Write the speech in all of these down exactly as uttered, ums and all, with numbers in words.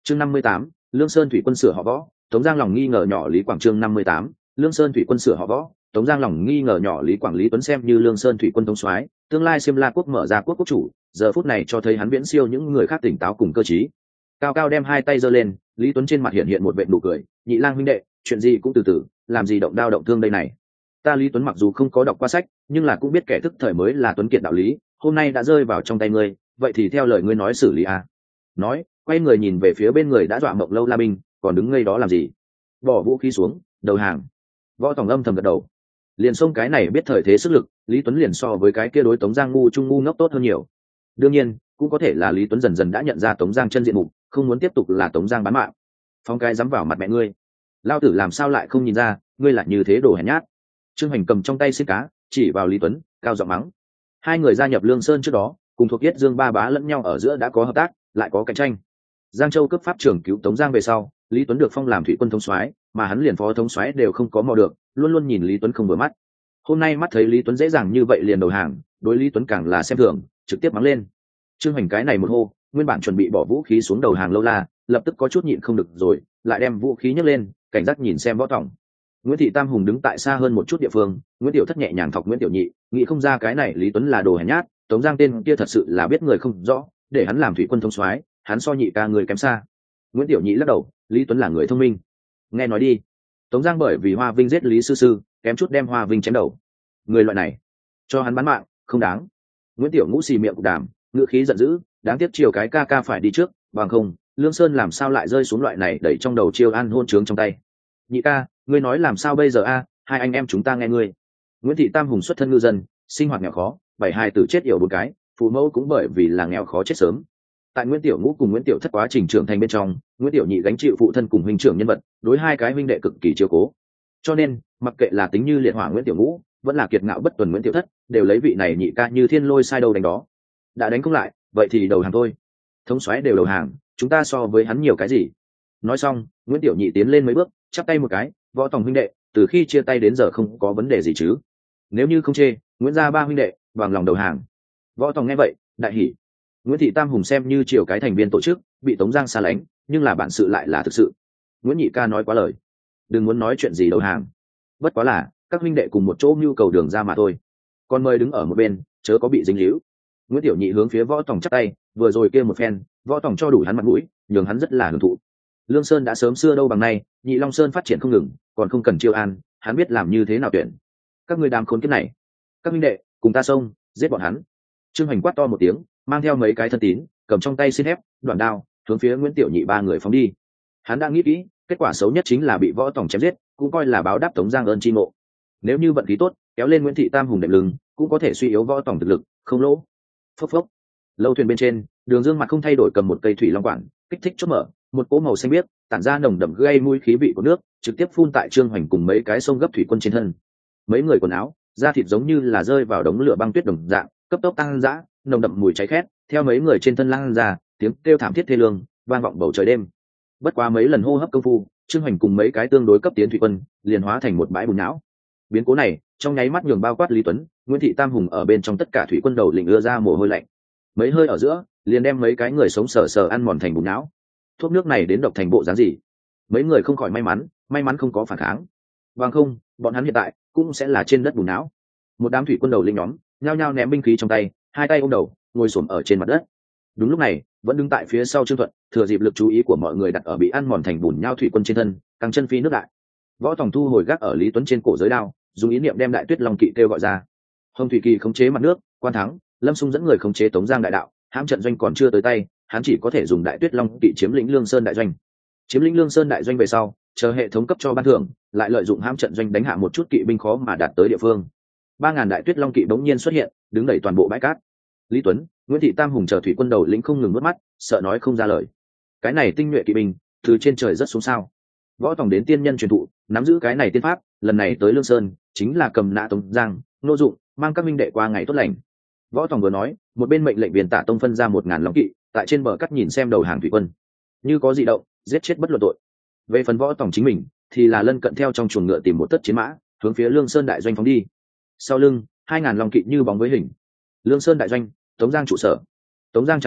chương năm mươi tám, Lương Sơn thủy quân sửa họ võ, Tống Giang lòng nghi ngờ nhỏ Lý Quảng. Chương năm mươi tám, Lương Sơn thủy quân sửa họ võ, Tống Giang lòng nghi ngờ nhỏ Lý Quảng. Lý Tuấn xem như Lương Sơn thủy quân thống soái, tương lai Xiêm La quốc mở ra quốc quốc chủ, giờ phút này cho thấy hắn viễn siêu những người khác tỉnh táo cùng cơ trí. Cao cao đem hai tay giơ lên, Lý Tuấn trên mặt hiện hiện một vệt nụ cười, nhị lang huynh đệ, chuyện gì cũng từ từ, làm gì động đao động thương đây này. Ta Lý Tuấn mặc dù không có đọc qua sách, nhưng là cũng biết kẻ thức thời mới là tuấn kiệt đạo lý, hôm nay đã rơi vào trong tay ngươi, vậy thì theo lời ngươi nói xử lý à. Nói, quay người nhìn về phía bên người đã dọa mộng lâu La binh, còn đứng ngây đó làm gì? Bỏ vũ khí xuống, đầu hàng. Võ Tòng âm thầm gật đầu. Liền xông cái này biết thời thế sức lực, Lý Tuấn liền so với cái kia đối Tống Giang ngu trung ngu ngốc tốt hơn nhiều. Đương nhiên, cũng có thể là Lý Tuấn dần dần đã nhận ra Tống Giang chân diện mục, không muốn tiếp tục là Tống Giang bán mạng. Phong cái dám vào mặt mẹ ngươi, lao tử làm sao lại không nhìn ra, ngươi lại như thế đồ hèn nhát. Trương Hoành cầm trong tay xiên cá, chỉ vào Lý Tuấn, cao giọng mắng. Hai người gia nhập Lương Sơn trước đó, cùng thuộc Yết Dương ba bá lẫn nhau ở giữa đã có hợp tác, lại có cạnh tranh. Giang Châu cấp pháp trưởng cứu Tống Giang về sau, Lý Tuấn được phong làm thủy quân thống soái, mà hắn liền phó thống soái đều không có mò được, luôn luôn nhìn Lý Tuấn không vừa mắt. Hôm nay mắt thấy Lý Tuấn dễ dàng như vậy liền đầu hàng, đối Lý Tuấn càng là xem thường, trực tiếp mắng lên. Trương Hoành cái này một hô, nguyên bản chuẩn bị bỏ vũ khí xuống đầu hàng Lâu La, lập tức có chút nhịn không được rồi, lại đem vũ khí nhấc lên, cảnh giác nhìn xem Võ Tòng. Nguyễn Thị Tam Hùng đứng tại xa hơn một chút địa phương, Nguyễn Tiểu Thất nhẹ nhàng thọc Nguyễn Tiểu Nhị, nghĩ không ra cái này Lý Tuấn là đồ hèn nhát, Tống Giang tên kia thật sự là biết người không rõ, để hắn làm thủy quân thống soái, hắn so nhị ca người kém xa. Nguyễn Tiểu Nhị lắc đầu, Lý Tuấn là người thông minh. Nghe nói đi, Tống Giang bởi vì Hoa Vinh giết Lý Sư Sư, kém chút đem Hoa Vinh chém đầu. Người loại này, cho hắn bán mạng, không đáng. Nguyễn Tiểu Ngũ xì miệng đàm, ngữ khí giận dữ, đáng tiếc chiều cái ca ca phải đi trước, bằng không, Lương Sơn làm sao lại rơi xuống loại này đẩy trong đầu chiêu an hôn trướng trong tay. Nhị ca, ngươi nói làm sao bây giờ a? Hai anh em chúng ta nghe ngươi. Nguyễn Thị Tam Hùng xuất thân ngư dân, sinh hoạt nghèo khó, bảy hai tử chết yểu bốn cái, phụ mẫu cũng bởi vì là nghèo khó chết sớm. Tại Nguyễn Tiểu Ngũ cùng Nguyễn Tiểu Thất quá trình trưởng thành bên trong, Nguyễn Tiểu Nhị gánh chịu phụ thân cùng huynh trưởng nhân vật, đối hai cái huynh đệ cực kỳ chiếu cố. Cho nên, mặc kệ là tính như liệt hỏa Nguyễn Tiểu Ngũ, vẫn là kiệt ngạo bất tuần Nguyễn Tiểu Thất, đều lấy vị này nhị ca như thiên lôi sai đâu đánh đó. Đã đánh không lại, vậy thì đầu hàng thôi. Thống soái đều đầu hàng, chúng ta so với hắn nhiều cái gì? Nói xong, Nguyễn Tiểu Nhị tiến lên mấy bước, chắp tay một cái, Võ Tòng huynh đệ, từ khi chia tay đến giờ không có vấn đề gì chứ? Nếu như không chê, Nguyễn gia ba huynh đệ bằng lòng đầu hàng. Võ Tòng nghe vậy, đại hỉ. Nguyễn Thị Tam Hùng xem như chiều cái thành viên tổ chức, bị Tống Giang xa lánh, nhưng là bản sự lại là thực sự. Nguyễn Nhị ca nói quá lời, đừng muốn nói chuyện gì đầu hàng. Bất quá là các huynh đệ cùng một chỗ nhu cầu đường ra mà thôi. Còn mời đứng ở một bên, chớ có bị dính líu. Nguyễn Tiểu Nhị hướng phía Võ Tòng chắp tay, vừa rồi kia một phen, Võ Tòng cho đủ hắn mặt mũi, nhường hắn rất là hưởng thụ. Lương Sơn đã sớm xưa đâu bằng nay, Nhị Long Sơn phát triển không ngừng, còn không cần chiêu an, hắn biết làm như thế nào tuyển. Các ngươi đám khốn kiếp này, các huynh đệ, cùng ta xông, giết bọn hắn. Trương Hoành quát to một tiếng, mang theo mấy cái thân tín, cầm trong tay xin thép, đoạn đao, hướng phía Nguyễn Tiểu Nhị ba người phóng đi. Hắn đã nghĩ kỹ, kết quả xấu nhất chính là bị Võ Tòng chém giết, cũng coi là báo đáp Tống Giang ơn chi ngộ. Nếu như vận khí tốt, kéo lên Nguyễn Thị Tam Hùng đệm lưng, cũng có thể suy yếu Võ Tòng thực lực, không lỗ. Phốc phốc. Lâu thuyền bên trên, Đường Dương mặt không thay đổi cầm một cây thủy long quản, kích thích chốt mở, một cỗ màu xanh biếc, tản ra nồng đậm gây mùi khí vị của nước, trực tiếp phun tại Trương Hoành cùng mấy cái sông gấp thủy quân trên thân. Mấy người quần áo, da thịt giống như là rơi vào đống lửa băng tuyết đồng dạng, cấp tốc tăng dã, nồng đậm mùi cháy khét, theo mấy người trên thân lan ra, tiếng kêu thảm thiết thê lương, vang vọng bầu trời đêm. Bất quá mấy lần hô hấp công phu, Trương Hoành cùng mấy cái tương đối cấp tiến thủy quân, liền hóa thành một bãi bùn não. Biến cố này, trong nháy mắt nhường bao quát Lý Tuấn, Nguyễn Thị Tam Hùng ở bên trong tất cả thủy quân đầu lĩnh ưa ra mồ hôi lạnh. Mấy hơi ở giữa, liền đem mấy cái người sống sờ sờ ăn mòn thành bùn não. Thuốc nước này đến độc thành bộ dáng gì? Mấy người không khỏi may mắn, may mắn không có phản kháng. Bằng không, bọn hắn hiện tại cũng sẽ là trên đất bùn não. Một đám thủy quân đầu linh nhóm, nhao nhao ném binh khí trong tay, hai tay ôm đầu, ngồi xổm ở trên mặt đất. Đúng lúc này, vẫn đứng tại phía sau Trương Thuận, thừa dịp lực chú ý của mọi người đặt ở bị ăn mòn thành bùn nhau thủy quân trên thân, căng chân phi nước đại. Võ Tòng thu hồi gác ở Lý Tuấn trên cổ giới đao, dùng ý niệm đem Đại Tuyết Long kỵ kêu gọi ra. Hồng Thủy Kỳ khống chế mặt nước, Quan Thắng, Lâm Xung dẫn người khống chế Tống Giang đại đạo, hãm trận doanh còn chưa tới tay, hắn chỉ có thể dùng Đại Tuyết Long kỵ chiếm lĩnh Lương Sơn đại doanh. Chiếm lĩnh Lương Sơn đại doanh về sau, chờ hệ thống cấp cho ban thưởng, lại lợi dụng hãm trận doanh đánh hạ một chút kỵ binh khó mà đạt tới địa phương. Ba ngàn Đại Tuyết Long kỵ bỗng nhiên xuất hiện, đứng đẩy toàn bộ bãi cát. Lý Tuấn, Nguyễn Thị Tam Hùng chờ thủy quân đầu lĩnh không ngừng nuốt mắt, sợ nói không ra lời. Cái này tinh nhuệ kỵ binh, từ trên trời rất xuống sao? Võ Tòng đến tiên nhân truyền thụ, nắm giữ cái này tiên pháp, lần này tới Lương Sơn, chính là cầm nã Tống Giang, Nô Dụng, mang các minh đệ qua ngày tốt lành. Võ Tòng vừa nói, một bên mệnh lệnh viên Tả Tông phân ra một ngàn long kỵ, tại trên bờ cắt nhìn xem đầu hàng thủy quân. Như có dị động, giết chết bất luận tội. Về phần Võ Tòng chính mình, thì là lân cận theo trong chuồng ngựa tìm một tất chiến mã, hướng phía Lương Sơn đại doanh phóng đi. Sau lưng, hai ngàn long kỵ như bóng với hình. Lương Sơn đại doanh, Tống Giang trụ sở. Tống Giang trằn trọc,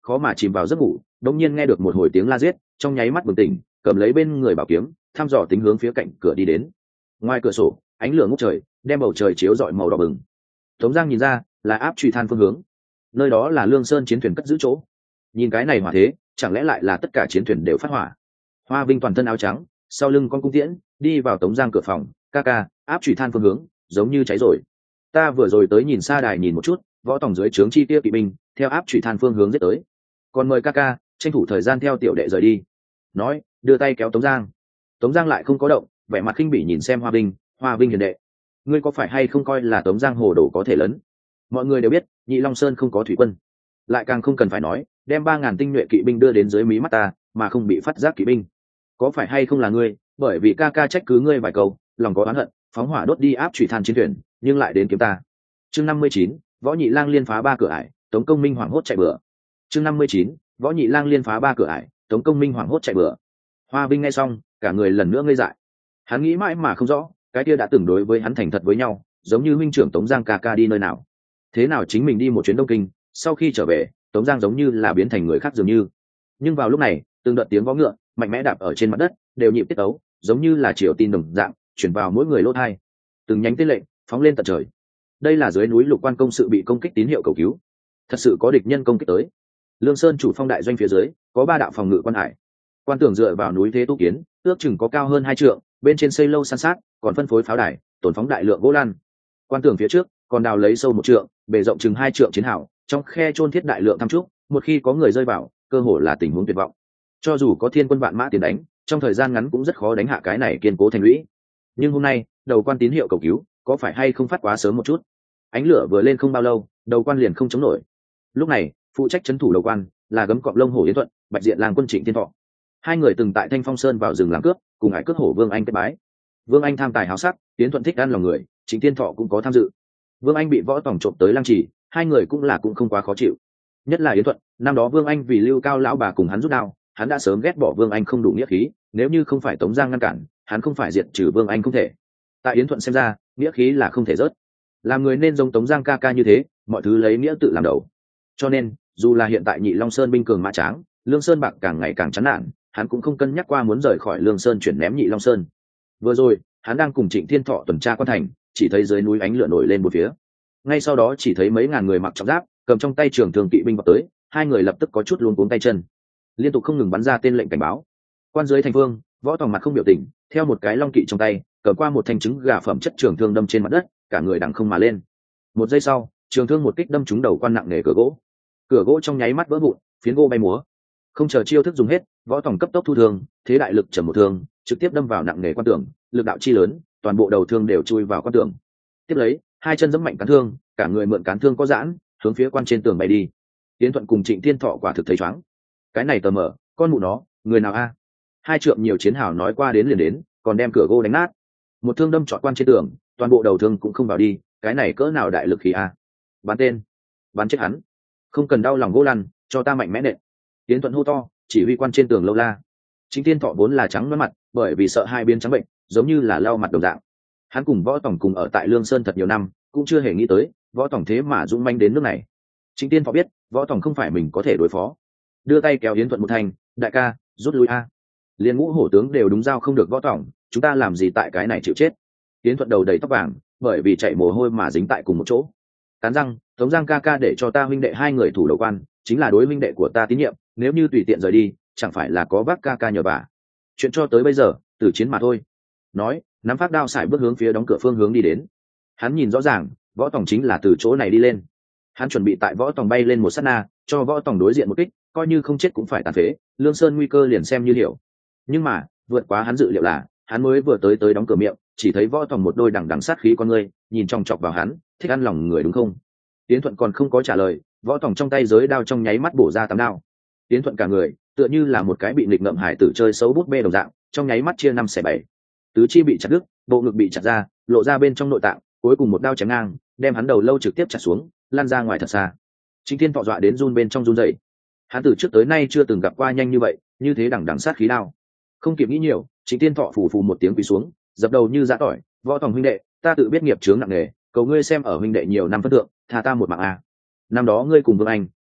khó mà chìm vào giấc ngủ, đột nhiên nghe được một hồi tiếng la giết, trong nháy mắt bừng tỉnh, cầm lấy bên người bảo kiếm, thăm dò tính hướng phía cạnh cửa đi đến. Ngoài cửa sổ, ánh lửa ngút trời, đem bầu trời chiếu rọi màu đỏ bừng. Tống Giang nhìn ra, là áp truy than phương hướng. Nơi đó là Lương Sơn chiến thuyền cất giữ chỗ. Nhìn cái này hỏa thế, chẳng lẽ lại là tất cả chiến thuyền đều phát hỏa? Hoa Vinh toàn thân áo trắng, sau lưng con cung tiễn, đi vào Tống Giang cửa phòng, ca ca, áp truy than phương hướng, giống như cháy rồi. Ta vừa rồi tới nhìn xa đài nhìn một chút, võ tổng dưới trướng chi tiêu kỵ binh, theo áp truy than phương hướng giết tới. Còn mời ca ca, tranh thủ thời gian theo tiểu đệ rời đi. Nói, đưa tay kéo Tống Giang. Tống Giang lại không có động, vẻ mặt khinh bỉ nhìn xem Hoa Vinh, Hoa Vinh hiền đệ, ngươi có phải hay không coi là Tống Giang hồ đồ có thể lớn? Mọi người đều biết, Nhị Long Sơn không có thủy quân, lại càng không cần phải nói, đem ba ngàn tinh nhuệ kỵ binh đưa đến dưới mí mắt ta, mà không bị phát giác kỵ binh. Có phải hay không là ngươi, bởi vì ca ca trách cứ ngươi vài câu, lòng có oán hận, phóng hỏa đốt đi áp truy than chiến thuyền, nhưng lại đến kiếm ta. Chương năm mươi chín, Võ Nhị Lang liên phá ba cửa ải, Tống Công Minh hoảng hốt chạy bừa. Chương năm mươi chín, Võ Nhị Lang liên phá ba cửa ải, Tống Công Minh hoảng hốt chạy bừa. Hoa Vinh nghe xong, cả người lần nữa ngây dại. Hắn nghĩ mãi mà không rõ, cái kia đã từng đối với hắn thành thật với nhau, giống như huynh trưởng Tống Giang ca ca đi nơi nào. Thế nào chính mình đi một chuyến Đông Kinh, sau khi trở về, Tống Giang giống như là biến thành người khác dường như. Nhưng vào lúc này, từng đợt tiếng vó ngựa mạnh mẽ đạp ở trên mặt đất, đều nhịp tiết ấu, giống như là triều tin đồng dạng, chuyển vào mỗi người lỗ tai. Từng nhánh tên lệnh phóng lên tận trời. Đây là dưới núi Lục Quan công sự bị công kích tín hiệu cầu cứu. Thật sự có địch nhân công kích tới. Lương Sơn chủ phong đại doanh phía dưới, có ba đạo phòng ngự quan hải. Quan tưởng dựa vào núi thế tu kiến, ước chừng có cao hơn hai trượng, bên trên xây lâu san sát, còn phân phối pháo đài, tổn phóng đại lượng gỗ lan. Quan tưởng phía trước còn đào lấy sâu một trượng, bề rộng chừng hai trượng chiến hào, trong khe chôn thiết đại lượng tham trúc, một khi có người rơi vào, cơ hồ là tình huống tuyệt vọng. Cho dù có thiên quân vạn mã tiền đánh, trong thời gian ngắn cũng rất khó đánh hạ cái này kiên cố thành lũy. Nhưng hôm nay, đầu quan tín hiệu cầu cứu, có phải hay không phát quá sớm một chút? Ánh lửa vừa lên không bao lâu, đầu quan liền không chống nổi. Lúc này, phụ trách trấn thủ đầu quan là gấm cọp lông hổ Yến Thuận, Bạch Diện Lang quân Trịnh Thiên Thọ. Hai người từng tại Thanh Phong Sơn vào rừng làm cướp, cùng hải cướp hổ Vương Anh kết bái. Vương Anh tham tài háo sắc, Yến Thuận thích ăn lòng người, Trịnh Thiên Thọ cũng có tham dự. Vương Anh bị võ tổng trộm tới Lăng Trì, hai người cũng là cũng không quá khó chịu. Nhất là Yến Thuận, năm đó Vương Anh vì Lưu Cao lão bà cùng hắn rút đao, hắn đã sớm ghét bỏ Vương Anh không đủ nghĩa khí, nếu như không phải Tống Giang ngăn cản, hắn không phải diệt trừ Vương Anh không thể. Tại Yến Thuận xem ra, nghĩa khí là không thể rớt. Làm người nên giống Tống Giang ca ca như thế, mọi thứ lấy nghĩa tự làm đầu. Cho nên, dù là hiện tại Nhị Long Sơn binh cường mã tráng, Lương Sơn bạc càng ngày càng chán nản, hắn cũng không cân nhắc qua muốn rời khỏi Lương Sơn chuyển ném Nhị Long Sơn. Vừa rồi, hắn đang cùng Trịnh Thiên Thọ tuần tra quan thành, chỉ thấy dưới núi ánh lửa nổi lên một phía. Ngay sau đó chỉ thấy mấy ngàn người mặc trọng giáp, cầm trong tay trường thường kỵ binh vào tới, hai người lập tức có chút luống cuống tay chân, liên tục không ngừng bắn ra tên lệnh cảnh báo. Quan dưới thành phương, võ tòng mặt không biểu tình, theo một cái long kỵ trong tay, cầm qua một thanh trứng gà phẩm chất trường thương đâm trên mặt đất, cả người đằng không mà lên. Một giây sau, trường thương một kích đâm trúng đầu quan nặng nề cửa gỗ. Cửa gỗ trong nháy mắt vỡ vụn, phiến gỗ bay múa. Không chờ chiêu thức dùng hết, võ tòng cấp tốc thu thương, thế đại lực trầm một thương, trực tiếp đâm vào nặng nề quan tường, lực đạo chi lớn, toàn bộ đầu thương đều chui vào quan tường. Tiếp lấy, hai chân giẫm mạnh cán thương, cả người mượn cán thương có giãn, hướng phía quan trên tường bay đi. Tiến Thuận cùng Trịnh Thiên Thọ quả thực thấy choáng. Cái này tờ mở, con mụ nó, người nào a? Hai trượng nhiều chiến hào nói qua đến liền đến, còn đem cửa gỗ đánh nát. Một thương đâm trọt quan trên tường, toàn bộ đầu thương cũng không vào đi, cái này cỡ nào đại lực khí a? Bắn tên, bắn chết hắn. Không cần đau lòng gỗ lăn, cho ta mạnh mẽ nện. Tiến Thuận hô to, chỉ huy quan trên tường lâu la. Trịnh Thiên Thọ vốn là trắng nói mặt, bởi vì sợ hai biến trắng bệnh, giống như là lau mặt đồng dạng. Hắn cùng võ tổng cùng ở tại Lương Sơn thật nhiều năm, cũng chưa hề nghĩ tới võ tổng thế mà dũng manh đến nước này. Trịnh Thiên Thọ biết võ tổng không phải mình có thể đối phó, đưa tay kéo Yến Thuận một thành, đại ca rút lui a. Liên ngũ hổ tướng đều đúng giao không được võ tổng, chúng ta làm gì tại cái này chịu chết. Yến Thuận đầu đầy tóc vàng, bởi vì chạy mồ hôi mà dính tại cùng một chỗ. Cắn răng, Tống Giang ca ca để cho ta huynh đệ hai người thủ đầu quan, chính là đối huynh đệ của ta tín nhiệm, nếu như tùy tiện rời đi, chẳng phải là có vác ca ca nhờ vả. Chuyện cho tới bây giờ, tử chiến mà thôi. Nói, nắm phát đao xài bước hướng phía đóng cửa phương hướng đi đến. Hắn nhìn rõ ràng, võ tòng chính là từ chỗ này đi lên. Hắn chuẩn bị tại võ tòng bay lên một sát na, cho võ tòng đối diện một kích, coi như không chết cũng phải tàn phế, Lương Sơn nguy cơ liền xem như hiểu. Nhưng mà, vượt quá hắn dự liệu là, hắn mới vừa tới tới đóng cửa miệng, chỉ thấy võ tòng một đôi đằng đằng sát khí con người, nhìn chòng chọc vào hắn, thích ăn lòng người đúng không? Tiến Thuận còn không có trả lời, võ tòng trong tay giới đao trong nháy mắt bổ ra tám đao. Tiến Thuận cả người, tựa như là một cái bị nghịch ngợm hải tử chơi xấu bút bê đồng dạng, trong nháy mắt chia năm xẻ bảy. Tứ chi bị chặt đứt, bộ ngực bị chặt ra, lộ ra bên trong nội tạng, cuối cùng một đao chém ngang, đem hắn đầu lâu trực tiếp chặt xuống, lăn ra ngoài thật xa. Trịnh Thiên Thọ dọa đến run bên trong run rẩy. Hắn từ trước tới nay chưa từng gặp qua nhanh như vậy, như thế đằng đằng sát khí đao. Không kịp nghĩ nhiều, Trịnh Thiên Thọ phù phù một tiếng quỳ xuống, dập đầu như giã tỏi, võ tòng huynh đệ, ta tự biết nghiệp chướng nặng nề, cầu ngươi xem ở huynh đệ nhiều năm phân thượng, tha ta một mạng a. Năm đó ngươi cùng Vương Anh,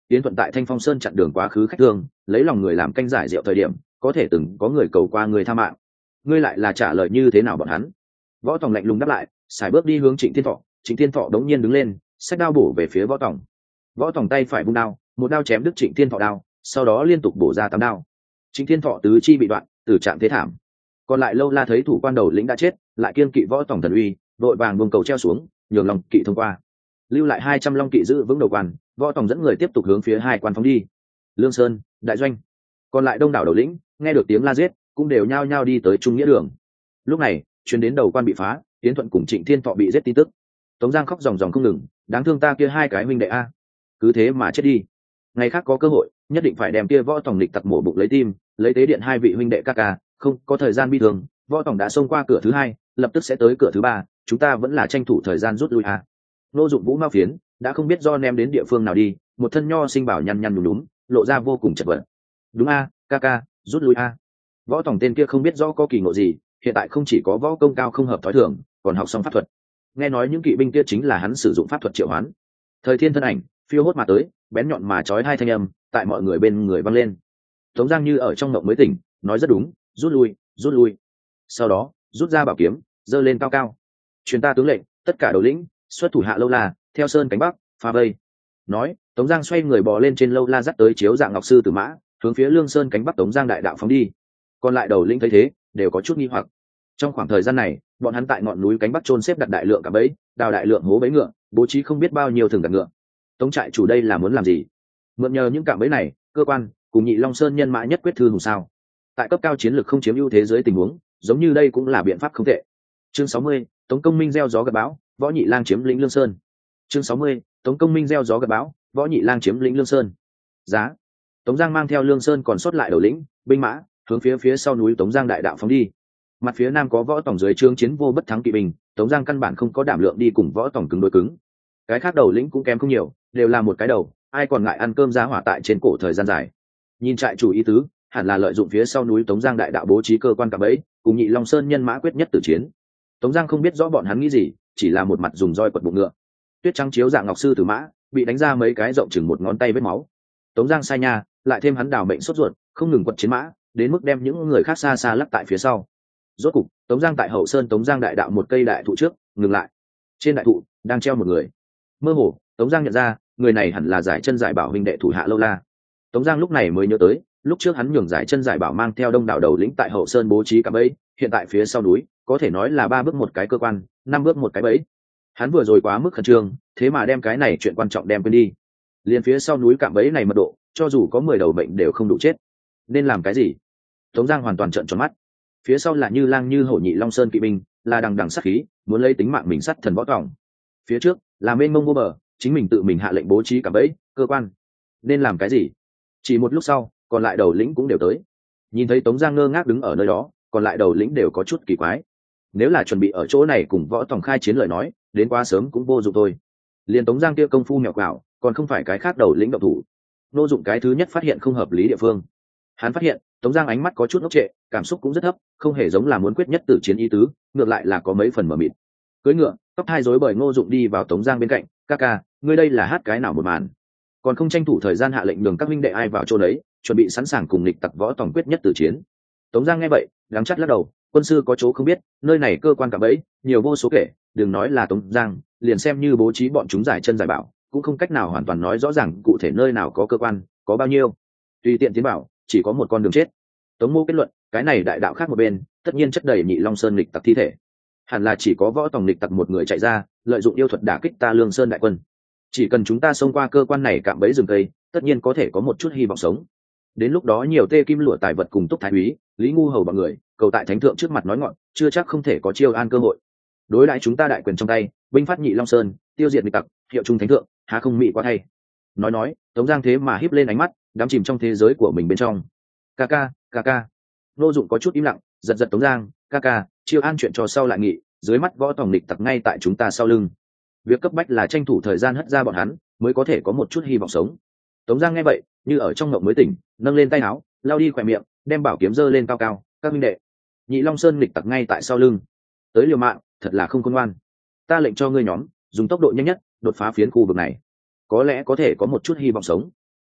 Yến Thuận tại Thanh Phong Sơn chặn đường quá khứ khách thương, lấy lòng người làm canh giải rượu thời điểm, có thể từng có người cầu qua người tha mạng. Ngươi lại là trả lời như thế nào bọn hắn? Võ Tòng lạnh lùng đáp lại, xài bước đi hướng Trịnh Thiên Thọ. Trịnh Thiên Thọ đống nhiên đứng lên, xách đao bổ về phía Võ Tòng. Võ Tòng tay phải vung đao, một đao chém đứt Trịnh Thiên Thọ đao, sau đó liên tục bổ ra tám đao. Trịnh Thiên Thọ tứ chi bị đoạn, tử trạng thế thảm. Còn lại Lâu La thấy thủ quan đầu lĩnh đã chết, lại kiên kỵ Võ Tòng thần uy, đội vàng buông cầu treo xuống, nhường lòng kỵ thông qua, lưu lại hai trăm long kỵ giữ vững đầu quan. Võ Tòng dẫn người tiếp tục hướng phía hai quan phóng đi. Lương Sơn, đại doanh, còn lại đông đảo đầu lĩnh nghe được tiếng la giết, cũng đều nhao nhao đi tới Trung Nghĩa đường. Lúc này chuyến đến đầu quan bị phá, Yến Thuận cùng Trịnh Thiên Thọ bị giết tin tức. Tống Giang khóc ròng ròng không ngừng, đáng thương ta kia hai cái huynh đệ a, cứ thế mà chết đi. Ngày khác có cơ hội nhất định phải đem kia Võ Tòng lịch tặc mổ bụng lấy tim, lấy tế điện hai vị huynh đệ ca ca. Không có thời gian bi thường, Võ Tòng đã xông qua cửa thứ hai, lập tức sẽ tới cửa thứ ba, chúng ta vẫn là tranh thủ thời gian rút lui a. Nô Dụng Vũ Mao Phiến đã không biết do ném đến địa phương nào đi, một thân nho sinh bảo nhăn nhăn nhúm nhúm, lộ ra vô cùng chật vật. Đúng a, ca ca, rút lui a. Võ Tòng tên kia không biết rõ có kỳ ngộ gì, hiện tại không chỉ có võ công cao không hợp thói thường, còn học xong pháp thuật. Nghe nói những kỵ binh kia chính là hắn sử dụng pháp thuật triệu hoán. Thời Thiên thân ảnh phiêu hốt mà tới, bén nhọn mà chói hai thanh âm tại mọi người bên người vang lên. Tống Giang như ở trong mộng mới tỉnh, nói rất đúng, rút lui, rút lui. Sau đó rút ra bảo kiếm, giơ lên cao cao. Truyền ta tướng lệnh, tất cả đầu lĩnh xuất thủ hạ Lâu La, theo sơn cánh bắc phá vây. Nói, Tống Giang xoay người bò lên trên Lâu La dắt tới chiếu dạng ngọc sư tử mã, hướng phía Lương Sơn cánh bắc Tống Giang đại đạo phóng đi. Còn lại đầu lĩnh thấy thế đều có chút nghi hoặc. Trong khoảng thời gian này bọn hắn tại ngọn núi cánh bắc chôn xếp đặt đại lượng cả bẫy, đào đại lượng hố bẫy ngựa, bố trí không biết bao nhiêu thường đặt ngựa. Tống trại chủ đây là muốn làm gì? Mượn nhờ những cạm bẫy này, cơ quan cùng Nhị Long Sơn nhân mã nhất quyết thư hùng sao? Tại cấp cao chiến lược không chiếm ưu thế dưới tình huống, giống như đây cũng là biện pháp không tệ. Chương sáu mươi, Tống Công Minh gieo gió gặt bão, Võ Nhị Lang chiếm lĩnh Lương Sơn. Chương sáu mươi, Tống Công Minh gieo gió gặt bão, Võ Nhị Lang chiếm lĩnh Lương Sơn. Giá. Tống Giang mang theo Lương Sơn còn sót lại đầu lĩnh, binh mã, hướng phía phía sau núi Tống Giang đại đạo phóng đi. Mặt phía nam có Võ Tòng dưới trướng chiến vô bất thắng kỵ binh, Tống Giang căn bản không có đảm lượng đi cùng Võ Tòng cứng đối cứng. Cái khác đầu lĩnh cũng kém không nhiều, đều là một cái đầu, ai còn ngại ăn cơm giá hỏa tại trên cổ thời gian dài. Nhìn trại chủ ý tứ, hẳn là lợi dụng phía sau núi Tống Giang đại đạo bố trí cơ quan cạm bẫy, cùng Nhị Long Sơn nhân mã quyết nhất tử chiến. Tống Giang không biết rõ bọn hắn nghĩ gì, chỉ là một mặt dùng roi quật bụng ngựa. Tuyết trắng chiếu dạng ngọc sư tử mã, bị đánh ra mấy cái rộng chừng một ngón tay vết máu. Tống Giang sai nha, lại thêm hắn đào mệnh sốt ruột, không ngừng quật chiến mã, đến mức đem những người khác xa xa lắc tại phía sau. Rốt cục, Tống Giang tại hậu sơn Tống Giang đại đạo một cây đại thụ trước, ngừng lại. Trên đại thụ đang treo một người. Mơ hồ, Tống Giang nhận ra, người này hẳn là Giải Chân Giải Bảo huynh đệ thủ hạ Lâu La. Tống Giang lúc này mới nhớ tới, lúc trước hắn nhường Giải Chân Giải Bảo mang theo đông đảo đầu lĩnh tại hậu sơn bố trí cả bẫy, hiện tại phía sau núi, có thể nói là ba bước một cái cơ quan, năm bước một cái bẫy. Hắn vừa rồi quá mức khẩn trương, thế mà đem cái này chuyện quan trọng đem quên đi. Liên phía sau núi cạm bẫy này mật độ, cho dù có mười đầu bệnh đều không đủ chết. Nên làm cái gì? Tống Giang hoàn toàn trợn tròn mắt. Phía sau là Như Lang Như Hổ Nhị Long Sơn kỵ binh, là đằng đằng sát khí, muốn lấy tính mạng mình sát thần Võ Tòng. Phía trước là mênh mông vô bờ, chính mình tự mình hạ lệnh bố trí cạm bẫy, cơ quan. Nên làm cái gì? Chỉ một lúc sau, còn lại đầu lĩnh cũng đều tới. Nhìn thấy Tống Giang ngơ ngác đứng ở nơi đó, còn lại đầu lĩnh đều có chút kỳ quái. Nếu là chuẩn bị ở chỗ này cùng Võ Tòng khai chiến lời nói, đến quá sớm cũng vô dụng thôi. Liên Tống Giang kia công phu mèo quào, còn không phải cái khác đầu lĩnh động thủ. Nô Dụng cái thứ nhất phát hiện không hợp lý địa phương. Hắn phát hiện Tống Giang ánh mắt có chút ngốc trệ, cảm xúc cũng rất thấp, không hề giống là muốn quyết nhất tử chiến ý tứ, ngược lại là có mấy phần mờ mịt. Cưỡi ngựa, tóc hai rối bời Ngô Dụng đi vào Tống Giang bên cạnh, "Ca ca, ngươi đây là hát cái nào một màn? Còn không tranh thủ thời gian hạ lệnh nhường các huynh đệ ai vào chỗ đấy, chuẩn bị sẵn sàng cùng nghịch tặc Võ Tòng quyết nhất tử chiến." Tống Giang nghe vậy, đắng chắt lắc đầu, "Quân sư có chỗ không biết, nơi này cơ quan cả bẫy, nhiều vô số kể, đừng nói là Tống Giang, liền xem như bố trí bọn chúng Giải Chân Giải Bảo, cũng không cách nào hoàn toàn nói rõ ràng cụ thể nơi nào có cơ quan, có bao nhiêu. Tùy tiện tiến bảo, chỉ có một con đường chết." Tống Mô kết luận, cái này đại đạo khác một bên, tất nhiên chất đầy Nhị Long Sơn nghịch tặc thi thể. Hẳn là chỉ có Võ Tòng nghịch tặc một người chạy ra, lợi dụng yêu thuật đả kích ta Lương Sơn đại quân. Chỉ cần chúng ta xông qua cơ quan này cạm bẫy rừng cây, tất nhiên có thể có một chút hy vọng sống. Đến lúc đó nhiều tê kim lụa tài vật cùng Túc Thái úy, Lý Ngu Hầu bọn người, cầu tại thánh thượng trước mặt nói ngọn, chưa chắc không thể có chiêu an cơ hội. Đối đãi chúng ta đại quyền trong tay, binh phát Nhị Long Sơn, tiêu diệt nghịch tặc, hiệu trung thánh thượng, há không mỹ quá thay. Nói nói, Tống Giang thế mà híp lên ánh mắt, đắm chìm trong thế giới của mình bên trong. Ca ca, ca ca. Nô Dụng có chút im lặng, giật giật Tống Giang, "Ca ca, chiêu an chuyện cho sau lại nghị, dưới mắt Võ Tòng nghịch tặc ngay tại chúng ta sau lưng. Việc cấp bách là tranh thủ thời gian hất ra bọn hắn, mới có thể có một chút hy vọng sống." Tống Giang nghe vậy, như ở trong ngộng mới tỉnh, nâng lên tay áo, lau đi khóe miệng, đem bảo kiếm giơ lên cao cao, "Các huynh đệ, Nhị Long Sơn nghịch tặc ngay tại sau lưng, tới liều mạng, thật là không khôn ngoan. Ta lệnh cho ngươi nhóm dùng tốc độ nhanh nhất đột phá phiến khu vực này, có lẽ có thể có một chút hy vọng sống."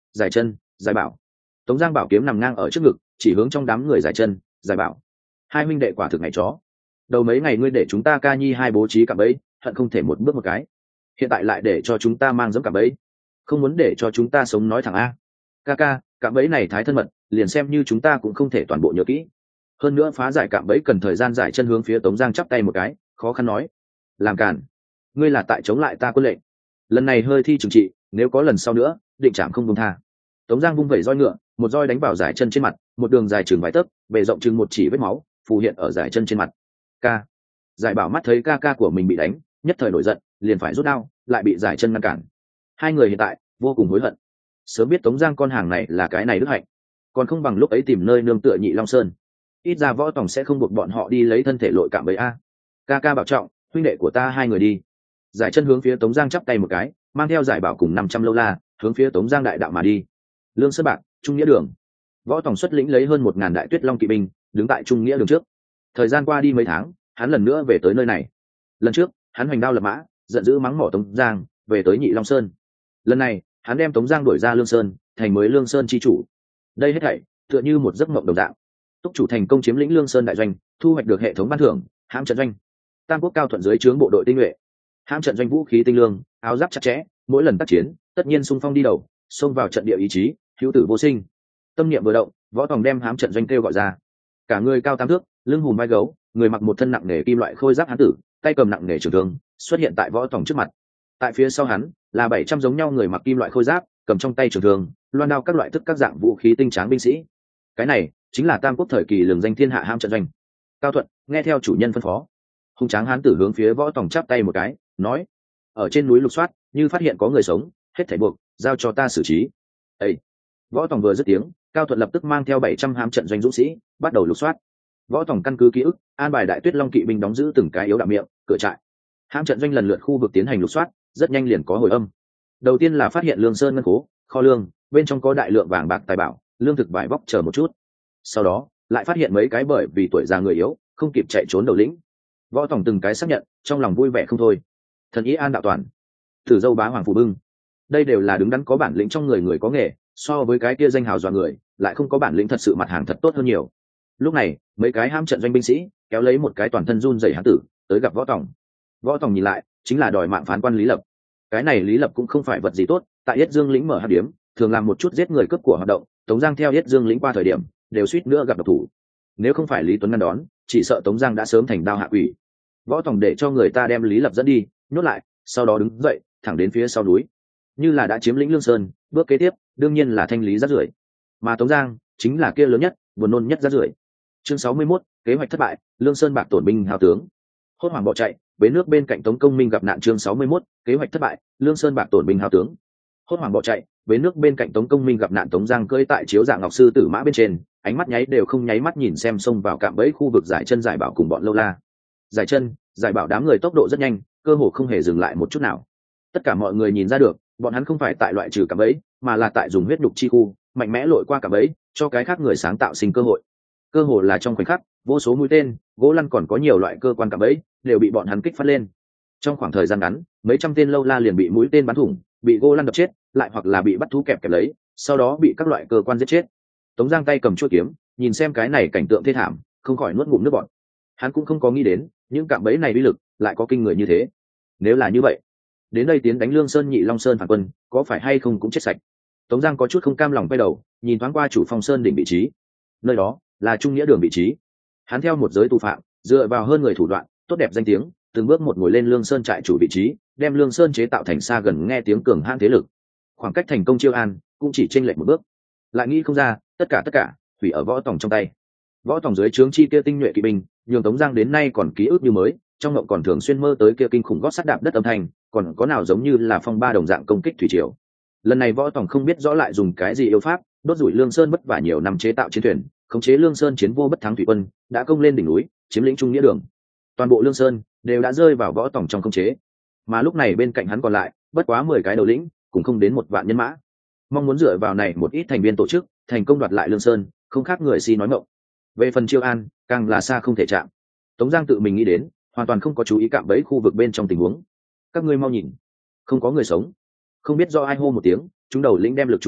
giải chân, giải bảo. Tống Giang bảo kiếm nằm ngang ở trước ngực, chỉ hướng trong đám người giải chân, giải bảo. Hai huynh đệ quả thực ngày chó. Đầu mấy ngày ngươi để chúng ta ca nhi hai bố trí cạm bẫy, hận không thể một bước một cái. Hiện tại lại để cho chúng ta mang dẫm cạm bẫy, không muốn để cho chúng ta sống nói thẳng a. Ca ca, cạm bẫy này thái thân mật, liền xem như chúng ta cũng không thể toàn bộ nhớ kỹ. Hơn nữa phá giải cạm bẫy cần thời gian. Giải chân hướng phía Tống Giang chắp tay một cái, khó khăn nói: làm cản, ngươi là tại chống lại ta quân lệnh. Lần này hơi thi trừng trị, nếu có lần sau nữa, định trảm không buông tha. Tống Giang vung vẩy roi ngựa, một roi đánh vào giải chân trên mặt, một đường dài chừng vài tấc, bề rộng chừng một chỉ vết máu phù hiện ở giải chân trên mặt. Ca. Giải bảo mắt thấy ca ca của mình bị đánh, nhất thời nổi giận, liền phải rút đao, lại bị giải chân ngăn cản. Hai người hiện tại vô cùng hối hận. Sớm biết Tống Giang con hàng này là cái này đức hạnh, còn không bằng lúc ấy tìm nơi nương tựa Nhị Long Sơn. Ít ra Võ Tòng sẽ không buộc bọn họ đi lấy thân thể lội cạm bẫy a. Ca ca bảo trọng, huynh đệ của ta hai người đi. Giải chân hướng phía Tống Giang chắp tay một cái, mang theo giải bảo cùng năm trăm lâu la, hướng phía Tống Giang đại đạo mà đi. Lương Sơn Bạc, Trung Nghĩa Đường. Võ Tòng xuất lĩnh lấy hơn một ngàn đại Tuyết Long kỵ binh, đứng tại Trung Nghĩa Đường trước. Thời gian qua đi mấy tháng, hắn lần nữa về tới nơi này. Lần trước, hắn hoành đao lập mã, giận dữ mắng mỏ Tống Giang, về tới Nhị Long Sơn. Lần này, hắn đem Tống Giang đuổi ra Lương Sơn, thành mới Lương Sơn chi chủ. Đây hết thảy tựa như một giấc mộng đồng dạng. Túc chủ thành công chiếm lĩnh Lương Sơn đại doanh, thu hoạch được hệ thống ban thưởng, hãm trận doanh. Tam quốc cao thuận dưới trướng bộ đội tinh nhuệ. Hãm trận doanh vũ khí tinh lương, áo giáp chặt chẽ, mỗi lần tác chiến, tất nhiên xung phong đi đầu, xông vào trận địa ý chí, hữu tử vô sinh. Tâm niệm vừa động, Võ Tòng đem hãm trận doanh kêu gọi ra. Cả người cao tám thước, lưng hùm vai gấu, người mặc một thân nặng nề kim loại khôi giáp hán tử, tay cầm nặng nề trường thương, xuất hiện tại Võ Tòng trước mặt. Tại phía sau hắn là bảy trăm giống nhau người mặc kim loại khôi giáp, cầm trong tay trường thương, loan đao các loại thức các dạng vũ khí tinh tráng binh sĩ. Cái này chính là Tam quốc thời kỳ lừng danh thiên hạ hãm trận doanh. Cao Thuận nghe theo chủ nhân phân phó. Hung tráng hán tử hướng phía Võ Tòng chắp tay một cái, nói: ở trên núi lục soát, như phát hiện có người sống, hết thảy buộc giao cho ta xử trí. Ê! Võ Tòng vừa dứt tiếng, Cao Thuận lập tức mang theo bảy trăm hãm trận doanh dũng sĩ, bắt đầu lục soát. Võ Tòng căn cứ ký ức, an bài đại Tuyết Long kỵ binh đóng giữ từng cái yếu đạo miệng, cửa trại. Hãm trận doanh lần lượt khu vực tiến hành lục soát, rất nhanh liền có hồi âm. Đầu tiên là phát hiện Lương Sơn ngân khố, kho lương, bên trong có đại lượng vàng bạc tài bảo, lương thực vải vóc chờ một chút. Sau đó, lại phát hiện mấy cái bởi vì tuổi già người yếu, không kịp chạy trốn đầu lĩnh. Võ Tòng từng cái xác nhận, trong lòng vui vẻ không thôi. Thần ý an đạo toàn, Tử Dâu bá hoàng phù bưng, đây đều là đứng đắn có bản lĩnh trong người người có nghề, so với cái kia danh hào dọa người, lại không có bản lĩnh thật sự mặt hàng thật tốt hơn nhiều. Lúc này, mấy cái hãm trận doanh binh sĩ kéo lấy một cái toàn thân run rẩy hán tử tới gặp Võ Tòng. Võ Tòng nhìn lại, chính là đòi mạng phán quan Lý Lập. Cái này Lý Lập cũng không phải vật gì tốt, tại Yết Dương lĩnh mở hắc điếm, thường làm một chút giết người cướp của hoạt động. Tống Giang theo Yết Dương lĩnh qua thời điểm, đều suýt nữa gặp độc thủ. Nếu không phải Lý Tuấn ngăn đón, chỉ sợ Tống Giang đã sớm thành đao hạ quỷ. Võ Tòng để cho người ta đem Lý Lập dẫn đi, nhốt lại, sau đó đứng dậy, thẳng đến phía sau núi. Như là đã chiếm lĩnh Lương Sơn, bước kế tiếp, đương nhiên là thanh lý rác rưởi. Mà Tống Giang chính là kia lớn nhất, buồn nôn nhất rác rưởi. Chương sáu mươi mốt, kế hoạch thất bại, Lương Sơn bạc tổn binh hào tướng. Hốt hoảng bỏ chạy, bến nước bên cạnh Tống Công Minh gặp nạn. Chương sáu mươi mốt, kế hoạch thất bại, Lương Sơn bạc tổn binh hào tướng. Hốt hoảng bỏ chạy, bến nước bên cạnh Tống Công Minh gặp nạn. Tống Giang cưỡi tại chiếu dạng ngọc sư tử mã bên trên, ánh mắt nháy đều không nháy mắt nhìn xem xông vào cạm bẫy khu vực giải chân giải bảo cùng bọn lâu la. Giải chân, giải bảo đám người tốc độ rất nhanh, cơ hồ không hề dừng lại một chút nào. Tất cả mọi người nhìn ra được, bọn hắn không phải tại loại trừ cạm bẫy, mà là tại dùng huyết nhục chi khu, mạnh mẽ lội qua cạm bẫy, cho cái khác người sáng tạo sinh cơ hội. Cơ hồ là trong khoảnh khắc, vô số mũi tên, gỗ lăn còn có nhiều loại cơ quan cạm bẫy, đều bị bọn hắn kích phát lên. Trong khoảng thời gian ngắn, mấy trăm tên lâu la liền bị mũi tên bắn thủng, bị gỗ lăn đập chết, lại hoặc là bị bắt thú kẹp kẹp lấy, sau đó bị các loại cơ quan giết chết. Tống Giang tay cầm chuôi kiếm, nhìn xem cái này cảnh tượng thê thảm, không khỏi nuốt ngụm nước bọt. Hắn cũng không có nghĩ đến, những cạm bẫy này uy lực lại có kinh người như thế. Nếu là như vậy, đến đây tiến đánh Lương Sơn Nhị Long Sơn phản quân, có phải hay không cũng chết sạch. Tống Giang có chút không cam lòng quay đầu, nhìn thoáng qua Chủ Phong Sơn đỉnh vị trí. Nơi đó là Trung Nghĩa Đường vị trí. Hắn theo một giới tù phạm, dựa vào hơn người thủ đoạn, tốt đẹp danh tiếng, từng bước một ngồi lên Lương Sơn trại chủ vị trí, đem Lương Sơn chế tạo thành xa gần nghe tiếng cường hãn thế lực. Khoảng cách thành công chiêu an cũng chỉ chênh lệch một bước. Lại nghĩ không ra, tất cả tất cả hủy ở Võ Tòng trong tay. Võ Tòng dưới trướng chi kia tinh nhuệ kỵ binh, nhường Tống Giang đến nay còn ký ức như mới, trong ngộng còn thường xuyên mơ tới kia kinh khủng gót sắt đạp đất âm thanh, còn có nào giống như là phong ba đồng dạng công kích thủy triều. Lần này Võ Tòng không biết rõ lại dùng cái gì yêu pháp, đốt rủi Lương Sơn vất vả nhiều năm chế tạo chiến thuyền, khống chế Lương Sơn chiến vô bất thắng thủy quân, đã công lên đỉnh núi, chiếm lĩnh Trung Nghĩa Đường. Toàn bộ Lương Sơn đều đã rơi vào Võ Tòng trong khống chế. Mà lúc này bên cạnh hắn còn lại, bất quá mười cái đầu lĩnh, cũng không đến một vạn nhân mã. Mong muốn dựa vào này một ít thành viên tổ chức, thành công đoạt lại Lương Sơn, không khác người si nói mộng. Về phần chiêu an, càng là xa không thể chạm. Tống Giang tự mình nghĩ đến, hoàn toàn không có chú ý cạm bẫy khu vực bên trong tình huống. Các ngươi mau nhìn, không có người sống. Không biết do ai hô một tiếng, chúng đầu lĩnh đem lực chú ý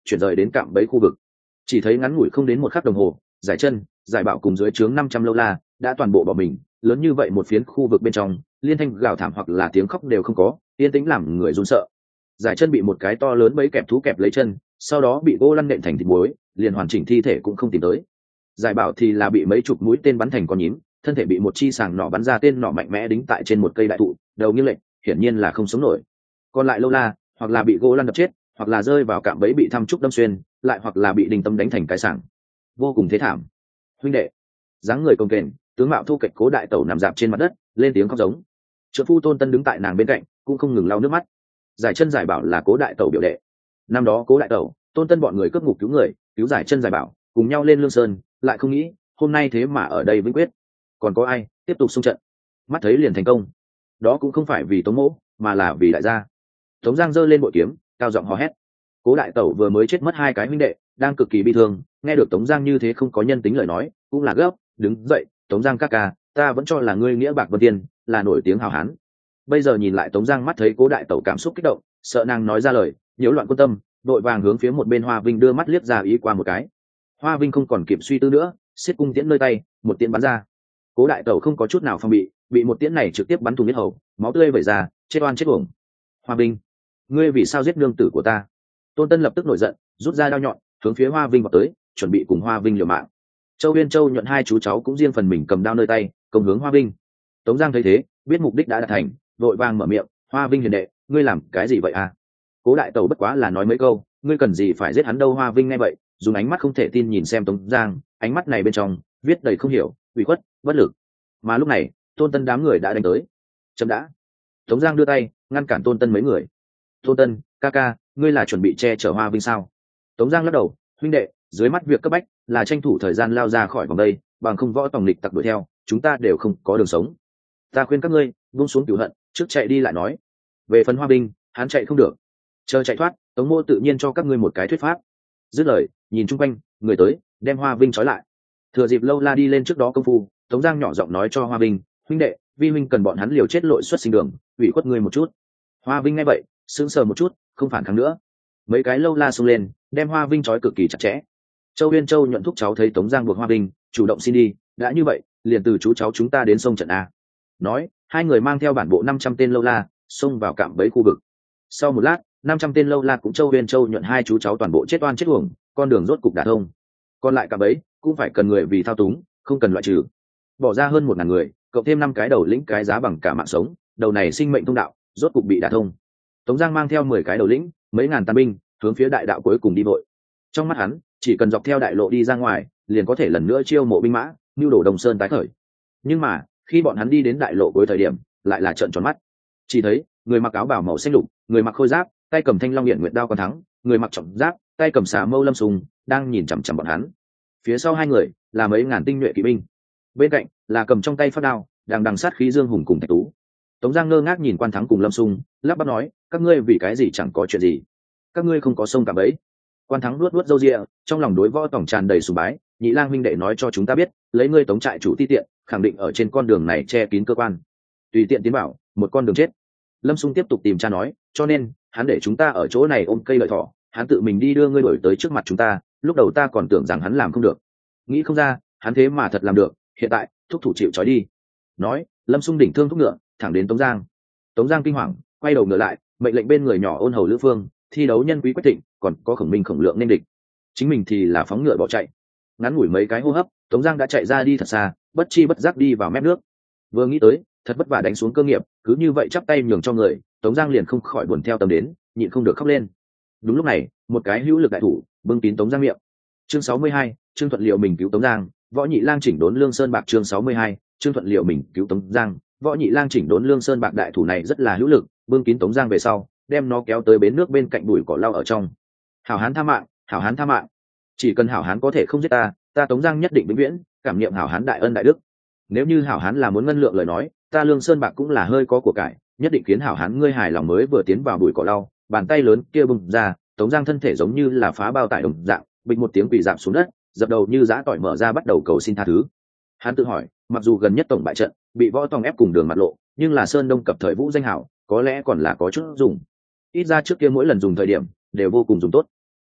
chuyển rời đến cạm bẫy khu vực. Chỉ thấy ngắn ngủi không đến một khắc đồng hồ, giải chân, giải bảo cùng dưới trướng năm trăm lâu la đã toàn bộ bỏ mình, lớn như vậy một phiến khu vực bên trong, liên thanh gào thảm hoặc là tiếng khóc đều không có, yên tĩnh làm người run sợ. Giải chân bị một cái to lớn bẫy kẹp thú kẹp lấy chân, sau đó bị gỗ lăn nện thành thịt muối, liền hoàn chỉnh thi thể cũng không tìm tới. Giải bảo thì là bị mấy chục mũi tên bắn thành con nhím, thân thể bị một chi sàng nỏ bắn ra tên nỏ mạnh mẽ đính tại trên một cây đại thụ, đầu nghiêng lệch, hiển nhiên là không sống nổi. Còn lại lâu la, hoặc là bị gỗ lăn đập chết, hoặc là rơi vào cạm bẫy bị thăm trúc đâm xuyên, lại hoặc là bị đình tâm đánh thành cái sảng, vô cùng thế thảm. Huynh đệ, dáng người cồng kềnh, tướng mạo thu kệch Cố đại tẩu nằm dạp trên mặt đất, lên tiếng khóc giống. Trượng phu Tôn Tân đứng tại nàng bên cạnh, cũng không ngừng lau nước mắt. Giải chân giải bảo là Cố đại tẩu biểu đệ. Năm đó Cố đại tẩu, Tôn Tân bọn người cướp ngục cứu người, cứu giải chân giải bảo, cùng nhau lên Lương Sơn, lại không nghĩ hôm nay thế mà ở đây vĩnh quyết. Còn có ai tiếp tục xung trận? Mắt thấy liền thành công. Đó cũng không phải vì Tống Mỗ, mà là vì đại gia. Tống Giang giơ lên bội kiếm, cao giọng hò hét. Cố đại tẩu vừa mới chết mất hai cái huynh đệ, đang cực kỳ bi thương, nghe được Tống Giang như thế không có nhân tính lời nói, cũng là gấp, đứng dậy, Tống Giang ca ca, ta vẫn cho là ngươi nghĩa bạc vân tiên, là nổi tiếng hào hán. Bây giờ nhìn lại Tống Giang mắt thấy Cố đại tẩu cảm xúc kích động, sợ nàng nói ra lời, nhiễu loạn quân tâm, đội vàng hướng phía một bên Hoa Vinh đưa mắt liếc ra ý qua một cái. Hoa Vinh không còn kịp suy tư nữa, xiết cung tiễn nơi tay, một tiễn bắn ra. Cố đại tẩu không có chút nào phòng bị, bị một tiễn này trực tiếp bắn thủng huyết hầu, máu tươi vẩy ra, chết oan chết uổng. Hoa Vinh, ngươi vì sao giết nương tử của ta? Tôn Tân lập tức nổi giận, rút ra đao nhọn, hướng phía Hoa Vinh vào tới, chuẩn bị cùng Hoa Vinh liều mạng. Châu Uyên Châu nhuận hai chú cháu cũng riêng phần mình cầm đao nơi tay, công hướng Hoa Vinh. Tống Giang thấy thế, biết mục đích đã đạt thành, vội vàng mở miệng, Hoa Vinh hiền đệ, ngươi làm cái gì vậy à? Cố đại tẩu bất quá là nói mấy câu, ngươi cần gì phải giết hắn đâu? Hoa Vinh nghe vậy, dùng ánh mắt không thể tin nhìn xem Tống Giang, ánh mắt này bên trong viết đầy không hiểu, ủy khuất, bất lực. Mà lúc này, Tôn Tân đám người đã đánh tới. Chấm đã. Tống Giang đưa tay ngăn cản Tôn Tân mấy người. Tôn Tân, ca ca, ngươi là chuẩn bị che chở Hoa Vinh sao? Tống Giang lắc đầu, huynh đệ, dưới mắt việc cấp bách là tranh thủ thời gian lao ra khỏi vòng đây, bằng không võ tòng lịch tặc đuổi theo, chúng ta đều không có đường sống. Ta khuyên các ngươi buông xuống cửu hận, trước chạy đi lại nói. Về phần Hoa Vinh, hắn chạy không được, chờ chạy thoát, Tống Mô tự nhiên cho các ngươi một cái thuyết pháp. Dứt lời, nhìn chung quanh, người tới, đem Hoa Vinh trói lại. Thừa dịp lâu la đi lên trước đó công phu, Tống Giang nhỏ giọng nói cho Hoa Vinh, huynh đệ, vi huynh cần bọn hắn liều chết lội xuất sinh đường, ủy khuất ngươi một chút. Hoa Vinh nghe vậy, sững sờ một chút, không phản kháng nữa. Mấy cái lâu la xông lên, đem Hoa Vinh trói cực kỳ chặt chẽ. Châu Uyên Châu nhuận thúc cháu thấy Tống Giang buộc Hoa Vinh, chủ động xin đi, đã như vậy, liền từ chú cháu chúng ta đến sông trận a. Nói, hai người mang theo bản bộ năm trăm tên lâu la, xông vào cạm bẫy khu vực. Sau một lát, năm trăm tên lâu la cũng Châu Uyên Châu nhuận hai chú cháu toàn bộ chết oan chết uổng, con đường rốt cục đả thông. Còn lại cạm bẫy cũng phải cần người vì thao túng, không cần loại trừ. Bỏ ra hơn một ngàn người, cộng thêm năm cái đầu lĩnh cái giá bằng cả mạng sống, đầu này sinh mệnh thông đạo rốt cục bị đả thông. Tống Giang mang theo mười cái đầu lĩnh, mấy ngàn tàn binh, hướng phía đại đạo cuối cùng đi vội. Trong mắt hắn, chỉ cần dọc theo đại lộ đi ra ngoài, liền có thể lần nữa chiêu mộ binh mã, nưu đổ Đồng Sơn tái khởi. Nhưng mà, khi bọn hắn đi đến đại lộ cuối thời điểm, lại là trợn tròn mắt. Chỉ thấy, người mặc áo bào màu xanh lục, người mặc khôi giáp, tay cầm thanh long hiển nguyệt đao còn thắng, người mặc trọng giáp, tay cầm xà mâu lâm sùng, đang nhìn chằm chằm bọn hắn. Phía sau hai người là mấy ngàn tinh nhuệ kỵ binh, bên cạnh là cầm trong tay phát đao, đang đằng sát khí Dương Hùng cùng Thạch Tú. Tống Giang ngơ ngác nhìn Quan Thắng cùng Lâm Sung, lắp bắp nói, các ngươi vì cái gì chẳng có chuyện gì? Các ngươi không có sông cả bấy. Quan Thắng nuốt nuốt râu ria, trong lòng đối võ tổng tràn đầy sùng bái, Nhị Lang huynh đệ nói cho chúng ta biết, lấy ngươi Tống trại chủ ti tiện, khẳng định ở trên con đường này che kín cơ quan, tùy tiện tiến bảo, một con đường chết. Lâm Sung tiếp tục tìm cha nói, cho nên hắn để chúng ta ở chỗ này ôm cây lợi thỏ, hắn tự mình đi đưa ngươi đổi tới trước mặt chúng ta, lúc đầu ta còn tưởng rằng hắn làm không được, nghĩ không ra hắn thế mà thật làm được, hiện tại thúc thủ chịu trói đi. Nói, Lâm Sung đỉnh thương thúc ngựa thẳng đến Tống Giang. Tống Giang kinh hoàng quay đầu ngựa lại, mệnh lệnh bên người nhỏ ôn hầu Lữ Phương thi đấu nhân quý Quách Thịnh, còn có Khổng Minh Khổng Lượng nên địch, chính mình thì là phóng ngựa bỏ chạy. Ngắn ngủi mấy cái hô hấp, Tống Giang đã chạy ra đi thật xa, bất chi bất giác đi vào mép nước. Vừa nghĩ tới thật vất vả đánh xuống cơ nghiệp, cứ như vậy chắp tay nhường cho người, Tống Giang liền không khỏi buồn theo tâm đến, nhịn không được khóc lên. Đúng lúc này, một cái hữu lực đại thủ bưng kín Tống Giang miệng. Chương sáu mươi hai, Trương Thuận liệu mình cứu Tống Giang, Võ Nhị Lang chỉnh đốn Lương Sơn Bạc. Chương sáu mươi hai, Trương Thuận liệu mình cứu Tống Giang, Võ Nhị Lang chỉnh đốn Lương Sơn Bạc. Đại thủ này rất là hữu lực, bưng kín Tống Giang về sau, đem nó kéo tới bến nước bên cạnh bụi cỏ lau ở trong. Hảo hán tha mạng, hảo hán tha mạng, chỉ cần hảo hán có thể không giết ta, ta Tống Giang nhất định vĩnh viễn cảm niệm hảo hán đại ân đại đức. Nếu như hảo hán là muốn ngân lượng lời nói, ta Lương Sơn Bạc cũng là hơi có của cải, nhất định khiến hảo hán ngươi hài lòng. Mới vừa tiến vào bụi cỏ lau, bàn tay lớn kia bung ra, Tống Giang thân thể giống như là phá bao tải đồng dạng, bịch một tiếng quỳ rạp xuống đất, dập đầu như giã tỏi mở ra bắt đầu cầu xin tha thứ. Hắn tự hỏi, mặc dù gần nhất tổng bại trận, bị Võ Tòng ép cùng đường mặt lộ, nhưng là Sơn Đông cập thời vũ danh hảo, có lẽ còn là có chút dùng. Ít ra trước kia mỗi lần dùng thời điểm đều vô cùng dùng tốt.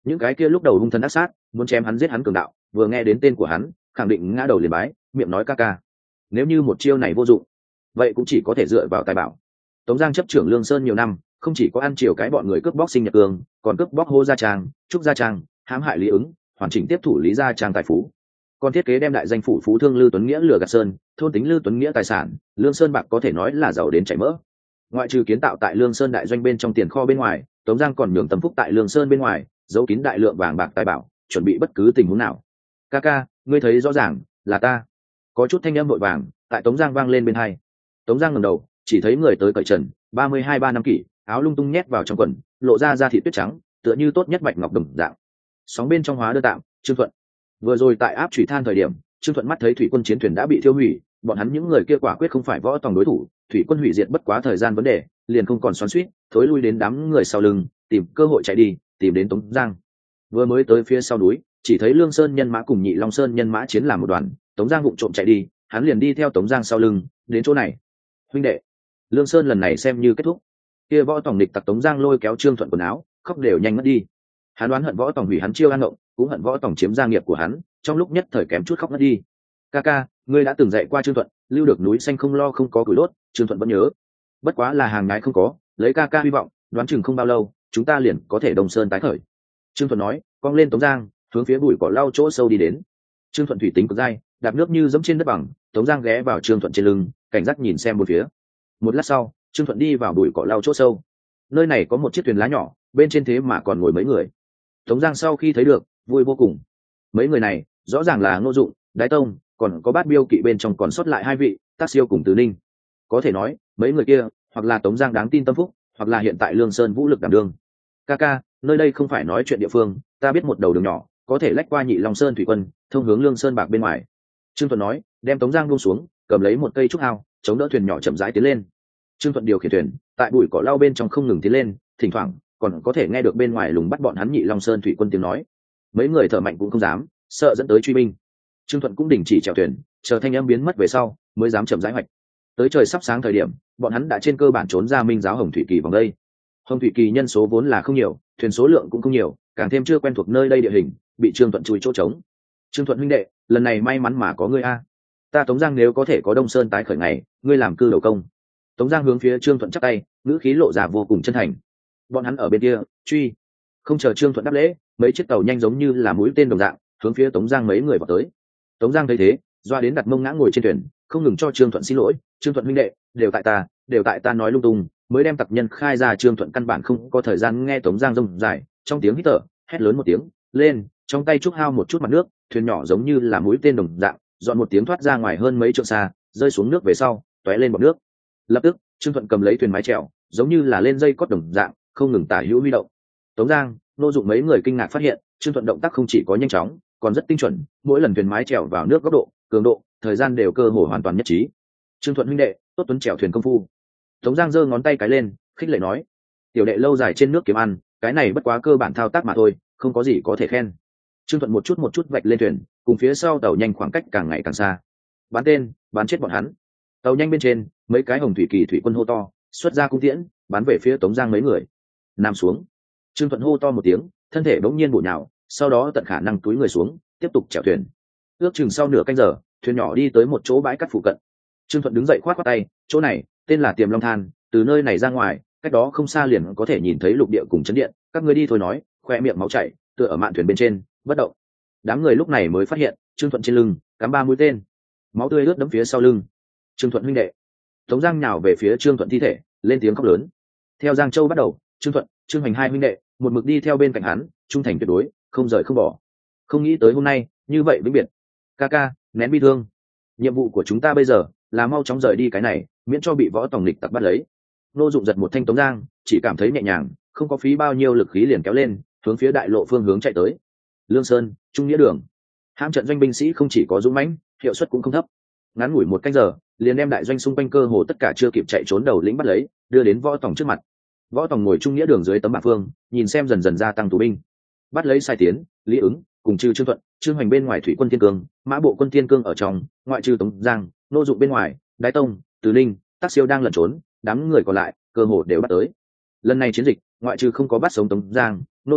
những cái kia lúc đầu hung thần ác sát muốn chém hắn giết hắn cường đạo vừa nghe đến tên của hắn khẳng định ngã đầu liền bái, miệng nói ca ca. Nếu như một chiêu này vô dụng, vậy cũng chỉ có thể dựa vào tài bảo. Tống Giang chấp trưởng Lương Sơn nhiều năm, không chỉ có ăn chiều cái bọn người cướp bóc Sinh Nhật Cương, còn cướp bóc Hô Gia Trang, Trúc Gia Trang, hãm hại Lý Ứng, hoàn chỉnh tiếp thủ Lý Gia Trang tài phú. Còn thiết kế đem đại danh phủ phú thương Lư Tuấn Nghĩa lừa gạt Sơn, thôn tính Lư Tuấn Nghĩa tài sản, Lương Sơn bạc có thể nói là giàu đến chảy mỡ. Ngoại trừ kiến tạo tại Lương Sơn đại doanh bên trong tiền kho bên ngoài, Tống Giang còn nhường tâm phúc tại Lương Sơn bên ngoài, giấu kín đại lượng vàng bạc tài bảo, chuẩn bị bất cứ tình huống nào. Ca ca, ngươi thấy rõ ràng, là ta. Có chút thanh âm vội vàng tại Tống Giang vang lên bên hai. Tống Giang ngẩng đầu, chỉ thấy người tới cởi trần, ba mươi hai ba năm kỷ, áo lung tung nhét vào trong quần, lộ ra da thịt tuyết trắng, tựa như tốt nhất bạch ngọc đồng dạng. Sóng bên trong hóa đơn tạm, Trương Thuận. Vừa rồi tại áp chủy than thời điểm, Trương Thuận mắt thấy thủy quân chiến thuyền đã bị thiêu hủy, bọn hắn những người kia quả quyết không phải võ tòng đối thủ, thủy quân hủy diệt bất quá thời gian vấn đề, liền không còn xoắn xuýt, thối lui đến đám người sau lưng, tìm cơ hội chạy đi, tìm đến Tống Giang. Vừa mới tới phía sau núi, chỉ thấy Lương Sơn nhân mã cùng Nhị Long Sơn nhân mã chiến làm một đoàn, Tống Giang vụng trộm chạy đi, hắn liền đi theo Tống Giang sau lưng, đến chỗ này. Huynh đệ, Lương Sơn lần này xem như kết thúc. Kia võ tòng địch tặc Tống Giang lôi kéo Trương Thuận quần áo, khóc đều nhanh mất đi. Hắn đoán hận võ tòng hủy hắn chiêu an động, cũng hận võ tòng chiếm gia nghiệp của hắn, trong lúc nhất thời kém chút khóc mất đi. Ca ca, ngươi đã từng dạy qua Trương Thuận, lưu được núi xanh không lo không có củi đốt, Trương Thuận vẫn nhớ. Bất quá là hàng nhái không có, lấy ca ca hy vọng, đoán chừng không bao lâu, chúng ta liền có thể Đông Sơn tái khởi. Trương Thuận nói, cong lên Tống Giang, hướng phía bụi cỏ lau chỗ sâu đi đến. Trương Thuận thủy tính cực dai, đạp nước như dẫm trên đất bằng, Tống Giang ghé vào Trương Thuận trên lưng, cảnh giác nhìn xem bốn phía. Một lát sau, Trương Thuận đi vào bụi cỏ lau chỗ sâu. Nơi này có một chiếc thuyền lá nhỏ, bên trên thế mà còn ngồi mấy người. Tống Giang sau khi thấy được, vui vô cùng. Mấy người này, rõ ràng là Ngô Dụng, Đái Tông, còn có Bát Biêu kỵ bên trong còn sót lại hai vị, Tác Siêu cùng Từ Ninh. Có thể nói, mấy người kia, hoặc là Tống Giang đáng tin tâm phúc, hoặc là hiện tại Lương Sơn vũ lực đảm đương. Ca ca, nơi đây không phải nói chuyện địa phương, ta biết một đầu đường nhỏ, có thể lách qua Nhị Long Sơn thủy quân, thông hướng Lương Sơn bạc bên ngoài. Trương Thuận nói, đem Tống Giang buông xuống, cầm lấy một cây trúc hao, chống đỡ thuyền nhỏ chậm rãi tiến lên. Trương Thuận điều khiển thuyền, tại bụi cỏ lau bên trong không ngừng tiến lên, thỉnh thoảng còn có thể nghe được bên ngoài lùng bắt bọn hắn Nhị Long Sơn thủy quân tiếng nói. Mấy người thở mạnh cũng không dám, sợ dẫn tới truy binh. Trương Thuận cũng đình chỉ chèo thuyền, chờ thanh âm biến mất về sau, mới dám chậm rãi hoạch. Tới trời sắp sáng thời điểm, bọn hắn đã trên cơ bản trốn ra Minh giáo Hồng Thủy Kỳ vòng đây. Hồng Thủy Kỳ nhân số vốn là không nhiều, thuyền số lượng cũng không nhiều, càng thêm chưa quen thuộc nơi đây địa hình, bị Trương Thuận chui chỗ trống. Trương Thuận huynh đệ, lần này may mắn mà có ngươi a. Ta Tống Giang nếu có thể có Đông Sơn tái khởi ngày, ngươi làm cư đầu công. Tống Giang hướng phía Trương Thuận chắp tay, ngữ khí lộ ra vô cùng chân thành. Bọn hắn ở bên kia, truy. Không chờ Trương Thuận đáp lễ, mấy chiếc tàu nhanh giống như là mũi tên đồng dạng, hướng phía Tống Giang mấy người vào tới. Tống Giang thấy thế, doa đến đặt mông ngã ngồi trên thuyền, không ngừng cho Trương Thuận xin lỗi. Trương Thuận huynh đệ, đều tại ta, đều tại ta nói lung tung, mới đem tặc nhân khai ra. Trương Thuận căn bản không có thời gian nghe Tống Giang rông dài, trong tiếng hít thở, hét lớn một tiếng, lên, trong tay trúc hao một chút mặt nước, thuyền nhỏ giống như là mũi tên đồng dạng, dọn một tiếng thoát ra ngoài hơn mấy trượng xa, rơi xuống nước về sau, tóe lên bọt nước. Lập tức, Trương Thuận cầm lấy thuyền mái chèo, giống như là lên dây cót đồng dạng, không ngừng tả hữu huy động. Tống Giang, Nô Dụng mấy người kinh ngạc phát hiện, Trương Thuận động tác không chỉ có nhanh chóng, còn rất tinh chuẩn, mỗi lần thuyền mái chèo vào nước góc độ, cường độ, thời gian đều cơ hồ hoàn toàn nhất trí. Trương Thuận huynh đệ, tốt tuấn chèo thuyền công phu. Tống Giang giơ ngón tay cái lên, khích lệ nói, tiểu đệ lâu dài trên nước kiếm ăn, cái này bất quá cơ bản thao tác mà thôi, không có gì có thể khen. Trương Thuận một chút một chút vạch lên thuyền, cùng phía sau tàu nhanh khoảng cách càng ngày càng xa. Bắn tên, bắn chết bọn hắn. Tàu nhanh bên trên, mấy cái Hồng Thủy Kỳ thủy quân hô to, xuất ra cung tiễn, bắn về phía Tống Giang mấy người. Nằm xuống. Trương Thuận hô to một tiếng, thân thể bỗng nhiên bổ nhào, sau đó tận khả năng túi người xuống, tiếp tục chèo thuyền. Ước chừng sau nửa canh giờ, thuyền nhỏ đi tới một chỗ bãi cát phụ cận. Trương Thuận đứng dậy khoát khoát tay, chỗ này tên là Tiềm Long Than, từ nơi này ra ngoài, cách đó không xa liền có thể nhìn thấy lục địa cùng chấn điện, các ngươi đi thôi. Nói, khoe miệng máu chảy, tựa ở mạn thuyền bên trên, bất động. Đám người lúc này mới phát hiện, Trương Thuận trên lưng cắm ba mũi tên, máu tươi ướt đẫm phía sau lưng. Trương Thuận huynh đệ. Tống Giang nhào về phía Trương Thuận thi thể, lên tiếng khóc lớn. Theo Giang Châu bắt đầu, Trương Thuận, Trương Hoành hai huynh đệ, một mực đi theo bên cạnh hắn, trung thành tuyệt đối, không rời không bỏ. Không nghĩ tới hôm nay, như vậy vĩnh biệt. Ca ca, nén bi thương. Nhiệm vụ của chúng ta bây giờ là mau chóng rời đi cái này, miễn cho bị võ tòng lịch tặc bắt lấy. Nô Dụng giật một thanh Tống Giang, chỉ cảm thấy nhẹ nhàng, không có phí bao nhiêu lực khí liền kéo lên, hướng phía đại lộ phương hướng chạy tới. Lương Sơn, Trung Nghĩa Đường. Hãm trận doanh binh sĩ không chỉ có dũng mãnh, hiệu suất cũng không thấp. Ngắn ngủi một canh giờ, liền đem đại doanh xung quanh cơ hồ tất cả chưa kịp chạy trốn đầu lĩnh bắt lấy, đưa đến võ tòng trước mặt. Võ tòng ngồi Trung Nghĩa Đường dưới tấm bảng phương, nhìn xem dần dần gia tăng tù binh. Bắt lấy Sai Tiến, Lý Ứng, cùng trừ Trương Thuận, Trương Hoành bên ngoài thủy quân Thiên Cương, mã bộ quân Thiên Cương ở trong, ngoại trừ Tống Giang, Nô Dụng bên ngoài, Đái Tông, Từ Linh, Tác Siêu đang lẩn trốn, đám người còn lại cơ hồ đều bắt tới. Lần này chiến dịch, ngoại trừ không có bắt sống Tống Giang, Nô Dụng,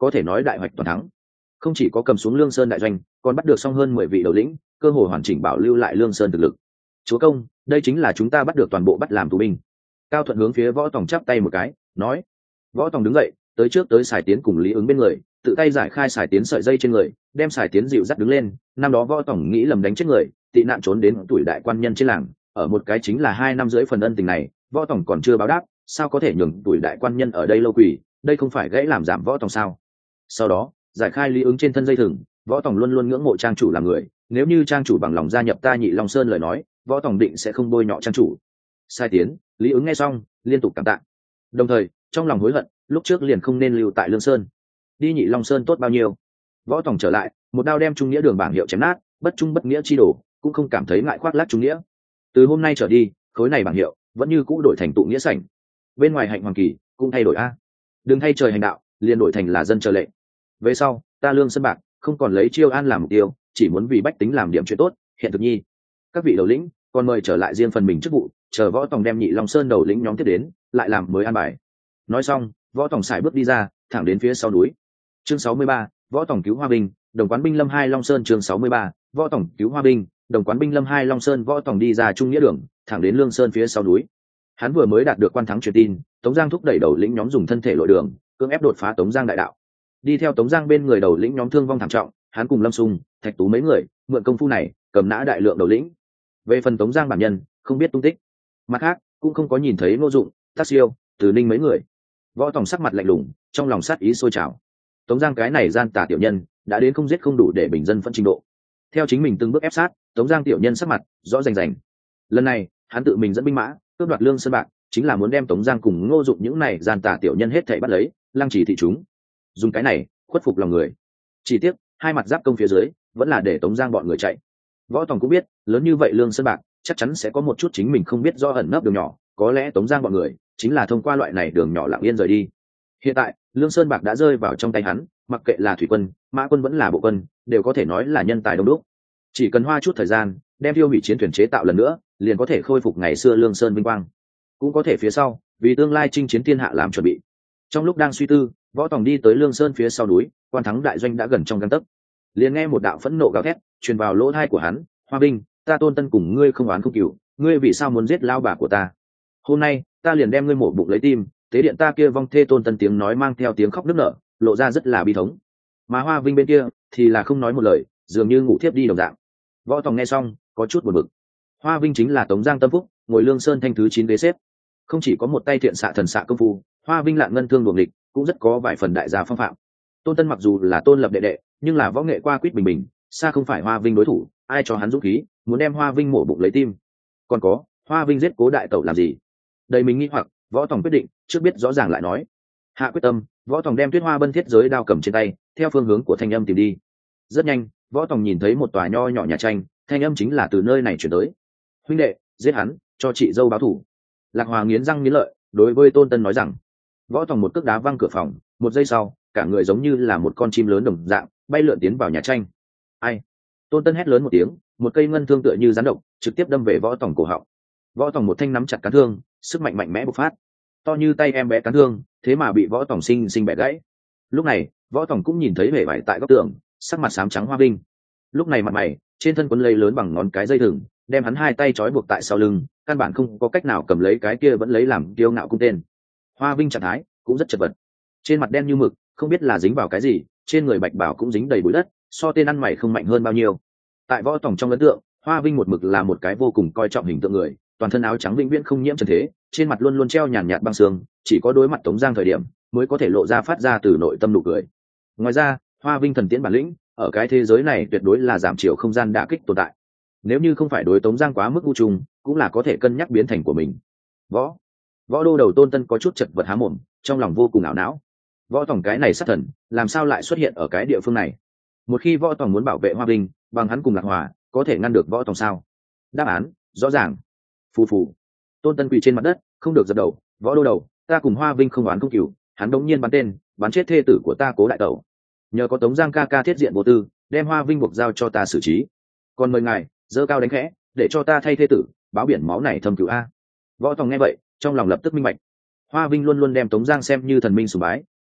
có thể nói đại hoạch toàn thắng. Không chỉ có cầm xuống Lương Sơn đại doanh, còn bắt được xong hơn mười vị đầu lĩnh, cơ hội hoàn chỉnh bảo lưu lại Lương Sơn thực lực. Chúa công, đây chính là chúng ta bắt được toàn bộ bắt làm tù binh. Cao Thuận hướng phía Võ Tòng chắp tay một cái, nói. Võ Tòng đứng dậy, tới trước tới Sải Tiến cùng Lý Ứng bên người, tự tay giải khai Sải Tiến sợi dây trên người, đem Sải Tiến dịu dắt đứng lên. Năm đó Võ Tòng nghĩ lầm đánh chết người, tị nạn trốn đến tuổi đại quan nhân trên làng, ở một cái chính là hai năm rưỡi phần ân tình này, Võ Tòng còn chưa báo đáp, sao có thể nhường tuổi đại quan nhân ở đây lâu quỷ, đây không phải gãy làm giảm Võ Tòng sao? Sau đó, giải khai Lý Ứng trên thân dây thừng, Võ Tòng luôn luôn ngưỡng mộ trang chủ làm người, nếu như trang chủ bằng lòng gia nhập ta Nhị Long Sơn lời nói, Võ Tòng định sẽ không bôi nhọ trang chủ. Sai Tiến, Lý Ứng nghe xong, liên tục cảm tạ. Đồng thời, trong lòng hối hận, lúc trước liền không nên lưu tại Lương Sơn. Đi Nhị Long Sơn tốt bao nhiêu. Võ Tòng trở lại, một đao đem trung nghĩa đường bảng hiệu chém nát, bất trung bất nghĩa chi đổ, cũng không cảm thấy ngại khoác lác trung nghĩa. Từ hôm nay trở đi, khối này bảng hiệu vẫn như cũ đổi thành tụ nghĩa sảnh. Bên ngoài hạnh hoàng kỳ cũng thay đổi a. Đừng thay trời hành đạo, liền đổi thành là dân chờ lệnh. Về sau, ta Lương Sơn bạc không còn lấy chiêu an làm mục tiêu, chỉ muốn vì bách tính làm điểm chuyện tốt, hiện thực nhi. Các vị đầu lĩnh, còn mời trở lại riêng phần mình chức vụ, chờ Võ Tòng đem Nhị Long Sơn đầu lĩnh nhóm tiếp đến, lại làm mới an bài. Nói xong, Võ Tòng xài bước đi ra, thẳng đến phía sau núi. Chương sáu mươi ba, Võ Tòng cứu Hoa binh, đồng quán binh lâm hai Long Sơn. Chương sáu mươi ba, Võ Tòng cứu Hoa binh, đồng quán binh lâm hai Long Sơn. Võ Tòng đi ra trung nghĩa đường, thẳng đến Lương Sơn phía sau núi. Hắn vừa mới đạt được quan thắng truyền tin, Tống Giang thúc đẩy đầu lĩnh nhóm dùng thân thể lội đường, cưỡng ép đột phá Tống Giang đại đạo. Đi theo Tống Giang bên người đầu lĩnh nhóm thương vong thảm trọng, hắn cùng Lâm Sung, Thạch Tú mấy người mượn công phu này cầm nã đại lượng đầu lĩnh. Về phần Tống Giang bản nhân, không biết tung tích. Mặt khác, cũng không có nhìn thấy Ngô Dụng, Tác Siêu, Từ Ninh mấy người. Võ Tòng sắc mặt lạnh lùng, trong lòng sát ý sôi trào. Tống Giang cái này gian tà tiểu nhân, đã đến không giết không đủ để bình dân phân trình độ. Theo chính mình từng bước ép sát, Tống Giang tiểu nhân sắc mặt rõ rành rành. Lần này, hắn tự mình dẫn binh mã, cướp đoạt Lương Sơn bạc, chính là muốn đem Tống Giang cùng Ngô Dụng những này gian tà tiểu nhân hết thảy bắt lấy, lăng trì thị chúng. Dùng cái này, khuất phục lòng người. Chỉ tiếc, hai mặt giáp công phía dưới, vẫn là để Tống Giang bọn người chạy. Võ Tòng cũng biết, lớn như vậy Lương Sơn bạc, chắc chắn sẽ có một chút chính mình không biết do ẩn nấp đường nhỏ, có lẽ Tống Giang bọn người chính là thông qua loại này đường nhỏ lặng yên rời đi. Hiện tại, Lương Sơn bạc đã rơi vào trong tay hắn, mặc kệ là thủy quân, mã quân vẫn là bộ quân, đều có thể nói là nhân tài đông đúc. Chỉ cần hoa chút thời gian, đem tiêu hủy chiến thuyền chế tạo lần nữa, liền có thể khôi phục ngày xưa Lương Sơn vinh quang. Cũng có thể phía sau, vì tương lai chinh chiến thiên hạ làm chuẩn bị. Trong lúc đang suy tư, Võ Tòng đi tới Lương Sơn phía sau núi, quan thắng đại doanh đã gần trong gang tấc. Liền nghe một đạo phẫn nộ gào thét truyền vào lỗ tai của hắn, "Hoa binh, ta Tôn Tân cùng ngươi không oán không cừu, ngươi vì sao muốn giết lao bà của ta? Hôm nay, ta liền đem ngươi mổ bụng lấy tim." Tế điện ta kia vong thê Tôn Tân tiếng nói mang theo tiếng khóc nức nở, lộ ra rất là bi thống. Mà Hoa Vinh bên kia thì là không nói một lời, dường như ngủ thiếp đi đồng dạng. Võ Tòng nghe xong, có chút buồn bực. Hoa Vinh chính là Tống Giang tâm phúc, ngồi Lương Sơn thanh thứ chín ghế xếp. Không chỉ có một tay thiện xạ thần xạ công phu, Hoa Vinh lạn ngân thương đuổi địch, cũng rất có vài phần đại gia phong phạm. Tôn Tân mặc dù là tôn lập đệ đệ, nhưng là võ nghệ qua quýt bình bình, xa không phải Hoa Vinh đối thủ, ai cho hắn dũng khí, muốn đem Hoa Vinh mổ bụng lấy tim. Còn có, Hoa Vinh giết Cố đại tẩu làm gì? Đây mình nghi hoặc, Võ Tòng quyết định, trước biết rõ ràng lại nói. Hạ quyết tâm, Võ Tòng đem Tuyết Hoa Bân thiết giới đao cầm trên tay, theo phương hướng của thanh âm tìm đi. Rất nhanh, Võ Tòng nhìn thấy một tòa nho nhỏ nhà tranh, thanh âm chính là từ nơi này chuyển tới. "Huynh đệ, giết hắn, cho chị dâu báo thù." Lạc Hòa nghiến răng nghiến lợi, đối với Tôn Tân nói rằng. Võ Tòng một cước đá văng cửa phòng, một giây sau, cả người giống như là một con chim lớn đồng dạng, bay lượn tiến vào nhà tranh. "Ai?" Tôn Tân hét lớn một tiếng, một cây ngân thương tựa như rắn độc, trực tiếp đâm về Võ Tòng cổ họng. Võ Tòng một thanh nắm chặt cán thương, sức mạnh mạnh mẽ bộc phát. To như tay em bé cán thương, thế mà bị Võ Tòng sinh sinh bẻ gãy. Lúc này, Võ Tòng cũng nhìn thấy vẻ vải tại góc tường, sắc mặt xám trắng Hoa Vinh. Lúc này mặt mày, trên thân quấn lấy lớn bằng ngón cái dây thừng, đem hắn hai tay trói buộc tại sau lưng, căn bản không có cách nào cầm lấy cái kia vẫn lấy làm kiêu ngạo cung tên. Hoa Vinh trạng thái cũng rất chật vật, trên mặt đen như mực, không biết là dính vào cái gì, trên người bạch bảo cũng dính đầy bụi đất, so tên ăn mày không mạnh hơn bao nhiêu. Tại Võ Tòng trong ấn tượng, Hoa Vinh một mực là một cái vô cùng coi trọng hình tượng người, toàn thân áo trắng vĩnh viễn không nhiễm trần thế, trên mặt luôn luôn treo nhàn nhạt băng sương, chỉ có đối mặt Tống Giang thời điểm mới có thể lộ ra phát ra từ nội tâm nụ cười. Ngoài ra, Hoa Vinh thần tiễn bản lĩnh, ở cái thế giới này tuyệt đối là giảm chiều không gian đả kích tồn tại. Nếu như không phải đối Tống Giang quá mức ngu trùng, cũng là có thể cân nhắc biến thành của mình. Võ, Võ đô đầu Tôn Tân có chút chật vật há mồm, trong lòng vô cùng ảo não. Võ Tòng cái này sát thần, làm sao lại xuất hiện ở cái địa phương này? Một khi Võ Tòng muốn bảo vệ Hoa Vinh, bằng hắn cùng Lạc Hòa, có thể ngăn được Võ Tòng sao? Đáp án rõ ràng. Phù phù. Tôn Tân quỳ trên mặt đất, không được dập đầu. "Võ đô đầu, ta cùng Hoa Vinh không oán không cừu, hắn đống nhiên bắn tên, bắn chết thê tử của ta Cố đại tẩu. Nhờ có Tống Giang ca ca thiết diện vô tư, đem Hoa Vinh buộc giao cho ta xử trí. Còn mời ngài giơ cao đánh khẽ, để cho ta thay thê tử báo biển máu này thâm cửu a." Võ Tòng nghe vậy, trong lòng lập tức minh bạch. Hoa Vinh luôn luôn đem Tống Giang xem như thần minh sùng bái,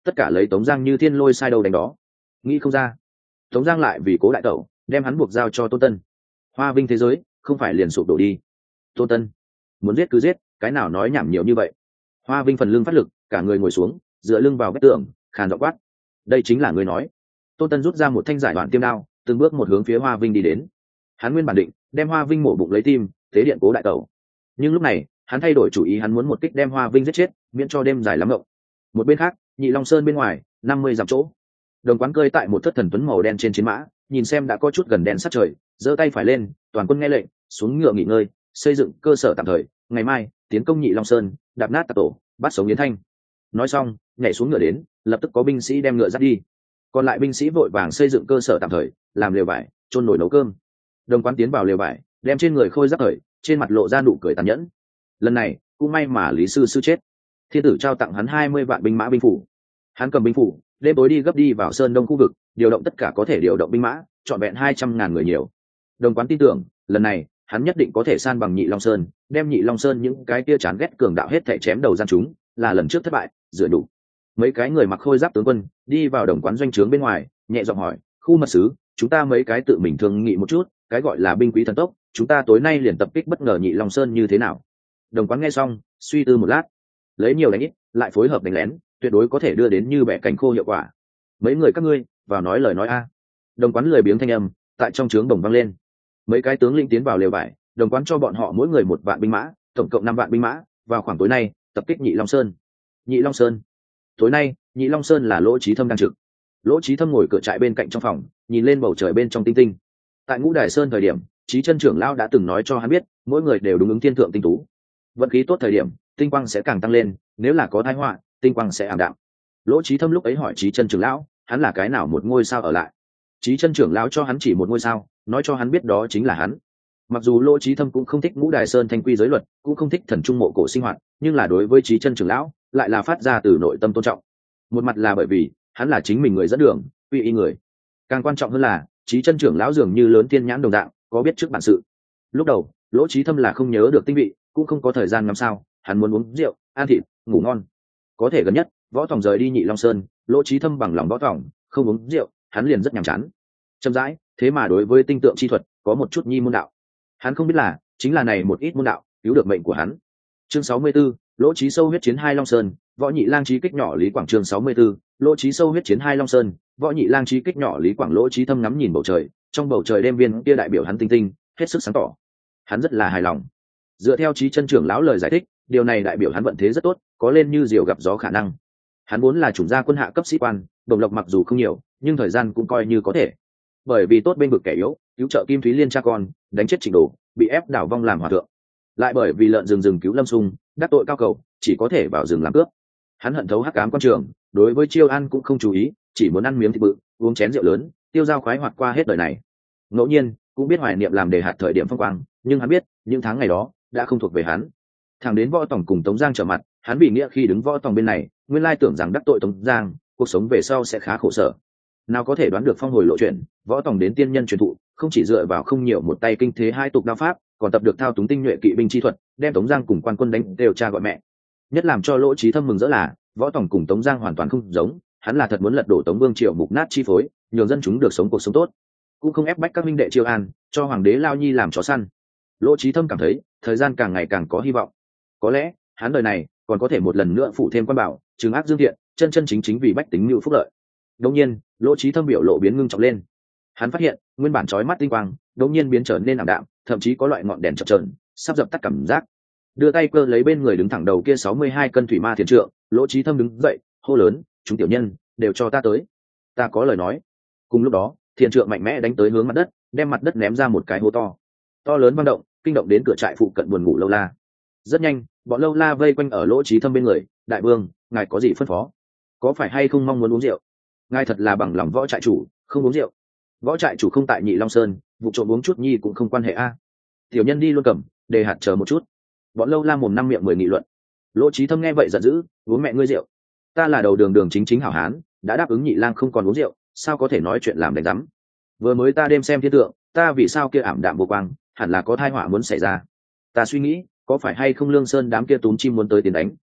tất cả lấy Tống Giang như thiên lôi sai đầu đánh đó. Nghĩ không ra Tống Giang lại vì Cố đại tẩu đem hắn buộc giao cho Tôn Tân. Hoa Vinh thế giới không phải liền sụp đổ đi. Tôn Tân muốn giết cứ giết, cái nào nói nhảm nhiều như vậy. Hoa Vinh phần lưng phát lực, cả người ngồi xuống, dựa lưng vào vách tường, khàn giọng quát: đây chính là người nói. Tôn Tân rút ra một thanh giải đoạn tiêm đao, từng bước một hướng phía Hoa Vinh đi đến. Hắn nguyên bản định đem Hoa Vinh mổ bụng lấy tim, tế điện Cố đại tẩu, nhưng lúc này hắn thay đổi chủ ý, hắn muốn một kích đem Hoa Vinh giết chết, miễn cho đêm dài lắm ngộng. Một bên khác, Nhị Long Sơn bên ngoài năm mươi dặm chỗ, Đồng Quán cơi tại một thất thần tuấn màu đen trên chiến mã, nhìn xem đã có chút gần đèn sát trời, giơ tay phải lên, toàn quân nghe lệnh, xuống ngựa nghỉ ngơi, xây dựng cơ sở tạm thời, ngày mai tiến công Nhị Long Sơn, đạp nát tạc tổ, bắt sống Yến Thanh. Nói xong, nhảy xuống ngựa đến, lập tức có binh sĩ đem ngựa dắt đi. Còn lại binh sĩ vội vàng xây dựng cơ sở tạm thời, làm lều vải, chôn nồi nấu cơm. Đồng Quán tiến vào lều vải, đem trên người khôi giáp thời, trên mặt lộ ra nụ cười tàn nhẫn. Lần này cũng may mà Lý sư sư chết, thiên tử trao tặng hắn hai mươi vạn binh mã binh phủ. Hắn cầm binh phủ, đêm tối đi gấp đi vào sơn đông khu vực, điều động tất cả có thể điều động binh mã, trọn vẹn hai trăm ngàn người nhiều. Đồng Quán tin tưởng lần này hắn nhất định có thể san bằng Nhị Long Sơn, đem Nhị Long Sơn những cái kia chán ghét cường đạo hết thảy chém đầu gian chúng, là lần trước thất bại rửa đủ. Mấy cái người mặc khôi giáp tướng quân đi vào Đồng Quán doanh trướng bên ngoài, nhẹ giọng hỏi: khu mật sứ, chúng ta mấy cái tự mình thương nghị một chút, cái gọi là binh quý thần tốc, chúng ta tối nay liền tập kích bất ngờ Nhị Long Sơn như thế nào? Đồng Quán nghe xong, suy tư một lát, lấy nhiều đánh ít, lại phối hợp đánh lén, tuyệt đối có thể đưa đến như bẻ cánh khô hiệu quả. Mấy người các ngươi vào nói lời nói a. Đồng Quán lười biếng thanh âm tại trong trướng đồng vang lên. Mấy cái tướng lĩnh tiến vào lều vải, Đồng Quán cho bọn họ mỗi người một vạn binh mã, tổng cộng năm vạn binh mã, vào khoảng tối nay tập kích Nhị Long Sơn. Nhị Long Sơn. Tối nay, Nhị Long Sơn là Lỗ Chí Thâm đang trực. Lỗ Chí Thâm ngồi cửa trại bên cạnh trong phòng, nhìn lên bầu trời bên trong tinh tinh. Tại Ngũ Đài Sơn thời điểm, Chí Chân trưởng lão đã từng nói cho hắn biết, mỗi người đều đúng ứng thiên thượng tinh tú. Vận khí tốt thời điểm, tinh quang sẽ càng tăng lên, nếu là có tai họa, tinh quang sẽ ảm đạm. Lỗ Chí Thâm lúc ấy hỏi Chí Chân trưởng lão, hắn là cái nào một ngôi sao ở lại? Chí Chân trưởng lão cho hắn chỉ một ngôi sao, nói cho hắn biết đó chính là hắn. Mặc dù Lỗ Chí Thâm cũng không thích Ngũ Đài Sơn thanh quy giới luật, cũng không thích thần trung mộ cổ sinh hoạt, nhưng là đối với Chí Chân trưởng lão, lại là phát ra từ nội tâm tôn trọng. Một mặt là bởi vì hắn là chính mình người dẫn đường, uy y người. Càng quan trọng hơn là Chí Chân trưởng lão dường như lớn thiên nhãn đồng dạng, có biết trước bản sự. Lúc đầu, Lỗ Chí Thâm là không nhớ được tinh vị, cũng không có thời gian ngắm sao, hắn muốn uống rượu, ăn thịt, ngủ ngon. Có thể gần nhất, Võ Tòng rời đi Nhị Long Sơn, Lỗ Chí Thâm bằng lòng Võ Tòng, không uống rượu, hắn liền rất nhàm chán. Chậm rãi, thế mà đối với tinh tượng chi thuật có một chút nhi môn đạo. Hắn không biết là, chính là này một ít môn đạo cứu được mệnh của hắn. Chương sáu mươi 64, Lỗ Chí Sâu huyết chiến hai Long Sơn, Võ Nhị Lang chí kích nhỏ Lý Quảng. Chương sáu mươi 64, Lỗ Chí Sâu huyết chiến hai Long Sơn, Võ Nhị Lang chí kích nhỏ Lý Quảng. Lỗ Chí Thâm ngắm nhìn bầu trời, trong bầu trời đêm viên kia đại biểu hắn tinh tinh, hết sức sáng tỏ. Hắn rất là hài lòng. Dựa theo Chí Chân trưởng lão lời giải thích, điều này đại biểu hắn vận thế rất tốt, có lên như diều gặp gió khả năng. Hắn vốn là chủng gia quân hạ cấp sĩ quan, đồng lộc mặc dù không nhiều, nhưng thời gian cũng coi như có thể. Bởi vì tốt bên vực kẻ yếu, cứu trợ Kim Thúy Liên cha con, đánh chết Trịnh Đồ, bị ép đảo vong làm hòa thượng. Lại bởi vì lợn rừng rừng cứu Lâm Sung, đắc tội cao cầu, chỉ có thể vào rừng làm cướp. Hắn hận thấu hắc ám quan trường, đối với chiêu ăn cũng không chú ý, chỉ muốn ăn miếng thịt bự, uống chén rượu lớn, tiêu dao khoái hoạt qua hết đời này. Ngẫu nhiên cũng biết hoài niệm làm đề hạt thời điểm phong quang, nhưng hắn biết những tháng ngày đó đã không thuộc về hắn. Thẳng đến Võ Tòng cùng Tống Giang trở mặt, hắn vì nghĩa khi đứng Võ Tòng bên này, nguyên lai tưởng rằng đắc tội Tống Giang, cuộc sống về sau sẽ khá khổ sở. Nào có thể đoán được phong hồi lộ chuyện, Võ Tòng đến tiên nhân truyền thụ, không chỉ dựa vào không nhiều một tay kinh thế hai tục đao pháp, còn tập được thao túng tinh nhuệ kỵ binh chi thuật, đem Tống Giang cùng quan quân đánh đều cha gọi mẹ. Nhất làm cho Lỗ Chí Thâm mừng rỡ là, Võ Tòng cùng Tống Giang hoàn toàn không giống, hắn là thật muốn lật đổ Tống Vương Triệu mục nát chi phối, nhường dân chúng được sống cuộc sống tốt, cũng không ép bách các minh đệ Triều An, cho hoàng đế Lao Nhi làm chó săn. Lỗ Chí Thâm cảm thấy, thời gian càng ngày càng có hy vọng. Có lẽ, hắn đời này còn có thể một lần nữa phụ thêm quan bảo, trừng ác dương thiện, chân chân chính chính vì bách tính nhu phúc lợi. Đột nhiên, Lỗ Chí Thâm biểu lộ biến ngưng trọng lên. Hắn phát hiện, nguyên bản chói mắt tinh quang, đột nhiên biến trở nên ảm đạm, thậm chí có loại ngọn đèn chập chờn, sắp dập tắt cảm giác. Đưa tay cơ lấy bên người đứng thẳng đầu kia sáu mươi hai cân thủy ma thiền trượng, Lỗ Chí Thâm đứng dậy, hô lớn: "Chúng tiểu nhân, đều cho ta tới, ta có lời nói." Cùng lúc đó, thiền trượng mạnh mẽ đánh tới hướng mặt đất, đem mặt đất ném ra một cái hố to. To lớn vang động, kinh động đến cửa trại phụ cận buồn ngủ lâu la. Rất nhanh, bọn lâu la vây quanh ở Lỗ Chí Thâm bên người, "Đại vương, ngài có gì phân phó? Có phải hay không mong muốn uống rượu? Ngài thật là bằng lòng võ trại chủ, không uống rượu. Võ trại chủ không tại Nhị Long Sơn, vụ trộm uống chút nhi cũng không quan hệ a." Tiểu nhân đi luôn cầm, đề hạt chờ một chút. Bọn lâu la mồm năm miệng mười nghị luận. Lỗ Chí Thâm nghe vậy giận dữ: "Uống mẹ ngươi rượu? Ta là đầu đường đường chính chính hảo hán, đã đáp ứng Nhị Lang không còn uống rượu, sao có thể nói chuyện làm đánh rắm? Vừa mới ta đêm xem thiên tượng, ta vì sao kia ảm đạm vô quang, hẳn là có tai họa muốn xảy ra. Ta suy nghĩ, có phải hay không Lương Sơn đám kia túm chim muốn tới tiền đánh.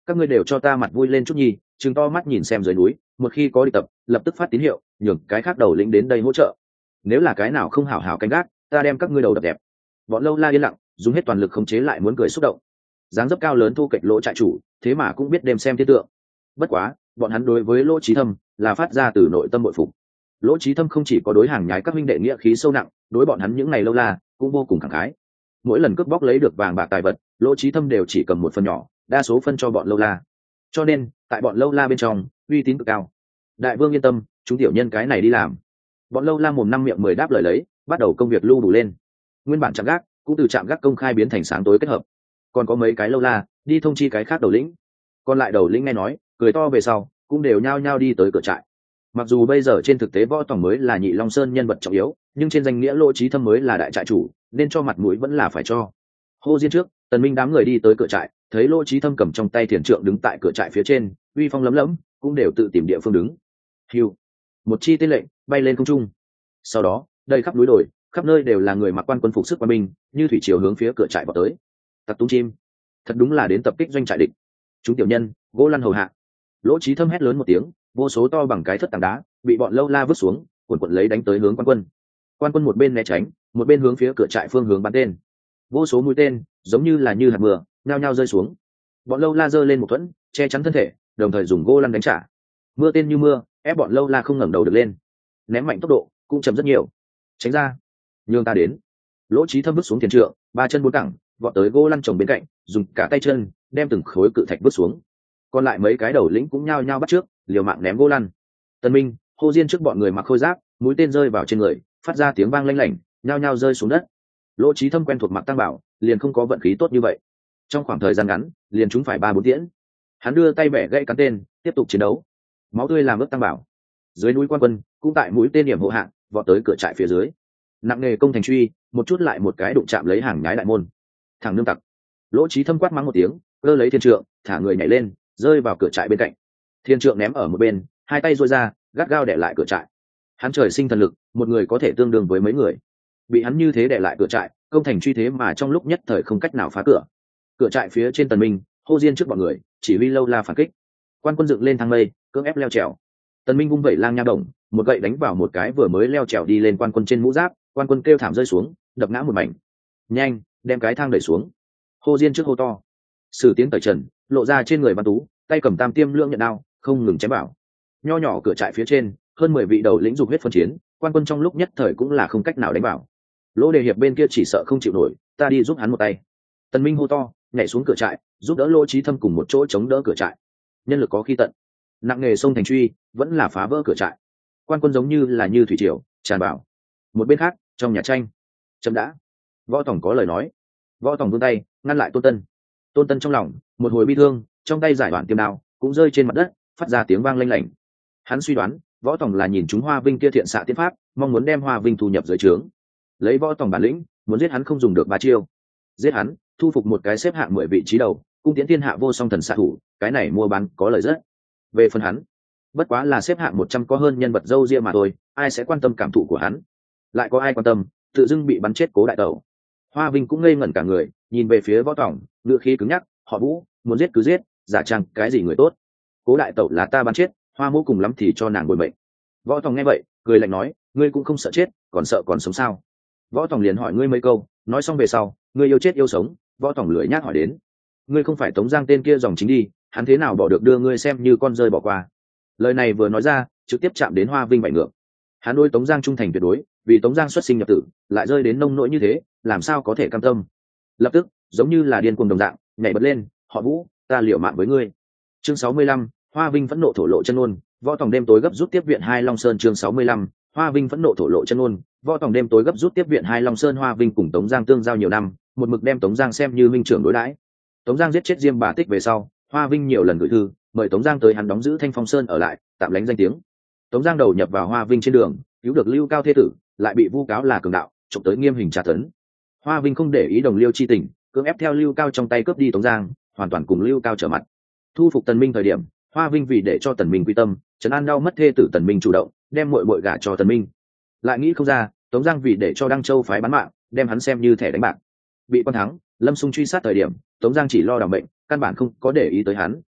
các ngươi đều cho ta mặt vui lên chút nhi, chừng to mắt nhìn xem dưới núi, một khi có đi tập lập tức phát tín hiệu, nhường cái khác đầu lĩnh đến đây hỗ trợ. Nếu là cái nào không hảo hảo canh gác, ta đem các ngươi đầu đập đẹp. Bọn lâu la yên lặng, dùng hết toàn lực khống chế lại muốn cười xúc động. Dáng dấp cao lớn thu kệch lỗ trại chủ, thế mà cũng biết đêm xem thiên tượng. Bất quá, bọn hắn đối với Lỗ Chí Thâm là phát ra từ nội tâm bội phục. Lỗ Chí Thâm không chỉ có đối hàng nhái các huynh đệ nghĩa khí sâu nặng, đối bọn hắn những ngày lâu la cũng vô cùng khẳng khái. Mỗi lần cướp bóc lấy được vàng bạc tài vật, Lỗ Chí Thâm đều chỉ cầm một phần nhỏ, đa số phân cho bọn lâu la. Cho nên, tại bọn lâu la bên trong, uy tín cực cao. Đại vương yên tâm, chúng tiểu nhân cái này đi làm. Bọn lâu la mồm năm miệng mười đáp lời lấy, bắt đầu công việc lưu đủ lên. Nguyên bản trạm gác cũng từ trạm gác công khai biến thành sáng tối kết hợp. Còn có mấy cái lâu la đi thông chi cái khác đầu lĩnh. Còn lại đầu lĩnh nghe nói, cười to về sau, cũng đều nhao nhao đi tới cửa trại. Mặc dù bây giờ trên thực tế Võ Tòng mới là Nhị Long Sơn nhân vật trọng yếu, nhưng trên danh nghĩa Lỗ Chí Thâm mới là đại trại chủ, nên cho mặt mũi vẫn là phải cho. Hô Diên trước, Tần Minh đám người đi tới cửa trại, thấy Lỗ Chí Thâm cầm trong tay thiền trượng đứng tại cửa trại phía trên, uy phong lấm lấm, cũng đều tự tìm địa phương đứng. Hưu, một chi tên lệnh bay lên không trung. Sau đó, đây khắp núi đồi, khắp nơi đều là người mặc quan quân phục sức quân binh, như thủy triều hướng phía cửa trại vào tới. Tặc tung chim, thật đúng là đến tập kích doanh trại địch. Chúng tiểu nhân, gỗ lăn hầu hạ. Lỗ Chí Thâm hét lớn một tiếng, vô số to bằng cái thất tảng đá bị bọn lâu la vứt xuống, cuộn cuộn lấy đánh tới hướng quan quân. Quan quân một bên né tránh, một bên hướng phía cửa trại phương hướng bắn tên. Vô số mũi tên giống như là như hạt mưa, nhao nhao rơi xuống. Bọn lâu la giơ lên một thuẫn, che chắn thân thể, đồng thời dùng gỗ lăn đánh trả. Mưa tên như mưa, ép bọn lâu la không ngẩng đầu được lên. Ném mạnh tốc độ cũng chậm rất nhiều. Tránh ra, nhường ta đến. Lỗ Chí Thâm vứt xuống thiền trượng, ba chân bốn cẳng, vọt tới gỗ lăn chồng bên cạnh, dùng cả tay chân đem từng khối cự thạch vứt xuống. Còn lại mấy cái đầu lĩnh cũng nhao nhao bắt trước, liều mạng ném gỗ lăn. Tần Minh, Hồ Diên trước bọn người mặc khôi giáp, mũi tên rơi vào trên người, phát ra tiếng vang lanh lảnh, nhao nhao rơi xuống đất. Lỗ Chí Thâm quen thuộc mặc tăng bảo, liền không có vận khí tốt như vậy. Trong khoảng thời gian ngắn, liền chúng phải ba bốn tiễn. Hắn đưa tay bẻ gãy cán tên, tiếp tục chiến đấu. Máu tươi làm ướt tăng bảo. Dưới núi quan quân, cũng tại mũi tên điểm hộ hạng, vọt tới cửa trại phía dưới. Nặng nghề công thành truy, một chút lại một cái đụng chạm lấy hàng nhái đại môn. Thằng nương tặc. Lỗ Chí Thâm quát mắng một tiếng, cơ lấy thiên trượng, thả người nhảy lên, rơi vào cửa trại bên cạnh. Thiên trượng ném ở một bên, hai tay duỗi ra, gắt gao đè lại cửa trại. Hắn trời sinh thần lực, một người có thể tương đương với mấy người. Bị hắn như thế đè lại cửa trại, công thành truy thế mà trong lúc nhất thời không cách nào phá cửa. Cửa trại phía trên Tần Minh, Hồ Diên trước bọn người, chỉ huy lâu la phản kích. Quan quân dựng lên thang mây, cưỡng ép leo trèo. Tần Minh vung vẩy lang nha đồng, một gậy đánh vào một cái vừa mới leo trèo đi lên quan quân trên mũ giáp, quan quân kêu thảm rơi xuống, đập ngã một mảnh. Nhanh, đem cái thang đẩy xuống. Hồ Diên trước hô to. Sử tiếng tẩy trần, lộ ra trên người Văn Tú, tay cầm tam tiêm lưỡng nhận đao, không ngừng chém bảo. Nho nhỏ cửa trại phía trên, hơn mười vị đầu lĩnh dục huyết phân chiến, quan quân trong lúc nhất thời cũng là không cách nào đánh bảo. Lỗ Đề Hiệp bên kia chỉ sợ không chịu nổi, ta đi giúp hắn một tay. Tần Minh hô to, nhảy xuống cửa trại, giúp đỡ Lỗ Chí Thâm cùng một chỗ chống đỡ cửa trại. Nhân lực có khi tận, nặng nghề sông thành truy, vẫn là phá vỡ cửa trại. Quan quân giống như là như thủy triều tràn vào. Một bên khác, trong nhà tranh, chậm đã. Võ Tổng có lời nói. Võ Tổng vươn tay ngăn lại Tôn Tân. Tôn Tân trong lòng một hồi bi thương, trong tay giải đoạn tiêm đao cũng rơi trên mặt đất, phát ra tiếng vang lanh lảnh. Hắn suy đoán Võ Tổng là nhìn chúng Hoa Vinh kia thiện xạ tiên pháp, mong muốn đem Hoa Vinh thu nhập dưới trướng. Lấy Võ Tổng bản lĩnh, muốn giết hắn không dùng được ba chiêu. Giết hắn, thu phục một cái xếp hạng mười vị trí đầu, cung tiến thiên hạ vô song thần xạ thủ, cái này mua bán có lời rất. Về phần hắn, bất quá là xếp hạng một trăm có hơn nhân vật dâu ria mà thôi, ai sẽ quan tâm cảm thụ của hắn? Lại có ai quan tâm, tự dưng bị bắn chết Cố đại tẩu. Hoa Vinh cũng ngây ngẩn cả người, nhìn về phía Võ Tổng, ngựa khí cứng nhắc, họ Vũ, muốn giết cứ giết, giả trang cái gì người tốt. Cố đại tẩu là ta bắn chết, Hoa mô cùng lắm thì cho nàng bồi mệnh. Võ Tổng nghe vậy, cười lạnh nói, ngươi cũng không sợ chết, còn sợ còn sống sao? Võ Tổng liền hỏi ngươi mấy câu, nói xong về sau, ngươi yêu chết yêu sống. Võ Tổng lười nhác hỏi đến, ngươi không phải Tống Giang tên kia dòng chính đi, hắn thế nào bỏ được đưa ngươi xem như con rơi bỏ qua? Lời này vừa nói ra, trực tiếp chạm đến Hoa Vinh bại ngược. Hắn đối Tống Giang trung thành tuyệt đối, vì Tống Giang xuất sinh nhập tử, lại rơi đến nông nỗi như thế, làm sao có thể cam tâm? Lập tức, giống như là điên cuồng đồng dạng, nhảy bật lên, họ Vũ, ta liều mạng với ngươi. Chương sáu mươi lăm, Hoa Vinh phẫn nộ thổ lộ chân ngôn. Võ Tổng đêm tối gấp rút tiếp viện hai Long Sơn. Chương sáu mươi lăm, Hoa Vinh phẫn nộ thổ lộ chân ngôn. Võ Tổng đêm tối gấp rút tiếp viện hai Long Sơn. Hoa Vinh cùng Tống Giang tương giao nhiều năm, một mực đem Tống Giang xem như minh trưởng đối đãi. Tống Giang giết chết Diêm Bà Tích về sau, Hoa Vinh nhiều lần gửi thư mời Tống Giang tới hắn đóng giữ Thanh Phong Sơn ở lại, tạm lánh danh tiếng. Tống Giang đầu nhập vào Hoa Vinh trên đường, cứu được Lưu Cao thế tử, lại bị vu cáo là cường đạo, trộm tới nghiêm hình tra tấn. Hoa Vinh không để ý đồng liêu chi tình, cưỡng ép theo Lưu Cao trong tay cướp đi Tống Giang, hoàn toàn cùng Lưu Cao trở mặt. Thu phục Tần Minh thời điểm, Hoa Vinh vì để cho Tần Minh quy tâm, trấn an đau mất thê tử Tần Minh chủ động đem muội muội gả cho Tần Minh. Lại nghĩ không ra, Tống Giang vì để cho Đăng Châu phái bán mạng, đem hắn xem như thẻ đánh bạc. Bị Quan Thắng, Lâm Xung truy sát thời điểm, Tống Giang chỉ lo đảm bệnh, căn bản không có để ý tới hắn,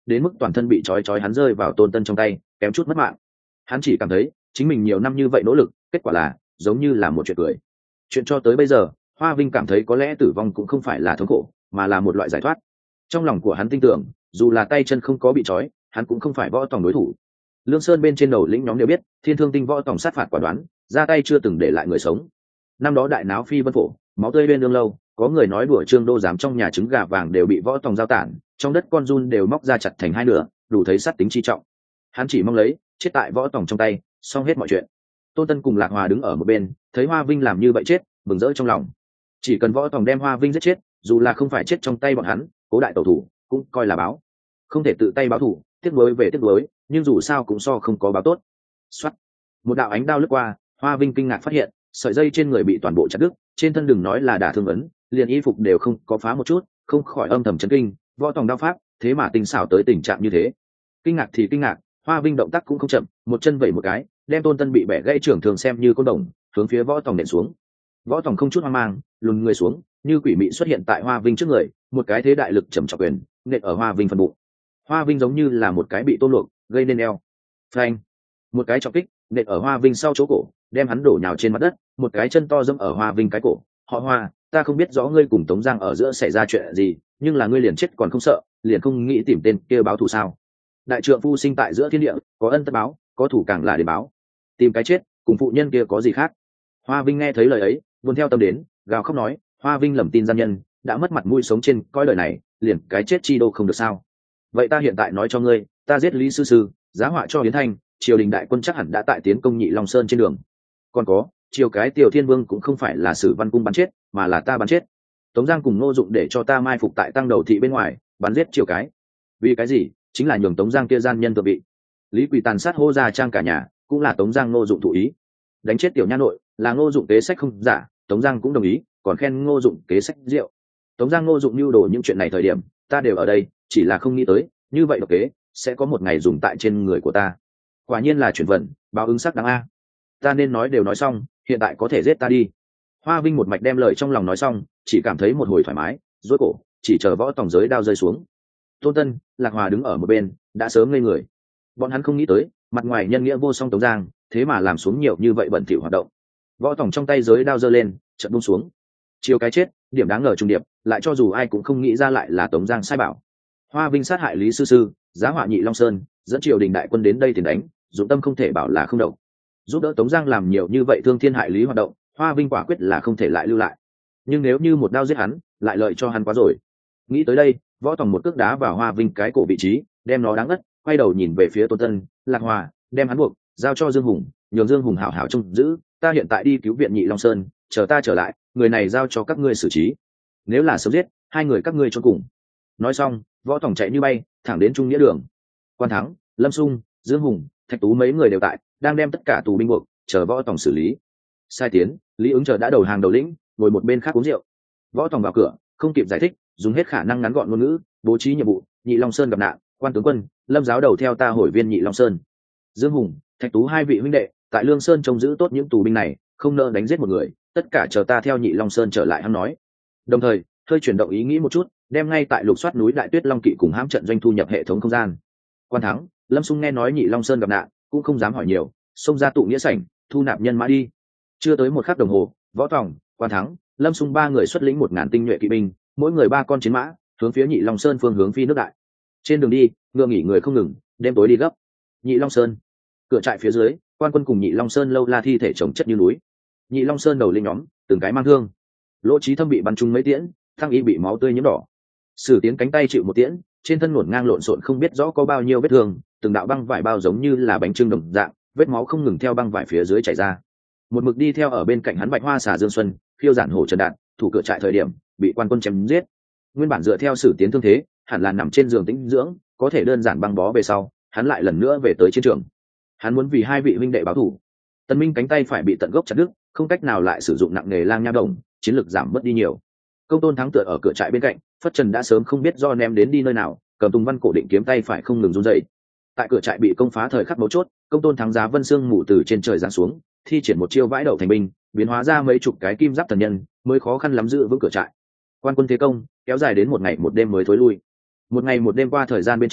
đến mức toàn thân bị trói trói hắn rơi vào Tôn Tân trong tay, kém chút mất mạng. Hắn chỉ cảm thấy chính mình nhiều năm như vậy nỗ lực, kết quả là giống như là một chuyện cười. Chuyện cho tới bây giờ, Hoa Vinh cảm thấy có lẽ tử vong cũng không phải là thống khổ, mà là một loại giải thoát. Trong lòng của hắn tin tưởng, dù là tay chân không có bị trói, hắn cũng không phải võ tòng đối thủ. Lương Sơn bên trên đầu lĩnh nhóm đều biết, Thiên Thương Tinh võ tòng sát phạt quả đoán, ra tay chưa từng để lại người sống. Năm đó đại náo phi vân phổ, máu tươi bên lương lâu, có người nói đùa Trương Đô giám trong nhà trứng gà vàng đều bị võ tòng giao tản, trong đất con run đều móc ra chặt thành hai nửa, đủ thấy sát tính chi trọng. Hắn chỉ mong lấy chết tại võ tòng trong tay, xong hết mọi chuyện. Tôn Tân cùng Lạc Hòa đứng ở một bên, thấy Hoa Vinh làm như vậy chết, mừng rỡ trong lòng. Chỉ cần võ tòng đem Hoa Vinh giết chết, dù là không phải chết trong tay bọn hắn, cố đại tẩu thủ cũng coi là báo. Không thể tự tay báo thủ, tiếc nuối về tiếc nuối, nhưng dù sao cũng so không có báo tốt. Soát, một đạo ánh đao lướt qua, Hoa Vinh kinh ngạc phát hiện sợi dây trên người bị toàn bộ chặt đứt, trên thân đừng nói là đả thương ấn, liền y phục đều không có phá một chút, không khỏi âm thầm chấn kinh, võ tòng đao pháp thế mà tinh xảo tới tình trạng như thế. Kinh ngạc thì kinh ngạc, Hoa Vinh động tác cũng không chậm, một chân vẩy một cái, đem Tôn Tân bị bẻ gãy trưởng thường xem như côn đồng, hướng phía võ tòng nện xuống. Võ tòng không chút hoang mang, lùn người xuống, như quỷ mị xuất hiện tại Hoa Vinh trước người, một cái thế đại lực trầm trọng quyền nện ở Hoa Vinh phần bụng. Hoa Vinh giống như là một cái bị tôm luộc, gây nên eo. Phanh, một cái trọng kích nện ở Hoa Vinh sau chỗ cổ, đem hắn đổ nhào trên mặt đất, một cái chân to dẫm ở Hoa Vinh cái cổ. Họ Hoa, ta không biết rõ ngươi cùng Tống Giang ở giữa xảy ra chuyện gì, nhưng là ngươi liền chết còn không sợ, liền không nghĩ tìm tên kia báo thù sao? Đại trượng phu sinh tại giữa thiên địa, có ân tất báo, có thủ càng là để báo. Tìm cái chết cùng phụ nhân kia có gì khác? Hoa Vinh nghe thấy lời ấy, buồn theo tâm đến, gào khóc nói, Hoa Vinh lầm tin gian nhân, đã mất mặt mũi sống trên coi lời này, liền cái chết chi đô không được sao? Vậy ta hiện tại nói cho ngươi, ta giết Lý sư sư, giá họa cho Yến Thanh, triều đình đại quân chắc hẳn đã tại tiến công Nhị Long Sơn trên đường. Còn có, triều cái Tiểu Thiên Vương cũng không phải là Sử Văn Cung bắn chết, mà là ta bắn chết. Tống Giang cùng Ngô Dụng để cho ta mai phục tại tăng đầu thị bên ngoài, bắn giết triều cái. Vì cái gì? Chính là nhường Tống Giang kia gian nhân tự bị. Lý Quỳ tàn sát hô ra trang cả nhà, cũng là Tống Giang Ngô Dụng thụ ý. Đánh chết Tiểu Nha Nội, là Ngô Dụng kế sách không giả, Tống Giang cũng đồng ý, còn khen Ngô Dụng kế sách diệu. Tống Giang Ngô Dụng mưu đồ những chuyện này thời điểm, ta đều ở đây, chỉ là không nghĩ tới, như vậy độc kế sẽ có một ngày dùng tại trên người của ta. Quả nhiên là chuyển vận, báo ứng sắc đáng a. Ta nên nói đều nói xong, hiện tại có thể giết ta đi. Hoa Vinh một mạch đem lời trong lòng nói xong, chỉ cảm thấy một hồi thoải mái, rối cổ, chỉ chờ võ tòng giới đao rơi xuống. Tôn Tân, Lạc Hòa đứng ở một bên, đã sớm ngây người. Bọn hắn không nghĩ tới, mặt ngoài nhân nghĩa vô song Tống Giang, thế mà làm xuống nhiều như vậy bẩn thỉu hoạt động. Võ tòng trong tay giới đao giơ lên, chợt buông xuống. Chiều cái chết, điểm đáng ngờ trung điệp, lại cho dù ai cũng không nghĩ ra lại là Tống Giang sai bảo. Hoa Vinh sát hại Lý sư sư, giá họa Nhị Long Sơn, dẫn triều đình đại quân đến đây tiền đánh, dụng tâm không thể bảo là không độc. Giúp đỡ Tống Giang làm nhiều như vậy thương thiên hại lý hoạt động, Hoa Vinh quả quyết là không thể lại lưu lại. Nhưng nếu như một đao giết hắn, lại lợi cho hắn quá rồi. Nghĩ tới đây, võ tòng một cước đá vào Hoa Vinh cái cổ vị trí, đem nó đáng ngất, quay đầu nhìn về phía Tôn Tân, Lạc Hòa, đem hắn buộc, giao cho Dương Hùng, nhường Dương Hùng hảo hảo trông giữ, ta hiện tại đi cứu viện Nhị Long Sơn, chờ ta trở lại, người này giao cho các ngươi xử trí. Nếu là sớm giết, hai người các ngươi chôn cùng. Nói xong, võ tòng chạy như bay, thẳng đến Trung Nghĩa Đường. Quan Thắng, Lâm Xung, Dương Hùng, Thạch Tú mấy người đều tại, đang đem tất cả tù binh buộc, chờ võ tòng xử lý. Sai Tiến, Lý Ứng chờ đã đầu hàng đầu lĩnh, ngồi một bên khác uống rượu. Võ tòng vào cửa, không kịp giải thích, dùng hết khả năng ngắn gọn ngôn ngữ, bố trí nhiệm vụ. Nhị Long Sơn gặp nạn, quan tướng quân, Lâm giáo đầu theo ta hồi viên Nhị Long Sơn. Dương Hùng, Thạch Tú hai vị huynh đệ, tại Lương Sơn trông giữ tốt những tù binh này, không nỡ đánh giết một người, tất cả chờ ta theo Nhị Long Sơn trở lại. Hắn nói, đồng thời hơi chuyển động ý nghĩ một chút, đem ngay tại lục soát núi Đại Tuyết Long Kỵ cùng hãm trận doanh thu nhập hệ thống không gian. Quan Thắng, Lâm Xung nghe nói Nhị Long Sơn gặp nạn, cũng không dám hỏi nhiều, xông ra tụ nghĩa sảnh, thu nạp nhân mã đi. Chưa tới một khắc đồng hồ, Võ Tòng, Quan Thắng, Lâm Xung ba người xuất lĩnh một ngàn tinh nhuệ kỵ binh, mỗi người ba con chiến mã, hướng phía Nhị Long Sơn phương hướng phi nước đại. Trên đường đi, ngựa nghỉ người không ngừng, đêm tối đi gấp. Nhị Long Sơn, cửa trại phía dưới, quan quân cùng Nhị Long Sơn lâu la thi thể chồng chất như núi. Nhị Long Sơn đầu linh nhóm, từng cái mang thương. Lỗ Chí Thâm bị bắn trúng mấy tiễn, Thăng Y bị máu tươi nhiễm đỏ. Sử Tiến cánh tay chịu một tiễn, trên thân ngổn ngang lộn xộn không biết rõ có bao nhiêu vết thương, từng đạo băng vải bao giống như là bánh trưng đồng dạng, vết máu không ngừng theo băng vải phía dưới chảy ra. Một mực đi theo ở bên cạnh hắn Bạch Hoa xà Dương Xuân, khiêu giản hổ Trần Đạt, thủ cửa trại thời điểm bị quan quân chém giết. Nguyên bản dựa theo Sử Tiến thương thế, hẳn là nằm trên giường tĩnh dưỡng, có thể đơn giản băng bó về sau, hắn lại lần nữa về tới chiến trường. Hắn muốn vì hai vị huynh đệ báo thù. Tần Minh cánh tay phải bị tận gốc chặt đứt, không cách nào lại sử dụng nặng nghề lang nha đồng, chiến lực giảm mất đi nhiều. Công Tôn Thắng tựa ở cửa trại bên cạnh, Phất Trần đã sớm không biết do ném đến đi nơi nào, cầm Tùng Văn cổ định kiếm tay phải không ngừng run rẩy. Tại cửa trại bị công phá thời khắc mấu chốt, Công Tôn Thắng giá vân xương mù từ trên trời giáng xuống, thi triển một chiêu vãi đậu thành binh, biến hóa ra mấy chục cái kim giáp thần nhân, mới khó khăn lắm giữ vững cửa trại. Quan quân thế công kéo dài đến một ngày một đêm mới thối lui. Một ngày một đêm qua thời gian bên trong,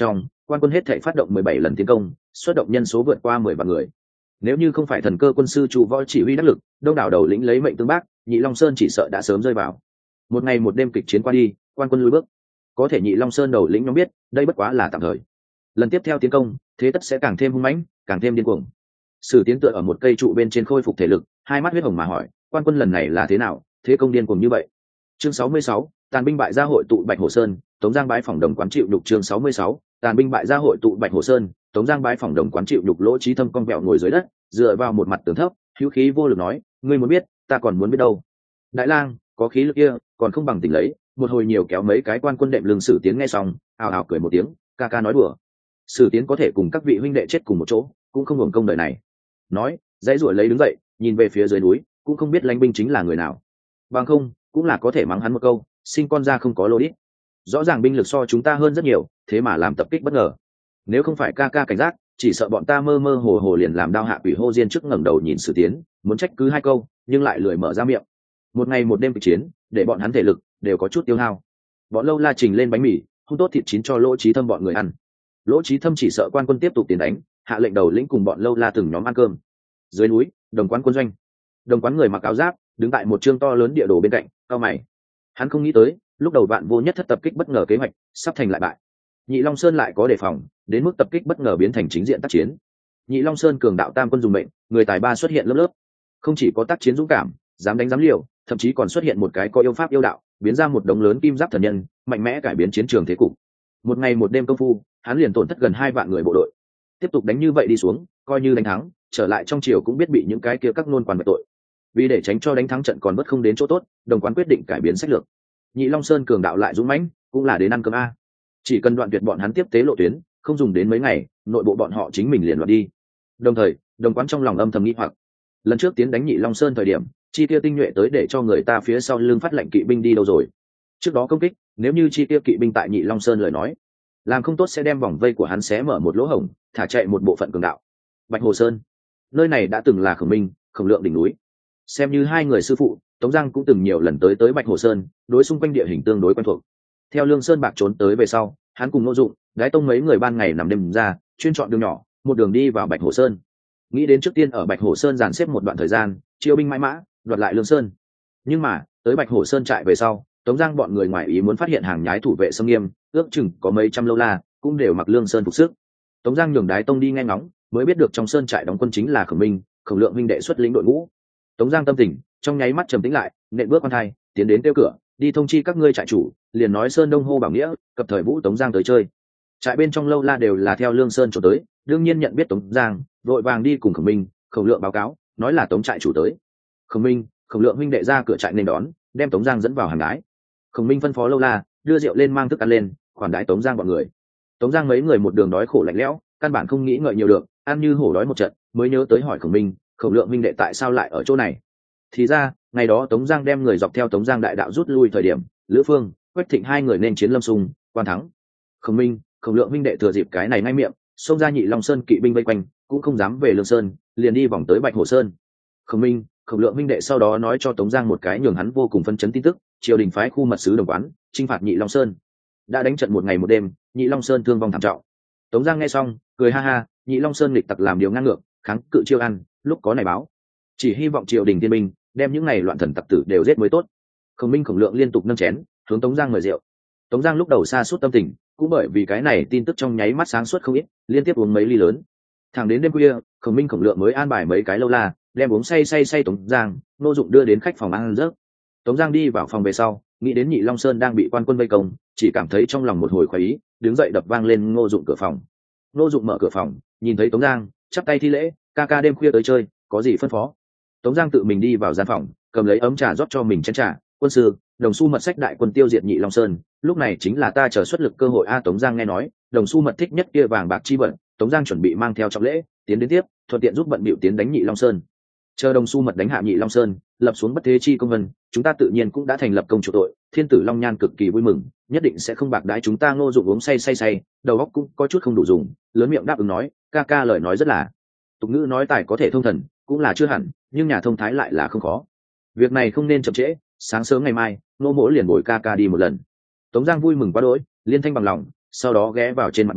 quan quân hết thảy phát động mười bảy lần tiến công, xuất động nhân số vượt qua mười vạn người. Nếu như không phải thần cơ quân sư Chu Võ chỉ huy đắc lực, đông đảo đầu lĩnh lấy mệnh tương bác, Nhị Long Sơn chỉ sợ đã sớm rơi vào. Một ngày một đêm kịch chiến qua đi, quan quân lùi bước. Có thể Nhị Long Sơn đầu lĩnh nhóm biết, đây bất quá là tạm thời. Lần tiếp theo tiến công, thế tất sẽ càng thêm hung mãnh, càng thêm điên cuồng. Sử Tiến tựa ở một cây trụ bên trên khôi phục thể lực, hai mắt huyết hồng mà hỏi, quan quân lần này là thế nào, thế công điên cuồng như vậy? Chương sáu mươi sáu, tàn binh bại gia hội tụ Bạch Hồ Sơn, Tống Giang bái phỏng đồng quán chịu nhục. Chương sáu mươi sáu, tàn binh bại gia hội tụ Bạch Hồ Sơn, Tống Giang bái phỏng đồng quán chịu nhục. Lỗ Chí Thâm cong vẹo ngồi dưới đất, dựa vào một mặt tường thấp, hữu khí vô lực nói, ngươi muốn biết, ta còn muốn biết đâu. Đại lang, có khí lực kia, còn không bằng tỉnh lấy. Một hồi nhiều kéo mấy cái quan quân đệm lưng Sử Tiến nghe xong, ào ào cười một tiếng, ca ca nói đùa. Sử Tiến có thể cùng các vị huynh đệ chết cùng một chỗ, cũng không hưởng công đời này. Nói, dãy ruổi lấy đứng dậy, nhìn về phía dưới núi, cũng không biết lãnh binh chính là người nào. Bằng không, cũng là có thể mắng hắn một câu, sinh con ra không có lô đít. Rõ ràng binh lực so chúng ta hơn rất nhiều, thế mà làm tập kích bất ngờ. Nếu không phải ca ca cảnh giác, chỉ sợ bọn ta mơ mơ hồ hồ liền làm đao hạ quỷ hô diên trước ngẩng đầu nhìn Sử Tiến, muốn trách cứ hai câu, nhưng lại lười mở ra miệng. Một ngày một đêm kịch chiến, để bọn hắn thể lực đều có chút tiêu hao. Bọn lâu la trình lên bánh mì, hung tốt thịt chín cho Lỗ Chí Thâm bọn người ăn. Lỗ Chí Thâm chỉ sợ quan quân tiếp tục tiến đánh, hạ lệnh đầu lĩnh cùng bọn lâu la từng nhóm ăn cơm. Dưới núi, đồng quán quân doanh, đồng quán người mặc áo giáp, đứng tại một chương to lớn địa đồ bên cạnh, cao mày. Hắn không nghĩ tới, lúc đầu bạn vô nhất thất tập kích bất ngờ kế hoạch sắp thành lại bại. Nhị Long Sơn lại có đề phòng, đến mức tập kích bất ngờ biến thành chính diện tác chiến. Nhị Long Sơn cường đạo tam quân dùng mệnh, người tài ba xuất hiện lớp lớp. Không chỉ có tác chiến dũng cảm, dám đánh dám liều, thậm chí còn xuất hiện một cái có yêu pháp yêu đạo, biến ra một đống lớn kim giáp thần nhân, mạnh mẽ cải biến chiến trường thế cục. Một ngày một đêm công phu, hắn liền tổn thất gần hai vạn người bộ đội. Tiếp tục đánh như vậy đi xuống, coi như đánh thắng, trở lại trong triều cũng biết bị những cái kia các nôn quan bạch tội. Vì để tránh cho đánh thắng trận còn bất không đến chỗ tốt, đồng quán quyết định cải biến sách lược. Nhị Long Sơn cường đạo lại dũng mãnh, cũng là đến ăn cơm a. Chỉ cần đoạn tuyệt bọn hắn tiếp tế lộ tuyến, không dùng đến mấy ngày, nội bộ bọn họ chính mình liền loạn đi. Đồng thời, đồng quán trong lòng âm thầm nghi hoặc. Lần trước tiến đánh Nhị Long Sơn thời điểm, chi tiêu tinh nhuệ tới để cho người ta phía sau lưng phát lệnh kỵ binh đi đâu rồi? Trước đó công kích, nếu như chi tiêu kỵ binh tại Nhị Long Sơn lời nói, làm không tốt sẽ đem vòng vây của hắn xé mở một lỗ hổng, thả chạy một bộ phận cường đạo. Bạch Hồ Sơn, nơi này đã từng là Khổng Minh, Khổng Lượng đỉnh núi. Xem như hai người sư phụ, Tống Giang cũng từng nhiều lần tới tới Bạch Hồ Sơn, đối xung quanh địa hình tương đối quen thuộc. Theo Lương Sơn Bạc trốn tới về sau, hắn cùng Ngô Dụng, Đái Tông mấy người ban ngày nằm đêm ra, chuyên chọn đường nhỏ, một đường đi vào Bạch Hồ Sơn. Nghĩ đến trước tiên ở Bạch Hồ Sơn dàn xếp một đoạn thời gian, chiêu binh mãi mã, đoạt lại Lương Sơn. Nhưng mà, tới Bạch Hồ Sơn trại về sau, Tống Giang bọn người ngoài ý muốn phát hiện hàng nhái thủ vệ xâm nghiêm, ước chừng có mấy trăm lâu la, cũng đều mặc Lương Sơn phục sức. Tống Giang nhường Đái Tông đi nghe ngóng, mới biết được trong sơn trại đóng quân chính là Khổng Minh, Khổng Lượng huynh đệ xuất lĩnh đội ngũ. Tống Giang tâm tình trong nháy mắt trầm tĩnh lại, nện bước quan thai, tiến đến tiêu cửa, đi thông chi các ngươi trại chủ, liền nói Sơn Đông hô bảo nghĩa, cập thời vũ Tống Giang tới chơi. Trại bên trong lâu la đều là theo Lương Sơn trốn tới, đương nhiên nhận biết Tống Giang, vội vàng đi cùng Khổng Minh, Khổng Lượng báo cáo, nói là Tống trại chủ tới. Khổng Minh, Khổng Lượng huynh đệ ra cửa trại nên đón, đem Tống Giang dẫn vào hàng đái. Khổng Minh phân phó lâu la đưa rượu lên mang thức ăn lên, khoản đái Tống Giang bọn người. Tống Giang mấy người một đường đói khổ lạnh lẽo, căn bản không nghĩ ngợi nhiều được, ăn như hổ đói một trận, mới nhớ tới hỏi Khổng Minh, Khổng Lượng huynh đệ tại sao lại ở chỗ này. Thì ra, ngày đó Tống Giang đem người dọc theo Tống Giang đại đạo rút lui thời điểm, Lữ Phương, Quách Thịnh hai người nên chiến Lâm Sung, quan thắng. Khổng Minh, Khổng Lượng huynh đệ thừa dịp cái này ngay miệng, xông ra Nhị Long Sơn kỵ binh vây quanh, cũng không dám về Lương Sơn, liền đi vòng tới Bạch Hồ Sơn. Khổng Minh, Khổng Lượng huynh đệ sau đó nói cho Tống Giang một cái nhường hắn vô cùng phân chấn tin tức, triều đình phái khu mật sứ đồng quán, chinh phạt Nhị Long Sơn. Đã đánh trận một ngày một đêm, Nhị Long Sơn thương vong thảm trọng. Tống Giang nghe xong, cười ha ha, Nhị Long Sơn nghịch tặc làm điều ngang ngược, kháng cự chiêu ăn, lúc có này báo, chỉ hy vọng triều đình tiên binh đem những này loạn thần tặc tử đều giết mới tốt. Khổng Minh Khổng Lượng liên tục nâng chén, hướng Tống Giang mời rượu. Tống Giang lúc đầu xa suốt tâm tình, cũng bởi vì cái này tin tức trong nháy mắt sáng suốt không ít, liên tiếp uống mấy ly lớn. Thẳng đến đêm khuya, Khổng Minh Khổng Lượng mới an bài mấy cái lâu la, đem uống say say say Tống Giang, Ngô Dụng đưa đến khách phòng ăn rớt. Tống Giang đi vào phòng về sau, nghĩ đến Nhị Long Sơn đang bị quan quân vây công, chỉ cảm thấy trong lòng một hồi khoái ý, đứng dậy đập vang lên Ngô Dụng cửa phòng. Ngô Dụng mở cửa phòng, nhìn thấy Tống Giang, chắp tay thi lễ, ca ca đêm khuya tới chơi, có gì phân phó. Tống Giang tự mình đi vào gian phòng, cầm lấy ấm trà rót cho mình chén trà. Quân sư, đồng xu mật sách đại quân tiêu diệt Nhị Long Sơn, lúc này chính là ta chờ xuất lực cơ hội a. Tống Giang nghe nói đồng xu mật thích nhất kia vàng bạc chi vận, Tống Giang chuẩn bị mang theo trọng lễ tiến đến tiếp, thuận tiện giúp bận bịu tiến đánh Nhị Long Sơn. Chờ đồng xu mật đánh hạ Nhị Long Sơn, lập xuống bất thế chi công vân, chúng ta tự nhiên cũng đã thành lập công chủ tội. Thiên tử Long Nhan cực kỳ vui mừng, nhất định sẽ không bạc đái chúng ta. Ngô Dụng uống say say say, đầu óc cũng có chút không đủ dùng, lớn miệng đáp ứng nói, ca ca lời nói rất là tục ngữ nói tài có thể thông thần, cũng là chưa hẳn, nhưng nhà thông thái lại là không khó. Việc này không nên chậm trễ, sáng sớm ngày mai Ngô mỗ liền bồi ca ca đi một lần. Tống Giang vui mừng quá đỗi, liên thanh bằng lòng, sau đó ghé vào trên mặt bàn,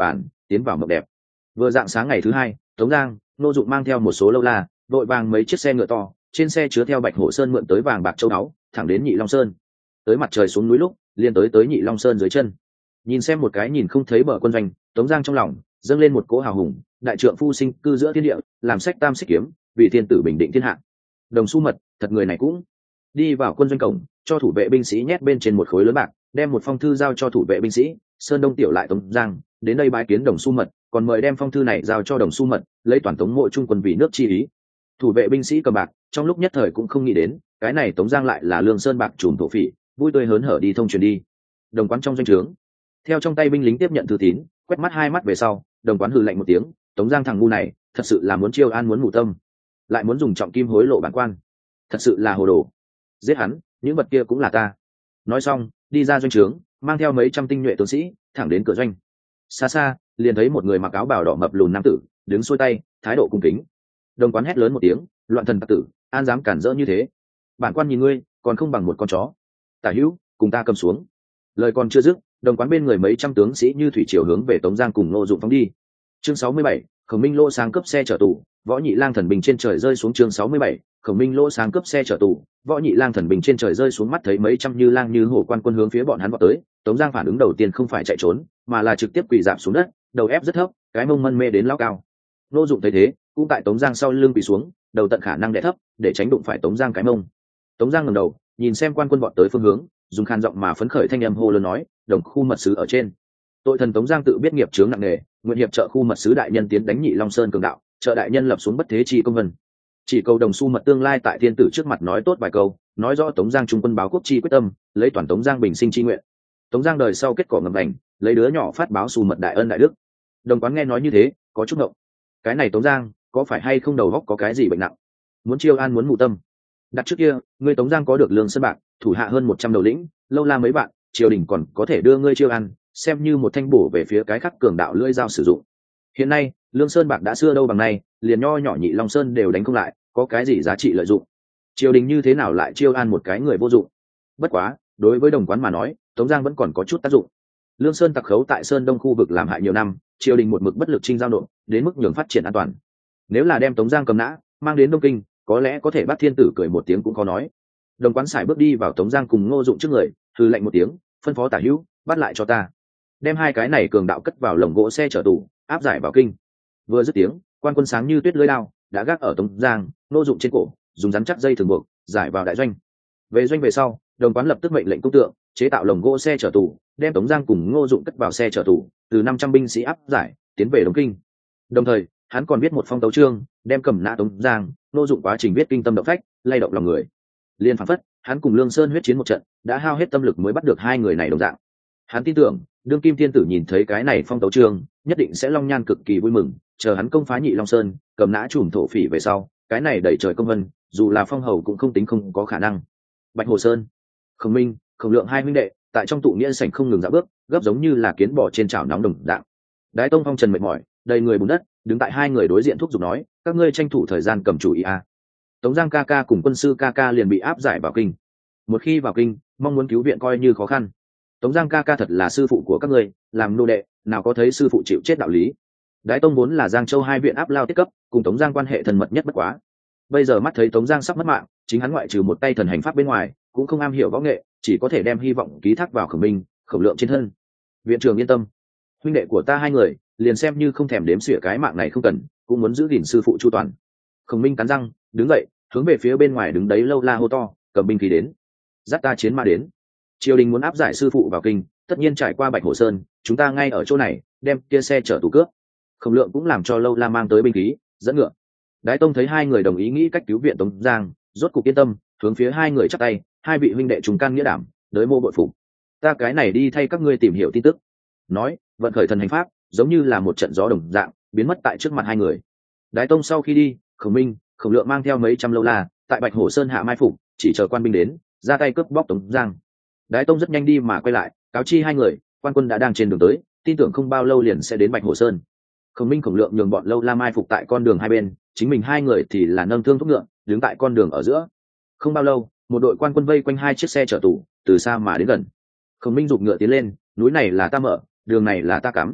tiến vào mộng đẹp. Vừa dạng sáng ngày thứ hai, Tống Giang, Ngô Dụng mang theo một số lâu la, đội vàng mấy chiếc xe ngựa to, trên xe chứa theo Bạch Hổ Sơn mượn tới vàng bạc châu báu, thẳng đến Nhị Long Sơn. Tới mặt trời xuống núi lúc, liền tới tới Nhị Long Sơn dưới chân. Nhìn xem một cái nhìn không thấy bờ quân doanh, Tống Giang trong lòng dâng lên một cỗ hào hùng, đại trượng phu sinh cư giữa thiên địa, làm sách tam xích kiếm, vì thiên tử bình định thiên hạ. Đồng Xu Mật, thật người này cũng đi vào quân doanh cổng, cho thủ vệ binh sĩ nhét bên trên một khối lớn bạc, đem một phong thư giao cho thủ vệ binh sĩ. Sơn Đông tiểu lại Tống Giang đến đây bái kiến Đồng Xu Mật, còn mời đem phong thư này giao cho Đồng Xu Mật, lấy toàn Tống mộ trung quân vì nước chi ý. Thủ vệ binh sĩ cầm bạc, trong lúc nhất thời cũng không nghĩ đến, cái này Tống Giang lại là Lương Sơn bạc trùm thổ phỉ, vui tươi hớn hở đi thông truyền đi. Đồng quán trong doanh trướng, theo trong tay binh lính tiếp nhận thư tín, quét mắt hai mắt về sau, đồng quán hừ lạnh một tiếng, Tống Giang thằng ngu này, thật sự là muốn chiêu an muốn mù tâm, lại muốn dùng trọng kim hối lộ bản quan, thật sự là hồ đồ. Giết hắn, những vật kia cũng là ta. Nói xong, đi ra doanh trướng, mang theo mấy trăm tinh nhuệ tướng sĩ, thẳng đến cửa doanh. Xa xa, liền thấy một người mặc áo bào đỏ mập lùn nam tử, đứng xuôi tay, thái độ cung kính. Đồng quán hét lớn một tiếng, loạn thần tặc tử, an dám cản rỡ như thế? Bản quan nhìn ngươi, còn không bằng một con chó. Tả hữu, cùng ta cầm xuống. Lời còn chưa dứt, đồng quán bên người mấy trăm tướng sĩ như thủy triều hướng về Tống Giang cùng Ngô Dụng phóng đi. Chương sáu mươi bảy, Khổng Minh Lô sáng cướp xe chở tù, Võ Nhị Lang thần bình trên trời rơi xuống. Chương sáu mươi bảy, Khổng Minh Lô sáng cướp xe chở tù, Võ Nhị Lang thần bình trên trời rơi xuống. Mắt thấy mấy trăm như lang như hổ quan quân hướng phía bọn hắn vọt tới, Tống Giang phản ứng đầu tiên không phải chạy trốn, mà là trực tiếp quỳ rạp xuống đất, đầu ép rất thấp, cái mông mân mê đến lao cao. Ngô Dụng thấy thế, cũng tại Tống Giang sau lưng quỳ xuống, đầu tận khả năng đè thấp, để tránh đụng phải Tống Giang cái mông. Tống Giang ngẩng đầu, nhìn xem quan quân vọt tới phương hướng, dùng khan giọng mà phấn khởi thanh âm hô lớn nói, Đồng khu mật sứ ở trên. Tội thần Tống Giang tự biết nghiệp chướng nặng nề, nguyện hiệp trợ khu mật sứ đại nhân tiến đánh Nhị Long Sơn cường đạo, trợ đại nhân lập xuống bất thế chi công vân. Chỉ cầu Đồng Xu Mật tương lai tại thiên tử trước mặt nói tốt vài câu, nói rõ Tống Giang trung quân báo quốc chi quyết tâm, lấy toàn Tống Giang bình sinh chi nguyện. Tống Giang đời sau kết cỏ ngầm đành, lấy đứa nhỏ phát báo Xu Mật đại ân đại đức. Đồng quán nghe nói như thế, có chút ngộng. Cái này Tống Giang, có phải hay không đầu óc có cái gì bệnh nặng? Muốn chiêu an muốn mù tâm. Đặt trước kia, ngươi Tống Giang có được Lương Sơn bạc, thủ hạ hơn một trăm đầu lĩnh, lâu la mấy bạn, triều đình còn có thể đưa ngươi chiêu ăn, xem như một thanh bổ về phía cái khắc cường đạo lưỡi dao sử dụng. Hiện nay, Lương Sơn bạc đã xưa đâu bằng nay, liền nho nhỏ Nhị Long Sơn đều đánh không lại, có cái gì giá trị lợi dụng? Triều đình như thế nào lại chiêu an một cái người vô dụng? Bất quá, đối với đồng quán mà nói, Tống Giang vẫn còn có chút tác dụng. Lương Sơn tặc khấu tại Sơn Đông khu vực làm hại nhiều năm, triều đình một mực bất lực trinh giao nộp, đến mức nhường phát triển an toàn. Nếu là đem Tống Giang cầm nã, mang đến Đông Kinh, có lẽ có thể bắt thiên tử cười một tiếng cũng khó nói. Đồng quán sải bước đi vào Tống Giang cùng Ngô Dụng trước người, hừ lạnh một tiếng, phân phó Tả Hữu, bắt lại cho ta. Đem hai cái này cường đạo cất vào lồng gỗ xe chở tù, áp giải vào kinh. Vừa dứt tiếng, quan quân sáng như tuyết lưỡi lao đã gác ở Tống Giang, Ngô Dụng trên cổ, dùng rắn chắc dây thường buộc, giải vào đại doanh. Về doanh về sau, đồng quán lập tức mệnh lệnh công tượng chế tạo lồng gỗ xe chở tù, đem Tống Giang cùng Ngô Dụng cất vào xe chở tù, từ năm trăm binh sĩ áp giải tiến về Đông Kinh. Đồng thời, hắn còn viết một phong tấu chương, đem cầm nã Tống Giang, Ngô Dụng quá trình viết kinh tâm động phách, lay động lòng người. Liên phảng phất, hắn cùng Lương Sơn huyết chiến một trận, đã hao hết tâm lực mới bắt được hai người này đồng dạng. Hắn tin tưởng, đương kim thiên tử nhìn thấy cái này phong tấu chương, nhất định sẽ long nhan cực kỳ vui mừng, chờ hắn công phá Nhị Long Sơn, cầm nã trùm thổ phỉ về sau, cái này đẩy trời công vân, dù là phong hầu cũng không tính không có khả năng. Bạch Hồ Sơn, Khổng Minh, Khổng Lượng hai huynh đệ, tại trong tụ nghĩa sảnh không ngừng dạo bước, gấp giống như là kiến bò trên chảo nóng đồng dạng. Đái Tông Phong trần mệt mỏi, đầy người bùn đất, đứng tại hai người đối diện thúc giục nói, các ngươi tranh thủ thời gian cầm chủ ý a. Tống Giang ca ca cùng quân sư ca ca liền bị áp giải vào kinh. Một khi vào kinh, mong muốn cứu viện coi như khó khăn. Tống Giang ca ca thật là sư phụ của các ngươi, làm nô đệ, nào có thấy sư phụ chịu chết đạo lý. Đái Tông vốn là Giang Châu hai viện áp lao tiết cấp, cùng Tống Giang quan hệ thân mật nhất bất quá. Bây giờ mắt thấy Tống Giang sắp mất mạng, chính hắn ngoại trừ một tay thần hành pháp bên ngoài, cũng không am hiểu võ nghệ, chỉ có thể đem hy vọng ký thác vào Khổng Minh, Khổng Lượng trên thân. Viện trưởng yên tâm, huynh đệ của ta hai người, liền xem như không thèm đếm xỉa cái mạng này không cần, cũng muốn giữ gìn sư phụ chu toàn. Khổng Minh cắn răng, đứng dậy, hướng về phía bên ngoài đứng đấy lâu la hô to, cầm binh khí đến, dắt ta chiến ma đến. Triều đình muốn áp giải sư phụ vào kinh, tất nhiên trải qua Bạch Hồ Sơn, chúng ta ngay ở chỗ này, đem kia xe chở tù cướp. Khổng Lượng cũng làm cho lâu la mang tới binh khí, dẫn ngựa. Đái Tông thấy hai người đồng ý nghĩ cách cứu viện Tống Giang, rốt cục yên tâm, hướng phía hai người chắp tay, hai vị huynh đệ trùng can nghĩa đảm, đới mô bội phục. Ta cái này đi thay các ngươi tìm hiểu tin tức. Nói, vận khởi thần hành pháp, giống như là một trận gió đồng dạng, biến mất tại trước mặt hai người. Đái Tông sau khi đi, Khổng Minh, Khổng Lượng mang theo mấy trăm lâu la, tại Bạch Hồ Sơn hạ mai phục, chỉ chờ quan binh đến, ra tay cướp bóc Tống Giang. Đái Tông rất nhanh đi mà quay lại, cáo chi hai người, quan quân đã đang trên đường tới, tin tưởng không bao lâu liền sẽ đến Bạch Hồ Sơn. Khổng Minh Khổng Lượng nhường bọn lâu la mai phục tại con đường hai bên, chính mình hai người thì là nâng thương thúc ngựa, đứng tại con đường ở giữa. Không bao lâu, một đội quan quân vây quanh hai chiếc xe chở tù, từ xa mà đến gần. Khổng Minh giục ngựa tiến lên, núi này là ta mở, đường này là ta cắm.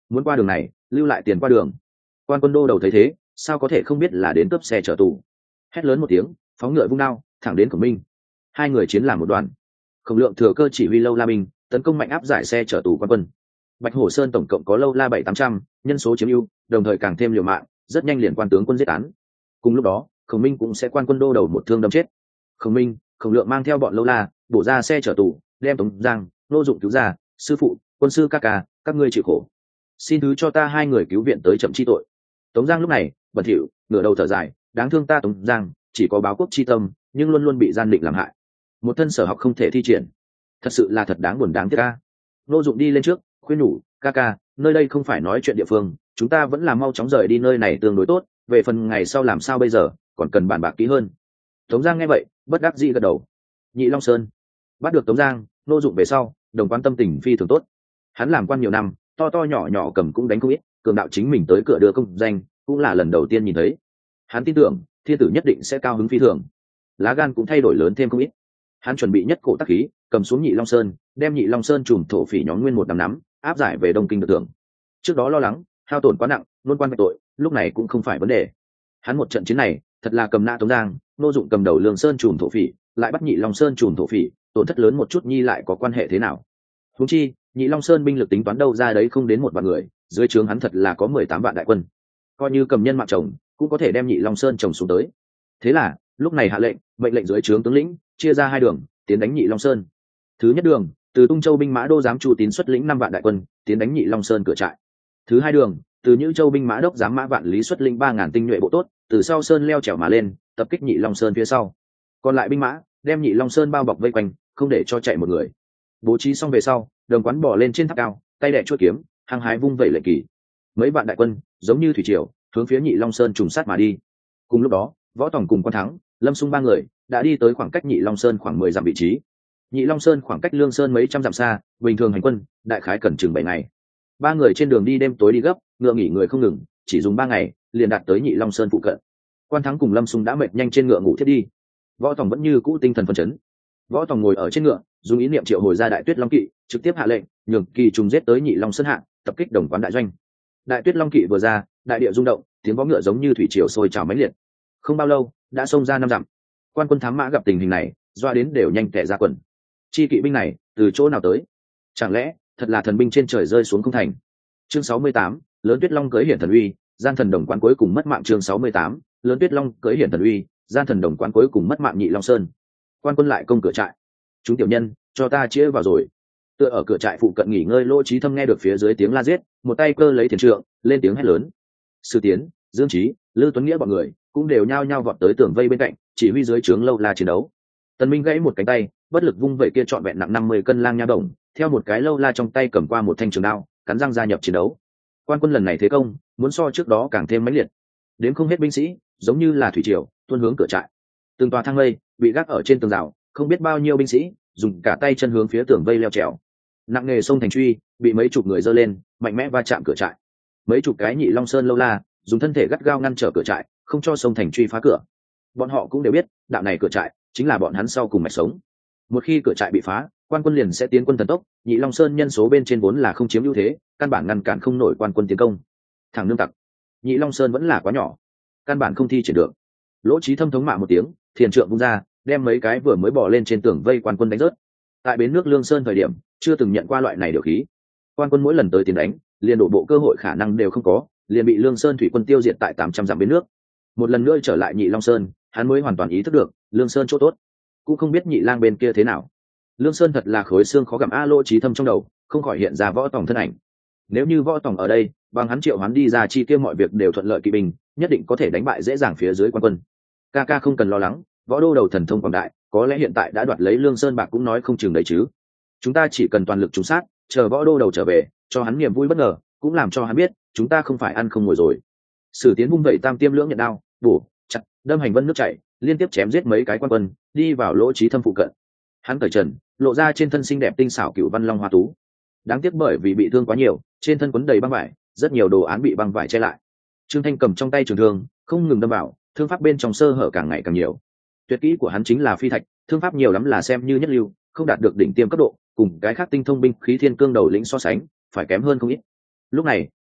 muốn qua đường này lưu lại tiền qua đường. Quan quân đô đầu thấy thế sao có thể không biết là đến cướp xe chở tù, hét lớn một tiếng phóng ngựa vung đao thẳng đến Khổng Minh. Hai người chiến làm một đoàn. Khổng Lượng thừa cơ chỉ huy lâu la binh tấn công mạnh áp giải xe chở tù quan quân. Bạch Hổ Sơn tổng cộng có lâu la bảy tám trăm, nhân số chiếm ưu, đồng thời càng thêm liều mạng, rất nhanh liền quan tướng quân giết án. Cùng lúc đó Khổng Minh cũng sẽ quan quân đô đầu một thương đâm chết. Khổng Minh, Khổng Lượng mang theo bọn lâu la bổ ra xe chở tù, đem Tống Giang, Nô Dụng cứu ra. Sư phụ, quân sư ca ca, các ngươi chịu khổ, xin thứ cho ta hai người cứu viện tới chậm chi tội. Tống Giang lúc này bẩn thỉu ngửa đầu thở dài, đáng thương ta Tống Giang chỉ có báo quốc chi tâm nhưng luôn luôn bị gian định làm hại, một thân sở học không thể thi triển, thật sự là thật đáng buồn đáng tiếc ca. Nô Dụng đi lên trước khuyên nhủ, ca ca, nơi đây không phải nói chuyện địa phương, chúng ta vẫn là mau chóng rời đi nơi này tương đối tốt, về phần ngày sau làm sao bây giờ còn cần bàn bạc kỹ hơn. Tống Giang nghe vậy bất đắc dĩ gật đầu. Nhị Long Sơn bắt được Tống Giang, Nô Dụng về sau đồng quan tâm tình phi thường tốt. Hắn làm quan nhiều năm, to to nhỏ nhỏ cầm cũng đánh không ít, cường đạo chính mình tới cửa đưa công danh cũng là lần đầu tiên nhìn thấy. Hắn tin tưởng thiên tử nhất định sẽ cao hứng phi thường, lá gan cũng thay đổi lớn thêm không ít. Hắn chuẩn bị nhất cổ tác khí cầm xuống Nhị Long Sơn, đem Nhị Long Sơn trùm thổ phỉ nhóm nguyên một năm nắm áp giải về Đông Kinh được thưởng. Trước đó lo lắng hao tổn quá nặng luôn quan bạch tội, lúc này cũng không phải vấn đề. Hắn một trận chiến này thật là cầm nã Tống Giang, Nô Dụng cầm đầu Lương Sơn trùm thổ phỉ, lại bắt Nhị Long Sơn trùm thổ phỉ, tổn thất lớn một chút nhi lại có quan hệ thế nào? Huống chi Nhị Long Sơn binh lực tính toán đâu ra đấy không đến một vạn người, dưới trướng hắn thật là có mười tám vạn đại quân, coi như cầm nhân mạng chồng cũng có thể đem Nhị Long Sơn chồng xuống tới. Thế là lúc này hạ lệnh mệnh lệnh dưới trướng tướng lĩnh chia ra hai đường tiến đánh Nhị Long Sơn. Thứ nhất đường từ Tung Châu binh mã đô giám Chu Tín xuất lĩnh năm vạn đại quân tiến đánh Nhị Long Sơn cửa trại. Thứ hai đường từ Nhữ Châu binh mã đốc giám mã Vạn Lý xuất lĩnh ba ngàn tinh nhuệ bộ tốt từ sau sơn leo trèo mà lên tập kích Nhị Long Sơn phía sau. Còn lại binh mã đem Nhị Long Sơn bao bọc vây quanh không để cho chạy một người. Bố trí xong về sau, Đồng Quán bỏ lên trên tháp cao tay đẻ chuôi kiếm hăng hái vung vẩy lệnh kỳ. Mấy vạn đại quân giống như thủy triều hướng phía Nhị Long Sơn trùng sát mà đi. Cùng lúc đó Võ Tòng cùng Quan Thắng, Lâm Xung ba người đã đi tới khoảng cách Nhị Long Sơn khoảng mười dặm vị trí. Nhị Long Sơn khoảng cách Lương Sơn mấy trăm dặm xa, bình thường hành quân đại khái cần chừng bảy ngày. Ba người trên đường đi đêm tối đi gấp, ngựa nghỉ người không ngừng, chỉ dùng ba ngày liền đạt tới Nhị Long Sơn phụ cận. Quan Thắng cùng Lâm Xung đã mệt nhanh trên ngựa ngủ thiết đi. Võ Tòng vẫn như cũ tinh thần phấn chấn. Võ Tòng ngồi ở trên ngựa dùng ý niệm triệu hồi ra Đại Tuyết Long Kỵ, trực tiếp hạ lệnh nhường kỳ trùng giết tới Nhị Long Sơn hạ tập kích Đồng Quán đại doanh. Đại Tuyết Long Kỵ vừa ra, đại địa rung động, tiếng vó ngựa giống như thủy triều sôi trào mãnh liệt. Không bao lâu đã xông ra năm dặm. Quan quân thám mã gặp tình hình này doa đến đều nhanh tẻ ra quần. Chi kỵ binh này từ chỗ nào tới? Chẳng lẽ thật là thần binh trên trời rơi xuống không thành? Chương sáu mươi tám, Lớn Tuyết Long cưỡi hiển thần uy, gian thần Đồng Quán cuối cùng mất mạng. Chương sáu mươi tám, Lớn Tuyết Long cưỡi hiển thần uy, gian thần Đồng Quán cuối cùng mất mạng. Nhị Long Sơn. Quan quân lại công cửa trại. Chúng tiểu nhân cho ta chĩa vào rồi. Tựa ở cửa trại phụ cận nghỉ ngơi Lỗ Chí Thâm nghe được phía dưới tiếng la giết, một tay cơ lấy thiền trượng lên tiếng hét lớn. Sư Tiến, Dương Chí, Lư Tuấn Nghĩa bọn người cũng đều nhao nhao vọt tới tường vây bên cạnh chỉ huy dưới trướng lâu la chiến đấu. Tần Minh gãy một cánh tay bất lực vung vẩy kia trọn vẹn nặng năm mươi cân lang nha đồng, theo một cái lâu la trong tay cầm qua một thanh trường đao cắn răng gia nhập chiến đấu. Quan quân lần này thế công muốn so trước đó càng thêm mãnh liệt, đến không hết binh sĩ giống như là thủy triều tuôn hướng cửa trại. Từng tòa thang lây bị gác ở trên tường rào, không biết bao nhiêu binh sĩ dùng cả tay chân hướng phía tường vây leo trèo. Nặng nghề sông thành truy bị mấy chục người giơ lên mạnh mẽ va chạm cửa trại. Mấy chục cái Nhị Long Sơn lâu la dùng thân thể gắt gao ngăn trở cửa trại, không cho sông thành truy phá cửa. Bọn họ cũng đều biết đạo này cửa trại chính là bọn hắn sau cùng mạch sống. Một khi cửa trại bị phá, quan quân liền sẽ tiến quân thần tốc. Nhị Long Sơn nhân số bên trên vốn là không chiếm ưu thế, căn bản ngăn cản không nổi quan quân tiến công. Thằng nương tặc, Nhị Long Sơn vẫn là quá nhỏ, căn bản không thi triển được. Lỗ Chí Thâm thống mạ một tiếng, thiền trượng vung ra, đem mấy cái vừa mới bỏ lên trên tường vây quan quân đánh rớt. Tại bến nước Lương Sơn thời điểm chưa từng nhận qua loại này điều khí, quan quân mỗi lần tới tiến đánh liền đổ bộ cơ hội khả năng đều không có, liền bị Lương Sơn thủy quân tiêu diệt tại tám trăm dặm bến nước. Một lần nữa trở lại Nhị Long Sơn, hắn mới hoàn toàn ý thức được Lương Sơn chỗ tốt, cũng không biết Nhị Lang bên kia thế nào. Lương Sơn thật là khối xương khó gặm a. Lỗ Chí Thâm trong đầu không khỏi hiện ra Võ Tòng thân ảnh. Nếu như Võ Tòng ở đây, bằng hắn triệu hắn đi ra chi tiêu mọi việc đều thuận lợi, kỵ binh nhất định có thể đánh bại dễ dàng phía dưới quan quân. Ca ca không cần lo lắng, Võ đô đầu thần thông quảng đại, có lẽ hiện tại đã đoạt lấy Lương Sơn bạc cũng nói không chừng đấy chứ. Chúng ta chỉ cần toàn lực trúng sát, chờ Võ đô đầu trở về, cho hắn niềm vui bất ngờ, cũng làm cho hắn biết chúng ta không phải ăn không ngồi rồi. Sử Tiến vung vẩy tam tiêm lưỡng nhận đao, bổ chặt đâm hành vân nước chảy, liên tiếp chém giết mấy cái quan quân, đi vào Lỗ Chí Thâm phụ cận. Hắn cởi trần, lộ ra trên thân xinh đẹp tinh xảo cửu văn long hoa tú. Đáng tiếc bởi vì bị thương quá nhiều, trên thân quấn đầy băng vải, rất nhiều đồ án bị băng vải che lại. Trương Thanh cầm trong tay trường thương, không ngừng đâm vào, thương pháp bên trong sơ hở càng ngày càng nhiều. Tuyệt kỹ của hắn chính là phi thạch, thương pháp nhiều lắm là xem như nhất lưu, không đạt được đỉnh tiêm cấp độ, cùng cái khác tinh thông binh khí thiên cương đầu lĩnh so sánh, phải kém hơn không ít. Lúc này,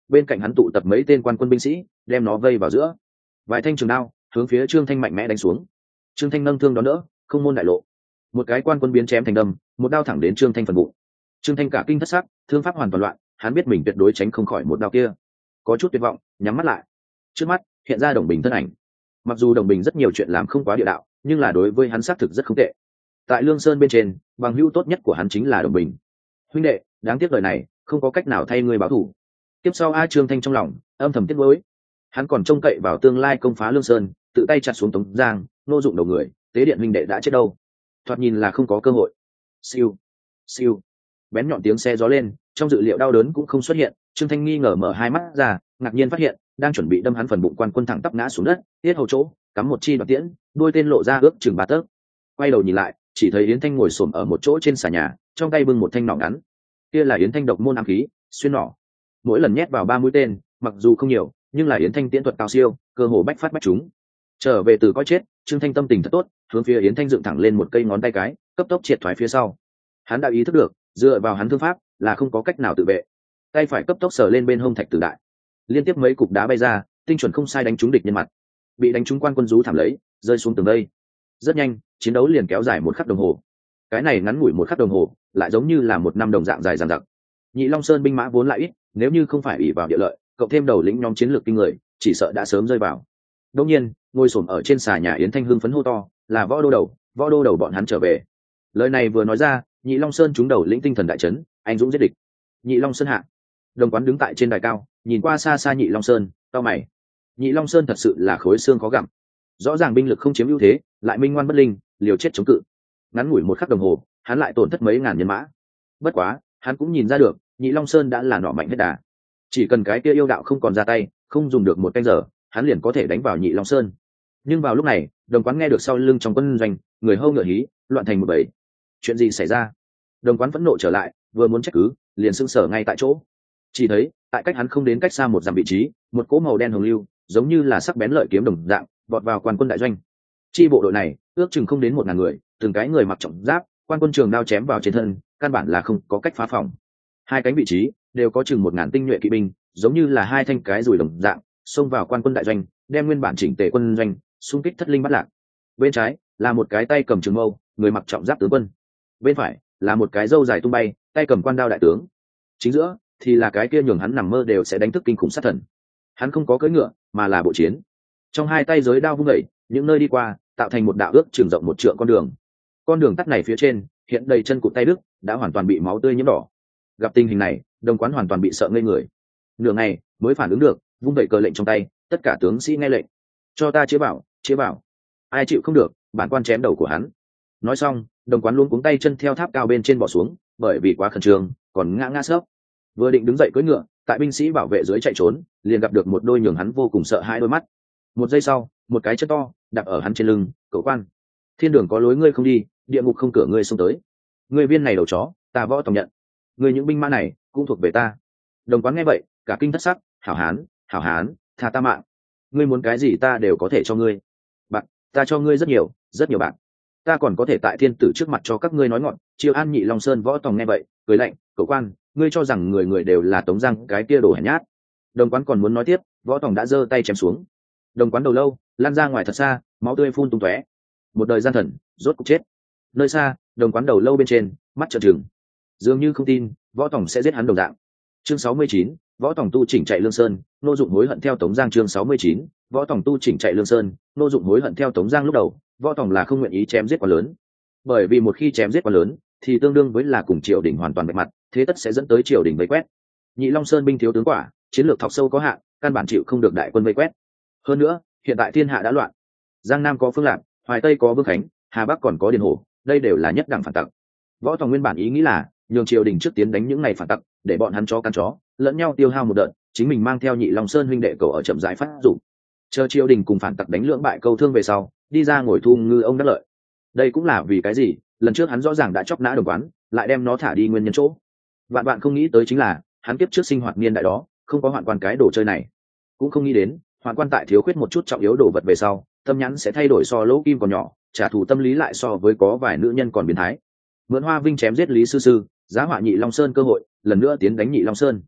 bên cạnh hắn tụ tập mấy tên quan quân binh sĩ đem nó vây vào giữa. Vài thanh trường đao hướng phía Trương Thanh mạnh mẽ đánh xuống. Trương Thanh nâng thương đón đỡ, không môn đại lộ. Một cái quan quân biến chém thành đâm, một đao thẳng đến Trương Thanh phần bụng. Trương Thanh cả kinh thất sắc, thương pháp hoàn toàn loạn, hắn biết mình tuyệt đối tránh không khỏi một đao kia. Có chút tuyệt vọng, nhắm mắt lại. Trước mắt hiện ra Đồng Bình thân ảnh. Mặc dù Đồng Bình rất nhiều chuyện làm không quá địa đạo, nhưng là đối với hắn xác thực rất không tệ. Tại Lương Sơn bên trên, bằng hữu tốt nhất của hắn chính là Đồng Bình. Huynh đệ, đáng tiếc đời này không có cách nào thay ngươi báo thù. Tiếp sau A Trương Thanh trong lòng âm thầm tiếc nuối. Hắn còn trông cậy vào tương lai công phá Lương Sơn, tự tay chặt xuống Tống Giang, nô dụng đầu người, tế điện huynh đệ đã chết đâu. Thoạt nhìn là không có cơ hội. Siêu, siêu, bén nhọn tiếng xe gió lên, trong dự liệu đau đớn cũng không xuất hiện. Trương Thanh nghi ngờ mở hai mắt ra, ngạc nhiên phát hiện đang chuẩn bị đâm hắn phần bụng quan quân thẳng tắp ngã xuống đất, tiết hầu chỗ cắm một chi đoạt tiễn, đuôi tên lộ ra ước chừng ba tấc. Quay đầu nhìn lại, chỉ thấy Yến Thanh ngồi xổm ở một chỗ trên xà nhà, trong tay bưng một thanh nỏ ngắn. Kia là Yến Thanh độc môn ám khí, xuyên nỏ. Mỗi lần nhét vào ba mũi tên, mặc dù không nhiều, nhưng là Yến Thanh tiễn thuật cao siêu, cơ hồ bách phát bách trúng. Trở về từ coi chết, Trương Thanh tâm tình thật tốt, hướng phía Yến Thanh dựng thẳng lên một cây ngón tay cái, cấp tốc triệt thoái phía sau. Hắn đã ý thức được, dựa vào hắn thương pháp là không có cách nào tự vệ. Tay phải cấp tốc sờ lên bên hông thạch tử đại, liên tiếp mấy cục đá bay ra, tinh chuẩn không sai đánh trúng địch nhân mặt. Bị đánh trúng quan quân rú thảm lấy, rơi xuống tường đây. Rất nhanh, chiến đấu liền kéo dài một khắc đồng hồ. Cái này ngắn ngủi một khắc đồng hồ, lại giống như là một năm đồng dạng dài dằng dặc. Nhị Long Sơn binh mã vốn lại ít, nếu như không phải ủy vào địa lợi, cộng thêm đầu lĩnh nhóm chiến lược kinh người, chỉ sợ đã sớm rơi vào. Đương nhiên, ngồi xổm ở trên xà nhà Yến Thanh hưng phấn hô to, là võ đô đầu, võ đô đầu bọn hắn trở về. Lời này vừa nói ra, Nhị Long Sơn chúng đầu lĩnh tinh thần đại chấn, anh dũng giết địch. Nhị Long Sơn hạ. Đồng Quán đứng tại trên đài cao, nhìn qua xa xa Nhị Long Sơn, cau mày. Nhị Long Sơn thật sự là khối xương khó gặm. Rõ ràng binh lực không chiếm ưu thế, lại minh ngoan bất linh, liều chết chống cự. Ngắn ngủi một khắc đồng hồ, hắn lại tổn thất mấy ngàn nhân mã. Bất quá, hắn cũng nhìn ra được, Nhị Long Sơn đã là nỏ mạnh hết đà. Chỉ cần cái kia yêu đạo không còn ra tay, không dùng được một canh giờ, hắn liền có thể đánh vào Nhị Long Sơn. Nhưng vào lúc này, Đồng Quán nghe được sau lưng trong quân doanh, người hâu ngựa hí, loạn thành một bầy. Chuyện gì xảy ra? Đồng Quán phẫn nộ trở lại, vừa muốn trách cứ, liền sững sờ ngay tại chỗ. Chỉ thấy, tại cách hắn không đến cách xa một dặm vị trí, một cỗ màu đen hồng lưu, giống như là sắc bén lợi kiếm đồng dạng, vọt vào quan quân đại doanh. Chi bộ đội này, ước chừng không đến một ngàn người, từng cái người mặc trọng giáp, quan quân trường đao chém vào trên thân, căn bản là không có cách phá phòng. Hai cánh vị trí đều có chừng một ngàn tinh nhuệ kỵ binh, giống như là hai thanh cái rùi đồng dạng, xông vào quan quân đại doanh, đem nguyên bản chỉnh tề quân doanh xung kích thất linh bắt lạc. Bên trái là một cái tay cầm trường mâu, người mặc trọng giáp tướng quân. Bên phải là một cái râu dài tung bay, tay cầm quan đao đại tướng. Chính giữa thì là cái kia nhường hắn nằm mơ đều sẽ đánh thức kinh khủng sát thần. Hắn không có cưỡi ngựa, mà là bộ chiến. Trong hai tay giới đao vung dậy, những nơi đi qua tạo thành một đạo ước chừng rộng một trượng con đường. Con đường tắt này phía trên hiện đầy chân cụt tay đứt, đã hoàn toàn bị máu tươi nhiễm đỏ. Gặp tình hình này, Đồng Quán hoàn toàn bị sợ ngây người. Nửa ngày mới phản ứng được, vung dậy cờ lệnh trong tay, tất cả tướng sĩ nghe lệnh. Cho ta chế bảo, chế bảo. Ai chịu không được, bản quan chém đầu của hắn. Nói xong, Đồng Quán luôn cuống tay chân theo tháp cao bên trên bỏ xuống, bởi vì quá khẩn trương, còn ngã ngã sấp. Vừa định đứng dậy cưỡi ngựa, tại binh sĩ bảo vệ dưới chạy trốn, liền gặp được một đôi nhường hắn vô cùng sợ hãi đôi mắt. Một giây sau, một cái chân to đạp ở hắn trên lưng, cậu quan. Thiên đường có lối ngươi không đi, địa ngục không cửa ngươi xông tới. Ngươi viên này đầu chó, ta Võ Tòng nhận. Ngươi những binh mã này cũng thuộc về ta. Đồng Quán nghe vậy, cả kinh thất sắc, hảo hán, hảo hán, tha ta mạng. Ngươi muốn cái gì ta đều có thể cho ngươi. Bạc, ta cho ngươi rất nhiều, rất nhiều bạc. Ta còn có thể tại thiên tử trước mặt cho các ngươi nói ngọn. Chiêu An Nhị Long Sơn Võ Tòng nghe vậy, cười lạnh, cậu quan, ngươi cho rằng người người đều là Tống Giang cái kia đồ hèn nhát. Đồng Quán còn muốn nói tiếp, Võ Tòng đã giơ tay chém xuống. Đồng Quán đầu lâu lan ra ngoài thật xa, máu tươi phun tung tóe. Một đời gian thần, rốt cục chết. Nơi xa, Đồng Quán đầu lâu bên trên, mắt trợn trừng, dường như không tin Võ Tòng sẽ giết hắn đồng dạng. Chương sáu mươi chín, Võ Tòng tu chỉnh chạy Lương Sơn, nô dụng hối hận theo Tống Giang. Chương sáu mươi chín, Võ Tòng tu chỉnh chạy Lương Sơn, nô dụng hối hận theo Tống Giang. Lúc đầu, Võ Tòng là không nguyện ý chém giết quá lớn, bởi vì một khi chém giết quá lớn, thì tương đương với là cùng triều đình hoàn toàn bạch mặt, thế tất sẽ dẫn tới triều đình vây quét. Nhị Long Sơn binh thiếu tướng quả, chiến lược thọc sâu có hạn, căn bản chịu không được đại quân vây quét. Hơn nữa, hiện tại thiên hạ đã loạn, Giang Nam có Phương Lạc, Hoài Tây có Vương Khánh, Hà Bắc còn có Điền Hổ, đây đều là nhất đẳng phản tặc. Võ Tòng nguyên bản ý nghĩ là nhường triều đình trước tiến đánh những này phản tặc, để bọn hắn chó căn chó lẫn nhau tiêu hao một đợt, chính mình mang theo Nhị Long Sơn huynh đệ cầu ở chậm rãi phát dụng, chờ triều đình cùng phản tặc đánh lưỡng bại câu thương về sau, đi ra ngồi thu ngư ông đắc lợi. Đây cũng là vì cái gì lần trước hắn rõ ràng đã chọc nã Đồng Quán, lại đem nó thả đi nguyên nhân chỗ. Vạn bạn không nghĩ tới chính là hắn kiếp trước sinh hoạt niên đại đó không có hoạn quan cái đồ chơi này, cũng không nghĩ đến hoạn quan tại thiếu khuyết một chút trọng yếu đồ vật về sau, tâm nhãn sẽ thay đổi so lỗ kim còn nhỏ, trả thù tâm lý lại so với có vài nữ nhân còn biến thái. Mượn Hoa Vinh chém giết Lý Sư Sư, giá họa Nhị Long Sơn cơ hội, lần nữa tiến đánh Nhị Long Sơn.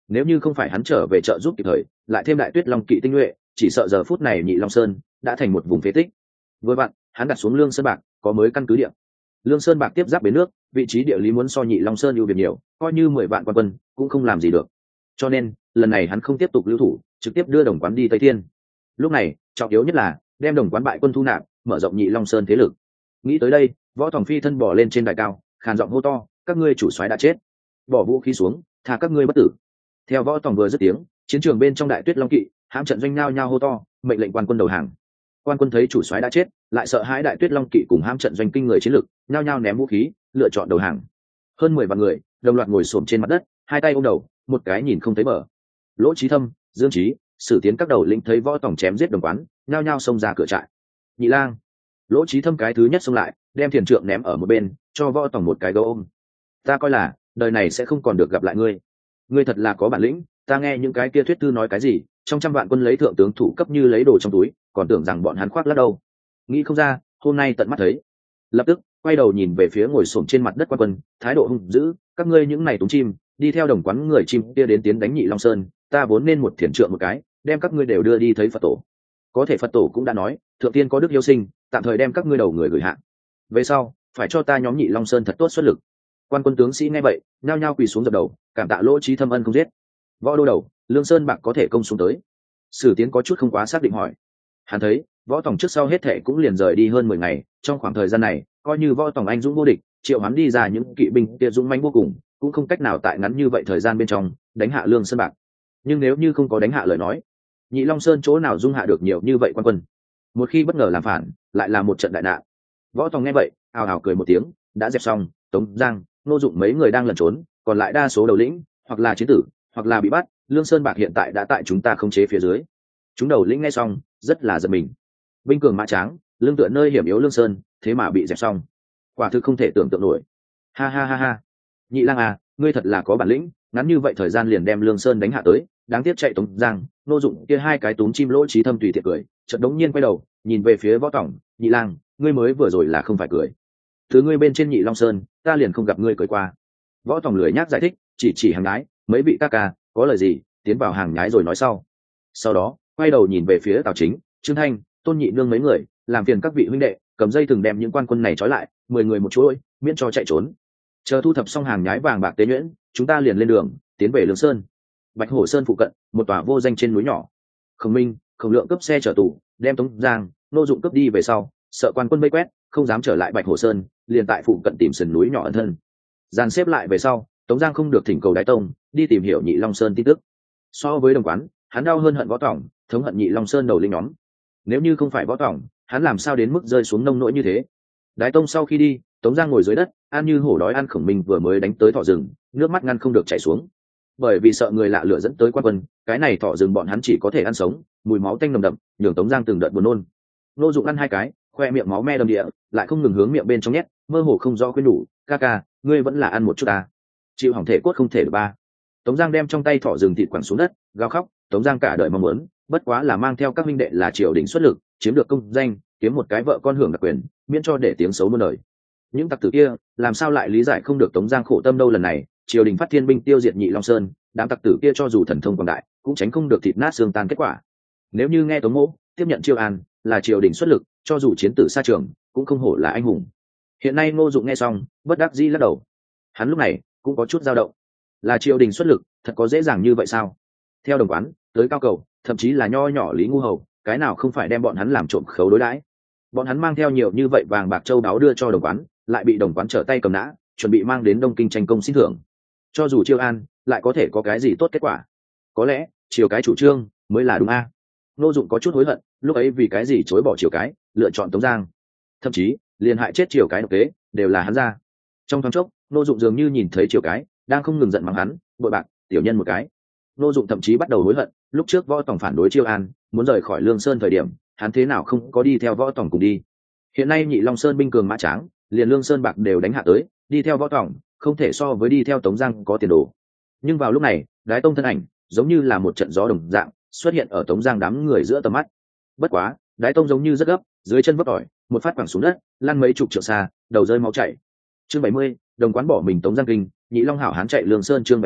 nếu như không phải hắn trở về trợ giúp kịp thời, lại thêm đại tuyết long kỵ tinh nhuệ, chỉ sợ giờ phút này nhị long sơn đã thành một vùng phế tích. Vừa vặn hắn đặt xuống lương sơn bạc có mới căn cứ địa. Lương sơn bạc tiếp giáp bến nước, vị trí địa lý muốn so nhị long sơn ưu việt nhiều, coi như mười vạn quan quân cũng không làm gì được. Cho nên lần này hắn không tiếp tục lưu thủ, trực tiếp đưa đồng quán đi Tây Thiên. Lúc này trọng yếu nhất là đem đồng quán bại quân thu nạp, mở rộng nhị long sơn thế lực. Nghĩ tới đây, Võ Tòng phi thân bỏ lên trên đài cao, khàn giọng hô to: các ngươi chủ soái đã chết, bỏ vũ khí xuống, thả các ngươi bất tử. Theo Võ Tòng vừa dứt tiếng, chiến trường bên trong đại tuyết long kỵ hãm trận doanh nhao nhao hô to, mệnh lệnh quan quân đầu hàng. Quan quân thấy chủ soái đã chết, lại sợ hãi đại tuyết long kỵ cùng hãm trận doanh kinh người chiến lực, nhao nhao ném vũ khí, lựa chọn đầu hàng. Hơn mười vạn người đồng loạt ngồi xổm trên mặt đất, hai tay ôm đầu, một cái nhìn không thấy bờ. Lỗ Chí Thâm, Dương Chí, Sử Tiến các đầu lĩnh thấy Võ Tòng chém giết đồng quán, nhao nhao xông ra cửa trại. Nhị lang. Lỗ Chí Thâm cái thứ nhất xông lại, đem thiền trượng ném ở một bên, cho Võ Tòng một cái gấu ôm. Ta coi là đời này sẽ không còn được gặp lại ngươi. Ngươi thật là có bản lĩnh, ta nghe những cái kia thuyết thư nói cái gì, trong trăm vạn quân lấy thượng tướng thủ cấp như lấy đồ trong túi, còn tưởng rằng bọn hắn khoác lác đâu. Nghĩ không ra, hôm nay tận mắt thấy. Lập tức quay đầu nhìn về phía ngồi xổm trên mặt đất quan quân, thái độ hung dữ: các ngươi những này túng chim, đi theo đồng quán người chim kia đến tiến đánh nhị long sơn, ta vốn nên một thiền trượng một cái, đem các ngươi đều đưa đi thấy Phật tổ. Có thể Phật tổ cũng đã nói, thượng tiên có đức yêu sinh, tạm thời đem các ngươi đầu người gửi hạn. Về sau phải cho ta nhóm nhị long sơn thật tốt xuất lực. Quan quân tướng sĩ nghe vậy, nhao nhao quỳ xuống dập đầu, cảm tạ Lỗ Chí Thâm ân không giết. Võ đô đầu, Lương Sơn bạc có thể công xuống tới. Sử Tiến có chút không quá xác định hỏi. Hắn thấy Võ Tòng trước sau hết thệ cũng liền rời đi hơn mười ngày, trong khoảng thời gian này coi như Võ Tòng anh dũng vô địch, triệu hắn đi ra những kỵ binh kia dũng mãnh vô cùng, cũng không cách nào tại ngắn như vậy thời gian bên trong đánh hạ Lương Sơn bạc. Nhưng nếu như không có đánh hạ lời nói, nhị long sơn chỗ nào dung hạ được nhiều như vậy quan quân? Một khi bất ngờ làm phản, lại là một trận đại nạn. Võ Tòng nghe vậy ào ào cười một tiếng, đã dẹp xong. Tống Giang, Ngô Dụng mấy người đang lẩn trốn, còn lại đa số đầu lĩnh hoặc là chiến tử hoặc là bị bắt. Lương Sơn bạc hiện tại đã tại chúng ta khống chế phía dưới. Chúng đầu lĩnh nghe xong rất là giật mình. Binh cường mã tráng, lương tựa nơi hiểm yếu Lương Sơn, thế mà bị dẹp xong, quả thực không thể tưởng tượng nổi. Ha ha ha ha, nhị lang à, ngươi thật là có bản lĩnh, ngắn như vậy thời gian liền đem Lương Sơn đánh hạ tới. Đáng tiếc chạy Tống Giang, Ngô Dụng kia hai cái túm chim Lỗ Chí Thâm tùy tiện cười, chợt đống nhiên quay đầu nhìn về phía Võ Tòng: nhị lang, ngươi mới vừa rồi là không phải cười? Thứ ngươi bên trên nhị long sơn, ta liền không gặp ngươi cười qua. Võ Tòng lười nhác giải thích, chỉ chỉ hàng nhái: mấy vị ca ca có lời gì tiến vào hàng nhái rồi nói sau. Sau đó quay đầu nhìn về phía Tào Chính, Trương Thanh, Tôn Nhị Nương mấy người, làm phiền các vị huynh đệ cầm dây thừng đem những quan quân này trói lại, mười người một chuỗi, miễn cho chạy trốn. Chờ thu thập xong hàng nhái vàng bạc tế nhuyễn, chúng ta liền lên đường tiến về Lương Sơn. Bạch Hổ Sơn phụ cận, một tòa vô danh trên núi nhỏ. Khổng Minh, Khổng Lượng cướp xe chở tù, đem Tống Giang, Ngô Dụng cướp đi về sau, sợ quan quân vây quét, không dám trở lại Bạch Hổ Sơn, liền tại phụ cận tìm sườn núi nhỏ ẩn thân. Dàn xếp lại về sau, Tống Giang không được thỉnh cầu Đái Tông đi tìm hiểu Nhị Long Sơn tin tức. So với đồng quán, hắn đau hơn hận Võ Tòng, thống hận Nhị Long Sơn đầu lĩnh nhóm. Nếu như không phải Võ Tòng, hắn làm sao đến mức rơi xuống nông nỗi như thế? Đái Tông sau khi đi, Tống Giang ngồi dưới đất, ăn như hổ đói ăn. Khổng Minh vừa mới đánh tới thỏ rừng, nước mắt ngăn không được chảy xuống. Bởi vì sợ người lạ lửa dẫn tới quan quân, cái này thỏ rừng bọn hắn chỉ có thể ăn sống, mùi máu tanh nồng đậm, nhường Tống Giang từng đợt buồn nôn. Ngô Dụng ăn hai cái, khoe miệng máu me đầm địa, lại không ngừng hướng miệng bên trong nhét, mơ hồ không rõ khuyên nhủ: ca ca, ngươi vẫn là ăn một chút à? Chịu hỏng thể cốt không thể được ba. Tống Giang đem trong tay thỏ rừng thịt quẳng xuống đất, gào khóc. Tống Giang cả đời mong muốn, bất quá là mang theo các huynh đệ là triều đình xuất lực, chiếm được công danh, kiếm một cái vợ con hưởng đặc quyền, miễn cho để tiếng xấu muôn đời. Những tặc tử kia làm sao lại lý giải không được Tống Giang khổ tâm đâu? Lần này triều đình phát thiên binh tiêu diệt Nhị Long Sơn, đám tặc tử kia cho dù thần thông quảng đại, cũng tránh không được thịt nát xương tan kết quả. Nếu như nghe Tống Mỗ tiếp nhận chiêu an, là triều đình xuất lực, cho dù chiến tử xa trường, cũng không hổ là anh hùng. Hiện nay Ngô Dụng nghe xong, bất đắc dĩ lắc đầu. Hắn lúc này cũng có chút dao động. Là triều đình xuất lực, thật có dễ dàng như vậy sao? Theo đồng quán tới cao cầu, thậm chí là nho nhỏ Lý Ngu Hầu, cái nào không phải đem bọn hắn làm trộm khấu đối đãi? Bọn hắn mang theo nhiều như vậy vàng bạc châu đáo đưa cho đồng quán, lại bị đồng quán trở tay cầm nã, chuẩn bị mang đến Đông Kinh tranh công xin thưởng. Cho dù chiêu an, lại có thể có cái gì tốt kết quả? Có lẽ chiều cái chủ trương mới là đúng a. Ngô Dụng có chút hối hận, lúc ấy vì cái gì chối bỏ chiều cái, lựa chọn Tống Giang, thậm chí liền hại chết chiều cái độc kế, đều là hắn ra. Trong thoáng chốc, Ngô Dụng dường như nhìn thấy chiều cái đang không ngừng giận mắng hắn, bội bạc, tiểu nhân một cái. Ngô Dụng thậm chí bắt đầu hối hận, lúc trước Võ Tòng phản đối chiêu an, muốn rời khỏi Lương Sơn thời điểm, hắn thế nào không có đi theo Võ Tòng cùng đi. Hiện nay Nhị Long Sơn binh cường mã tráng, liền Lương Sơn bạc đều đánh hạ tới, đi theo Võ Tòng không thể so với đi theo Tống Giang có tiền đồ. Nhưng vào lúc này, Đái Tông thân ảnh giống như là một trận gió đồng dạng xuất hiện ở Tống Giang đám người giữa tầm mắt. Bất quá, Đái Tông giống như rất gấp, dưới chân vấp ỏi, một phát quẳng xuống đất, lăn mấy chục trượng xa, đầu rơi máu chảy. Chương bảy mươi, đồng quán bỏ mình Tống Giang kinh, Nhị Long hảo hán chạy Lương Sơn. Chương bảy mươi,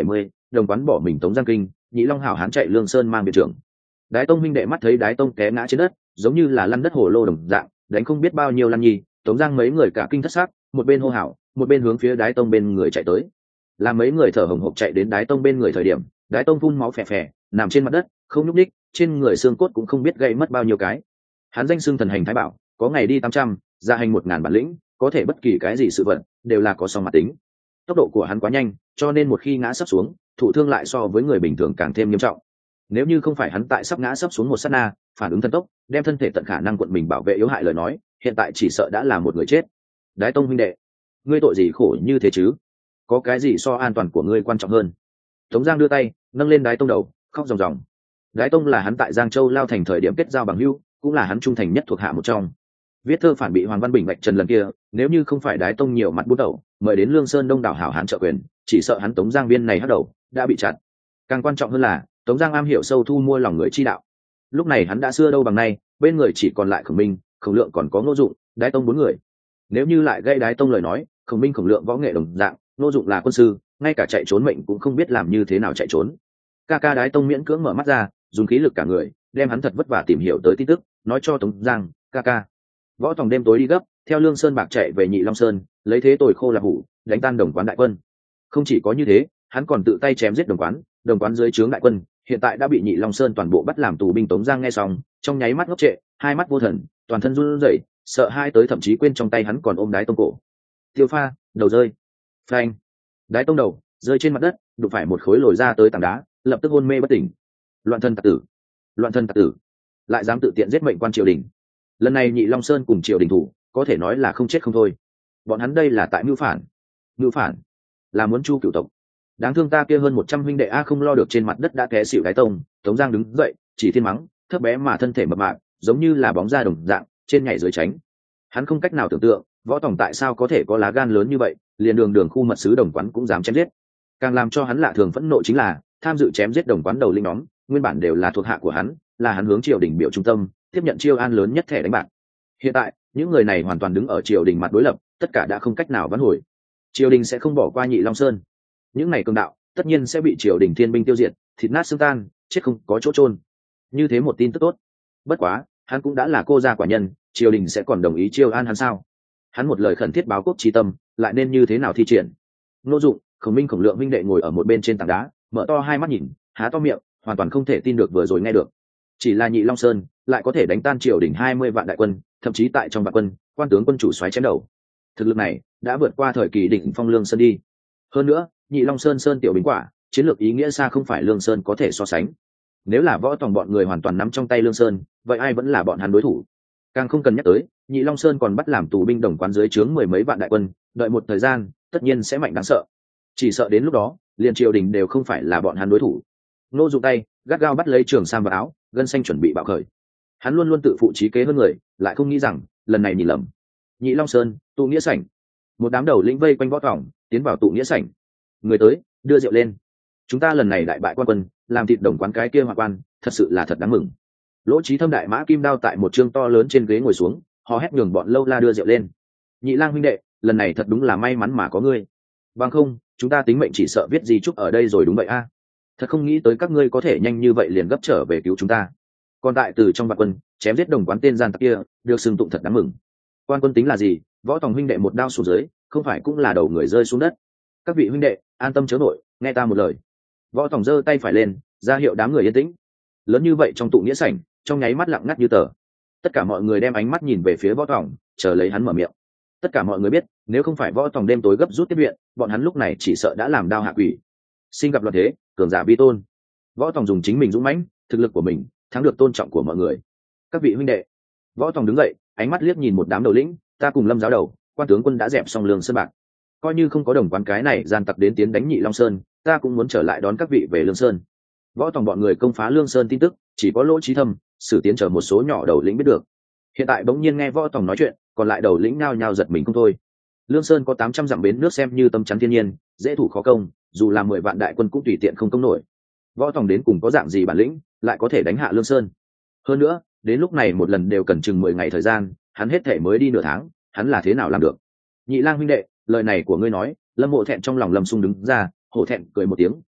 đồng quán bỏ mình tống giang kinh, Nhị Long hảo hán chạy Lương Sơn mang viện trưởng. Đái Tông huynh đệ mắt thấy Đái Tông té ngã trên đất, giống như là lăn đất hồ lô đồng dạng, đánh không biết bao nhiêu lăn nhì, tống giang mấy người cả kinh thất xác, một bên hô hào, một bên hướng phía Đái Tông bên người chạy tới. Làm mấy người thở hổn hộc chạy đến Đái Tông bên người thời điểm, Đái Tông phun máu phè phè, nằm trên mặt đất, không nhúc nhích, trên người xương cốt cũng không biết gãy mất bao nhiêu cái. Hắn danh xưng thần hành thái bảo, có ngày đi tám trăm, ra hành một ngàn bản lĩnh, có thể bất kỳ cái gì sự vật đều là có song mặt tính. Tốc độ của hắn quá nhanh, cho nên một khi ngã sấp xuống, thụ thương lại so với người bình thường càng thêm nghiêm trọng. Nếu như không phải hắn tại sắp ngã sấp xuống một sát na, phản ứng thần tốc, đem thân thể tận khả năng quận mình bảo vệ yếu hại lời nói, hiện tại chỉ sợ đã là một người chết. Đái Tông huynh đệ, ngươi tội gì khổ như thế chứ? Có cái gì so an toàn của ngươi quan trọng hơn? Tống Giang đưa tay nâng lên Đái Tông đầu, khóc ròng ròng. Đái Tông là hắn tại Giang Châu lao thành thời điểm kết giao bằng hữu, cũng là hắn trung thành nhất thuộc hạ một trong. Viết thơ phản bị Hoàng Văn Bình vạch trần lần kia, nếu như không phải Đái Tông nhiều mặt bút đầu, mời đến Lương Sơn đông đảo hảo hán trợ quyền, chỉ sợ hắn Tống Giang viên này hất đầu đã bị chặn. Càng quan trọng hơn là Tống Giang am hiểu sâu thu mua lòng người chi đạo. Lúc này hắn đã xưa đâu bằng nay, bên người chỉ còn lại Khổng Minh, Khổng Lượng còn có Ngô Dụng, Đái Tông bốn người. Nếu như lại gây Đái Tông lời nói, Khổng Minh Khổng Lượng võ nghệ đồng dạng, Ngô Dụng là quân sư, ngay cả chạy trốn mệnh cũng không biết làm như thế nào chạy trốn. Ca ca Đái Tông miễn cưỡng mở mắt ra, dùng khí lực cả người, đem hắn thật vất vả tìm hiểu tới tin tức, nói cho Tống Giang, ca ca. Võ Tòng đêm tối đi gấp, theo Lương Sơn bạc chạy về Nhị Long Sơn, lấy thế tồi khô là hủ, đánh tan đồng quán đại quân. Không chỉ có như thế, hắn còn tự tay chém giết đồng quán, đồng quán dưới trướng đại quân, hiện tại đã bị Nhị Long Sơn toàn bộ bắt làm tù binh. Tống Giang nghe xong, trong nháy mắt ngốc trệ, hai mắt vô thần, toàn thân run rẩy, sợ hai tới thậm chí quên trong tay hắn còn ôm Đái Tông cổ. Tiêu pha, đầu rơi. Phanh. Đái Tông đầu rơi trên mặt đất, đụng phải một khối lồi ra tới tảng đá, lập tức hôn mê bất tỉnh. Loạn thân tặc tử, loạn thân tặc tử, lại dám tự tiện giết mệnh quan triều đình. Lần này Nhị Long Sơn cùng triều đình thủ, có thể nói là không chết không thôi. Bọn hắn đây là tại mưu phản, mưu phản là muốn chu cửu tộc. Đáng thương ta kia hơn một trăm huynh đệ a không lo được trên mặt đất đã té xỉu Đái Tông. Tống Giang đứng dậy, chỉ thiên mắng, thấp bé mà thân thể mập mạp, giống như là bóng da đồng dạng, trên nhảy dưới tránh. Hắn không cách nào tưởng tượng, Võ Tòng tại sao có thể có lá gan lớn như vậy, liền đường đường khu mật sứ đồng quán cũng dám chém giết. Càng làm cho hắn lạ thường phẫn nộ chính là, tham dự chém giết đồng quán đầu linh nhóm, nguyên bản đều là thuộc hạ của hắn, là hắn hướng triều đình biểu trung tâm, tiếp nhận chiêu an lớn nhất thẻ đánh bạc. Hiện tại, những người này hoàn toàn đứng ở triều đình mặt đối lập, tất cả đã không cách nào vãn hồi. Triều đình sẽ không bỏ qua Nhị Long Sơn. Những này cường đạo, tất nhiên sẽ bị triều đình thiên binh tiêu diệt, thịt nát xương tan, chết không có chỗ chôn. Như thế một tin tức tốt. Bất quá, hắn cũng đã là cô gia quả nhân, triều đình sẽ còn đồng ý chiêu an hắn sao? Hắn một lời khẩn thiết báo quốc chi tâm, lại nên như thế nào thi triển? Ngô Dụng, Khổng Minh Khổng Lượng huynh đệ ngồi ở một bên trên tảng đá, mở to hai mắt nhìn, há to miệng, hoàn toàn không thể tin được vừa rồi nghe được. Chỉ là Nhị Long Sơn lại có thể đánh tan triều đình hai mươi vạn đại quân, thậm chí tại trong vạn quân, quan tướng quân chủ xoáy chém đầu. Thực lực này đã vượt qua thời kỳ đỉnh phong Lương Sơn đi. Hơn nữa, Nhị Long Sơn sơn tiểu bính quả, chiến lược ý nghĩa xa không phải Lương Sơn có thể so sánh. Nếu là Võ Tòng bọn người hoàn toàn nắm trong tay Lương Sơn, vậy ai vẫn là bọn hắn đối thủ? Càng không cần nhắc tới, Nhị Long Sơn còn bắt làm tù binh đồng quán dưới trướng mười mấy vạn đại quân, đợi một thời gian, tất nhiên sẽ mạnh đáng sợ. Chỉ sợ đến lúc đó, liền triều đình đều không phải là bọn hắn đối thủ. Ngô Dụng tay gắt gao bắt lấy trường sam và áo, gân xanh chuẩn bị bạo khởi. Hắn luôn luôn tự phụ trí kế hơn người, lại không nghĩ rằng lần này nhìn lầm. Nhị Long Sơn, tụ nghĩa sảnh. Một đám đầu lĩnh vây quanh Võ Tòng, tiến vào tụ nghĩa sảnh. Người tới, đưa rượu lên. Chúng ta lần này đại bại quan quân, làm thịt đồng quán cái kia hòa quan, thật sự là thật đáng mừng. Lỗ Chí Thâm đại mã kim đao tại một trương to lớn trên ghế ngồi xuống, hò hét nhường bọn lâu la đưa rượu lên. Nhị Lang huynh đệ, lần này thật đúng là may mắn mà có ngươi. Bằng không, chúng ta tính mệnh chỉ sợ viết gì chúc ở đây rồi đúng vậy a. Thật không nghĩ tới các ngươi có thể nhanh như vậy liền gấp trở về cứu chúng ta. Còn tại từ trong vạn quân chém giết đồng quán tên gian tặc kia, được xưng tụng thật đáng mừng. Quan quân tính là gì? Võ Tòng huynh đệ một đao xuống dưới, không phải cũng là đầu người rơi xuống đất. Các vị huynh đệ, an tâm chớ nội, nghe ta một lời. Võ Tòng giơ tay phải lên, ra hiệu đám người yên tĩnh. Lớn như vậy trong tụ nghĩa sảnh, trong nháy mắt lặng ngắt như tờ. Tất cả mọi người đem ánh mắt nhìn về phía Võ Tòng, chờ lấy hắn mở miệng. Tất cả mọi người biết, nếu không phải Võ Tòng đêm tối gấp rút tiếp viện, bọn hắn lúc này chỉ sợ đã làm đao hạ quỷ. Sinh gặp loạn thế, cường giả vi tôn. Võ Tòng dùng chính mình dũng mãnh, thực lực của mình, thắng được tôn trọng của mọi người. Các vị huynh đệ. Võ Tòng đứng dậy, ánh mắt liếc nhìn một đám đầu lĩnh, ta cùng Lâm giáo đầu, quan tướng quân đã dẹp xong Lương Sơn bạc. Coi như không có đồng quán cái này gian tặc đến tiến đánh Nhị Long Sơn, ta cũng muốn trở lại đón các vị về Lương Sơn. Võ Tòng bọn người công phá Lương Sơn tin tức, chỉ có Lỗ Chí Thâm, Sử Tiến chờ một số nhỏ đầu lĩnh biết được. Hiện tại bỗng nhiên nghe Võ Tòng nói chuyện, còn lại đầu lĩnh nhao nhao giật mình không thôi. Lương Sơn có tám trăm dặm bến nước xem như tâm chắn thiên nhiên, dễ thủ khó công, dù là mười vạn đại quân cũng tùy tiện không công nổi. Võ Tòng đến cùng có dạng gì bản lĩnh, lại có thể đánh hạ Lương Sơn? Hơn nữa, đến lúc này một lần đều cần chừng mười ngày thời gian, hắn hết thể mới đi nửa tháng, hắn là thế nào làm được? Nhị Lang huynh đệ, lời này của ngươi nói, Lâm Mộ Thẹn trong lòng Lâm Sung đứng ra, hổ thẹn cười một tiếng,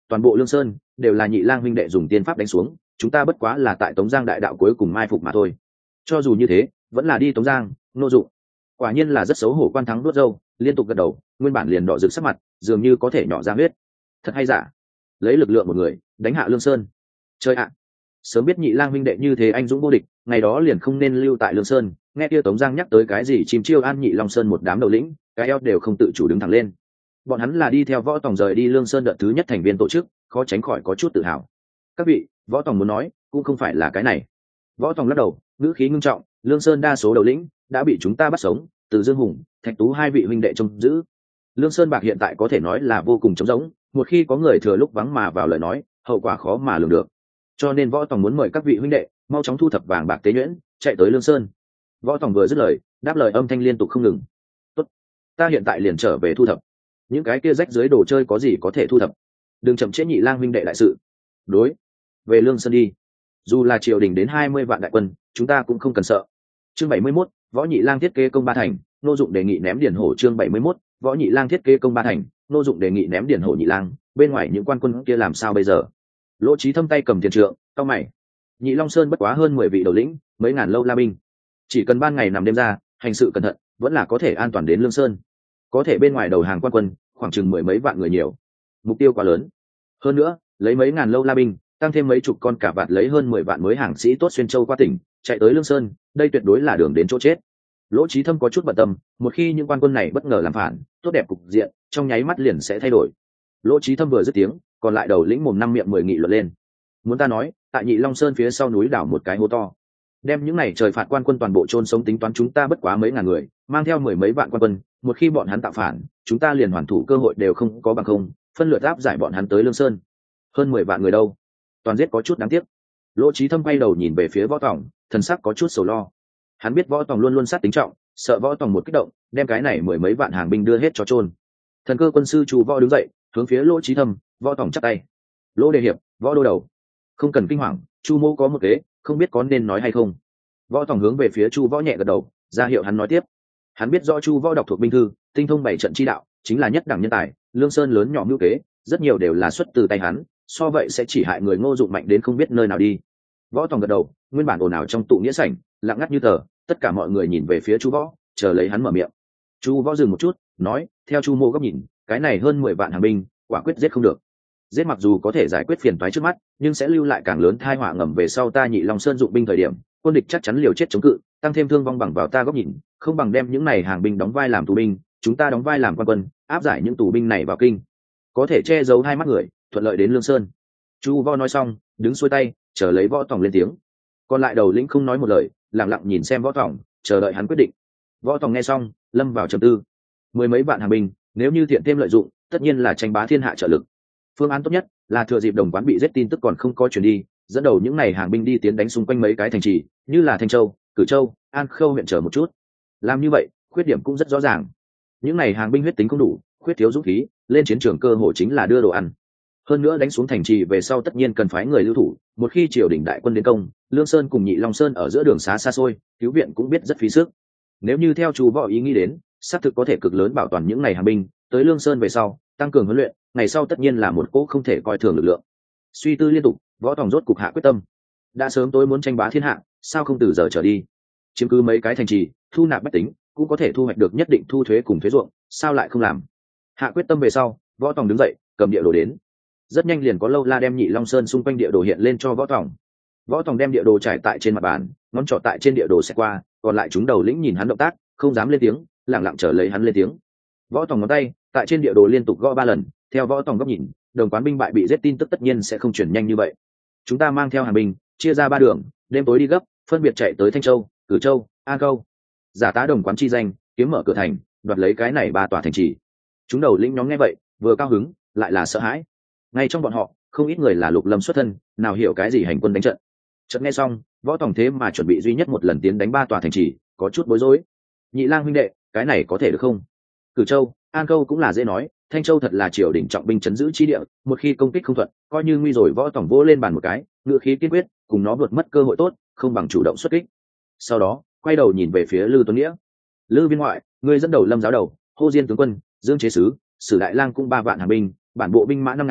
toàn bộ Lương Sơn đều là Nhị Lang huynh đệ dùng tiên pháp đánh xuống, chúng ta bất quá là tại Tống Giang đại đạo cuối cùng mai phục mà thôi. Cho dù như thế, vẫn là đi Tống Giang, Ngô Dụng. Quả nhiên là rất xấu hổ. Quan Thắng đuốt râu, liên tục gật đầu, nguyên bản liền đỏ rực sắc mặt, dường như có thể nhỏ ra huyết. Thật hay giả? Lấy lực lượng một người, đánh hạ Lương Sơn. Chơi ạ. Sớm biết Nhị Lang huynh đệ như thế anh dũng vô địch, ngày đó liền không nên lưu tại Lương Sơn. Nghe kia Tống Giang nhắc tới cái gì chim chiêu an Nhị Long Sơn một đám đầu lĩnh, cái eo đều không tự chủ đứng thẳng lên. Bọn hắn là đi theo Võ Tòng rời đi Lương Sơn đợt thứ nhất thành viên tổ chức, khó tránh khỏi có chút tự hào. Các vị, Võ Tòng muốn nói cũng không phải là cái này. Võ Tòng lắc đầu, ngữ khí ngưng trọng, Lương Sơn đa số đầu lĩnh đã bị chúng ta bắt sống, từ Dương Hùng, Thạch Tú hai vị huynh đệ trông giữ. Lương Sơn bạc hiện tại có thể nói là vô cùng trống rỗng, một khi có người thừa lúc vắng mà vào lời nói, hậu quả khó mà lường được. Cho nên Võ Tòng muốn mời các vị huynh đệ mau chóng thu thập vàng bạc tế nhuyễn, chạy tới Lương Sơn. Võ Tòng vừa dứt lời, đáp lời âm thanh liên tục không ngừng. Tốt, ta hiện tại liền trở về thu thập. Những cái kia rách dưới đồ chơi có gì có thể thu thập, đừng chậm trễ Nhị Lang huynh đệ đại sự. Đối, về Lương Sơn đi. Dù là triều đình đến hai mươi vạn đại quân, chúng ta cũng không cần sợ. Chương bảy mươi mốt, Võ Nhị Lang thiết kế công ba thành, Ngô Dụng đề nghị ném Điền Hổ. Chương bảy mươi mốt, Võ Nhị Lang thiết kế công ba thành, Ngô Dụng đề nghị ném Điền Hổ. Nhị Lang, bên ngoài những quan quân kia làm sao bây giờ? Lỗ Chí Thâm tay cầm tiền trượng, cau mày. Nhị Long Sơn bất quá hơn mười vị đầu lĩnh, mấy ngàn lâu la binh, chỉ cần ban ngày nằm đêm ra, hành sự cẩn thận, vẫn là có thể an toàn đến Lương Sơn. Có thể bên ngoài đầu hàng quan quân, khoảng chừng mười mấy vạn người nhiều, mục tiêu quá lớn. Hơn nữa, lấy mấy ngàn lâu la binh, tăng thêm mấy chục con cả vạt lấy hơn mười vạn mới hàng sĩ tốt xuyên châu qua tỉnh, chạy tới Lương Sơn, đây tuyệt đối là đường đến chỗ chết. Lỗ Chí Thâm có chút bận tâm, một khi những quan quân này bất ngờ làm phản, tốt đẹp cục diện trong nháy mắt liền sẽ thay đổi. Lỗ Chí Thâm vừa dứt tiếng, còn lại đầu lĩnh mồm năm miệng mười nghị luận lên. Muốn ta nói, tại Nhị Long Sơn phía sau núi đảo một cái hố to, đem những này trời phạt quan quân toàn bộ chôn sống, tính toán chúng ta bất quá mấy ngàn người, mang theo mười mấy vạn quan quân, một khi bọn hắn tạo phản, chúng ta liền hoàn thủ cơ hội đều không có, bằng không phân lượt áp giải bọn hắn tới Lương Sơn. Hơn mười vạn người đâu, toàn giết có chút đáng tiếc. Lỗ Chí Thâm quay đầu nhìn về phía Võ Tòng, thần sắc có chút sầu lo. Hắn biết Võ Tòng luôn luôn sát tính trọng, sợ Võ Tòng một kích động, đem cái này mười mấy vạn hàng binh đưa hết cho chôn. Thần cơ quân sư Chu Võ đứng dậy, hướng phía Lỗ Chí Thâm, Võ Tòng chắp tay. Lỗ đề hiệp, Võ đô đầu, không cần kinh hoàng, Chu mô có một kế, không biết có nên nói hay không. Võ Tòng hướng về phía Chu Võ nhẹ gật đầu, ra hiệu hắn nói tiếp. Hắn biết rõ Chu Võ đọc thuộc binh thư, tinh thông bảy trận chi đạo, chính là nhất đẳng nhân tài, Lương Sơn lớn nhỏ mưu kế, rất nhiều đều là xuất từ tay hắn, so vậy sẽ chỉ hại người Ngô Dụng mạnh đến không biết nơi nào đi. Võ Tòng gật đầu, nguyên bản ồn ào trong tụ nghĩa sảnh, lặng ngắt như tờ, tất cả mọi người nhìn về phía Chu Võ, chờ lấy hắn mở miệng. Chu Võ dừng một chút, nói, theo Chu mô góc nhìn, cái này hơn mười vạn hàng binh, quả quyết giết không được. Giết mặc dù có thể giải quyết phiền toái trước mắt, nhưng sẽ lưu lại càng lớn tai họa ngầm về sau. Ta Nhị Long Sơn dụng binh thời điểm, quân địch chắc chắn liều chết chống cự, tăng thêm thương vong bằng vào ta góc nhìn, không bằng đem những này hàng binh đóng vai làm tù binh, chúng ta đóng vai làm quan quân, áp giải những tù binh này vào kinh, có thể che giấu hai mắt người, thuận lợi đến Lương Sơn. Chu Võ nói xong, đứng xuôi tay, chờ lấy Võ Tòng lên tiếng. Còn lại đầu lĩnh không nói một lời, lặng lặng nhìn xem Võ Tòng, chờ đợi hắn quyết định. Võ Tòng nghe xong, lâm vào trầm tư. Mười mấy vạn hàng binh, nếu như thiện thêm lợi dụng, tất nhiên là tranh bá thiên hạ trợ lực. Phương án tốt nhất là thừa dịp Đồng Quán bị giết tin tức còn không có truyền đi, dẫn đầu những này hàng binh đi tiến đánh xung quanh mấy cái thành trì, như là Thanh Châu, Cử Châu, An Khâu huyện chờ một chút. Làm như vậy, khuyết điểm cũng rất rõ ràng. Những này hàng binh huyết tính không đủ, khuyết thiếu dũng khí, lên chiến trường cơ hội chính là đưa đồ ăn. Hơn nữa đánh xuống thành trì về sau tất nhiên cần phái người lưu thủ, một khi triều đình đại quân đến công, Lương Sơn cùng Nhị Long Sơn ở giữa đường xá xa xôi, cứu viện cũng biết rất phí sức. Nếu như theo Chu Võ ý nghĩ đến, xác thực có thể cực lớn bảo toàn những này hàng binh, tới Lương Sơn về sau, tăng cường huấn luyện, ngày sau tất nhiên là một cỗ không thể coi thường lực lượng. Suy tư liên tục, Võ Tòng rốt cục hạ quyết tâm. Đã sớm tối muốn tranh bá thiên hạ, sao không từ giờ trở đi chiếm cứ mấy cái thành trì, thu nạp bách tính, cũng có thể thu hoạch được nhất định thu thuế cùng thuế ruộng, sao lại không làm? Hạ quyết tâm về sau, Võ Tòng đứng dậy, cầm địa đồ đến. Rất nhanh liền có lâu la đem Nhị Long Sơn xung quanh địa đồ hiện lên cho Võ Tòng. Võ Tòng đem địa đồ trải tại trên mặt bàn, ngón trỏ tại trên địa đồ sẽ qua, còn lại chúng đầu lĩnh nhìn hắn động tác, không dám lên tiếng, lặng lặng chờ lấy hắn lên tiếng. Võ Tòng ngón tay tại trên địa đồ liên tục gõ ba lần, theo Võ Tòng góc nhìn, Đồng Quán binh bại bị giết tin tức tất nhiên sẽ không chuyển nhanh như vậy. Chúng ta mang theo hàng binh, chia ra ba đường, đêm tối đi gấp, phân biệt chạy tới Thanh Châu, Cử Châu, An Khâu, giả tá Đồng Quán chi danh, kiếm mở cửa thành, đoạt lấy cái này ba tòa thành trì. Chúng đầu lĩnh nhóm nghe vậy, vừa cao hứng, lại là sợ hãi. Ngay trong bọn họ, không ít người là Lục Lâm xuất thân, nào hiểu cái gì hành quân đánh trận. Chợt nghe xong, Võ Tòng thế mà chuẩn bị duy nhất một lần tiến đánh ba tòa thành trì, có chút bối rối. Nhị Lang huynh đệ, cái này có thể được không? Cử Châu, An Khâu cũng là dễ nói, Thanh Châu thật là triều đình trọng binh chấn giữ chi địa, một khi công kích không thuận, coi như nguy rồi. Võ Tòng vỗ lên bàn một cái, ngựa khí kiên quyết, cùng nó vượt mất cơ hội tốt, không bằng chủ động xuất kích. Sau đó, quay đầu nhìn về phía Lư Tuấn Nghĩa. Lư viên ngoại, người dẫn đầu Lâm giáo đầu, Hô Diên tướng quân, Dương chế sứ, Sử đại lang cũng ba vạn hàng binh, bản bộ binh mã năm ngàn,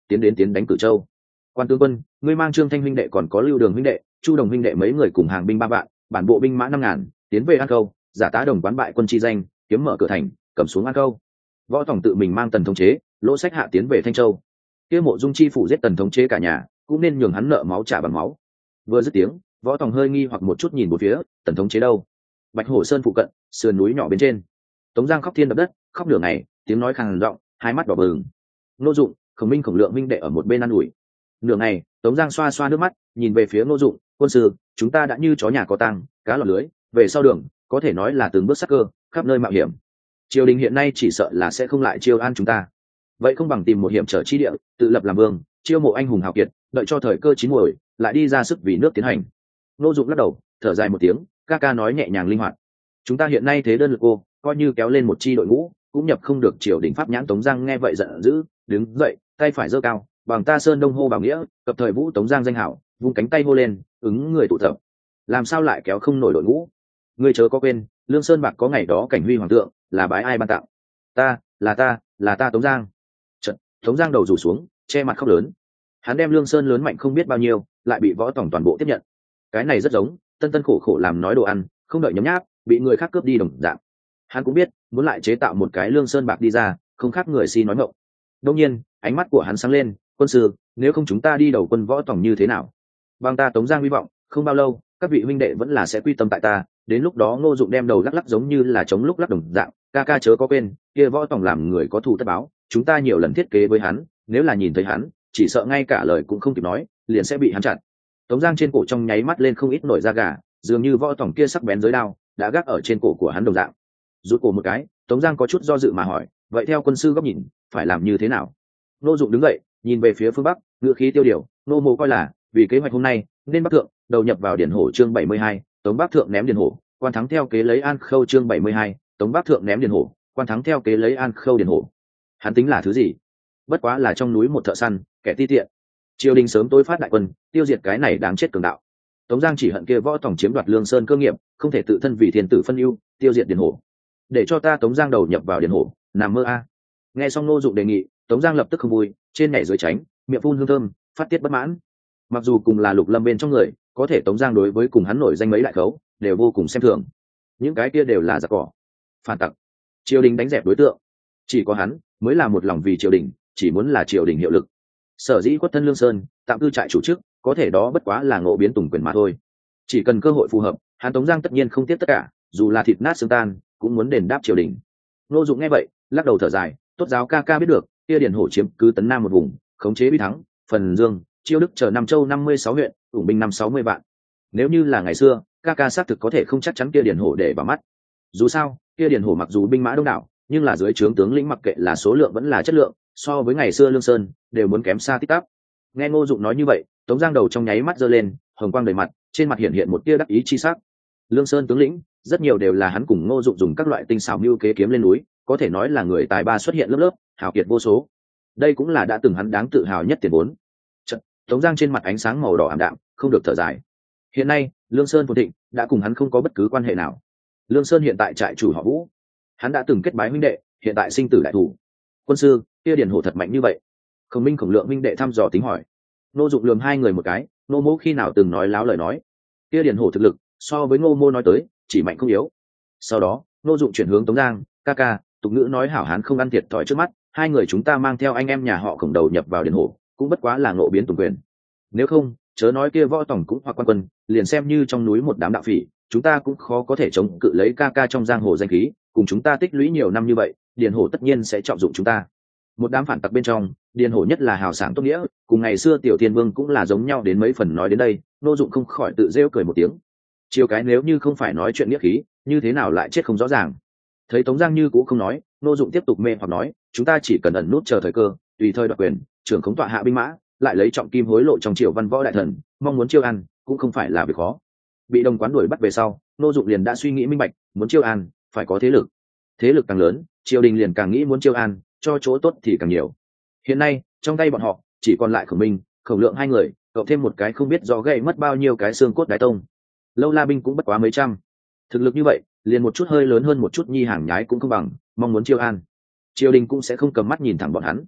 tiến đến tiến đánh Cử Châu. Quan tướng quân, ngươi mang Trương Thanh huynh đệ còn có Lưu Đường huynh đệ, Chu Đồng huynh đệ mấy người cùng hàng binh ba vạn, bản bộ binh mã năm ngàn, tiến về An Câu, giả tá đồng quán bại quân chi danh, kiếm mở cửa thành, cầm xuống An Câu. Võ Tòng tự mình mang Tần thống chế, Lỗ Sách hạ tiến về Thanh Châu. Kia Mộ Dung chi phủ giết Tần thống chế cả nhà, cũng nên nhường hắn nợ máu trả bằng máu. Vừa dứt tiếng, Võ Tòng hơi nghi hoặc một chút nhìn một phía, Tần thống chế đâu? Bạch Hổ Sơn phụ cận, sườn núi nhỏ bên trên. Tống Giang khóc thiên đập đất, khóc nửa ngày, tiếng nói khàn giọng, hai mắt đỏ bừng. Ngô Dụng, Khổng Minh, Khổng Lượng minh đệ ở một bên ăn ủi. Nửa ngày, Tống Giang xoa xoa nước mắt, nhìn về phía Ngô Dụng, quân sư, chúng ta đã như chó nhà có tang, cá lọt lưới, về sau đường, có thể nói là từng bước sắc cơ, khắp nơi mạo hiểm. Triều đình hiện nay chỉ sợ là sẽ không lại chiêu an chúng ta. Vậy không bằng tìm một hiểm trở chi địa, tự lập làm vương, chiêu mộ anh hùng hào kiệt, đợi cho thời cơ chín muồi, lại đi ra sức vì nước tiến hành. Ngô Dụng lắc đầu, thở dài một tiếng, ca ca nói nhẹ nhàng linh hoạt. Chúng ta hiện nay thế đơn lực cô, coi như kéo lên một chi đội ngũ, cũng nhập không được triều đình pháp nhãn. Tống Giang nghe vậy giận dữ, đứng dậy, tay phải giơ cao, bằng ta Sơn Đông hô bảo nghĩa, cập thời vũ Tống Giang danh hảo, vung cánh tay hô lên, ứng người tụ tập. Làm sao lại kéo không nổi đội ngũ? Ngươi chớ có quên, Lương Sơn Bạc có ngày đó cảnh huy hoàng tượng, là bái ai ban tặng? Ta, là ta, là ta Tống Giang. Trận, Tống Giang đầu rủ xuống, che mặt khóc lớn. Hắn đem Lương Sơn lớn mạnh không biết bao nhiêu, lại bị Võ Tòng toàn bộ tiếp nhận. Cái này rất giống tân tân khổ khổ làm nói đồ ăn, không đợi nhấm nháp, bị người khác cướp đi đồng dạng. Hắn cũng biết, muốn lại chế tạo một cái Lương Sơn Bạc đi ra, không khác người si nói ngọng. Đương nhiên, ánh mắt của hắn sáng lên, quân sư, nếu không chúng ta đi đầu quân Võ Tòng như thế nào? Bằng ta Tống Giang hy vọng, không bao lâu, các vị huynh đệ vẫn là sẽ quy tâm tại ta. Đến lúc đó Ngô Dụng đem đầu lắc lắc giống như là chống lúc lắc đồng dạng, ca ca chớ có quên, kia Võ Tòng làm người có thù tất báo, chúng ta nhiều lần thiết kế với hắn, nếu là nhìn thấy hắn, chỉ sợ ngay cả lời cũng không kịp nói, liền sẽ bị hắn chặn. Tống Giang trên cổ trong nháy mắt lên không ít nổi da gà, dường như Võ Tòng kia sắc bén giới đao đã gác ở trên cổ của hắn đồng dạng. Rút cổ một cái, Tống Giang có chút do dự mà hỏi, vậy theo quân sư góc nhìn, phải làm như thế nào? Ngô Dụng đứng dậy, nhìn về phía phương bắc, ngữ khí tiêu điều, nô mộ coi là vì kế hoạch hôm nay nên Bắc Thượng đầu nhập vào Điển Hổ chương bảy mươi hai, Tống Bắc Thượng ném Điển Hổ, quan thắng theo kế lấy An Khâu chương bảy mươi hai, Tống Bắc Thượng ném Điển Hổ, quan thắng theo kế lấy An Khâu Điển Hổ. Hắn tính là thứ gì? Bất quá là trong núi một thợ săn, kẻ ti tiện. Triều đình sớm tối phát đại quân, tiêu diệt cái này đáng chết cường đạo. Tống Giang chỉ hận kia Võ Tòng chiếm đoạt Lương Sơn cơ nghiệp, không thể tự thân vì thiên tử phân ưu, tiêu diệt Điển Hổ. Để cho ta Tống Giang đầu nhập vào Điển Hổ, nằm mơ a. Nghe xong Ngô Dụng đề nghị, Tống Giang lập tức không vui, trên nhảy dưới tránh, miệng phun hương thơm, phát tiết bất mãn. Mặc dù cùng là Lục Lâm bên trong người, có thể Tống Giang đối với cùng hắn nổi danh mấy đại khấu, đều vô cùng xem thường. Những cái kia đều là giặc cỏ, phản tặc. Triều đình đánh dẹp đối tượng, chỉ có hắn mới là một lòng vì triều đình, chỉ muốn là triều đình hiệu lực. Sở dĩ quất thân Lương Sơn, tạm cư trại chủ chức, có thể đó bất quá là ngộ biến tùng quyền mà thôi. Chỉ cần cơ hội phù hợp, hắn Tống Giang tất nhiên không tiếc tất cả, dù là thịt nát xương tan, cũng muốn đền đáp triều đình. Ngô Dụng nghe vậy, lắc đầu thở dài, tốt giáo ca ca biết được, kia Điển Hổ chiếm cứ tấn Nam một vùng, khống chế Uy Thắng, Phần Dương, Chiêu Đức chờ Nam Châu năm mươi sáu huyện, ủng binh năm sáu mươi vạn. Nếu như là ngày xưa, ca ca xác thực có thể không chắc chắn kia Điển Hổ để vào mắt. Dù sao, kia Điển Hổ mặc dù binh mã đông đảo, nhưng là dưới trướng tướng lĩnh mặc kệ là số lượng vẫn là chất lượng, so với ngày xưa Lương Sơn đều muốn kém xa tít tắp. Nghe Ngô Dụng nói như vậy, Tống Giang đầu trong nháy mắt giơ lên, hồng quang đầy mặt, trên mặt hiện hiện một tia đắc ý chi sắc. Lương Sơn tướng lĩnh, rất nhiều đều là hắn cùng Ngô Dụng dùng các loại tinh xảo mưu kế kiếm lên núi, có thể nói là người tài ba xuất hiện lớp lớp, hào kiệt vô số. Đây cũng là đã từng hắn đáng tự hào nhất tiền vốn. Chợt, Tống Giang trên mặt ánh sáng màu đỏ ảm đạm, không được thở dài. Hiện nay, Lương Sơn phồn thịnh, đã cùng hắn không có bất cứ quan hệ nào. Lương Sơn hiện tại trại chủ họ Vũ, hắn đã từng kết bái huynh đệ, hiện tại sinh tử đại thủ. Quân sư, kia Điển Hổ thật mạnh như vậy? Khổng Minh Khổng Lượng huynh đệ thăm dò tính hỏi. Ngô Dụng lườm hai người một cái, Ngô Mỗ khi nào từng nói láo lời nói? Kia Điển Hổ thực lực, so với Ngô Mô nói tới, chỉ mạnh không yếu. Sau đó, Ngô Dụng chuyển hướng Tống Giang, ca ca, tục ngữ nói hảo hán không ăn thiệt thòi trước mắt, hai người chúng ta mang theo anh em nhà họ Khổng đầu nhập vào Điển Hổ, cũng bất quá là ngộ biến tùng quyền. Nếu không, chớ nói kia Võ Tòng cũng hoặc quan quân, liền xem như trong núi một đám đạo phỉ, chúng ta cũng khó có thể chống cự lấy ca ca trong giang hồ danh khí, cùng chúng ta tích lũy nhiều năm như vậy, Điển Hổ tất nhiên sẽ trọng dụng chúng ta. Một đám phản tặc bên trong, Điển Hổ nhất là hào sảng tốt nghĩa, cùng ngày xưa Tiểu Thiên Vương cũng là giống nhau đến mấy phần. Nói đến đây, Ngô Dụng không khỏi tự rêu cười một tiếng. Chiều cái nếu như không phải nói chuyện nghĩa khí, như thế nào lại chết không rõ ràng. Thấy Tống Giang như cũ không nói, Ngô Dụng tiếp tục mê hoặc nói, chúng ta chỉ cần ẩn nút chờ thời cơ, tùy thời đoạt quyền, trưởng khống tọa hạ binh mã, lại lấy trọng kim hối lộ trong triều văn võ đại thần, mong muốn chiêu an cũng không phải là việc khó. Bị đồng quán đuổi bắt về sau, Ngô Dụng liền đã suy nghĩ minh bạch, muốn chiêu an phải có thế lực, thế lực càng lớn, triều đình liền càng nghĩ muốn chiêu an, cho chỗ tốt thì càng nhiều. Hiện nay, trong tay bọn họ chỉ còn lại Khổng Minh, Khổng Lượng hai người, cộng thêm một cái không biết do gậy mất bao nhiêu cái xương cốt đái tông. Lâu La binh cũng bất quá mấy trăm. Thực lực như vậy, liền một chút hơi lớn hơn một chút nhi hàng nhái cũng không bằng, mong muốn chiêu an, triều đình cũng sẽ không cầm mắt nhìn thẳng bọn hắn.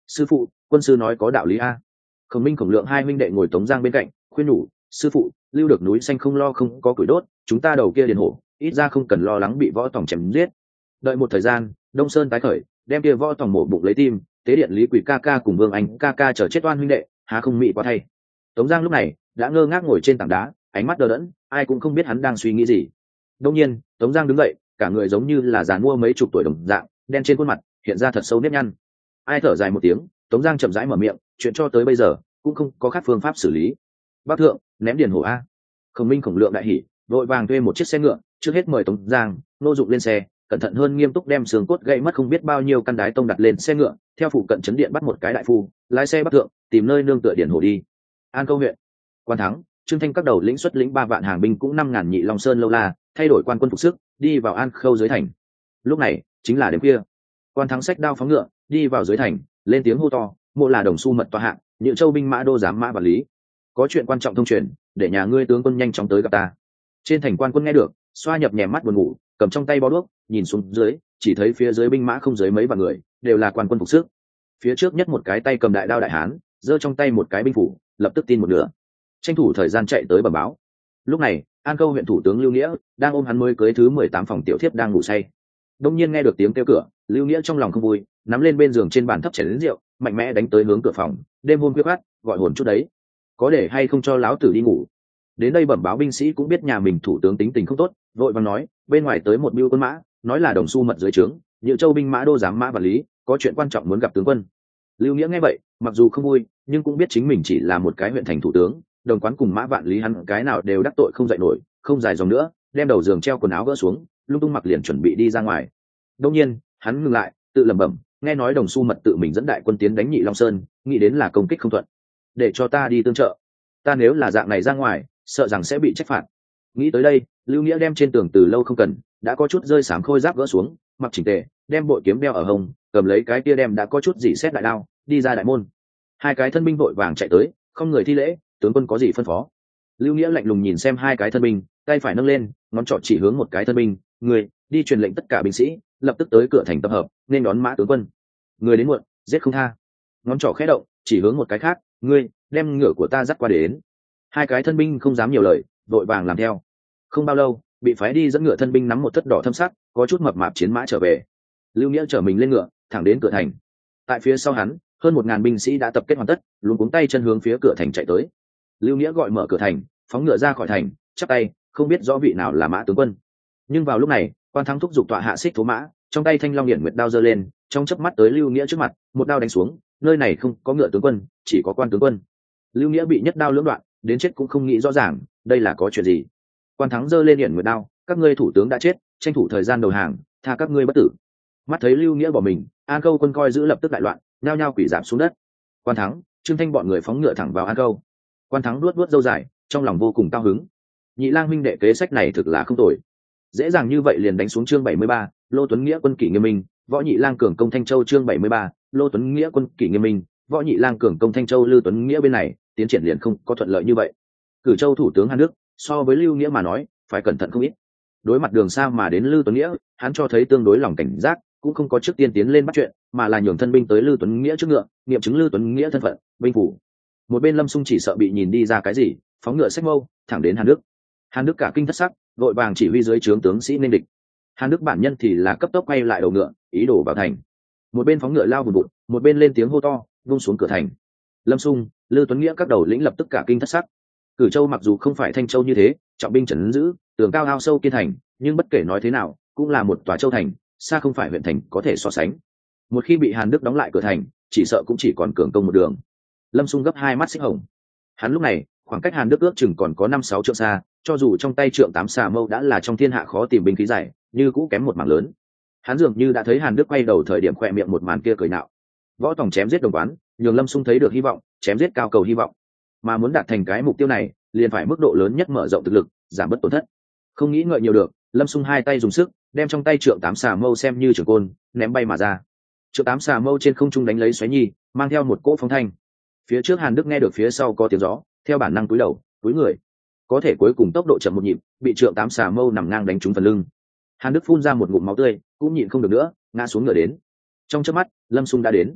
Sư phụ, quân sư nói có đạo lý a. Khổng Minh Khổng Lượng hai huynh đệ ngồi Tống Giang bên cạnh khuyên nhủ, sư phụ, lưu được núi xanh không lo không có củi đốt, chúng ta đầu kia điền hổ ít ra không cần lo lắng bị võ tòng chém giết. Đợi một thời gian, Đông Sơn tái khởi, đem kia võ tòng mổ bụng lấy tim, tế điện Lý Quỷ ca ca cùng Vương Anh ca ca chờ chết oan huynh đệ, há không mỹ quá thay. Tống Giang lúc này đã ngơ ngác ngồi trên tảng đá, ánh mắt đờ đẫn, ai cũng không biết hắn đang suy nghĩ gì. Đông nhiên, Tống Giang đứng dậy, cả người giống như là già mua mấy chục tuổi đồng dạng, đen trên khuôn mặt hiện ra thật sâu nếp nhăn. Ai thở dài một tiếng, Tống Giang chậm rãi mở miệng, chuyện cho tới bây giờ cũng không có khác phương pháp xử lý. Bác thượng, ném điền hổ a. Khổng Minh Khổng Lượng đại hỉ, vội vàng thuê một chiếc xe ngựa, trước hết mời Tống Giang, Nô Dụng lên xe, cẩn thận hơn nghiêm túc đem xương cốt gãy mất không biết bao nhiêu căn đái tông đặt lên xe ngựa, theo phụ cận trấn điện bắt một cái đại phu, lái xe bắc thượng, tìm nơi nương tựa điền hổ đi. An Câu huyện, Quan Thắng, Trương Thanh các đầu lĩnh xuất lĩnh ba vạn hàng binh cũng năm ngàn nhị long sơn lâu la, thay đổi quan quân phục sức, đi vào An Khâu dưới thành. Lúc này chính là đêm khuya. Quan Thắng xách đao phóng ngựa, đi vào dưới thành, lên tiếng hô to, mộ là đồng xu mật tọa hạng, Nhự Châu binh mã đô giám mã và lý, có chuyện quan trọng thông truyền, để nhà ngươi tướng quân nhanh chóng tới gặp ta. Trên thành quan quân nghe được, xoa nhập nhèm mắt buồn ngủ, cầm trong tay bó đuốc, nhìn xuống dưới, chỉ thấy phía dưới binh mã không dưới mấy vạn người, đều là quan quân phục sức. Phía trước nhất một cái tay cầm đại đao đại hán, giơ trong tay một cái binh phủ, lập tức tin một nửa, tranh thủ thời gian chạy tới bẩm báo. Lúc này, An Câu huyện thủ tướng Lưu Nghĩa đang ôm hắn mới cưới thứ mười tám phòng tiểu thiếp đang ngủ say. Đông nhiên nghe được tiếng kêu cửa, Lưu Nghĩa trong lòng không vui, nắm lên bên giường trên bàn thấp chén rượu, mạnh mẽ đánh tới hướng cửa phòng. Đêm hôm khuya khoắt, gọi hồn chút đấy, có để hay không cho láo tử đi ngủ. Đến đây bẩm báo binh sĩ cũng biết nhà mình thủ tướng tính tình không tốt, vội vàng nói, bên ngoài tới một bưu quân mã, nói là đồng xu mật dưới trướng, Nhự Châu binh mã đô giám mã và lý, có chuyện quan trọng muốn gặp tướng quân. Lưu Nghĩa nghe vậy, mặc dù không vui, nhưng cũng biết chính mình chỉ là một cái huyện thành thủ tướng, đồng quán cùng mã vạn lý hắn cái nào đều đắc tội không dậy nổi, không dài dòng nữa, đem đầu giường treo quần áo gỡ xuống, lung tung mặc liền chuẩn bị đi ra ngoài. Đông nhiên, hắn ngừng lại, tự lẩm bẩm, nghe nói đồng xu mật tự mình dẫn đại quân tiến đánh Nhị Long Sơn, nghĩ đến là công kích không thuận, để cho ta đi tương trợ. Ta nếu là dạng này ra ngoài, sợ rằng sẽ bị trách phạt. Nghĩ tới đây, Lưu Nghĩa đem trên tường từ lâu không cần, đã có chút rơi sám khôi giáp gỡ xuống, mặc chỉnh tề, đem bội kiếm đeo ở hông, cầm lấy cái kia đem đã có chút dỉ xét đại đao, đi ra đại môn. Hai cái thân binh vội vàng chạy tới, không người thi lễ, tướng quân có gì phân phó. Lưu Nghĩa lạnh lùng nhìn xem hai cái thân binh, tay phải nâng lên, ngón trỏ chỉ hướng một cái thân binh, người đi truyền lệnh tất cả binh sĩ lập tức tới cửa thành tập hợp, nên đón mã tướng quân. Người đến muộn, giết không tha. Ngón trỏ khẽ động, chỉ hướng một cái khác, ngươi đem ngựa của ta dắt qua đến. Hai cái thân binh không dám nhiều lời, vội vàng làm theo. Không bao lâu, bị phái đi dẫn ngựa thân binh nắm một thất đỏ thâm sắc, có chút mập mạp chiến mã trở về. Lưu Nghĩa chở mình lên ngựa, thẳng đến cửa thành. Tại phía sau hắn, hơn một ngàn binh sĩ đã tập kết hoàn tất, luống cuống tay chân hướng phía cửa thành chạy tới. Lưu Nghĩa gọi mở cửa thành, phóng ngựa ra khỏi thành, chắp tay, không biết rõ vị nào là mã tướng quân. Nhưng vào lúc này, Quan Thắng thúc giục tọa hạ xích thố mã, trong tay thanh long hiển nguyệt đao giơ lên, trong chớp mắt tới Lưu Nghĩa trước mặt, một đao đánh xuống, nơi này không có ngựa tướng quân, chỉ có quan tướng quân. Lưu Nghĩa bị nhất đao lưỡng đoạn, đến chết cũng không nghĩ rõ ràng, đây là có chuyện gì. Quan Thắng giơ lên hiển nguyệt đao, các ngươi thủ tướng đã chết, tranh thủ thời gian đầu hàng, tha các ngươi bất tử. Mắt thấy Lưu Nghĩa bỏ mình, An Câu quân coi giữ lập tức đại loạn, nhao nhao quỳ rạp xuống đất. Quan Thắng, Trương Thanh bọn người phóng ngựa thẳng vào An Câu. Quan Thắng luốt luốt râu dài, trong lòng vô cùng cao hứng. Nhị Lang huynh đệ kế sách này thực là không tồi, dễ dàng như vậy liền đánh xuống chương bảy mươi ba, Lô Tuấn Nghĩa quân kỷ nghiêm minh, Võ Nhị Lang cường công Thanh Châu chương bảy mươi ba, Lô Tuấn Nghĩa quân kỷ nghiêm minh, Võ Nhị Lang cường công Thanh Châu. Lưu Tuấn Nghĩa bên này tiến triển liền không có thuận lợi như vậy. Cử Châu thủ tướng Hàn Đức so với Lưu Nghĩa mà nói phải cẩn thận không ít. Đối mặt đường xa mà đến Lưu Tuấn Nghĩa, hắn cho thấy tương đối lòng cảnh giác, cũng không có trước tiên tiến lên bắt chuyện, mà là nhường thân binh tới Lưu Tuấn Nghĩa trước ngựa, nghiệm chứng Lưu Tuấn Nghĩa thân phận, binh phủ. Một bên Lâm Xung chỉ sợ bị nhìn đi ra cái gì, phóng ngựa xách mâu thẳng đến Hàn Đức. Hàn Đức cả kinh thất sắc, vội vàng chỉ huy dưới trướng tướng sĩ nên địch. Hàn Đức bản nhân thì là cấp tốc quay lại đầu ngựa, ý đồ vào thành. Một bên phóng ngựa lao vùn vụt, một bên lên tiếng hô to, vung xuống cửa thành. Lâm Xung, Lưu Tuấn Nghĩa các đầu lĩnh lập tức cả kinh thất sắc. Cử Châu mặc dù không phải Thanh Châu như thế, trọng binh trấn giữ, tường cao ao sâu kiên thành, nhưng bất kể nói thế nào, cũng là một tòa châu thành, xa không phải huyện thành có thể so sánh. Một khi bị Hàn Đức đóng lại cửa thành, chỉ sợ cũng chỉ còn cường công một đường. Lâm Xung gấp hai mắt xích hồng. Hắn lúc này, khoảng cách Hàn Đức ước chừng còn có năm sáu trượng xa, cho dù trong tay trượng tám xà mâu đã là trong thiên hạ khó tìm binh khí dài, như cũ kém một mảng lớn. Hắn dường như đã thấy Hàn Đức quay đầu thời điểm khỏe miệng một màn kia cười nạo. Võ Tòng chém giết đồng quán, nhường Lâm Xung thấy được hy vọng, chém giết cao cầu hy vọng. Mà muốn đạt thành cái mục tiêu này, liền phải mức độ lớn nhất mở rộng thực lực, giảm bớt tổn thất. Không nghĩ ngợi nhiều được, Lâm Xung hai tay dùng sức, đem trong tay trượng tám xà mâu xem như trường côn, ném bay mà ra. Trượng tám xà mâu trên không trung đánh lấy xoáy nhi, mang theo một cỗ phong thanh. Phía trước Hàn Đức nghe được phía sau có tiếng gió, theo bản năng cúi đầu, cúi người. Có thể cuối cùng tốc độ chậm một nhịp, bị trượng tám xà mâu nằm ngang đánh trúng phần lưng. Hàn Đức phun ra một ngụm máu tươi, cũng nhịn không được nữa, ngã xuống ngựa đến. Trong chớp mắt, Lâm Xung đã đến.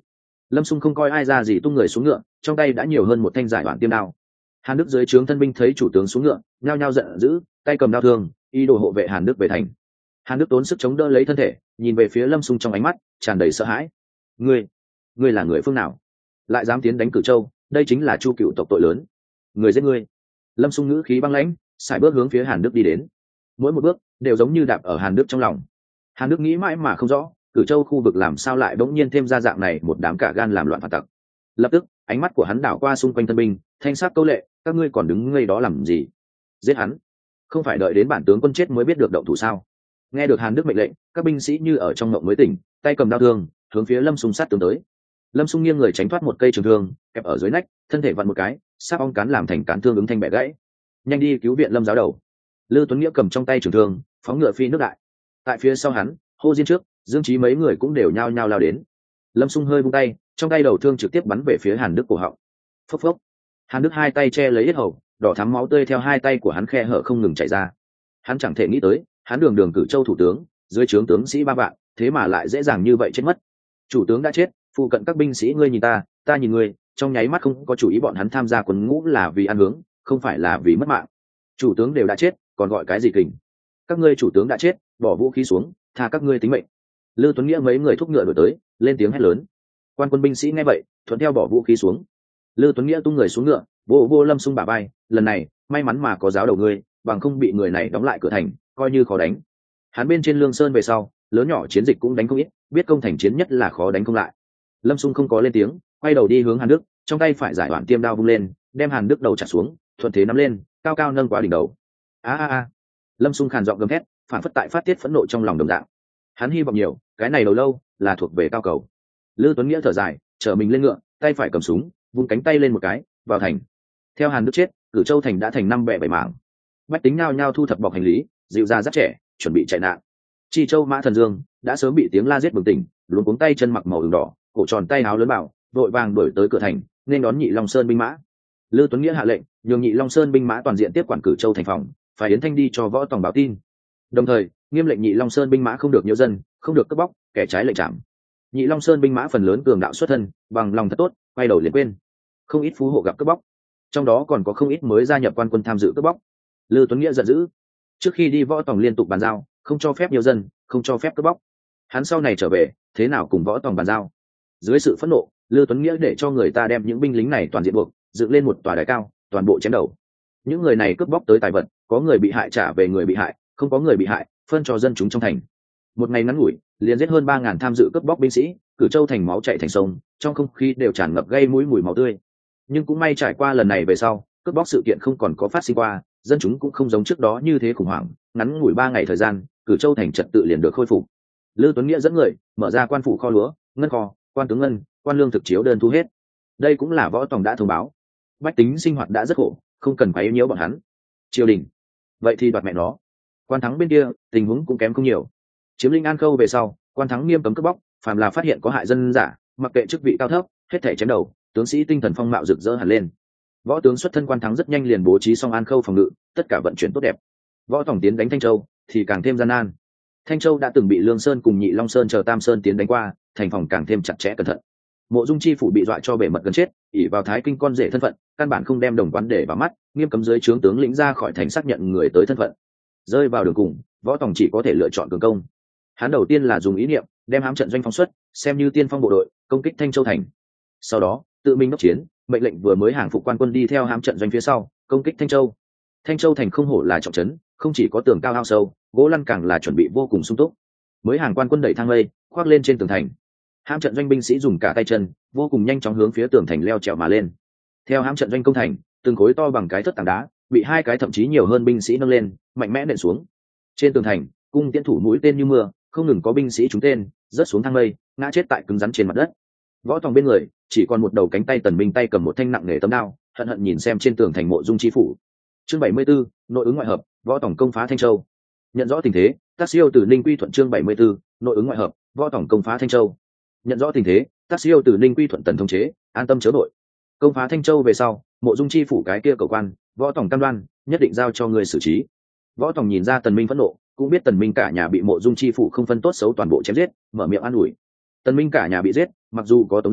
Lâm Xung không coi ai ra gì, tung người xuống ngựa, trong tay đã nhiều hơn một thanh giải đoạn tiêm đao. Hàn Đức dưới trướng thân binh thấy chủ tướng xuống ngựa, nhao nhao giận dữ, tay cầm đao thương, ý đồ hộ vệ Hàn Đức về thành. Hàn Đức tốn sức chống đỡ lấy thân thể, nhìn về phía Lâm Xung trong ánh mắt tràn đầy sợ hãi. Ngươi, ngươi là người phương nào? Lại dám tiến đánh Cử Châu? Đây chính là Chu cựu tộc tội lớn. Người giết ngươi. Lâm Xung ngữ khí băng lãnh, sải bước hướng phía Hàn Đức đi đến. Mỗi một bước đều giống như đạp ở Hàn Đức trong lòng. Hàn Đức nghĩ mãi mà không rõ, Cử Châu khu vực làm sao lại bỗng nhiên thêm ra dạng này một đám cả gan làm loạn phản tặc. Lập tức, ánh mắt của hắn đảo qua xung quanh thân binh, thanh sắc câu lệ, các ngươi còn đứng ngây đó làm gì? Giết hắn! Không phải đợi đến bản tướng quân chết mới biết được động thủ sao? Nghe được Hàn Đức mệnh lệnh, các binh sĩ như ở trong ngộng mới tỉnh, tay cầm đao thương, hướng phía Lâm Xung sát tướng tới. Lâm Xung nghiêng người tránh thoát một cây trường thương, kẹp ở dưới nách, thân thể vặn một cái, sáp ong cán làm thành cán thương ứng thanh bẻ gãy. Nhanh đi cứu viện Lâm giáo đầu. Lư Tuấn Nghĩa cầm trong tay trường thương, phóng ngựa phi nước đại. Tại phía sau hắn, Hồ Diên trước, Dương Chí mấy người cũng đều nhao nhao lao đến. Lâm Xung hơi buông tay, trong tay đầu thương trực tiếp bắn về phía Hàn Đức cổ họng. Phốc phốc. Hàn Đức hai tay che lấy yết hầu, đỏ thắm máu tươi theo hai tay của hắn khe hở không ngừng chảy ra. Hắn chẳng thể nghĩ tới, hắn đường đường Cử Châu thủ tướng, dưới trướng tướng sĩ ba vạn, thế mà lại dễ dàng như vậy chết mất. Chủ tướng đã chết, phụ cận các binh sĩ ngươi nhìn ta, ta nhìn ngươi, trong nháy mắt không có chủ ý bọn hắn tham gia quân ngũ là vì ăn hướng, không phải là vì mất mạng. Chủ tướng đều đã chết, còn gọi cái gì kình? Các ngươi chủ tướng đã chết, bỏ vũ khí xuống, tha các ngươi tính mệnh. Lư Tuấn Nghĩa mấy người thúc ngựa đổi tới, lên tiếng hét lớn. Quan quân binh sĩ nghe vậy, thuận theo bỏ vũ khí xuống. Lư Tuấn Nghĩa tung người xuống ngựa, vô vô Lâm Xung bả vai, lần này may mắn mà có giáo đầu ngươi, bằng không bị người này đóng lại cửa thành, coi như khó đánh. Hắn bên trên Lương Sơn về sau, lớn nhỏ chiến dịch cũng đánh không ít, biết công thành chiến nhất là khó đánh không lại. Lâm Xung không có lên tiếng, quay đầu đi hướng Hàn Đức, trong tay phải giải đoạn tiêm đao vung lên, đem Hàn Đức đầu chặt xuống, thuận thế nắm lên, cao cao nâng quá đỉnh đầu. A a a! Lâm Xung khàn giọng gầm thét, phản phất tại phát tiết phẫn nộ trong lòng đồng dạng. Hắn hy vọng nhiều, cái này đầu lâu là thuộc về cao cầu. Lư Tuấn Nghĩa thở dài, trở mình lên ngựa, tay phải cầm súng, vung cánh tay lên một cái, vào thành. Theo Hàn Đức chết, Cử Châu thành đã thành năm bè bảy mảng. Bách tính nhao nhao thu thập bọc hành lý, dịu ra rất trẻ, chuẩn bị chạy nạn. Chi Châu Mã Thần Dương đã sớm bị tiếng la giết bừng tỉnh, luống cuống tay chân mặc màu ửng đỏ, cổ tròn tay áo lớn bảo, vội vàng đuổi tới cửa thành, nên đón Nhị Long Sơn binh mã. Lư Tuấn Nghĩa hạ lệnh, nhường Nhị Long Sơn binh mã toàn diện tiếp quản Cử Châu thành phòng, phải Yến Thanh đi cho Võ Tòng báo tin. Đồng thời, nghiêm lệnh Nhị Long Sơn binh mã không được nhiễu dân, không được cướp bóc, kẻ trái lệnh trảm. Nhị Long Sơn binh mã phần lớn cường đạo xuất thân, bằng lòng thật tốt, quay đầu liền quên. Không ít phú hộ gặp cướp bóc, trong đó còn có không ít mới gia nhập quan quân tham dự cướp bóc. Lư Tuấn Nghĩa giận dữ, trước khi đi Võ Tòng liên tục bàn giao, không cho phép nhiều dân, không cho phép cướp bóc. Hắn sau này trở về, thế nào cùng Võ Tòng bàn giao? Dưới sự phẫn nộ, Lư Tuấn Nghĩa để cho người ta đem những binh lính này toàn diện buộc, dựng lên một tòa đài cao, toàn bộ chém đầu. Những người này cướp bóc tới tài vật, có người bị hại trả về người bị hại, không có người bị hại, phân cho dân chúng trong thành. Một ngày ngắn ngủi, liền giết hơn ba ngàn tham dự cướp bóc binh sĩ, Cử Châu thành máu chảy thành sông, trong không khí đều tràn ngập gây mũi mùi máu tươi. Nhưng cũng may trải qua lần này về sau, cướp bóc sự kiện không còn có phát sinh qua, dân chúng cũng không giống trước đó như thế khủng hoảng, ngắn ngủi ba ngày thời gian, Cử Châu thành trật tự liền được khôi phục. Lư Tuấn Nghĩa dẫn người mở ra quan phủ kho lúa, ngân kho, quan tướng ngân, quan lương thực chiếu đơn thu hết. Đây cũng là Võ Tòng đã thông báo, bách tính sinh hoạt đã rất khổ, không cần phải yếu nhiễu bọn hắn. Triều đình, vậy thì đoạt mẹ nó. Quan Thắng bên kia tình huống cũng kém không nhiều. Chiếm lĩnh An Khâu về sau, Quan Thắng nghiêm cấm cướp bóc, phàm là phát hiện có hại dân giả, mặc kệ chức vị cao thấp, hết thảy chém đầu. Tướng sĩ tinh thần phong mạo rực rỡ hẳn lên. Võ tướng xuất thân Quan Thắng rất nhanh liền bố trí xong An Khâu phòng ngự, tất cả vận chuyển tốt đẹp. Võ Tòng tiến đánh Thanh Châu thì càng thêm gian nan. Thanh Châu đã từng bị Lương Sơn cùng Nhị Long Sơn chờ Tam Sơn tiến đánh qua, thành phòng càng thêm chặt chẽ cẩn thận. Mộ Dung chi phủ bị dọa cho bể mật gần chết, ỷ vào Thái Kinh con rể thân phận, căn bản không đem đồng quán để vào mắt, nghiêm cấm dưới trướng tướng lĩnh ra khỏi thành xác nhận người tới thân phận. Rơi vào đường cùng, Võ Tòng chỉ có thể lựa chọn cường công. Hắn đầu tiên là dùng ý niệm đem hám trận doanh phóng xuất, xem như tiên phong bộ đội công kích Thanh Châu thành. Sau đó, tự mình đốc chiến, mệnh lệnh vừa mới hàng phục quan quân đi theo hám trận doanh phía sau, công kích Thanh Châu. Thanh Châu thành không hổ là trọng trấn, không chỉ có tường cao ao sâu, gỗ lăn càng là chuẩn bị vô cùng sung túc. Mới hàng quan quân đẩy thang lây, khoác lên trên tường thành. Hám trận doanh binh sĩ dùng cả tay chân, vô cùng nhanh chóng hướng phía tường thành leo trèo mà lên. Theo hám trận doanh công thành, từng khối to bằng cái thất tảng đá, bị hai cái thậm chí nhiều hơn binh sĩ nâng lên, mạnh mẽ nện xuống. Trên tường thành, cung tiễn thủ mũi tên như mưa, không ngừng có binh sĩ trúng tên, rớt xuống thang lây, ngã chết tại cứng rắn trên mặt đất. Võ Tòng bên người chỉ còn một đầu cánh tay Tần Minh tay cầm một thanh nặng nề tấm đao, hận hận nhìn xem trên tường thành Mộ Dung chi phủ. Chương bảy mươi 74, nội ứng ngoại hợp, Võ Tòng công phá Thanh Châu. Nhận rõ tình thế, Tác Siêu từ Ninh Quy thuận. Chương bảy mươi 74, nội ứng ngoại hợp, Võ Tòng công phá Thanh Châu. Nhận rõ tình thế, Tác Siêu từ Ninh Quy thuận tần thống chế, an tâm chớ đội. Công phá Thanh Châu về sau, Mộ Dung chi phủ cái kia cầu quan, Võ Tòng cam đoan, nhất định giao cho người xử trí. Võ Tòng nhìn ra Tần Minh phẫn nộ, cũng biết Tần Minh cả nhà bị Mộ Dung chi phủ không phân tốt xấu toàn bộ chém giết, mở miệng an ủi. Tần Minh cả nhà bị giết, mặc dù có Tống Giang,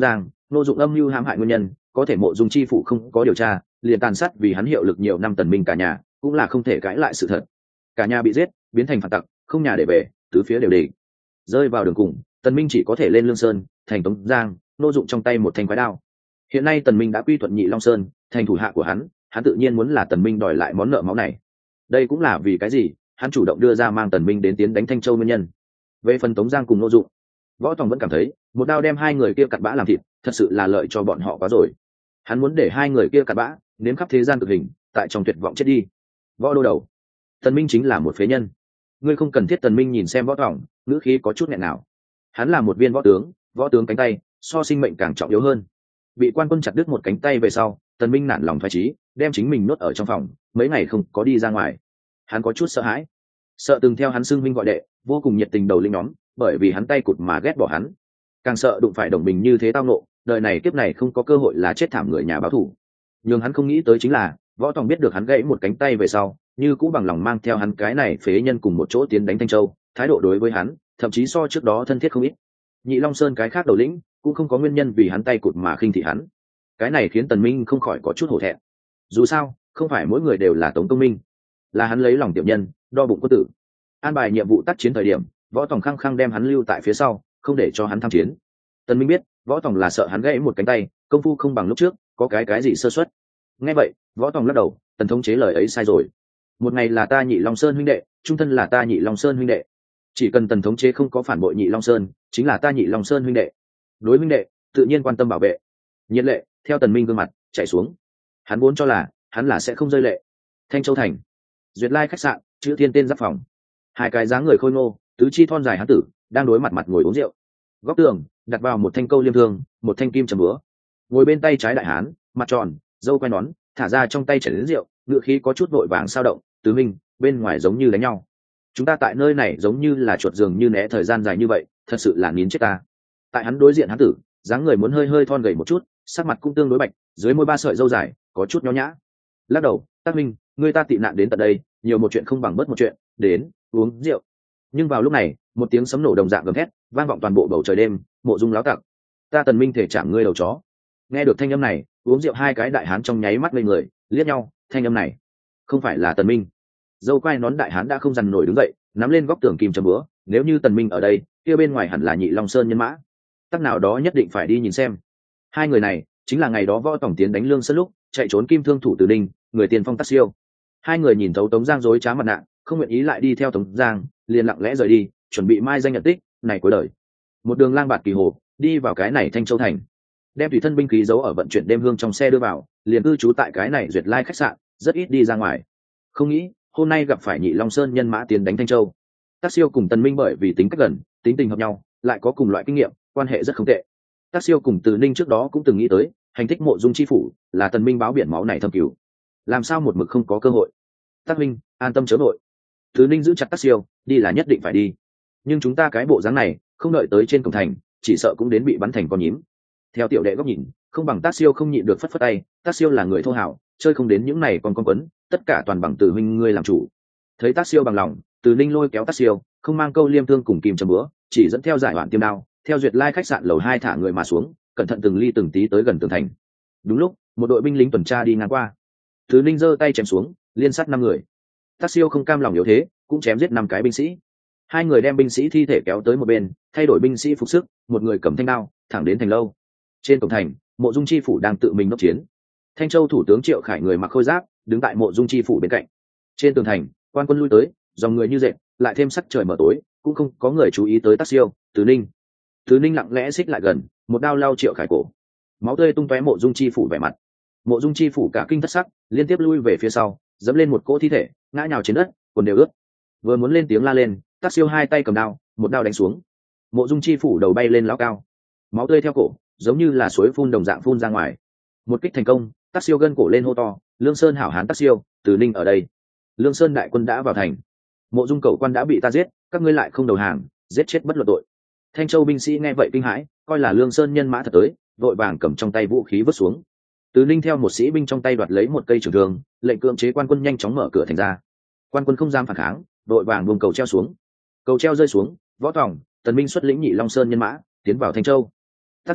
Ngô Dụng âm mưu hãm hại nguyên nhân, có thể Mộ Dung chi phủ không có điều tra, liền tàn sát vì hắn hiệu lực nhiều năm Tần Minh cả nhà, cũng là không thể cãi lại sự thật. Cả nhà bị giết, biến thành phản tặc, không nhà để về, tứ phía đều địch. Rơi vào đường cùng, Tần Minh chỉ có thể lên Lương Sơn, thành Tống Giang, Ngô Dụng trong tay một thanh quái đao. Hiện nay Tần Minh đã quy thuận Nhị Long Sơn, thành thủ hạ của hắn, hắn tự nhiên muốn là Tần Minh đòi lại món nợ máu này. Đây cũng là vì cái gì, hắn chủ động đưa ra mang Tần Minh đến tiến đánh Thanh Châu nguyên nhân. Về phần Tống Giang cùng Ngô Dụng, Võ Tòng vẫn cảm thấy, một đao đem hai người kia cặn bã làm thịt, thật sự là lợi cho bọn họ quá rồi. Hắn muốn để hai người kia cặn bã, nếm khắp thế gian cực hình, tại trong tuyệt vọng chết đi. Võ đô đầu, Tần Minh chính là một phế nhân. Ngươi không cần thiết. Tần Minh nhìn xem Võ Tòng, ngữ khí có chút nghẹn nào. Hắn là một viên võ tướng, võ tướng cánh tay so sinh mệnh càng trọng yếu hơn. Bị quan quân chặt đứt một cánh tay về sau, Tần Minh nản lòng phái trí, đem chính mình nuốt ở trong phòng, mấy ngày không có đi ra ngoài. Hắn có chút sợ hãi, sợ từng theo hắn xưng minh gọi đệ, vô cùng nhiệt tình đầu linh nhóm, bởi vì hắn tay cụt mà ghét bỏ hắn. Càng sợ đụng phải đồng bình như thế tao nộ, đời này kiếp này không có cơ hội là chết thảm người nhà báo thù. Nhưng hắn không nghĩ tới chính là, Võ Tòng biết được hắn gãy một cánh tay về sau, như cũng bằng lòng mang theo hắn cái này phế nhân cùng một chỗ tiến đánh Thanh Châu, thái độ đối với hắn, thậm chí so trước đó thân thiết không ít. Nhị Long Sơn cái khác đầu lĩnh, cũng không có nguyên nhân vì hắn tay cụt mà khinh thị hắn. Cái này khiến Tần Minh không khỏi có chút hổ thẹn. Dù sao, không phải mỗi người đều là Tống Công Minh, là hắn lấy lòng tiểu nhân, đo bụng quân tử. An bài nhiệm vụ tác chiến thời điểm, Võ Tòng khăng khăng đem hắn lưu tại phía sau, không để cho hắn tham chiến. Tần Minh biết, Võ Tòng là sợ hắn gãy một cánh tay, công phu không bằng lúc trước, có cái cái gì sơ suất. Nghe vậy, Võ Tòng lắc đầu, Tần thống chế lời ấy sai rồi. Một ngày là ta Nhị Long Sơn huynh đệ, trung thân là ta Nhị Long Sơn huynh đệ. Chỉ cần Tần thống chế không có phản bội Nhị Long Sơn, chính là ta Nhị Long Sơn huynh đệ. Đối huynh đệ, tự nhiên quan tâm bảo vệ. Nhiệt lệ theo Tần Minh gương mặt chảy xuống. Hắn vốn cho là hắn là sẽ không rơi lệ. Thanh Châu thành, Duyệt Lai khách sạn, chữ Thiên tên giáp phòng. Hai cái dáng người khôi ngô, tứ chi thon dài hán tử đang đối mặt mặt ngồi uống rượu. Góc tường đặt vào một thanh câu liêm thương, một thanh kim châm búa. Ngồi bên tay trái đại hán, mặt tròn, râu quai nón, thả ra trong tay chảy đến rượu, ngựa khí có chút vội vàng sao động. Tứ Minh, bên ngoài giống như đánh nhau. Chúng ta tại nơi này giống như là chuột giường như né thời gian dài như vậy, thật sự là nín chết ta. Tại hắn đối diện hán tử, dáng người muốn hơi hơi thon gầy một chút, sắc mặt cũng tương đối bạch, dưới môi ba sợi râu dài, có chút nho nhã. Lắc đầu, Tác Minh, người ta tị nạn đến tận đây, nhiều một chuyện không bằng bớt một chuyện, đến uống rượu. Nhưng vào lúc này, một tiếng sấm nổ đồng dạng gầm thét vang vọng toàn bộ bầu trời đêm. Mộ Dung láo tặc, ta Tần Minh thể chạm ngươi đầu chó. Nghe được thanh âm này, uống rượu hai cái đại hán trong nháy mắt lên người, liếc nhau. Thanh âm này không phải là Tần Minh. Dâu quai nón đại hán đã không dằn nổi đứng dậy, nắm lên góc tường kim châm búa. Nếu như Tần Minh ở đây, kia bên ngoài hẳn là Nhị Long Sơn nhân mã. Tắc nào đó nhất định phải đi nhìn xem. Hai người này chính là ngày đó Võ Tổng tiến đánh Lương Sơn lúc chạy trốn kim thương thủ Từ Ninh, người tiền phong Tắc Siêu. Hai người nhìn thấu Tống Giang dối trá mặt nạ, không nguyện ý lại đi theo Tống Giang, liền lặng lẽ rời đi, chuẩn bị mai danh nhận tích này cuối đời. Một đường lang bạt kỳ hồ, đi vào cái này Thanh Châu thành, đem tùy thân binh khí giấu ở vận chuyển đêm hương trong xe đưa vào, liền cư trú tại cái này Duyệt Lai khách sạn, rất ít đi ra ngoài. Không nghĩ hôm nay gặp phải Nhị Long Sơn nhân mã tiến đánh Thanh Châu. Tắc Siêu cùng Tần Minh bởi vì tính cách gần, tính tình hợp nhau, lại có cùng loại kinh nghiệm, quan hệ rất không tệ. Tắc Siêu cùng Từ Ninh trước đó cũng từng nghĩ tới hành thích Mộ Dung chi phủ, là Tần Minh báo biển máu này thâm cứu, làm sao một mực không có cơ hội. Tắc Minh, an tâm chớ vội. Từ Ninh giữ chặt Tắc Siêu, đi là nhất định phải đi, nhưng chúng ta cái bộ dáng này, không đợi tới trên cổng thành, chỉ sợ cũng đến bị bắn thành con nhím. Theo tiểu đệ góc nhìn, không bằng Tắc Siêu không nhịn được phất phất tay. Tắc Siêu là người thô hảo, chơi không đến những này còn con quấn, tất cả toàn bằng Từ huynh ngươi làm chủ. Thấy Tắc Siêu bằng lòng, Từ Ninh lôi kéo Tắc Siêu, không mang câu liêm thương cùng kìm châm búa, chỉ dẫn theo giải đoạn tiêm đao, theo Duyệt Lai khách sạn lầu hai thả người mà xuống, cẩn thận từng ly từng tí tới gần tường thành. Đúng lúc một đội binh lính tuần tra đi ngang qua, Từ Ninh giơ tay chém xuống, liên sát năm người. Tắc Siêu không cam lòng yếu thế, cũng chém giết năm cái binh sĩ. Hai người đem binh sĩ thi thể kéo tới một bên, thay đổi binh sĩ phục sức, một người cầm thanh đao, thẳng đến thành lâu. Trên cổng thành, Mộ Dung chi phủ đang tự mình đốc chiến. Thanh Châu thủ tướng Triệu Khải người mặc khôi giáp, đứng tại Mộ Dung chi phủ bên cạnh. Trên tường thành, quan quân lui tới, dòng người như dệt, lại thêm sắc trời mở tối, cũng không có người chú ý tới Tắc Siêu. Từ Ninh, Từ Ninh lặng lẽ xích lại gần, một đao lao Triệu Khải cổ. Máu tươi tung tóe Mộ Dung chi phủ vẻ mặt. Mộ Dung chi phủ cả kinh thất sắc, liên tiếp lui về phía sau, dẫm lên một cỗ thi thể, ngã nhào trên đất, quần đều ướt. Vừa muốn lên tiếng la lên, Tắc Siêu hai tay cầm đao, một đao đánh xuống. Mộ Dung chi phủ đầu bay lên lão cao, máu tươi theo cổ, giống như là suối phun đồng dạng phun ra ngoài. Một kích thành công, Tắc Siêu gân cổ lên hô to, Lương Sơn hảo hán Tắc Siêu, Từ Ninh ở đây. Lương Sơn đại quân đã vào thành, Mộ Dung cầu quan đã bị ta giết, các ngươi lại không đầu hàng, giết chết bất luận tội. Thanh Châu binh sĩ nghe vậy kinh hãi, coi là Lương Sơn nhân mã thật tới, vội vàng cầm trong tay vũ khí vứt xuống. Từ Ninh theo một sĩ binh trong tay đoạt lấy một cây trường thương, lệnh cưỡng chế quan quân nhanh chóng mở cửa thành ra. Quan quân không dám phản kháng, vội vàng buông cầu treo xuống. Cầu treo rơi xuống, Võ Tòng, Tần Minh xuất lĩnh Nhị Long Sơn nhân mã tiến vào Thanh Châu. Tắc Siêu,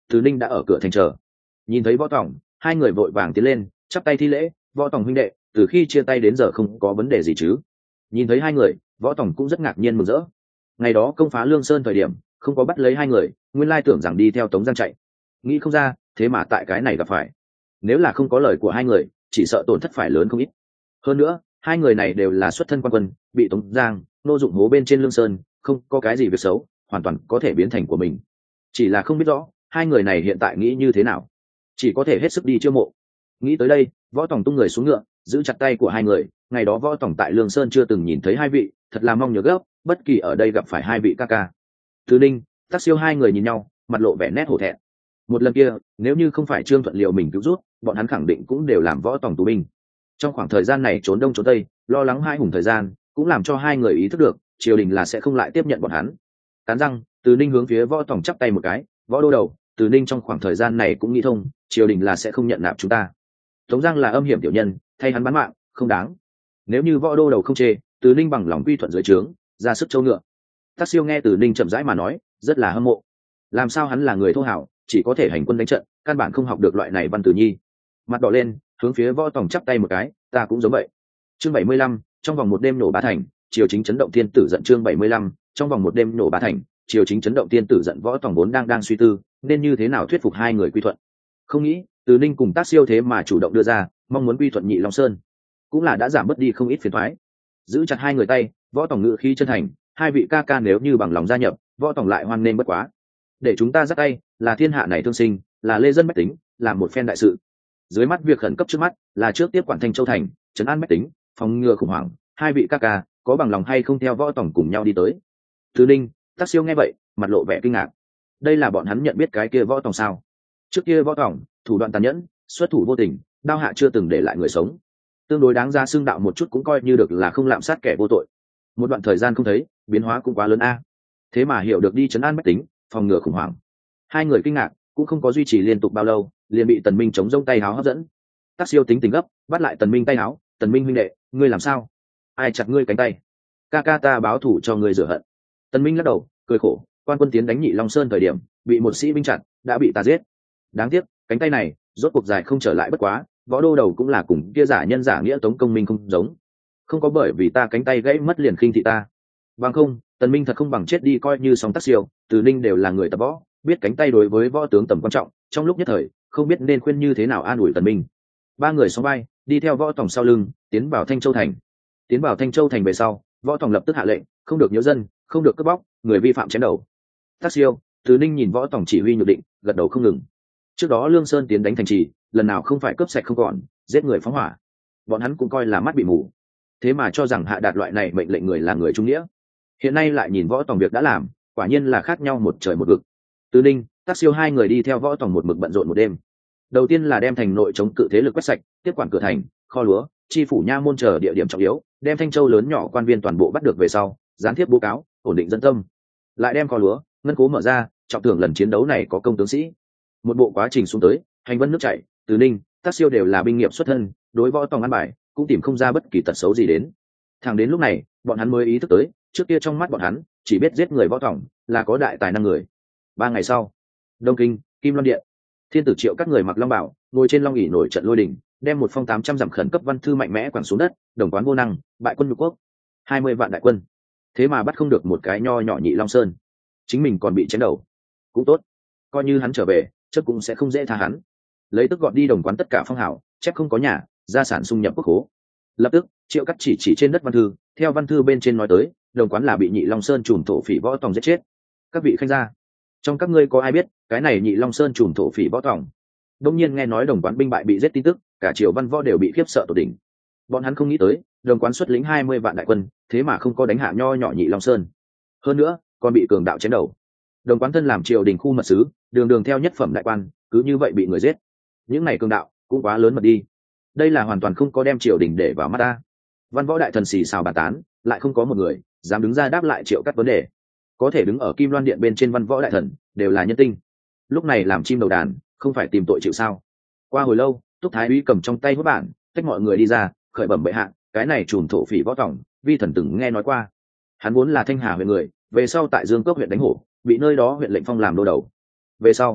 Từ Ninh đã ở cửa thành chờ. Nhìn thấy Võ Tòng, hai người vội vàng tiến lên, chắp tay thi lễ. Võ Tòng huynh đệ, từ khi chia tay đến giờ không có vấn đề gì chứ? Nhìn thấy hai người, Võ Tòng cũng rất ngạc nhiên mừng rỡ. Ngày đó công phá Lương Sơn thời điểm, không có bắt lấy hai người, nguyên lai tưởng rằng đi theo Tống Giang chạy. Nghĩ không ra, thế mà tại cái này gặp phải. Nếu là không có lời của hai người, chỉ sợ tổn thất phải lớn không ít. Hơn nữa, hai người này đều là xuất thân quan quân, bị Tống Giang nô dụng hố bên trên Lương Sơn, không có cái gì việc xấu, hoàn toàn có thể biến thành của mình. Chỉ là không biết rõ hai người này hiện tại nghĩ như thế nào, chỉ có thể hết sức đi chiêu mộ. Nghĩ tới đây, Võ Tòng tung người xuống ngựa, giữ chặt tay của hai người. Ngày đó Võ Tòng tại Lương Sơn chưa từng nhìn thấy hai vị, thật là mong nhớ gấp, bất kỳ ở đây gặp phải hai vị ca ca. Từ Ninh, Tắc Siêu hai người nhìn nhau, mặt lộ vẻ nét hổ thẹn. Một lần kia, nếu như không phải Trương Thuận liệu mình cứu rút, bọn hắn khẳng định cũng đều làm Võ Tòng tù binh. Trong khoảng thời gian này trốn đông trốn tây, lo lắng hai hùng thời gian, cũng làm cho hai người ý thức được triều đình là sẽ không lại tiếp nhận bọn hắn. Cắn răng, Từ Ninh hướng phía Võ Tòng chắp tay một cái. Võ đô đầu, Từ Ninh trong khoảng thời gian này cũng nghĩ thông, triều đình là sẽ không nhận nạp chúng ta. Tống Giang là âm hiểm tiểu nhân, thay hắn bán mạng không đáng. Nếu như Võ đô đầu không chê, Từ Ninh bằng lòng quy thuận dưới trướng, ra sức châu ngựa. Tắc Siêu nghe Từ Ninh chậm rãi mà nói, rất là hâm mộ. Làm sao hắn là người thô hảo, chỉ có thể hành quân đánh trận, căn bản không học được loại này văn tử nhi. Mặt đỏ lên, hướng phía Võ Tòng chắp tay một cái, ta cũng giống vậy. Chương bảy mươi lăm, trong vòng một đêm nổ bá thành, triều chính chấn động thiên tử giận. Chương bảy mươi lăm, trong vòng một đêm nổ bá thành, triều chính chấn động thiên tử giận. Võ Tòng vốn đang đang suy tư, nên như thế nào thuyết phục hai người quy thuận. Không nghĩ, Từ Ninh cùng Tác Siêu thế mà chủ động đưa ra, mong muốn quy thuận Nhị Long Sơn, cũng là đã giảm bớt đi không ít phiền toái. Giữ chặt hai người tay, Võ Tòng ngự khí chân thành, hai vị ca ca nếu như bằng lòng gia nhập, Võ Tòng lại hoan nghênh bất quá. Để chúng ta dắt tay, là thiên hạ này thương sinh, là lê dân bách tính, là một phen đại sự. Dưới mắt việc khẩn cấp trước mắt là trước tiếp quản Thanh Châu thành, trấn an bách tính, phòng ngừa khủng hoảng. Hai vị ca ca có bằng lòng hay không theo Võ Tòng cùng nhau đi tới? Từ Ninh, Tác Siêu nghe vậy, mặt lộ vẻ kinh ngạc. Đây là bọn hắn nhận biết cái kia Võ Tòng sao? Trước kia Võ Tòng thủ đoạn tàn nhẫn, xuất thủ vô tình, đao hạ chưa từng để lại người sống, tương đối đáng ra xưng đạo một chút cũng coi như được là không lạm sát kẻ vô tội. Một đoạn thời gian không thấy, biến hóa cũng quá lớn a. Thế mà hiểu được đi trấn an bách tính, phòng ngừa khủng hoảng. Hai người kinh ngạc, cũng không có duy trì liên tục bao lâu, liền bị Tần Minh chống rông tay háo hấp dẫn. Tác Siêu tính tình gấp, bắt lại Tần Minh tay háo. Tần Minh huynh đệ, ngươi làm sao? Ai chặt ngươi cánh tay? Ca ca ta báo thù cho ngươi rửa hận. Tần Minh lắc đầu, cười khổ, quan quân tiến đánh Nhị Long Sơn thời điểm, bị một sĩ binh chặt, đã bị ta giết. Đáng tiếc, cánh tay này, rốt cuộc dài không trở lại bất quá, Võ đô đầu cũng là cùng kia giả nhân giả nghĩa Tống Công Minh không giống. Không có bởi vì ta cánh tay gãy mất liền khinh thị ta. Bằng không, Tần Minh thật không bằng chết đi coi như song Tác Siêu, Từ Ninh đều là người tập võ, biết cánh tay đối với võ tướng tầm quan trọng, trong lúc nhất thời, không biết nên khuyên như thế nào an ủi Tần Minh. Ba người song vai, đi theo Võ Tòng sau lưng, tiến vào Thanh Châu thành. Tiến vào Thanh Châu thành về sau, Võ Tòng lập tức hạ lệnh, không được nhiễu dân, không được cướp bóc, người vi phạm chém đầu. Tác Siêu, Từ Ninh nhìn Võ Tòng chỉ huy nhược định, gật đầu không ngừng. Trước đó Lương Sơn tiến đánh thành trì, lần nào không phải cướp sạch không còn, giết người phóng hỏa. Bọn hắn cũng coi là mắt bị mù, thế mà cho rằng hạ đạt loại này mệnh lệnh người là người trung nghĩa. Hiện nay lại nhìn Võ Tòng việc đã làm, quả nhiên là khác nhau một trời một vực. Từ Ninh, Tác Siêu hai người đi theo Võ Tòng một mực bận rộn một đêm. Đầu tiên là đem thành nội chống cự thế lực quét sạch, tiếp quản cửa thành, kho lúa, chi phủ nha môn chờ địa điểm trọng yếu, đem Thanh Châu lớn nhỏ quan viên toàn bộ bắt được về sau, gián tiếp báo cáo, ổn định dân tâm. Lại đem kho lúa, ngân cố mở ra, trọng thưởng lần chiến đấu này có công tướng sĩ. Một bộ quá trình xuống tới, hành vân nước chảy, Từ Ninh, Tác Siêu đều là binh nghiệp xuất thân, đối Võ Tòng ăn bài, cũng tìm không ra bất kỳ tật xấu gì đến. Thẳng đến lúc này, bọn hắn mới ý thức tới, trước kia trong mắt bọn hắn, chỉ biết giết người Võ Tòng là có đại tài năng người. Ba ngày sau, Đông Kinh, Kim Loan Điện, thiên tử Triệu các người mặc long bào, ngồi trên long ỷ nổi trận lôi đình, đem một phong tám trăm dặm khẩn cấp văn thư mạnh mẽ quẳng xuống đất. Đồng quán vô năng, bại quân nhục quốc, hai mươi vạn đại quân, thế mà bắt không được một cái nho nhỏ Nhị Long Sơn, chính mình còn bị chém đầu. Cũng tốt, coi như hắn trở về, chắc cũng sẽ không dễ tha hắn. Lấy tức gọn đi đồng quán tất cả phong hào, chép không có nhà, gia sản xung nhập quốc khố. Lập tức, Triệu cắt chỉ chỉ trên đất văn thư, theo văn thư bên trên nói tới, đồng quán là bị Nhị Long Sơn trùm thổ phỉ Võ Tòng giết chết. Các vị khanh gia, trong các ngươi có ai biết cái này Nhị Long Sơn trùm thổ phỉ Võ Tòng? Đông nhiên nghe nói đồng quán binh bại bị giết tin tức, cả triều văn võ đều bị khiếp sợ tột đỉnh. Bọn hắn không nghĩ tới, đồng quán xuất lĩnh hai mươi vạn đại quân, thế mà không có đánh hạ nho nhỏ Nhị Long Sơn, hơn nữa còn bị cường đạo chém đầu. Đồng quán thân làm triều đình khu mật sứ, đường đường theo nhất phẩm đại quan, cứ như vậy bị người giết. Những này cường đạo cũng quá lớn mật đi, đây là hoàn toàn không có đem triều đình để vào mắt ta. Văn võ đại thần xì xào bàn tán, lại không có một người dám đứng ra đáp lại Triệu Cắt vấn đề. Có thể đứng ở Kim Loan Điện bên trên văn võ đại thần đều là nhân tinh, lúc này làm chim đầu đàn, không phải tìm tội chịu sao? Qua hồi lâu, Túc Thái úy cầm trong tay bút bản, tách mọi người đi ra, khởi bẩm bệ hạ, cái này trùm thổ phỉ Võ Tòng, vi thần từng nghe nói qua. Hắn vốn là Thanh Hà huyện người, về sau tại Dương Cốc huyện đánh hổ, bị nơi đó huyện lệnh phong làm đô đầu. Về sau,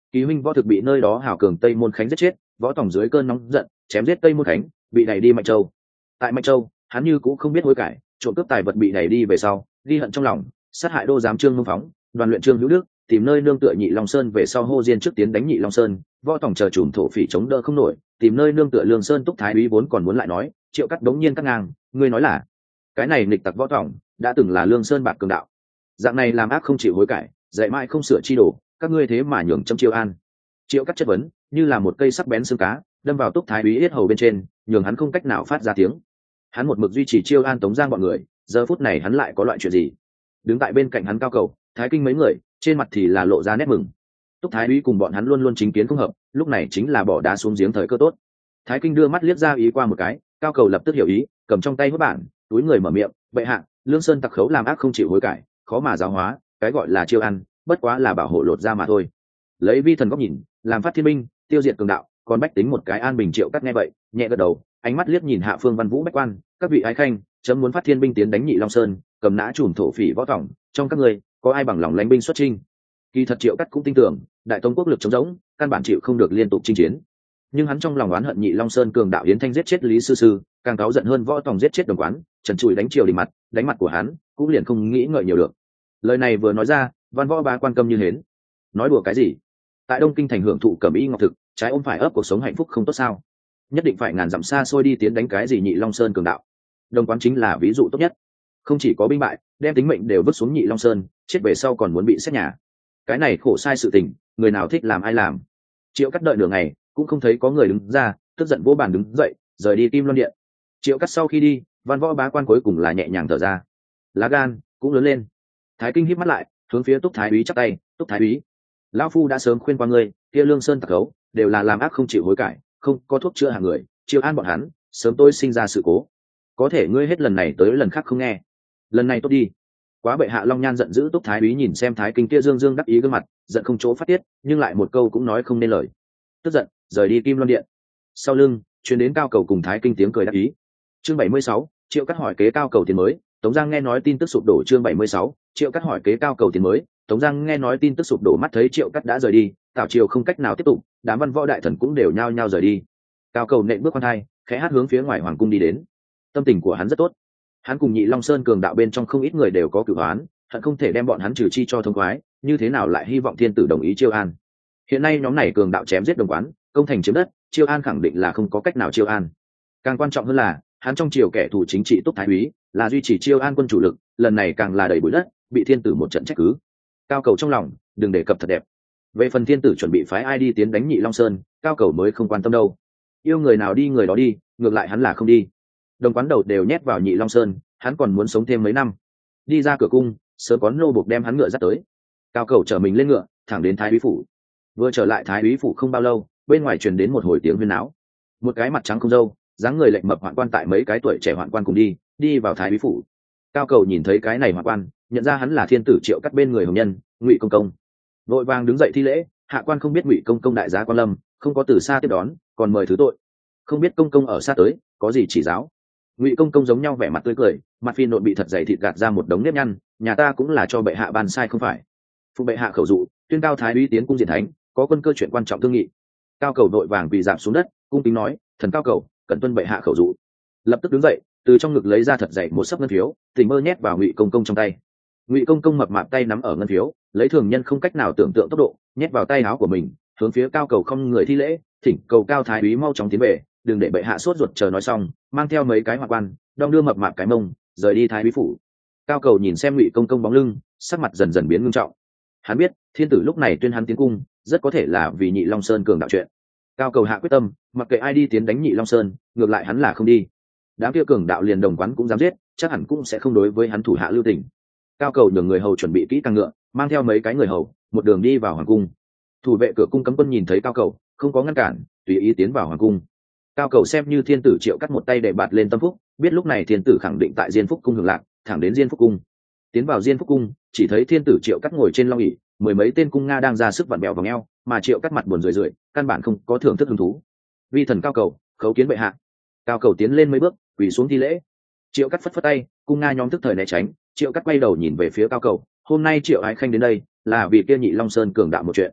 Kỳ huynh võ thực bị nơi đó hào cường tây môn khánh giết chết, võ tổng dưới cơn nóng giận chém giết tây môn khánh, bị đẩy đi Mạnh Châu. Tại Mạnh Châu, hắn như cũng không biết hối cải, trộm cướp tài vật bị đẩy đi về sau, ghi hận trong lòng, sát hại đô giám Trương Mông Phóng, đoàn luyện Trương Hữu Đức, tìm nơi nương tựa Nhị Long Sơn về sau hô diên trước tiến đánh Nhị Long Sơn, võ tổng chờ chùm thổ phỉ chống đỡ không nổi, tìm nơi nương tựa Lương Sơn Túc Thái úy vốn còn muốn lại nói, Triệu Cắt đống nhiên cắt ngang, ngươi nói là cái này nghịch tặc võ tổng đã từng là Lương Sơn bạc cường đạo, dạng này làm ác không chịu hối cải, dạy mãi không sửa chi đồ, các ngươi thế mà nhường châm chiêu an. Triệu Cắt chất vấn như là một cây sắc bén xương cá đâm vào Túc Thái úy yết hầu bên trên, nhường hắn không cách nào phát ra tiếng. Hắn một mực duy trì chiêu an Tống Giang bọn người, giờ phút này hắn lại có loại chuyện gì? Đứng tại bên cạnh hắn Cao Cầu, Thái Kinh mấy người, trên mặt thì là lộ ra nét mừng. Túc Thái úy cùng bọn hắn luôn luôn chính kiến không hợp, lúc này chính là bỏ đá xuống giếng thời cơ tốt. Thái Kinh đưa mắt liếc ra ý qua một cái, Cao Cầu lập tức hiểu ý, cầm trong tay hốt bản, túi người mở miệng, bệ hạ, Lương Sơn tặc khấu làm ác không chịu hối cải, khó mà giáo hóa, cái gọi là chiêu ăn, bất quá là bảo hộ lột ra mà thôi. Lấy vi thần góc nhìn, làm phát thiên binh, tiêu diệt cường đạo, còn bách tính một cái an bình. Triệu Cắt nghe vậy, nhẹ gật đầu, ánh mắt liếc nhìn hạ phương Văn Vũ bách quan, các vị ái khanh, chấm muốn phát thiên binh tiến đánh Nhị Long Sơn, cầm nã chùm thổ phỉ võ tổng, trong các người có ai bằng lòng lãnh binh xuất chinh? Kỳ thật Triệu Cắt cũng tin tưởng, đại tống quốc lực chống rỗng, căn bản chịu không được liên tục chinh chiến. Nhưng hắn trong lòng oán hận Nhị Long Sơn cường đạo Yến Thanh giết chết Lý Sư Sư, càng cáu giận hơn võ tổng giết chết Đồng Quán, trần trụi đánh triều đình mặt, đánh mặt của hắn, cũng liền không nghĩ ngợi nhiều được. Lời này vừa nói ra, Văn Võ bá quan câm như hến. Nói đùa cái gì? Tại Đông Kinh thành hưởng thụ cẩm y ngọc thực, trái ôm phải ấp cuộc sống hạnh phúc không tốt sao? Nhất định phải ngàn dặm xa xôi đi tiến đánh cái gì Nhị Long Sơn cường đạo? Đồng Quán chính là ví dụ tốt nhất. Không chỉ có binh bại, đem tính mệnh đều vứt xuống Nhị Long Sơn, chết về sau còn muốn bị xét nhà. Cái này khổ sai sự tình, người nào thích làm ai làm. Triệu Cắt đợi nửa ngày, cũng không thấy có người đứng ra, tức giận vỗ bàn đứng dậy, rời đi Kim Loan điện. Triệu Cắt sau khi đi, Văn Võ bá quan cuối cùng là nhẹ nhàng thở ra, lá gan cũng lớn lên. Thái Kinh híp mắt lại, hướng phía Túc Thái úy chắp tay, Túc Thái úy, lão phu đã sớm khuyên qua ngươi, kia Lương Sơn tặc khấu đều là làm ác không chịu hối cải, không có thuốc chữa hàng người, chiêu an bọn hắn, sớm tôi sinh ra sự cố. Có thể ngươi hết lần này tới lần khác không nghe, lần này tốt đi. Quá bệ hạ Long Nhan giận dữ. Túc Thái úy nhìn xem Thái Kinh kia dương dương đắc ý gương mặt, giận không chỗ phát tiết, nhưng lại một câu cũng nói không nên lời, tức giận rời đi Kim Loan điện. Sau lưng truyền đến Cao Cầu cùng Thái Kinh tiếng cười đắc ý. Chương bảy mươi sáu, Triệu Cắt hỏi kế Cao Cầu tiền mới. Tống Giang nghe nói tin tức sụp đổ. Chương bảy mươi sáu, Triệu Cắt hỏi kế Cao Cầu tiền mới. Tống Giang nghe nói tin tức sụp đổ, mắt thấy Triệu Cắt đã rời đi, Tào triều không cách nào tiếp tục, đám văn võ đại thần cũng đều nhao nhao rời đi. Cao Cầu nện bước quan thai, khẽ hát hướng phía ngoài hoàng cung đi đến. Tâm tình của hắn rất tốt. Hắn cùng Nhị Long Sơn cường đạo bên trong không ít người đều có cửu oán, hận không thể đem bọn hắn trừ chi cho thông khoái, như thế nào lại hy vọng thiên tử đồng ý chiêu an. Hiện nay nhóm này cường đạo chém giết Đồng Quán, công thành chiếm đất, chiêu an khẳng định là không có cách nào chiêu an. Càng quan trọng hơn là, hắn trong triều kẻ thù chính trị Túc Thái úy là duy trì chiêu an quân chủ lực, lần này càng là đầy bụi đất, bị thiên tử một trận trách cứ. Cao Cầu trong lòng đừng đề cập thật đẹp. Về phần thiên tử chuẩn bị phái ai đi tiến đánh Nhị Long Sơn, Cao Cầu mới không quan tâm đâu. Yêu người nào đi người đó đi, ngược lại hắn là không đi. Đồng Quán đầu đều nhét vào Nhị Long Sơn, hắn còn muốn sống thêm mấy năm. Đi ra cửa cung, sớm có nô buộc đem hắn ngựa dắt tới. Cao Cầu chở mình lên ngựa, thẳng đến Thái úy phủ. Vừa trở lại Thái úy phủ không bao lâu, bên ngoài truyền đến một hồi tiếng huyên náo. Một cái mặt trắng không râu, dáng người lệnh mập hoạn quan tại mấy cái tuổi trẻ hoạn quan cùng đi, đi vào Thái úy phủ. Cao Cầu nhìn thấy cái này hoạn quan, nhận ra hắn là thiên tử Triệu Cắt bên người hồng nhân, Ngụy Công Công. Vội vàng đứng dậy thi lễ, hạ quan không biết Ngụy Công Công đại giá quan lâm, không có từ xa tiếp đón, còn mời thứ tội. Không biết công công ở xa tới, có gì chỉ giáo. Ngụy Công Công giống nhau vẻ mặt tươi cười, mặt phi nội bị thật dày thịt gạt ra một đống nếp nhăn, nhà ta cũng là cho bệ hạ ban sai không phải. Phụ bệ hạ khẩu dụ, tuyên cao Thái úy tiến cung diện thánh, có quân cơ chuyện quan trọng thương nghị. Cao Cầu vội vàng quỳ giảm xuống đất, cung kính nói, thần Cao Cầu cần tuân bệ hạ khẩu dụ. Lập tức đứng dậy, từ trong ngực lấy ra thật dày một sấp ngân phiếu, tình mơ nhét vào Ngụy Công Công trong tay. Ngụy Công Công mập mạp tay nắm ở ngân phiếu, lấy thường nhân không cách nào tưởng tượng tốc độ nhét vào tay áo của mình, hướng phía Cao Cầu không người thi lễ, thỉnh cầu cao Thái úy mau chóng tiến về, đừng để bệ hạ sốt ruột chờ nói xong, mang theo mấy cái hoạn quan, đong đưa mập mạp cái mông, rời đi Thái úy phủ. Cao Cầu nhìn xem Ngụy Công Công bóng lưng, sắc mặt dần dần biến nghiêm trọng. Hắn biết thiên tử lúc này tuyên hắn tiến cung, rất có thể là vì Nhị Long Sơn cường đạo chuyện. Cao Cầu hạ quyết tâm, mặc kệ ai đi tiến đánh Nhị Long Sơn, ngược lại hắn là không đi. Đám kia cường đạo liền Đồng Quán cũng dám giết, chắc hẳn cũng sẽ không đối với hắn thủ hạ lưu tình. Cao Cầu nhường người hầu chuẩn bị kỹ càng ngựa, mang theo mấy cái người hầu, một đường đi vào hoàng cung. Thủ vệ cửa cung cấm quân nhìn thấy Cao Cầu, không có ngăn cản, tùy ý tiến vào hoàng cung. Cao Cầu xem như thiên tử Triệu Cắt một tay để bạt lên tâm phúc, biết lúc này thiên tử khẳng định tại Diên Phúc cung hưởng lạc, thẳng đến Diên Phúc cung. Tiến vào Diên Phúc cung, chỉ thấy thiên tử Triệu Cắt ngồi trên long ỷ, mười mấy tên cung nga đang ra sức vặn bèo vòng eo, mà Triệu Cắt mặt buồn rười rượi, căn bản không có thưởng thức hứng thú. Vi thần Cao Cầu khấu kiến bệ hạ. Cao Cầu tiến lên mấy bước, quỳ xuống thi lễ. Triệu Cắt phất phất tay, cung nga nhóm tức thời né tránh. Triệu Cắt quay đầu nhìn về phía Cao Cầu, hôm nay Triệu ái khanh đến đây là vì kia Nhị Long Sơn cường đạo một chuyện.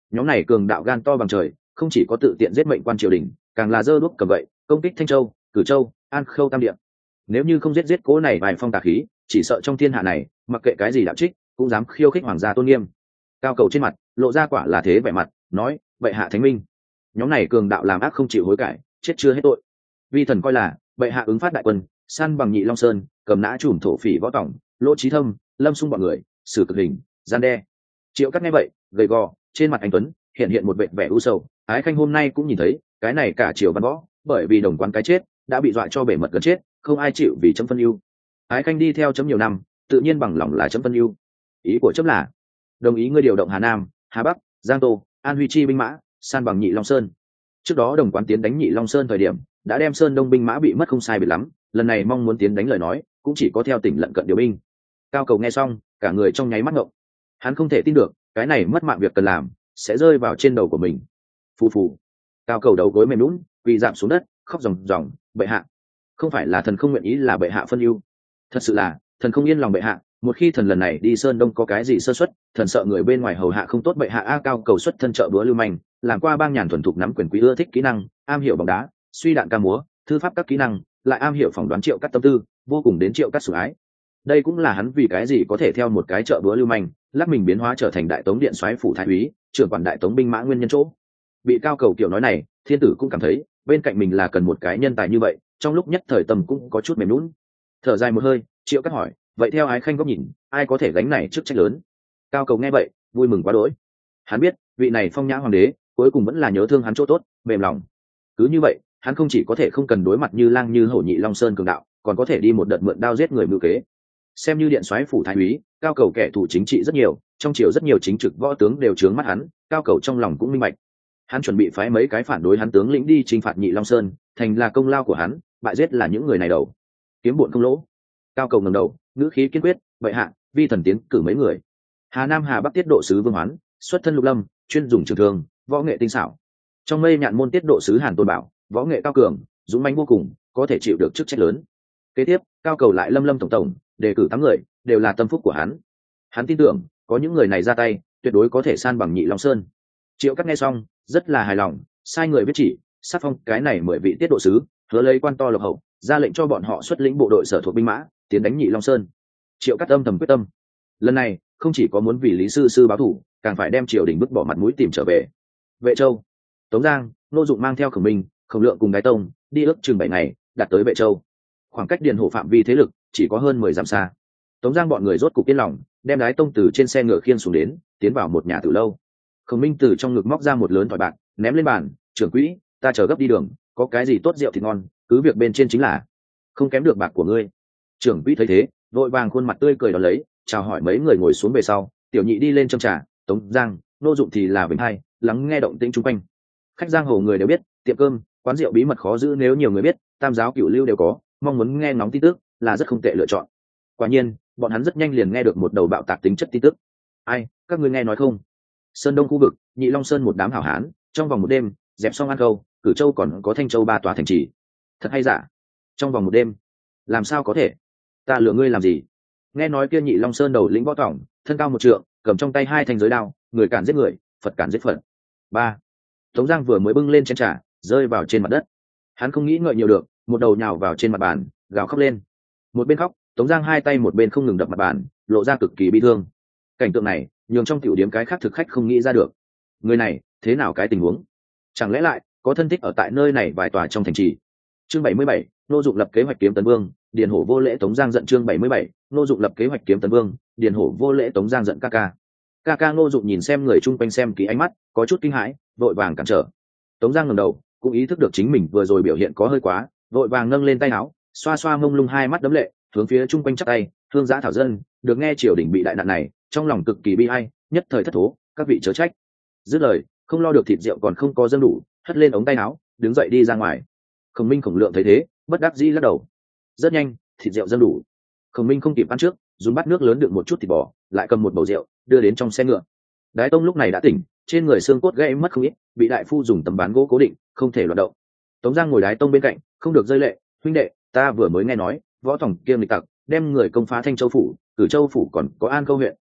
Nhóm này cường đạo gan to bằng trời, không chỉ có tự tiện giết mệnh quan triều đình, càng là giơ đuốc cầm gậy công kích Thanh Châu, Cử Châu, An Khâu tam địa. Nếu như không giết giết cố này vài phong tà khí, chỉ sợ trong thiên hạ này mặc kệ cái gì đạo trích cũng dám khiêu khích hoàng gia tôn nghiêm. Cao Cầu trên mặt lộ ra quả là thế vẻ mặt, nói: bệ hạ thánh minh. Nhóm này cường đạo làm ác không chịu hối cải, chết chưa hết tội. Vi thần coi là bệ hạ ứng phát đại quân, săn bằng Nhị Long Sơn, cầm nã trùm thổ phỉ võ tổng, Lỗ Chí Thâm, Lâm Xung bọn người, xử cực hình, gian đe. Triệu Cắt nghe vậy, gầy gò, trên mặt anh tuấn hiện hiện một vẻ vẻ u sầu. Ái Khanh hôm nay cũng nhìn thấy, cái này cả triều văn võ, bởi vì đồng quán cái chết, đã bị dọa cho bể mật gần chết, không ai chịu vì chấm phân ưu. Ái Khanh đi theo chấm nhiều năm, tự nhiên bằng lòng là chấm phân ưu. Ý của chấm là đồng ý ngươi điều động Hà Nam, Hà Bắc, Giang Tô, An Huy chi binh mã, san bằng Nhị Long Sơn. Trước đó đồng quán tiến đánh Nhị Long Sơn thời điểm, đã đem Sơn Đông binh mã bị mất không sai biệt lắm, lần này mong muốn tiến đánh lời nói, cũng chỉ có theo tỉnh lận cận điều binh. Cao Cầu nghe xong, cả người trong nháy mắt ngộng. Hắn không thể tin được, cái này mất mạng việc cần làm, sẽ rơi vào trên đầu của mình. Phù phù. Cao Cầu đầu gối mềm nhũn, quỳ rạp xuống đất, khóc ròng ròng: bệ hạ, không phải là thần không nguyện ý là bệ hạ phân ưu, thật sự là thần không yên lòng bệ hạ. Một khi thần lần này đi Sơn Đông có cái gì sơ suất, thần sợ người bên ngoài hầu hạ không tốt bệ hạ. A Cao Cầu xuất thân trợ búa lưu manh, làm qua bang nhàn thuần thục nắm quyền quý, ưa thích kỹ năng, am hiểu bóng đá, suy đạn ca múa, thư pháp các kỹ năng, lại am hiểu phỏng đoán Triệu Cắt tâm tư, vô cùng đến Triệu Cắt sủng ái. Đây cũng là hắn vì cái gì có thể theo một cái trợ búa lưu manh, lắc mình biến hóa trở thành đại tống điện soái phủ thái úy, trưởng quản đại tống binh mã nguyên nhân chỗ. Bị Cao Cầu kiểu nói này, thiên tử cũng cảm thấy bên cạnh mình là cần một cái nhân tài như vậy, trong lúc nhất thời tâm cũng có chút mềm lún. Thở dài một hơi, Triệu Cắt hỏi: vậy theo Ái Khanh góc nhìn, ai có thể gánh này chức trách lớn? Cao Cầu nghe vậy, vui mừng quá đỗi. Hắn biết vị này phong nhã hoàng đế cuối cùng vẫn là nhớ thương hắn chỗ tốt, mềm lòng. Cứ như vậy, hắn không chỉ có thể không cần đối mặt như lang như hổ Nhị Long Sơn cường đạo, còn có thể đi một đợt mượn đao giết người mưu kế. Xem như điện soái phủ thái úy, Cao Cầu kẻ thù chính trị rất nhiều, trong triều rất nhiều chính trực võ tướng đều trướng mắt hắn. Cao Cầu trong lòng cũng minh bạch, hắn chuẩn bị phái mấy cái phản đối hắn tướng lĩnh đi chinh phạt Nhị Long Sơn, thành là công lao của hắn, bại giết là những người này đầu, kiếm bộn không lỗ. Cao Cầu ngẩng đầu, ngữ khí kiên quyết: vậy hạ, vi thần tiến cử mấy người. Hà Nam Hà Bắc tiết độ sứ Vương Hoán, xuất thân Lục Lâm, chuyên dùng trường thương, võ nghệ tinh xảo. Trong Mây Nhạn môn tiết độ sứ Hàn Tôn Bảo, võ nghệ cao cường, dũng mãnh vô cùng, có thể chịu được chức trách lớn. Kế tiếp, Cao Cầu lại lâm lâm tổng tổng, đề cử tám người, đều là tâm phúc của hắn. Hắn tin tưởng, có những người này ra tay, tuyệt đối có thể san bằng Nhị Long Sơn. Triệu Cắt nghe xong, rất là hài lòng, sai người viết chỉ, sắc phong cái này mười vị tiết độ sứ, hứa lấy quan to lộc hậu, ra lệnh cho bọn họ xuất lĩnh bộ đội sở thuộc binh mã, tiến đánh Nhị Long Sơn. Triệu Cắt âm thầm quyết tâm, lần này không chỉ có muốn vì Lý sư sư báo thù, càng phải đem triều đình bứt bỏ mặt mũi tìm trở về. Vệ Châu, Tống Giang, Nô Dụng mang theo Khổng Minh, Khổng Lượng cùng Đái Tông đi ước chừng bảy ngày, đạt tới Vệ Châu. Khoảng cách Điền Hổ phạm vi thế lực chỉ có hơn mười dặm xa. Tống Giang bọn người rốt cục yên lòng, đem Đái Tông từ trên xe ngựa khiêng xuống đến, tiến vào một nhà tử lâu. Khổng Minh từ trong ngực móc ra một lớn thỏi bạc, ném lên bàn: trưởng quỹ, ta chờ gấp đi đường, có cái gì tốt rượu thịt ngon, cứ việc bên trên chính là, không kém được bạc của ngươi. Trưởng quỹ thấy thế, vội vàng khuôn mặt tươi cười đón lấy, chào hỏi mấy người ngồi xuống về sau, tiểu nhị đi lên châm trà, Tống Giang, Nô Dụng thì là vĩnh hai, lắng nghe động tĩnh chung quanh. Khách giang hồ người đều biết, tiệm cơm, quán rượu bí mật khó giữ, nếu nhiều người biết, tam giáo cửu lưu đều có, mong muốn nghe ngóng tin tức là rất không tệ lựa chọn. Quả nhiên, bọn hắn rất nhanh liền nghe được một đầu bạo tạc tính chất tin tức. Ai, các ngươi nghe nói không? Sơn Đông khu vực, Nhị Long Sơn một đám hảo hán, trong vòng một đêm, dẹp xong An Khâu, Cử Châu còn có Thanh Châu ba tòa thành trì. Thật hay giả? Trong vòng một đêm? Làm sao có thể? Ta lừa ngươi làm gì? Nghe nói kia Nhị Long Sơn đầu lĩnh võ tổng, thân cao một trượng, cầm trong tay hai thanh giới đao, người cản giết người, Phật cản giết Phật. Ba. Tống Giang vừa mới bưng lên chén trà, rơi vào trên mặt đất. Hắn không nghĩ ngợi nhiều được, một đầu nhào vào trên mặt bàn, gào khóc lên. Một bên khóc, Tống Giang hai tay một bên không ngừng đập mặt bàn, lộ ra cực kỳ bi thương. Cảnh tượng này, nhường trong tiểu điếm cái khác thực khách không nghĩ ra được. Người này, thế nào cái tình huống? Chẳng lẽ lại có thân thích ở tại nơi này vài tòa trong thành trì? Chương bảy mươi bảy, Nô Dụng lập kế hoạch kiếm Tấn Vương, Điền Hổ vô lễ Tống Giang giận. Chương bảy mươi bảy, Nô Dụng lập kế hoạch kiếm Tấn Vương, Điền Hổ vô lễ Tống Giang giận. Ca ca. Ca ca. Nô Dụng nhìn xem người chung quanh xem kỹ ánh mắt, có chút kinh hãi, vội vàng cản trở. Tống Giang ngẩng đầu, cũng ý thức được chính mình vừa rồi biểu hiện có hơi quá, vội vàng nâng lên tay áo, xoa xoa mông lung hai mắt đấm lệ, hướng phía chung quanh chắp tay: Thương Giã thảo dân, được nghe triều đình bị đại nạn này, trong lòng cực kỳ bi ai, nhất thời thất thố, các vị chớ trách. Dứt lời, không lo được thịt rượu còn không có dâng đủ, hất lên ống tay áo, đứng dậy đi ra ngoài. Khổng Minh Khổng Lượng thấy thế, bất đắc dĩ lắc đầu. Rất nhanh, thịt rượu dâng đủ. Khổng Minh không kịp ăn trước, dùng bát nước lớn đựng một chút thịt bò, lại cầm một bầu rượu, đưa đến trong xe ngựa. Đái Tông lúc này đã tỉnh, trên người xương cốt gãy mất không ít, bị đại phu dùng tấm ván gỗ cố định, không thể loạn động. Tống Giang ngồi Đái Tông bên cạnh, không được rơi lệ: huynh đệ, ta vừa mới nghe nói, võ tổng kiêm lịch tặc, đem người công phá Thanh Châu phủ, Cử Châu phủ còn có An Câu huyện,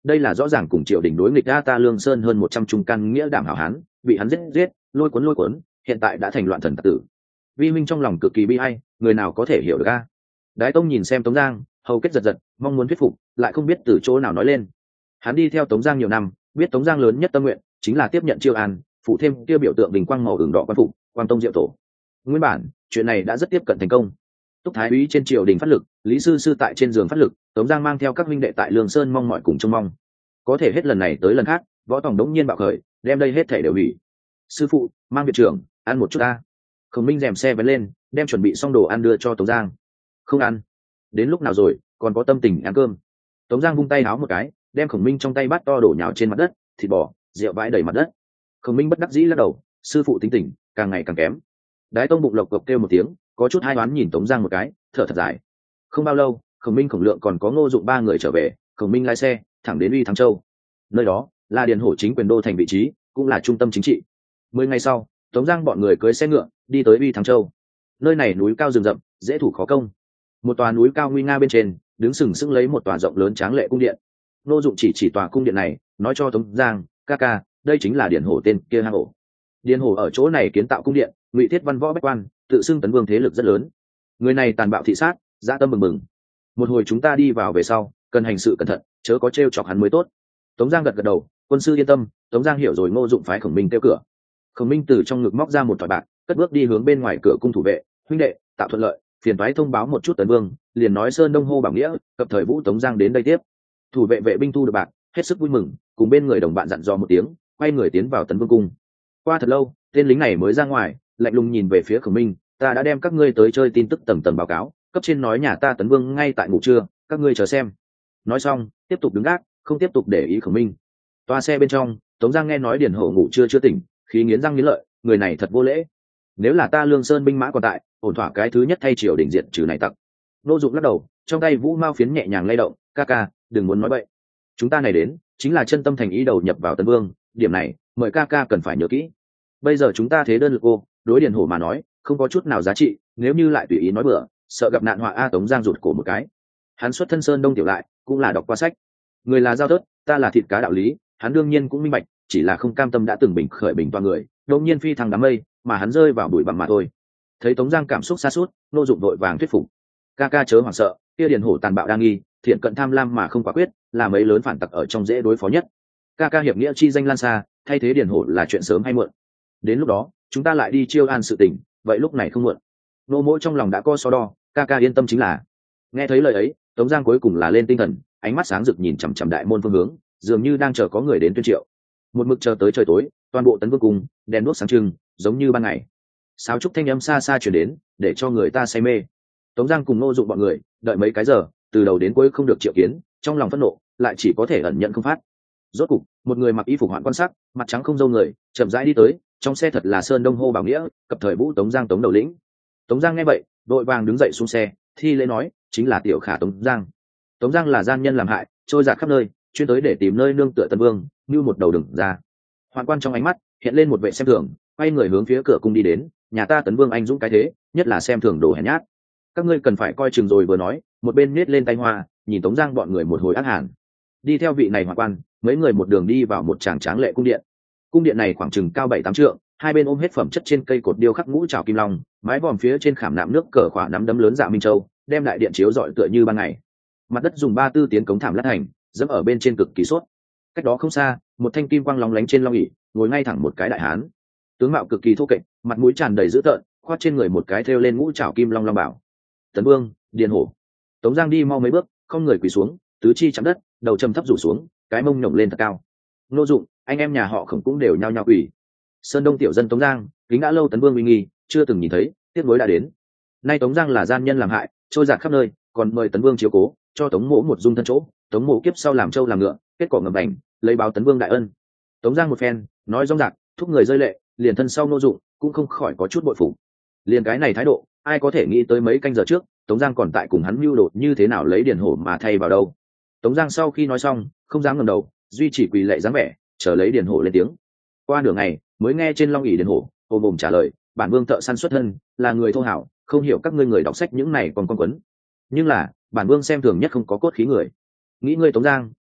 đây là rõ ràng cùng triều đình đối nghịch. A ta Lương Sơn hơn một trăm trung căn nghĩa đảm hảo hán bị hắn giết giết lôi cuốn lôi cuốn, hiện tại đã thành loạn thần tặc tử. Vi huynh trong lòng cực kỳ bi ai, người nào có thể hiểu được a? Đái Tông nhìn xem Tống Giang, hầu kết giật giật, mong muốn thuyết phục, lại không biết từ chỗ nào nói lên. Hắn đi theo Tống Giang nhiều năm, biết Tống Giang lớn nhất tâm nguyện chính là tiếp nhận chiêu an, phụ thêm tiêu biểu tượng đình quang màu ửng đỏ quan phục, quan tông diệu tổ. Nguyên bản chuyện này đã rất tiếp cận thành công. Túc Thái úy trên triều đình phát lực, Lý sư sư tại trên giường phát lực, Tống Giang mang theo các huynh đệ tại Lương Sơn mong mọi cùng trông mong. Có thể hết lần này tới lần khác, võ tòng đống nhiên bạo khởi, đem đây hết thể đều hủy. Sư phụ, mang viện trưởng ăn một chút ta. Khổng Minh rèm xe vén lên, đem chuẩn bị xong đồ ăn đưa cho Tống Giang. Không ăn. Đến lúc nào rồi, còn có tâm tình ăn cơm? Tống Giang vung tay háo một cái, đem Khổng Minh trong tay bát to đổ nhào trên mặt đất, thịt bò, rượu vãi đầy mặt đất. Khổng Minh bất đắc dĩ lắc đầu, sư phụ tính tình càng ngày càng kém. Đái Tông bụng lộc cộc kêu một tiếng, có chút hai đoán nhìn Tống Giang một cái, thở thật dài. Không bao lâu, Khổng Minh Khổng Lượng còn có Ngô Dụng ba người trở về, Khổng Minh lái xe thẳng đến Uy Thắng Châu. Nơi đó là Điền Hổ chính quyền đô thành vị trí, cũng là trung tâm chính trị. Mười ngày sau, Tống Giang bọn người cưỡi xe ngựa đi tới Uy Thắng Châu. Nơi này núi cao rừng rậm, dễ thủ khó công. Một tòa núi cao nguy nga bên trên, đứng sừng sững lấy một tòa rộng lớn tráng lệ cung điện. Ngô Dụng chỉ chỉ tòa cung điện này, nói cho Tống Giang, ca ca, đây chính là Điền Hổ tên kia hang ổ. Điền Hổ ở chỗ này kiến tạo cung điện, ngụy thiết văn võ bách quan, tự xưng tấn vương thế lực rất lớn. Người này tàn bạo thị sát, dã tâm bừng bừng. Một hồi chúng ta đi vào về sau, cần hành sự cẩn thận, chớ có trêu chọc hắn mới tốt. Tống Giang gật gật đầu, quân sư yên tâm. Tống Giang hiểu rồi. Ngô Dụng phái Khổng Minh kêu cửa. Khổng Minh từ trong ngực móc ra một thỏi bạc, cất bước đi hướng bên ngoài cửa cung thủ vệ. Huynh đệ, tạo thuận lợi, phiền toái thông báo một chút tấn vương, liền nói Sơn Đông hô bảo nghĩa, cập thời vũ Tống Giang đến đây tiếp. Thủ vệ vệ binh thu được bạc, hết sức vui mừng, cùng bên người đồng bạn dặn dò một tiếng, quay người tiến vào tấn vương cung. Qua thật lâu, tên lính này mới ra ngoài, lạnh lùng nhìn về phía Khổng Minh, ta đã đem các ngươi tới chơi tin tức tầng tầng báo cáo, cấp trên nói nhà ta tấn vương ngay tại ngủ trưa, các ngươi chờ xem. Nói xong, tiếp tục đứng gác, không tiếp tục để ý Khổng Minh. Toa xe bên trong, Tống Giang nghe nói Điền Hổ ngủ trưa chưa tỉnh, khí nghiến răng nghiến lợi, người này thật vô lễ. Nếu là ta Lương Sơn binh mã còn tại, ổn thỏa cái thứ nhất thay triều đình diệt trừ này tặc. Ngô Dụng lắc đầu, trong tay vũ mao phiến nhẹ nhàng lay động, ca ca, đừng muốn nói bậy. Chúng ta này đến, chính là chân tâm thành ý đầu nhập vào tấn vương, điểm này, mời ca ca cần phải nhớ kỹ. Bây giờ chúng ta thế đơn lực cô, đối Điền Hổ mà nói, không có chút nào giá trị, nếu như lại tùy ý nói bừa, sợ gặp nạn họa. A Tống Giang rụt cổ một cái. Hắn xuất thân Sơn Đông tiểu lại, cũng là đọc qua sách. Người là giao tớt, ta là thịt cá đạo lý, hắn đương nhiên cũng minh bạch, chỉ là không cam tâm đã từng bình khởi bình toàn người, đột nhiên phi thăng đám mây, mà hắn rơi vào bụi bặm mà thôi. Thấy Tống Giang cảm xúc sa sút, Ngô Dụng vội vàng thuyết phục. Ca ca chớ hoảng sợ, kia Điền Hổ tàn bạo đa nghi, thiện cận tham lam mà không quả quyết, là mấy lớn phản tặc ở trong dễ đối phó nhất. Ca ca hiệp nghĩa chi danh lan xa, thay thế Điền Hổ là chuyện sớm hay muộn. Đến lúc đó, chúng ta lại đi chiêu an sự tình, vậy lúc này không muộn. Nô Mỗi trong lòng đã có so đo, ca ca yên tâm chính là. Nghe thấy lời ấy, Tống Giang cuối cùng là lên tinh thần, ánh mắt sáng rực nhìn chằm chằm đại môn phương hướng, dường như đang chờ có người đến tuyên triệu. Một mực chờ tới trời tối, toàn bộ tấn vương cung đèn đuốc sáng trưng, giống như ban ngày. Sáo trúc thanh âm xa xa truyền đến, để cho người ta say mê. Tống Giang cùng Ngô Dụng bọn người đợi mấy cái giờ, từ đầu đến cuối không được triệu kiến, trong lòng phẫn nộ lại chỉ có thể ẩn nhận không phát. Rốt cục, một người mặc y phục hoạn quan sắc, mặt trắng không râu người, chậm rãi đi tới, trong xe thật là Sơn Đông hô bảo nghĩa, cập thời vũ Tống Giang Tống đầu lĩnh. Tống Giang nghe vậy, đội vàng đứng dậy xuống xe, thi lễ nói, chính là tiểu khả Tống Giang. Tống Giang là gian nhân làm hại, trôi dạt khắp nơi, chuyên tới để tìm nơi nương tựa Tấn Vương, như một đầu đừng ra. Hoạn quan trong ánh mắt hiện lên một vệ xem thường, quay người hướng phía cửa cung đi đến, nhà ta Tấn Vương anh dũng cái thế, nhất là xem thường đồ hèn nhát. Các ngươi cần phải coi chừng rồi vừa nói, một bên nhếch lên tay hoa, nhìn Tống Giang bọn người một hồi ác hàn. Đi theo vị này hoạn quan, mấy người một đường đi vào một tràng tráng lệ cung điện. Cung điện này khoảng chừng cao bảy tám trượng, hai bên ôm hết phẩm chất trên cây cột điêu khắc ngũ trảo kim long, mái vòm phía trên khảm nạm nước cờ khỏa nắm đấm lớn dạ minh châu, đem đại điện chiếu rọi tựa như ban ngày. Mặt đất dùng ba tư tiến cống thảm lát thành, dẫm ở bên trên cực kỳ sốt. Cách đó không xa, một thanh kim quang lóng lánh trên long ỷ, ngồi ngay thẳng một cái đại hán. Tướng mạo cực kỳ thô kệch, mặt mũi tràn đầy dữ tợn, khoác trên người một cái thêu lên ngũ trảo kim long long bảo. Tấn Vương, Điền Hổ. Tống Giang đi mau mấy bước, không người quỳ xuống, tứ chi chạm đất, đầu trầm thấp rủ xuống, cái mông nhổng lên thật cao. Ngô Dụng, anh em nhà họ Khổng cũng đều nhao nhao quỳ. Sơn Đông tiểu dân Tống Giang, kính đã lâu Tấn Vương uy nghi, chưa từng nhìn thấy, tiếc nuối đã đến. Nay Tống Giang là gian nhân làm hại, trôi dạt khắp nơi, còn mời Tấn Vương chiếu cố, cho Tống Mỗ một dung thân chỗ, Tống Mỗ kiếp sau làm trâu làm ngựa, kết quả ngầm bành, lấy báo Tấn Vương đại ân. Tống Giang một phen, nói rong rạc, thúc người rơi lệ, liền thân sau Ngô Dụng cũng không khỏi có chút bội phục. Liền cái này thái độ, ai có thể nghĩ tới mấy canh giờ trước, Tống Giang còn tại cùng hắn mưu đồ như thế nào lấy Điền Hổ mà thay vào đâu. Tống Giang sau khi nói xong, không dám ngẩng đầu, duy chỉ quỳ lạy dáng vẻ, chờ lấy Điền Hổ lên tiếng. Qua nửa ngày, mới nghe trên long ỷ Điền Hổ ôm ôm trả lời, bản vương thợ săn xuất thân, là người thô hảo, không hiểu các ngươi người đọc sách những này còn con quấn. Nhưng là, bản vương xem thường nhất không có cốt khí người. Nghĩ ngươi Tống Giang,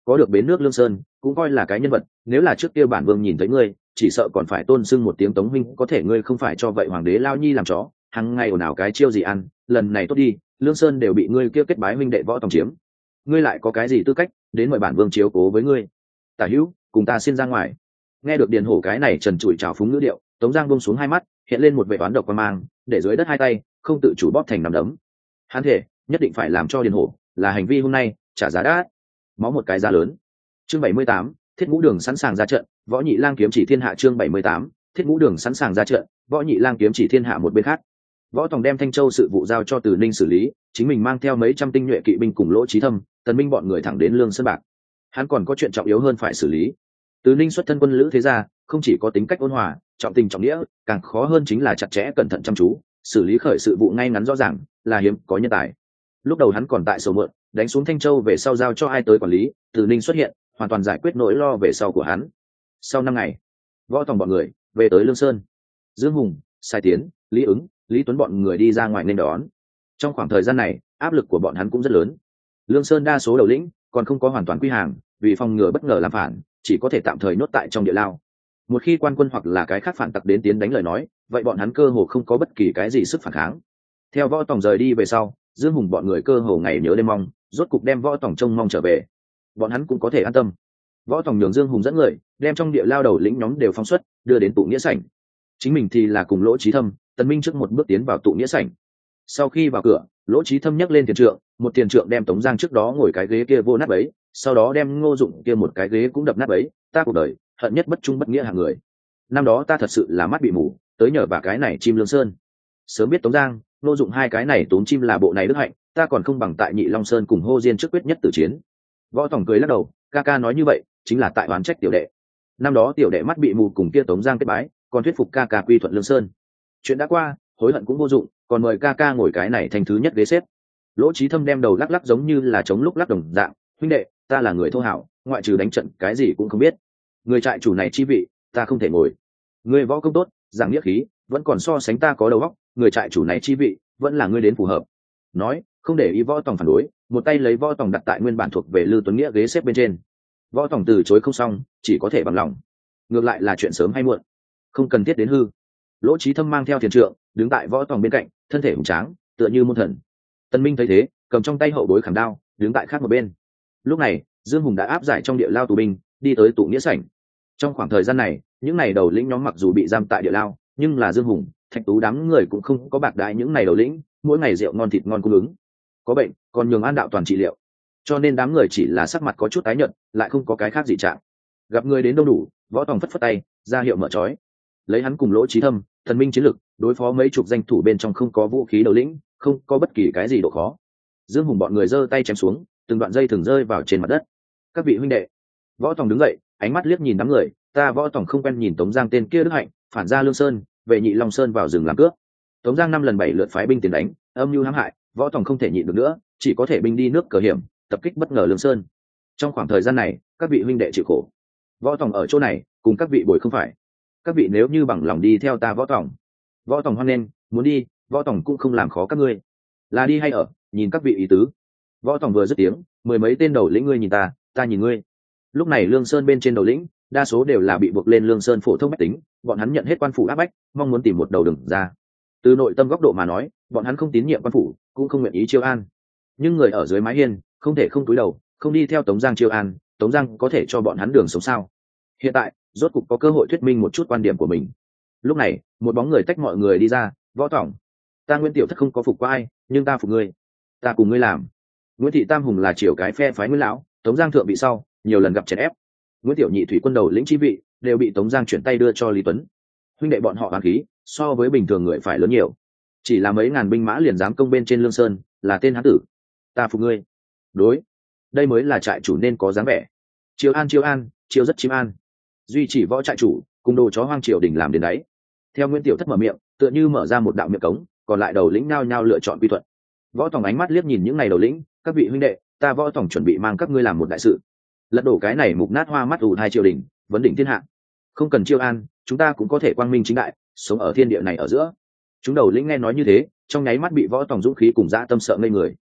có được bến nước Lương Sơn cũng coi là cái nhân vật, nếu là trước kia bản vương nhìn thấy ngươi chỉ sợ còn phải tôn sưng một tiếng Tống huynh, có thể ngươi không phải cho vậy hoàng đế lao nhi làm chó, hằng ngày ồn ào cái chiêu gì ăn, lần này tốt đi, Lương Sơn đều bị ngươi kia kết bái huynh đệ Võ Tòng chiếm, ngươi lại có cái gì tư cách đến mời bản vương chiếu cố với ngươi? Tả hữu, cùng ta xin ra ngoài. Nghe được Điền Hổ cái này trần trụi trào phúng ngữ điệu, Tống Giang buông xuống hai mắt, hiện lên một vẻ oán độc quan mang, để dưới đất hai tay không tự chủ bóp thành nắm đấm. Hắn thể nhất định phải làm cho Điền Hổ là hành vi hôm nay trả giá đắt, máu một cái giá lớn. Chương bảy mươi tám, Thiết Ngũ Đường sẵn sàng ra trận, Võ Nhị Lang kiếm chỉ thiên hạ. Chương bảy mươi tám, Thiết Ngũ Đường sẵn sàng ra trận, Võ Nhị Lang kiếm chỉ thiên hạ. Một bên khác, Võ Tòng đem Thanh Châu sự vụ giao cho Từ Ninh xử lý, chính mình mang theo mấy trăm tinh nhuệ kỵ binh cùng Lỗ Chí Thâm, Tần Minh bọn người thẳng đến Lương Sơn Bạc. Hắn còn có chuyện trọng yếu hơn phải xử lý. Từ Ninh xuất thân quân lữ thế gia, không chỉ có tính cách ôn hòa, trọng tình trọng nghĩa, càng khó hơn chính là chặt chẽ cẩn thận chăm chú, xử lý khởi sự vụ ngay ngắn rõ ràng, là hiếm có nhân tài. Lúc đầu hắn còn tại sầu mượn, đánh xuống Thanh Châu về sau giao cho ai tới quản lý, Từ Ninh xuất hiện, hoàn toàn giải quyết nỗi lo về sau của hắn. Sau năm ngày, Võ Tòng bọn người về tới Lương Sơn. Dương Hùng, Sai Tiến, Lý Ứng, Lý Tuấn bọn người đi ra ngoài nên đón. Trong khoảng thời gian này, áp lực của bọn hắn cũng rất lớn. Lương Sơn đa số đầu lĩnh còn không có hoàn toàn quy hàng, vì phòng ngừa bất ngờ làm phản, chỉ có thể tạm thời nhốt tại trong địa lao. Một khi quan quân hoặc là cái khác phản tặc đến tiến đánh lời nói, vậy bọn hắn cơ hồ không có bất kỳ cái gì sức phản kháng. Theo Võ Tòng rời đi về sau, Dương Hùng bọn người cơ hồ ngày nhớ đêm mong, rốt cục đem Võ Tòng trông mong trở về. Bọn hắn cũng có thể an tâm. Võ Tòng nhường Dương Hùng dẫn người, đem trong địa lao đầu lĩnh nhóm đều phóng xuất, đưa đến tụ nghĩa sảnh. Chính mình thì là cùng Lỗ Chí Thâm, Tần Minh trước một bước tiến vào tụ nghĩa sảnh. Sau khi vào cửa, Lỗ Chí Thâm nhấc lên tiền trượng, một tiền trượng đem Tống Giang trước đó ngồi cái ghế kia vô nát bấy, sau đó đem Ngô Dụng kia một cái ghế cũng đập nát bấy. Ta cuộc đời hận nhất bất trung bất nghĩa hạng người. Năm đó ta thật sự là mắt bị mù, tới nhờ bà cái này chim Lương Sơn. Sớm biết Tống Giang, Ngô Dụng hai cái này tốn chim là bộ này đức hạnh, ta còn không bằng tại Nhị Long Sơn cùng Hô Diên trước quyết nhất tử chiến. Võ Tòng cười lắc đầu, ca ca nói như vậy chính là tại oán trách tiểu đệ. Năm đó tiểu đệ mắt bị mù cùng kia Tống Giang kết bái, còn thuyết phục ca ca quy thuận Lương Sơn. Chuyện đã qua, hối hận cũng vô dụng, còn mời ca ca ngồi cái này thành thứ nhất ghế xếp. Lỗ Chí Thâm đem đầu lắc lắc giống như là chống lúc lắc đồng dạng, huynh đệ, ta là người thô hảo, ngoại trừ đánh trận cái gì cũng không biết. Người trại chủ này chi vị, ta không thể ngồi. Người võ công tốt, giảng nghĩa khí, vẫn còn so sánh ta có đầu óc, người trại chủ này chi vị, vẫn là ngươi đến phù hợp. Nói, không để ý Võ Tòng phản đối, một tay lấy Võ Tòng đặt tại nguyên bản thuộc về Lưu Tuấn Nghĩa ghế xếp bên trên. Võ Tòng từ chối không xong, chỉ có thể bằng lòng. Ngược lại là chuyện sớm hay muộn, không cần thiết đến hư. Lỗ Chí Thâm mang theo thiền trượng, đứng tại Võ Tòng bên cạnh, thân thể hùng tráng, tựa như môn thần. Tân Minh thấy thế, cầm trong tay hậu bối khảm đao, đứng tại khác một bên. Lúc này, Dương Hùng đã áp giải trong địa lao tù binh, đi tới tụ nghĩa sảnh. Trong khoảng thời gian này, những này đầu lĩnh nhóm mặc dù bị giam tại địa lao, nhưng là Dương Hùng, Thạch Tú đám người cũng không có bạc đãi những này đầu lĩnh, mỗi ngày rượu ngon thịt ngon cung ứng. Có bệnh, còn nhường An Đạo toàn trị liệu. Cho nên đám người chỉ là sắc mặt có chút tái nhợt, lại không có cái khác gì trạng. Gặp người đến đông đủ, Võ Tòng phất phất tay, ra hiệu mở trói. Lấy hắn cùng Lỗ Chí Thâm, thần minh chiến lực, đối phó mấy chục danh thủ bên trong không có vũ khí đầu lĩnh, không có bất kỳ cái gì độ khó. Dương Hùng bọn người giơ tay chém xuống, từng đoạn dây thường rơi vào trên mặt đất. Các vị huynh đệ. Võ Tòng đứng dậy, ánh mắt liếc nhìn đám người, ta Võ Tòng không quen nhìn Tống Giang tên kia đức hạnh, phản ra Lương Sơn, về Nhị Long Sơn vào rừng làm cướp. Tống Giang năm lần bảy lượt phái binh tiền đánh, âm mưu hãm hại, Võ Tòng không thể nhịn được nữa, chỉ có thể binh đi nước cờ hiểm, tập kích bất ngờ Lương Sơn. Trong khoảng thời gian này, các vị huynh đệ chịu khổ. Võ Tòng ở chỗ này, cùng các vị bồi không phải. Các vị nếu như bằng lòng đi theo ta Võ Tòng. Võ Tòng hoan nghênh, muốn đi, Võ Tòng cũng không làm khó các ngươi. Là đi hay ở, nhìn các vị ý tứ. Võ Tòng vừa dứt tiếng, mười mấy tên đầu lĩnh ngươi nhìn ta, ta nhìn ngươi. Lúc này Lương Sơn bên trên đầu lĩnh, đa số đều là bị buộc lên Lương Sơn phổ thông bách tính, bọn hắn nhận hết quan phủ áp bách, mong muốn tìm một đầu đường ra. Từ nội tâm góc độ mà nói, bọn hắn không tín nhiệm quan phủ, cũng không nguyện ý chiêu an. Nhưng người ở dưới mái hiên, không thể không cúi đầu, không đi theo Tống Giang chiêu an, Tống Giang có thể cho bọn hắn đường sống sao? Hiện tại, rốt cục có cơ hội thuyết minh một chút quan điểm của mình. Lúc này, một bóng người tách mọi người đi ra, Võ Tòng, ta Nguyễn Tiểu Thất không có phục qua ai, nhưng ta phục ngươi, ta cùng ngươi làm. Nguyễn Thị Tam Hùng là triều cái phe phái Nguyễn lão, Tống Giang thượng bị sau, nhiều lần gặp chèn ép. Nguyễn Tiểu Nhị thủy quân đầu lĩnh chi vị, đều bị Tống Giang chuyển tay đưa cho Lý Tuấn. Huynh đệ bọn họ oán khí, so với bình thường người phải lớn nhiều. Chỉ là mấy ngàn binh mã liền dám công bên trên Lương Sơn, là tên hán tử. Ta phục ngươi. Đối, đây mới là trại chủ nên có dáng vẻ. Chiêu an chiêu an, chiêu rất chim an. Duy chỉ võ trại chủ, cùng đồ chó hoang triều đình làm đến đấy. Theo Nguyễn Tiểu Thất mở miệng, tựa như mở ra một đạo miệng cống, còn lại đầu lĩnh nao nhao lựa chọn quy thuận. Võ Tòng ánh mắt liếc nhìn những này đầu lĩnh, các vị huynh đệ, ta Võ Tòng chuẩn bị mang các ngươi làm một đại sự, lật đổ cái này mục nát hoa mắt ù hai triều đình, vấn đỉnh thiên hạ. Không cần chiêu an, chúng ta cũng có thể quang minh chính đại, sống ở thiên địa này ở giữa. Chúng đầu lĩnh nghe nói như thế, trong nháy mắt bị Võ Tòng dũng khí cùng dã tâm sợ ngây người.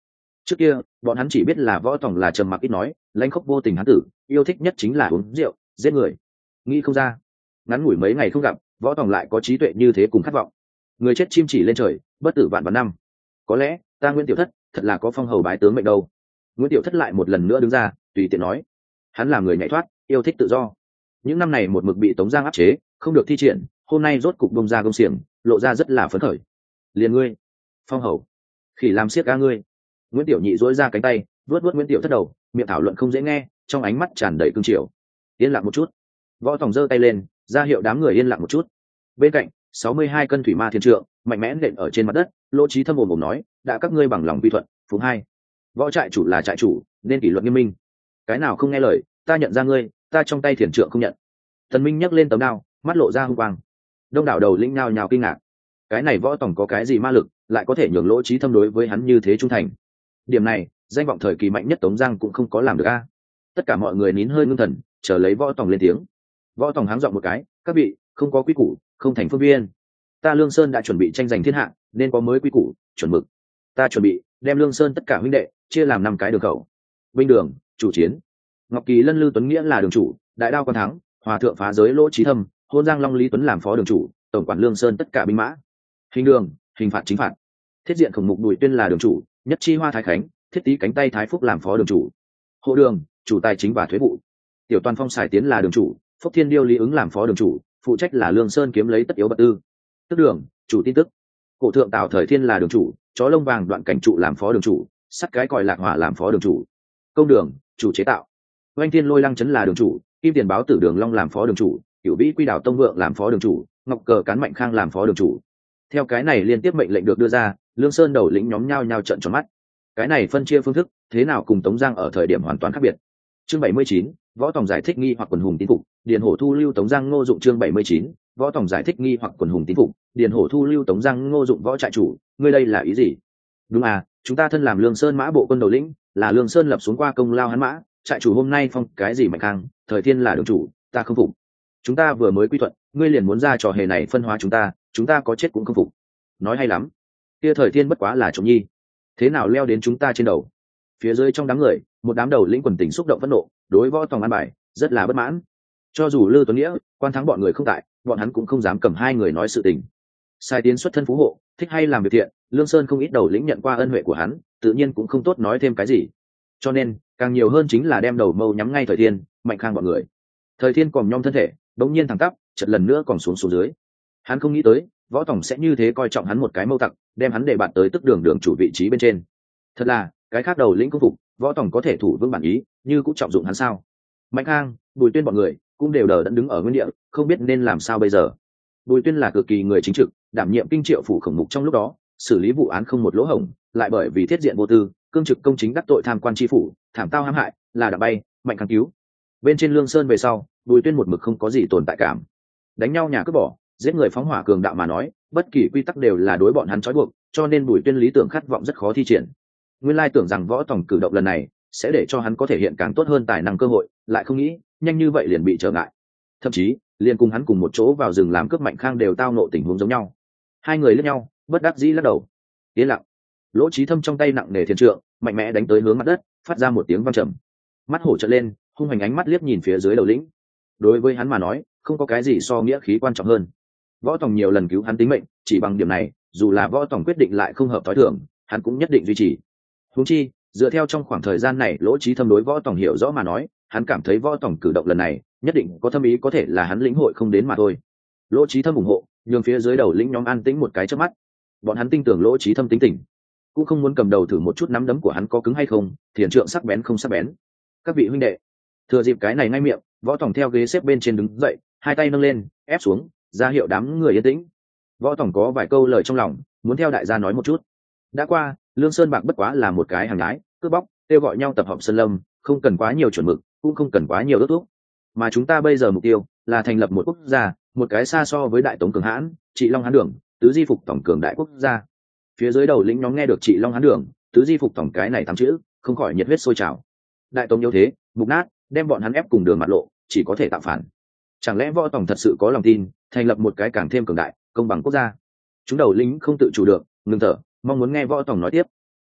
Trước kia bọn hắn chỉ biết là võ tòng là trầm mặc ít nói, lãnh khốc vô tình hán tử, yêu thích nhất chính là uống rượu giết người. Nghĩ không ra ngắn ngủi mấy ngày không gặp, võ tòng lại có trí tuệ như thế cùng khát vọng. Người chết chim chỉ lên trời, bất tử vạn vạn năm. Có lẽ ta Nguyễn Tiểu Thất thật là có phong hầu bái tướng mệnh đâu. Nguyễn Tiểu Thất lại một lần nữa đứng ra tùy tiện nói, hắn là người nhảy thoát, yêu thích tự do, những năm này một mực bị Tống Giang áp chế, không được thi triển, hôm nay rốt cục bông ra công xiềng, lộ ra rất là phấn khởi. Liền ngươi phong hầu khỉ làm siết ga ngươi. Nguyễn Tiểu Nhị dỗi ra cánh tay vuốt vuốt Nguyễn Tiểu Thất đầu, miệng thảo luận không dễ nghe, trong ánh mắt tràn đầy cương triều. Yên lặng một chút. Võ Tòng giơ tay lên ra hiệu đám người yên lặng một chút. Bên cạnh sáu mươi hai cân thủy ma thiên trượng mạnh mẽ nện ở trên mặt đất, Lỗ Chí Thâm ồm ồm nói, đã các ngươi bằng lòng quy thuận, phụng hai. Võ trại chủ là trại chủ, nên kỷ luật nghiêm minh. Cái nào không nghe lời, ta nhận ra ngươi, ta trong tay thiền trượng không nhận. Tần Minh nhấc lên tấm đao, mắt lộ ra hung quang. Đông đảo đầu lĩnh nhao nhao kinh ngạc. Cái này Võ Tòng có cái gì ma lực, lại có thể nhường Lỗ Chí Thâm đối với hắn như thế trung thành? Điểm này, danh vọng thời kỳ mạnh nhất Tống Giang cũng không có làm được a. Tất cả mọi người nín hơi ngưng thần, chờ lấy Võ Tòng lên tiếng. Võ Tòng háng giọng một cái, các vị, không có quy củ, không thành phương viên. Ta Lương Sơn đã chuẩn bị tranh giành thiên hạ, nên có mới quy củ, chuẩn mực. Ta chuẩn bị đem Lương Sơn tất cả huynh đệ chia làm năm cái đường khẩu. Binh đường, chủ chiến. Ngọc Kỳ Lân Lưu Tuấn Nghĩa là đường chủ, đại đao quan thắng, hòa thượng phá giới Lỗ Chí Thâm, hôn Giang Long Lý Tuấn làm phó đường chủ, tổng quản Lương Sơn tất cả binh mã. Hình đường, hình phạt chính phạt. Thiết diện Khổng Mục Bùi Tuyên là đường chủ, nhất chi Hoa Thái Khánh, thiết tý cánh tay Thái Phúc làm phó đường chủ. Hộ đường, chủ tài chính và thuế vụ. Tiểu Toàn Phong Sải Tiến là đường chủ, Phúc Thiên Điêu Lý Ứng làm phó đường chủ, phụ trách là Lương Sơn kiếm lấy tất yếu vật tư. Tức đường, chủ tin tức. Cổ thượng Tào Thời Thiên là đường chủ, chó lông vàng Đoạn Cảnh Trụ làm phó đường chủ, sắt cái còi Lạc Hỏa làm phó đường chủ. Công đường, chủ chế tạo. Oanh Thiên Lôi Lăng Chấn là đường chủ, Kim Tiền Báo Tử Đường Long làm phó đường chủ, Cửu Vĩ Quy Đảo Tông Vượng làm phó đường chủ, Ngọc Cờ Cán Mạnh Khang làm phó đường chủ. Theo cái này liên tiếp mệnh lệnh được đưa ra, Lương Sơn đầu lĩnh nhóm nhao nhao trợn tròn mắt. Cái này phân chia phương thức, thế nào cùng Tống Giang ở thời điểm hoàn toàn khác biệt. Chương bảy mươi chín, Võ Tòng giải thích nghi hoặc quần hùng tín phục, Điền Hổ thu lưu Tống Giang Ngô Dụng. Chương bảy mươi chín, Võ Tòng giải thích nghi hoặc quần hùng tín phục, Điền Hổ thu lưu Tống Giang Ngô Dụng. Võ trại chủ, ngươi đây là ý gì? Đúng à, chúng ta thân làm Lương Sơn mã bộ quân đầu lĩnh, là Lương Sơn lập xuống qua công lao hắn mã, trại chủ hôm nay phong cái gì Mạnh Khang, Thời Thiên là đường chủ, ta không phục. Chúng ta vừa mới quy thuận, ngươi liền muốn ra trò hề này phân hóa chúng ta, chúng ta có chết cũng không phục. Nói hay lắm. Kia Thời Thiên bất quá là trộm nhi, thế nào leo đến chúng ta trên đầu? Phía dưới trong đám người, một đám đầu lĩnh quần tình xúc động phẫn nộ, đối Võ Tòng an bài rất là bất mãn. Cho dù Lư Tuấn Nghĩa, Quan Thắng bọn người không tại, bọn hắn cũng không dám cầm hai người nói sự tình. Sai Tiến xuất thân phú hộ, thích hay làm việc thiện, Lương Sơn không ít đầu lĩnh nhận qua ân huệ của hắn, tự nhiên cũng không tốt nói thêm cái gì. Cho nên, càng nhiều hơn chính là đem đầu mâu nhắm ngay Thời Thiên, Mạnh Khang bọn người. Thời Thiên còm nhom thân thể, bỗng nhiên thẳng tắp, chợt lần nữa còn xuống xuống dưới. Hắn không nghĩ tới, Võ Tòng sẽ như thế coi trọng hắn một cái mâu tặc, đem hắn để bạt tới tức đường đường chủ vị trí bên trên. Thật là, cái khác đầu lĩnh công phục, Võ Tòng có thể thủ vững bản ý, như cũng trọng dụng hắn sao? Mạnh Khang, Bùi Tuyên bọn người cũng đều đờ đẫn đứng ở nguyên địa, không biết nên làm sao bây giờ. Bùi Tuyên là cực kỳ người chính trực, đảm nhiệm kinh triệu phủ Khổng Mục trong lúc đó, xử lý vụ án không một lỗ hổng, lại bởi vì thiết diện vô tư, cương trực công chính đắc tội tham quan tri phủ, thảm tao hãm hại, là đã bay, Mạnh Khang cứu. Bên trên Lương Sơn về sau, Bùi Tuyên một mực không có gì tồn tại cảm. Đánh nhau nhà cướp bỏ, giết người phóng hỏa cường đạo mà nói, bất kỳ quy tắc đều là đối bọn hắn trói buộc, cho nên Bùi Tuyên lý tưởng khát vọng rất khó thi triển. Nguyên lai tưởng rằng Võ Tòng cử động lần này sẽ để cho hắn có thể hiện càng tốt hơn tài năng cơ hội, lại không nghĩ nhanh như vậy liền bị trở ngại. Thậm chí liền cùng hắn cùng một chỗ vào rừng làm cướp Mạnh Khang đều tao nộ tình huống giống nhau. Hai người liếc nhau, bất đắc dĩ lắc đầu. Yên lặng. Lỗ Chí Thâm trong tay nặng nề thiên trượng, mạnh mẽ đánh tới hướng mặt đất, phát ra một tiếng vang trầm. Mắt hổ trợn lên, hung hành ánh mắt liếc nhìn phía dưới đầu lĩnh. Đối với hắn mà nói, không có cái gì so nghĩa khí quan trọng hơn. Võ Tòng nhiều lần cứu hắn tính mệnh, chỉ bằng điểm này, dù là Võ Tòng quyết định lại không hợp thói thường, hắn cũng nhất định duy trì. Huống chi, dựa theo trong khoảng thời gian này Lỗ Chí Thâm đối Võ Tòng hiểu rõ mà nói, hắn cảm thấy Võ Tòng cử động lần này nhất định có thâm ý, có thể là hắn lĩnh hội không đến mà thôi. Lỗ Chí Thâm ủng hộ, nhường phía dưới đầu lĩnh nhóm an tĩnh một cái chớp mắt. Bọn hắn tin tưởng Lỗ Chí Thâm tính tình, cũng không muốn cầm đầu thử một chút nắm đấm của hắn có cứng hay không, thiền trượng sắc bén không sắc bén. Các vị huynh đệ, thừa dịp cái này ngay miệng, Võ Tòng theo ghế xếp bên trên đứng dậy, hai tay nâng lên, ép xuống, ra hiệu đám người yên tĩnh. Võ Tòng có vài câu lời trong lòng, muốn theo đại gia nói một chút. Đã qua, Lương Sơn bạc bất quá là một cái hàng nhái, cướp bóc, kêu gọi nhau tập hợp sơn lâm, không cần quá nhiều chuẩn mực, cũng không cần quá nhiều ước thúc. Mà chúng ta bây giờ mục tiêu là thành lập một quốc gia, một cái xa so với Đại Tống cường hãn, Trị Long Hán Đường, tứ di phục tổng cường đại quốc gia. Phía dưới đầu lĩnh nhóm nghe được Trị Long Hán Đường, tứ di phục tổng cái này tám chữ, không khỏi nhiệt huyết sôi trào. Đại Tống yếu thế, mục nát, đem bọn hắn ép cùng đường mặt lộ, chỉ có thể tạo phản. Chẳng lẽ Võ Tòng thật sự có lòng tin, thành lập một cái càng thêm cường đại, công bằng quốc gia? Chúng đầu lĩnh không tự chủ được, ngừng thở, mong muốn nghe Võ Tòng nói tiếp.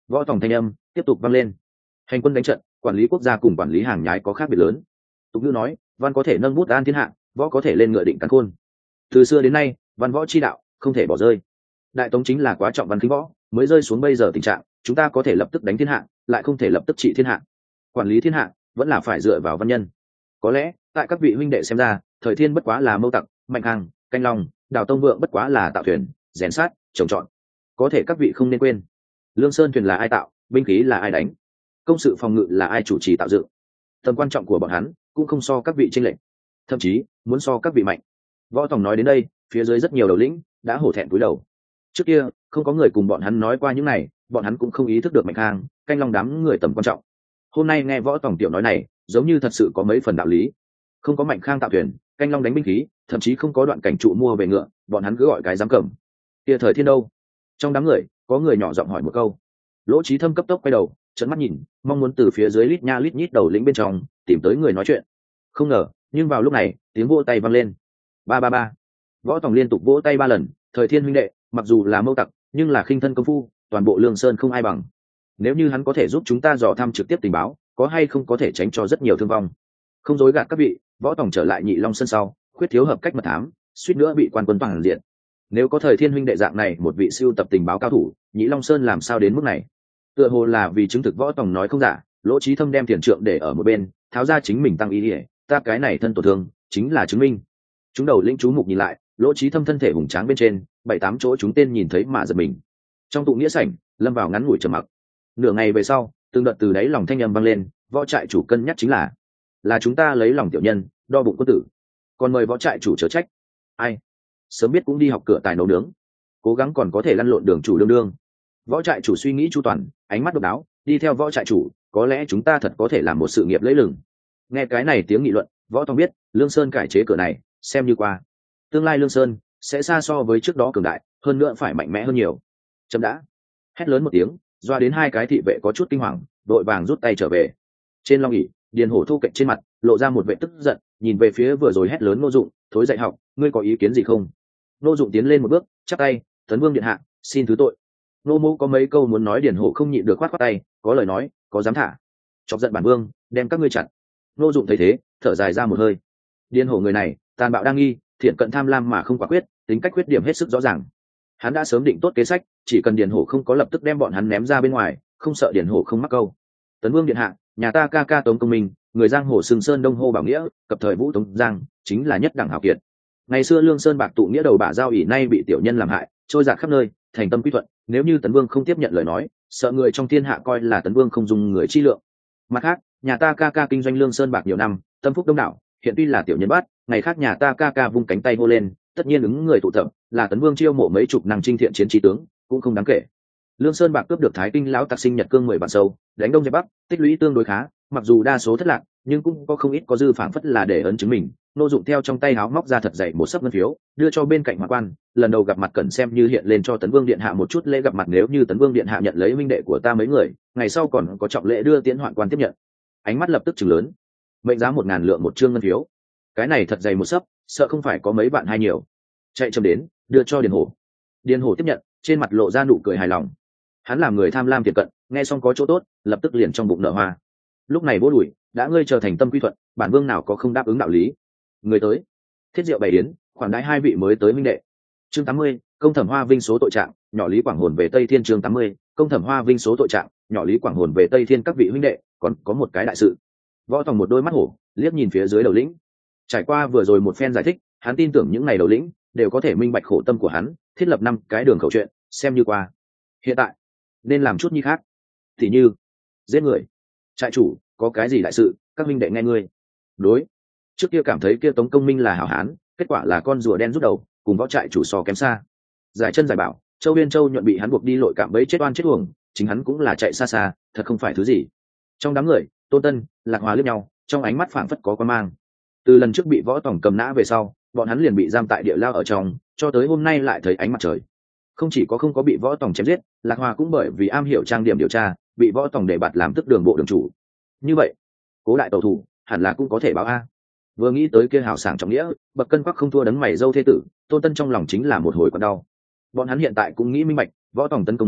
Võ tòng thanh âm tiếp tục vang lên. Hành quân đánh trận, quản lý quốc gia cùng quản lý hàng nhái có khác biệt lớn. Tục ngữ nói, văn có thể nâng bút an thiên hạ, võ có thể lên ngựa định cắn khôn. Từ xưa đến nay, văn võ chi đạo không thể bỏ rơi. Đại tống chính là quá trọng văn khinh võ, mới rơi xuống bây giờ tình trạng, chúng ta có thể lập tức đánh thiên hạ, lại không thể lập tức trị thiên hạ. Quản lý thiên hạ vẫn là phải dựa vào văn nhân. Có lẽ tại các vị huynh đệ xem ra, thời thiên bất quá là mâu tặc, mạnh hàng, canh long, đào tông vượng bất quá là tạo thuyền, rèn sát, trồng trọt. Có thể các vị không nên quên, lương sơn thuyền là ai tạo, binh khí là ai đánh, công sự phòng ngự là ai chủ trì tạo dựng. Tầm quan trọng của bọn hắn cũng không so các vị tranh lệch, thậm chí muốn so các vị mạnh. Võ tòng nói đến đây, phía dưới rất nhiều đầu lĩnh đã hổ thẹn cúi đầu. Trước kia không có người cùng bọn hắn nói qua những này, bọn hắn cũng không ý thức được mạnh khang, canh long đám người tầm quan trọng. Hôm nay nghe võ tòng tiểu nói này, giống như thật sự có mấy phần đạo lý. Không có mạnh khang tạo thuyền, canh long đánh binh khí, thậm chí không có đoạn cảnh trụ mua về ngựa, bọn hắn cứ gọi cái dám cầm. Kia thời thiên đâu? Trong đám người có người nhỏ giọng hỏi một câu. Lỗ Chí Thâm cấp tốc quay đầu, trợn mắt nhìn, mong muốn từ phía dưới lít nha lít nhít đầu lĩnh bên trong tìm tới người nói chuyện. Không ngờ, nhưng vào lúc này, tiếng vỗ tay vang lên. Ba ba ba. Võ tòng liên tục vỗ tay ba lần. Thời thiên huynh đệ, mặc dù là mâu tặc, nhưng là khinh thân công phu, toàn bộ Lương Sơn không ai bằng. Nếu như hắn có thể giúp chúng ta dò thăm trực tiếp tình báo, có hay không có thể tránh cho rất nhiều thương vong. Không dối gạt các vị, võ tòng trở lại Nhị Long Sơn sau, khuyết thiếu hợp cách mật thám, suýt nữa bị quan quân toàn diện. Nếu có thời thiên huynh đệ dạng này một vị siêu tập tình báo cao thủ, Nhị Long Sơn làm sao đến mức này? Tựa hồ là vì chứng thực võ tòng nói không giả, Lỗ Chí Thâm đem tiền trượng để ở một bên, tháo ra chính mình tăng ý ỉa, ta cái này thân tổn thương chính là chứng minh. Chúng đầu lĩnh chú mục nhìn lại, Lỗ Chí Thâm thân thể hùng tráng bên trên, bảy tám chỗ chúng tên nhìn thấy mà giật mình. Trong tụ nghĩa sảnh, lâm vào ngắn ngủi trầm mặc. Nửa ngày về sau, từng đợt từ đáy lòng thanh âm vang lên, võ trại chủ cân nhắc chính là là chúng ta lấy lòng tiểu nhân, đo bụng quân tử, còn mời võ trại chủ chớ trách. Ai sớm biết cũng đi học cửa tài nấu nướng, cố gắng còn có thể lăn lộn đường chủ đương đương. Võ trại chủ suy nghĩ chu toàn, ánh mắt độc đáo, đi theo võ trại chủ, có lẽ chúng ta thật có thể làm một sự nghiệp lẫy lừng. Nghe cái này tiếng nghị luận, võ tòng biết Lương Sơn cải chế cửa này xem như qua, tương lai Lương Sơn sẽ xa so với trước đó cường đại hơn nữa, phải mạnh mẽ hơn nhiều. Chậm đã. Hét lớn một tiếng, doa đến hai cái thị vệ có chút kinh hoàng, đội vàng rút tay trở về. Trên long ỷ, Điền Hổ thu cạnh trên mặt lộ ra một vẻ tức giận, nhìn về phía vừa rồi hét lớn Ngô Dụng, thối dạy học, ngươi có ý kiến gì không? Ngô Dụng tiến lên một bước, chắp tay, tấn vương điện hạ, xin thứ tội. Nô mô có mấy câu muốn nói, Điền Hổ không nhịn được khoát khoát tay, có lời nói có dám thả, chọc giận bản vương đem các ngươi chặt. Ngô Dụng thấy thế, thở dài ra một hơi. Điền Hổ người này tàn bạo đa nghi, thiện cận tham lam mà không quả quyết, tính cách khuyết điểm hết sức rõ ràng. Hắn đã sớm định tốt kế sách, chỉ cần Điền Hổ không có lập tức đem bọn hắn ném ra bên ngoài, không sợ Điền Hổ không mắc câu. Tấn vương điện hạ, nhà ta ca ca Tống Công Minh, người giang hồ Sừng Sơn Đông Hô Bảo Nghĩa, cập thời Vũ Tống Giang, chính là nhất đẳng hảo kiệt. Ngày xưa Lương Sơn bạc tụ nghĩa đầu bả giao ỷ, nay bị tiểu nhân làm hại, trôi dạt khắp nơi, thành tâm quy thuận. Nếu như Tấn vương không tiếp nhận lời nói, sợ người trong thiên hạ coi là Tấn vương không dùng người chi lượng. Mặt khác, nhà ta ca ca kinh doanh Lương Sơn bạc nhiều năm, tâm phúc đông đảo, hiện tuy là tiểu nhân bắt, ngày khác nhà ta ca ca vung cánh tay hô lên, tất nhiên ứng người tụ tập, là Tấn vương chiêu mộ mấy chục năng trinh thiện chiến trí tướng, cũng không đáng kể. Lương Sơn bạc cướp được Thái Kinh lão tặc sinh Nhật Cương mười vạn sâu, đánh đông dẹp bắc, tích lũy tương đối khá, mặc dù đa số thất lạc, nhưng cũng có không ít có dư phảng phất là để ấn chứng mình. Nô Dụng theo trong tay áo móc ra thật dày một sấp ngân phiếu, đưa cho bên cạnh Hoạn Quan, lần đầu gặp mặt cần xem như hiện lên cho Tấn Vương điện hạ một chút lễ gặp mặt, nếu như Tấn Vương điện hạ nhận lấy huynh đệ của ta mấy người, ngày sau còn có trọng lễ đưa tiễn Hoạn Quan tiếp nhận. Ánh mắt lập tức trừng lớn. Mệnh giá một ngàn lượng một trương ngân phiếu, cái này thật dày một sấp, sợ không phải có mấy bạn hay nhiều. Chạy chậm đến, đưa cho Điền Hổ. Điền Hổ tiếp nhận, trên mặt lộ ra nụ cười hài lòng. Hắn làm người tham lam tiền cận, nghe xong có chỗ tốt, lập tức liền trong bụng nở hoa. Lúc này vỗ đùi, đã ngươi trở thành tâm quy thuận, bản vương nào có không đáp ứng đạo lý. Người tới, thiết diệu bày yến, khoản đãi hai vị mới tới minh đệ. Chương tám mươi, công thẩm hoa vinh số tội trạng, nhỏ Lý Quảng hồn về Tây Thiên. Chương tám mươi, công thẩm hoa vinh số tội trạng, nhỏ Lý Quảng hồn về Tây Thiên. Các vị huynh đệ, còn có một cái đại sự. Võ Tòng một đôi mắt hổ liếc nhìn phía dưới đầu lĩnh. Trải qua vừa rồi một phen giải thích, hắn tin tưởng những ngày đầu lĩnh đều có thể minh bạch khổ tâm của hắn, thiết lập năm cái đường khẩu chuyện, xem như qua. Hiện tại nên làm chút nhi khác, thì như giết người. Trại chủ, có cái gì đại sự, các huynh đệ nghe ngươi. Đối, trước kia cảm thấy kia Tống Công Minh là hảo hán, kết quả là con rùa đen rút đầu, cùng võ trại chủ so kém xa. Giải chân giải bảo, Châu Uyên Châu nhuận bị hắn buộc đi lội cạm bẫy chết oan chết uổng, chính hắn cũng là chạy xa xa, thật không phải thứ gì. Trong đám người, Tôn Tân, Lạc Hòa liếc nhau, trong ánh mắt phảng phất có quan mang. Từ lần trước bị Võ Tòng cầm nã về sau, bọn hắn liền bị giam tại địa lao ở trong, cho tới hôm nay lại thấy ánh mặt trời. Không chỉ có không có bị Võ Tòng chém giết, Lạc Hòa cũng bởi vì am hiểu trang điểm điều tra, bị Võ Tòng để bạt làm tức đường bộ đường chủ. Như vậy, Cố đại tẩu thủ hẳn là cũng có thể báo a. Vừa nghĩ tới kia hào sảng trọng nghĩa, bậc cân quắc không thua đấng mày dâu thế tử, Tôn Tân trong lòng chính là một hồi còn đau. Bọn hắn hiện tại cũng nghĩ minh bạch, Võ Tòng tấn công núi,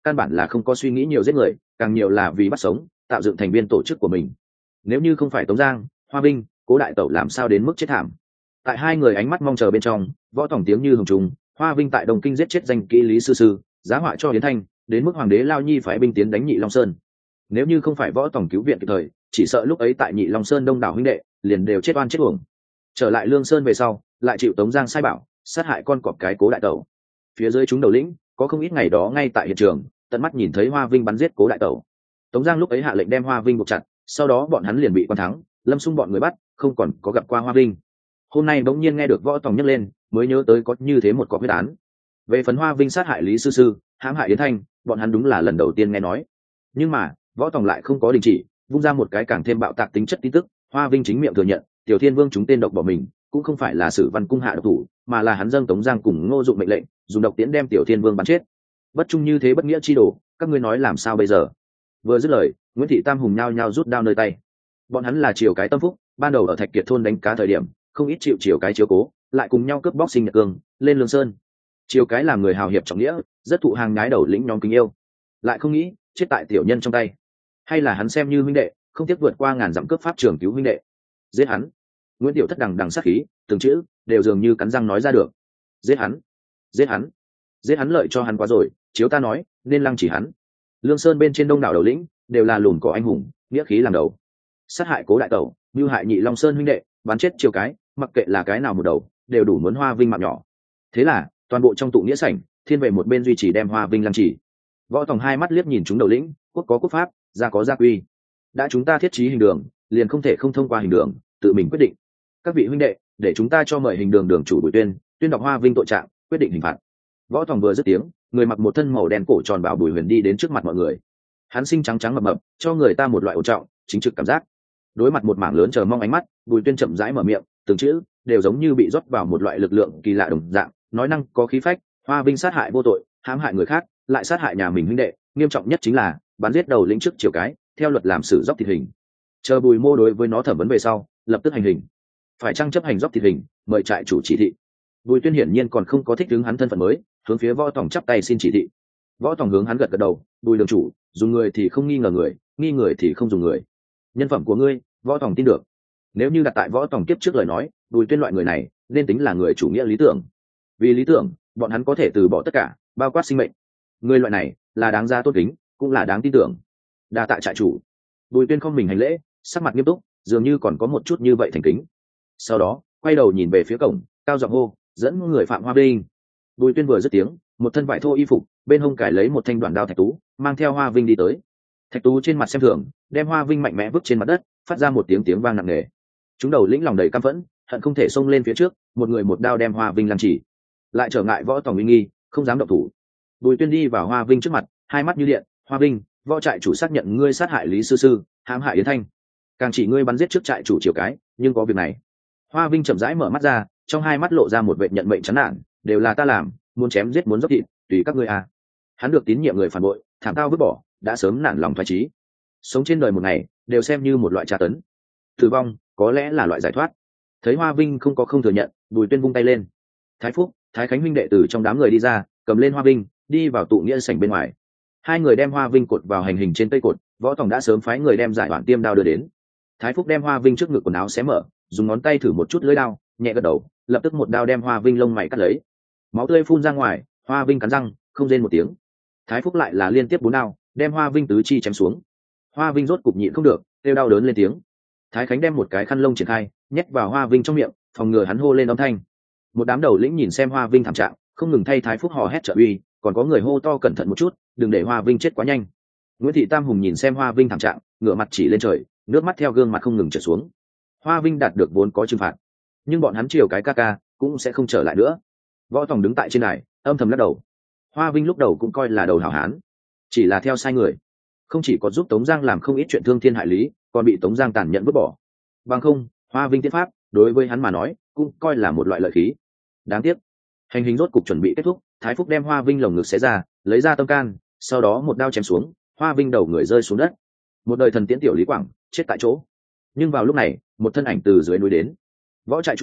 căn bản là không có suy nghĩ nhiều giết người, càng nhiều là vì bắt sống, tạo dựng thành viên tổ chức của mình. Nếu như không phải Tống Giang, Hoa Vinh, Cố Đại Tẩu làm sao đến mức chết thảm. Tại hai người ánh mắt mong chờ bên trong, võ tổng tiếng như hùng trùng, Hoa Vinh tại Đồng Kinh giết chết danh kỹ Lý Sư Sư, giá họa cho Yến Thanh, đến mức hoàng đế Lao Nhi phải binh tiến đánh Nhị Long Sơn. Nếu như không phải võ tổng cứu viện kịp thời, chỉ sợ lúc ấy tại Nhị Long Sơn đông đảo huynh đệ liền đều chết oan chết uổng. Trở lại Lương Sơn về sau, lại chịu Tống Giang sai bảo sát hại con cọp cái Cố Đại Tẩu. Phía dưới chúng đầu lĩnh có không ít ngày đó ngay tại hiện trường, tận mắt nhìn thấy Hoa Vinh bắn giết Cố Đại Tẩu. Tống Giang lúc ấy hạ lệnh đem Hoa Vinh buộc chặt, sau đó bọn hắn liền bị quan thắng, Lâm Xung bọn người bắt, không còn có gặp qua Hoa Vinh. Hôm nay bỗng nhiên nghe được võ tòng nhắc lên, mới nhớ tới có như thế một cọc huyết án. Về phần Hoa Vinh sát hại Lý Sư Sư, hãm hại Yến Thanh, bọn hắn đúng là lần đầu tiên nghe nói. Nhưng mà võ tòng lại không có đình chỉ, vung ra một cái càng thêm bạo tạc tính chất tin tức. Hoa Vinh chính miệng thừa nhận Tiểu Thiên Vương chúng tên độc bỏ mình, cũng không phải là Sử Văn cung hạ độc thủ, mà là hắn dâng Tống Giang cùng Ngô Dụng mệnh lệnh, dùng độc tiễn đem Tiểu Thiên Vương bắn chết. Bất trung như thế bất nghĩa chi đồ, các ngươi nói làm sao bây giờ? Vừa dứt lời, Nguyễn Thị Tam Hùng nhao nhao rút đao nơi tay. Bọn hắn là Triều cái tâm phúc, ban đầu ở Thạch Kiệt thôn đánh cá thời điểm, không ít chịu Triều cái chiếu cố, lại cùng nhau cướp bóc sinh nhật cương, lên Lương Sơn. Triều cái làm người hào hiệp trọng nghĩa, rất thụ hàng nhái đầu lĩnh nhóm kính yêu, lại không nghĩ chết tại tiểu nhân trong tay. Hay là hắn xem như huynh đệ, không tiếc vượt qua ngàn dặm cướp pháp trường cứu huynh đệ. Giết hắn! Nguyễn Tiểu Thất đằng đằng sát khí, từng chữ đều dường như cắn răng nói ra được. Giết hắn! Giết hắn! Giết hắn lợi cho hắn quá rồi, chiếu ta nói, nên lăng chỉ hắn. Lương Sơn bên trên đông đảo đầu lĩnh đều là lùn cỏ anh hùng, nghĩa khí làm đầu. Sát hại Cố Đại Tẩu, mưu hại Nhị Long Sơn huynh đệ, bắn chết Triều cái, mặc kệ là cái nào một đầu, đều đủ muốn Hoa Vinh mạng nhỏ. Thế là toàn bộ trong tụ nghĩa sảnh, thiên về một bên duy trì đem Hoa Vinh lăng chỉ. Võ Tòng hai mắt liếc nhìn chúng đầu lĩnh, quốc có quốc pháp, gia có gia quy. Đã chúng ta thiết trí hình đường, liền không thể không thông qua hình đường, tự mình quyết định. Các vị huynh đệ, để chúng ta cho mời hình đường đường chủ Bùi Tuyên, tuyên đọc Hoa Vinh tội trạng, quyết định hình phạt. Võ Tòng vừa dứt tiếng, người mặc một thân màu đen cổ tròn bảo Bùi Huyền đi đến trước mặt mọi người. Hắn sinh trắng trắng mập mập, cho người ta một loại ổn trọng, chính trực cảm giác. Đối mặt một mảng lớn chờ mong ánh mắt, Bùi Tuyên chậm rãi mở miệng, từng chữ đều giống như bị rót vào một loại lực lượng kỳ lạ đồng dạng, nói năng có khí phách. Hoa Vinh sát hại vô tội, hãm hại người khác, lại sát hại nhà mình huynh đệ, nghiêm trọng nhất chính là bắn giết đầu lĩnh trước Triều cái, theo luật làm xử dốc thịt hình. Chờ Bùi Mô đối với nó thẩm vấn về sau, lập tức hành hình. Phải chăng chấp hành dốc thịt hình, mời trại chủ chỉ thị. Bùi Tuyên hiển nhiên còn không có thích ứng hắn thân phận mới, hướng phía Võ Tòng chắp tay xin chỉ thị. Võ Tòng hướng hắn gật gật đầu, Bùi đường chủ, dùng người thì không nghi ngờ người, nghi người thì không dùng người. Nhân phẩm của ngươi, Võ Tòng tin được. Nếu như đặt tại Võ Tòng kiếp trước lời nói, Bùi Tuyên loại người này nên tính là người chủ nghĩa lý tưởng. Vì lý tưởng, bọn hắn có thể từ bỏ tất cả, bao quát sinh mệnh. Người loại này là đáng ra tôn kính, cũng là đáng tin tưởng. Đa tạ trại chủ. Bùi Tuyên không mình hành lễ, sắc mặt nghiêm túc, dường như còn có một chút như vậy thành kính. Sau đó quay đầu nhìn về phía cổng, cao giọng hô, dẫn người Phạm Hoa Vinh. Bùi Tuyên vừa dứt tiếng, một thân vải thô y phục, bên hông cài lấy một thanh đoạn đao thạch tú, mang theo Hoa Vinh đi tới. Thạch tú trên mặt xem thường, đem Hoa Vinh mạnh mẽ vứt trên mặt đất, phát ra một tiếng tiếng vang nặng nề. Chúng đầu lĩnh lòng đầy căm phẫn, hận không thể xông lên phía trước, một người một đao đem Hoa Vinh lăng chỉ. Lại trở ngại Võ Tòng uy nghi, không dám động thủ. Bùi Tuyên đi vào Hoa Vinh trước mặt, hai mắt như điện, Hoa Vinh, Võ trại chủ xác nhận ngươi sát hại Lý Sư Sư, hãm hại Yến Thanh, càng chỉ ngươi bắn giết trước trại chủ Triều cái, nhưng có việc này. Hoa Vinh chậm rãi mở mắt ra, trong hai mắt lộ ra một vệ nhận mệnh chán nản, đều là ta làm, muốn chém giết muốn dốc thịt, tùy các ngươi à. Hắn được tín nhiệm người phản bội, thảm tao vứt bỏ, đã sớm nản lòng thoái chí. Sống trên đời một ngày, đều xem như một loại tra tấn. Tử vong, có lẽ là loại giải thoát. Thấy Hoa Vinh không có không thừa nhận, Bùi Tuyên vung tay lên. Thái Phúc, Thái Khánh huynh đệ từ trong đám người đi ra, cầm lên Hoa Vinh, đi vào tụ nghĩa sảnh bên ngoài. Hai người đem Hoa Vinh cột vào hành hình trên cây cột, Võ Tòng đã sớm phái người đem giải đoạn tiêm đao đưa đến. Thái Phúc đem Hoa Vinh trước ngực quần áo xé mở, dùng ngón tay thử một chút lưỡi đao, nhẹ gật đầu, lập tức một đao đem Hoa Vinh lông mày cắt lấy. Máu tươi phun ra ngoài, Hoa Vinh cắn răng, không rên một tiếng. Thái Phúc lại là liên tiếp bốn đao, đem Hoa Vinh tứ chi chém xuống. Hoa Vinh rốt cục nhịn không được, kêu đau đớn lên tiếng. Thái Khánh đem một cái khăn lông triển khai, nhét vào Hoa Vinh trong miệng, phòng ngừa hắn hô lên âm thanh. Một đám đầu lĩnh nhìn xem Hoa Vinh thảm trạng, không ngừng thay Thái Phúc hò hét trợ uy, còn có người hô to cẩn thận một chút, đừng để Hoa Vinh chết quá nhanh. Nguyễn Thị Tam Hùng nhìn xem Hoa Vinh thảm trạng, ngửa mặt chỉ lên trời, nước mắt theo gương mặt không ngừng trượt xuống. Hoa Vinh đạt được vốn có trừng phạt, nhưng bọn hắn Triều cái ca ca cũng sẽ không trở lại nữa. Võ Tòng đứng tại trên đài, âm thầm lắc đầu. Hoa Vinh lúc đầu cũng coi là đầu hảo hán, chỉ là theo sai người, không chỉ có giúp Tống Giang làm không ít chuyện thương thiên hại lý, còn bị Tống Giang tàn nhẫn vứt bỏ. Bằng không, Hoa Vinh tiết pháp đối với hắn mà nói cũng coi là một loại lợi khí. Đáng tiếc, hành hình rốt cục chuẩn bị kết thúc, Thái Phúc đem Hoa Vinh lồng ngực xé ra, lấy ra tâm can, sau đó một đao chém xuống, Hoa Vinh đầu người rơi xuống đất. Một đời thần tiễn tiểu Lý Quảng chết tại chỗ. Nhưng vào lúc này, một thân ảnh từ dưới núi đến. Võ trại chủ,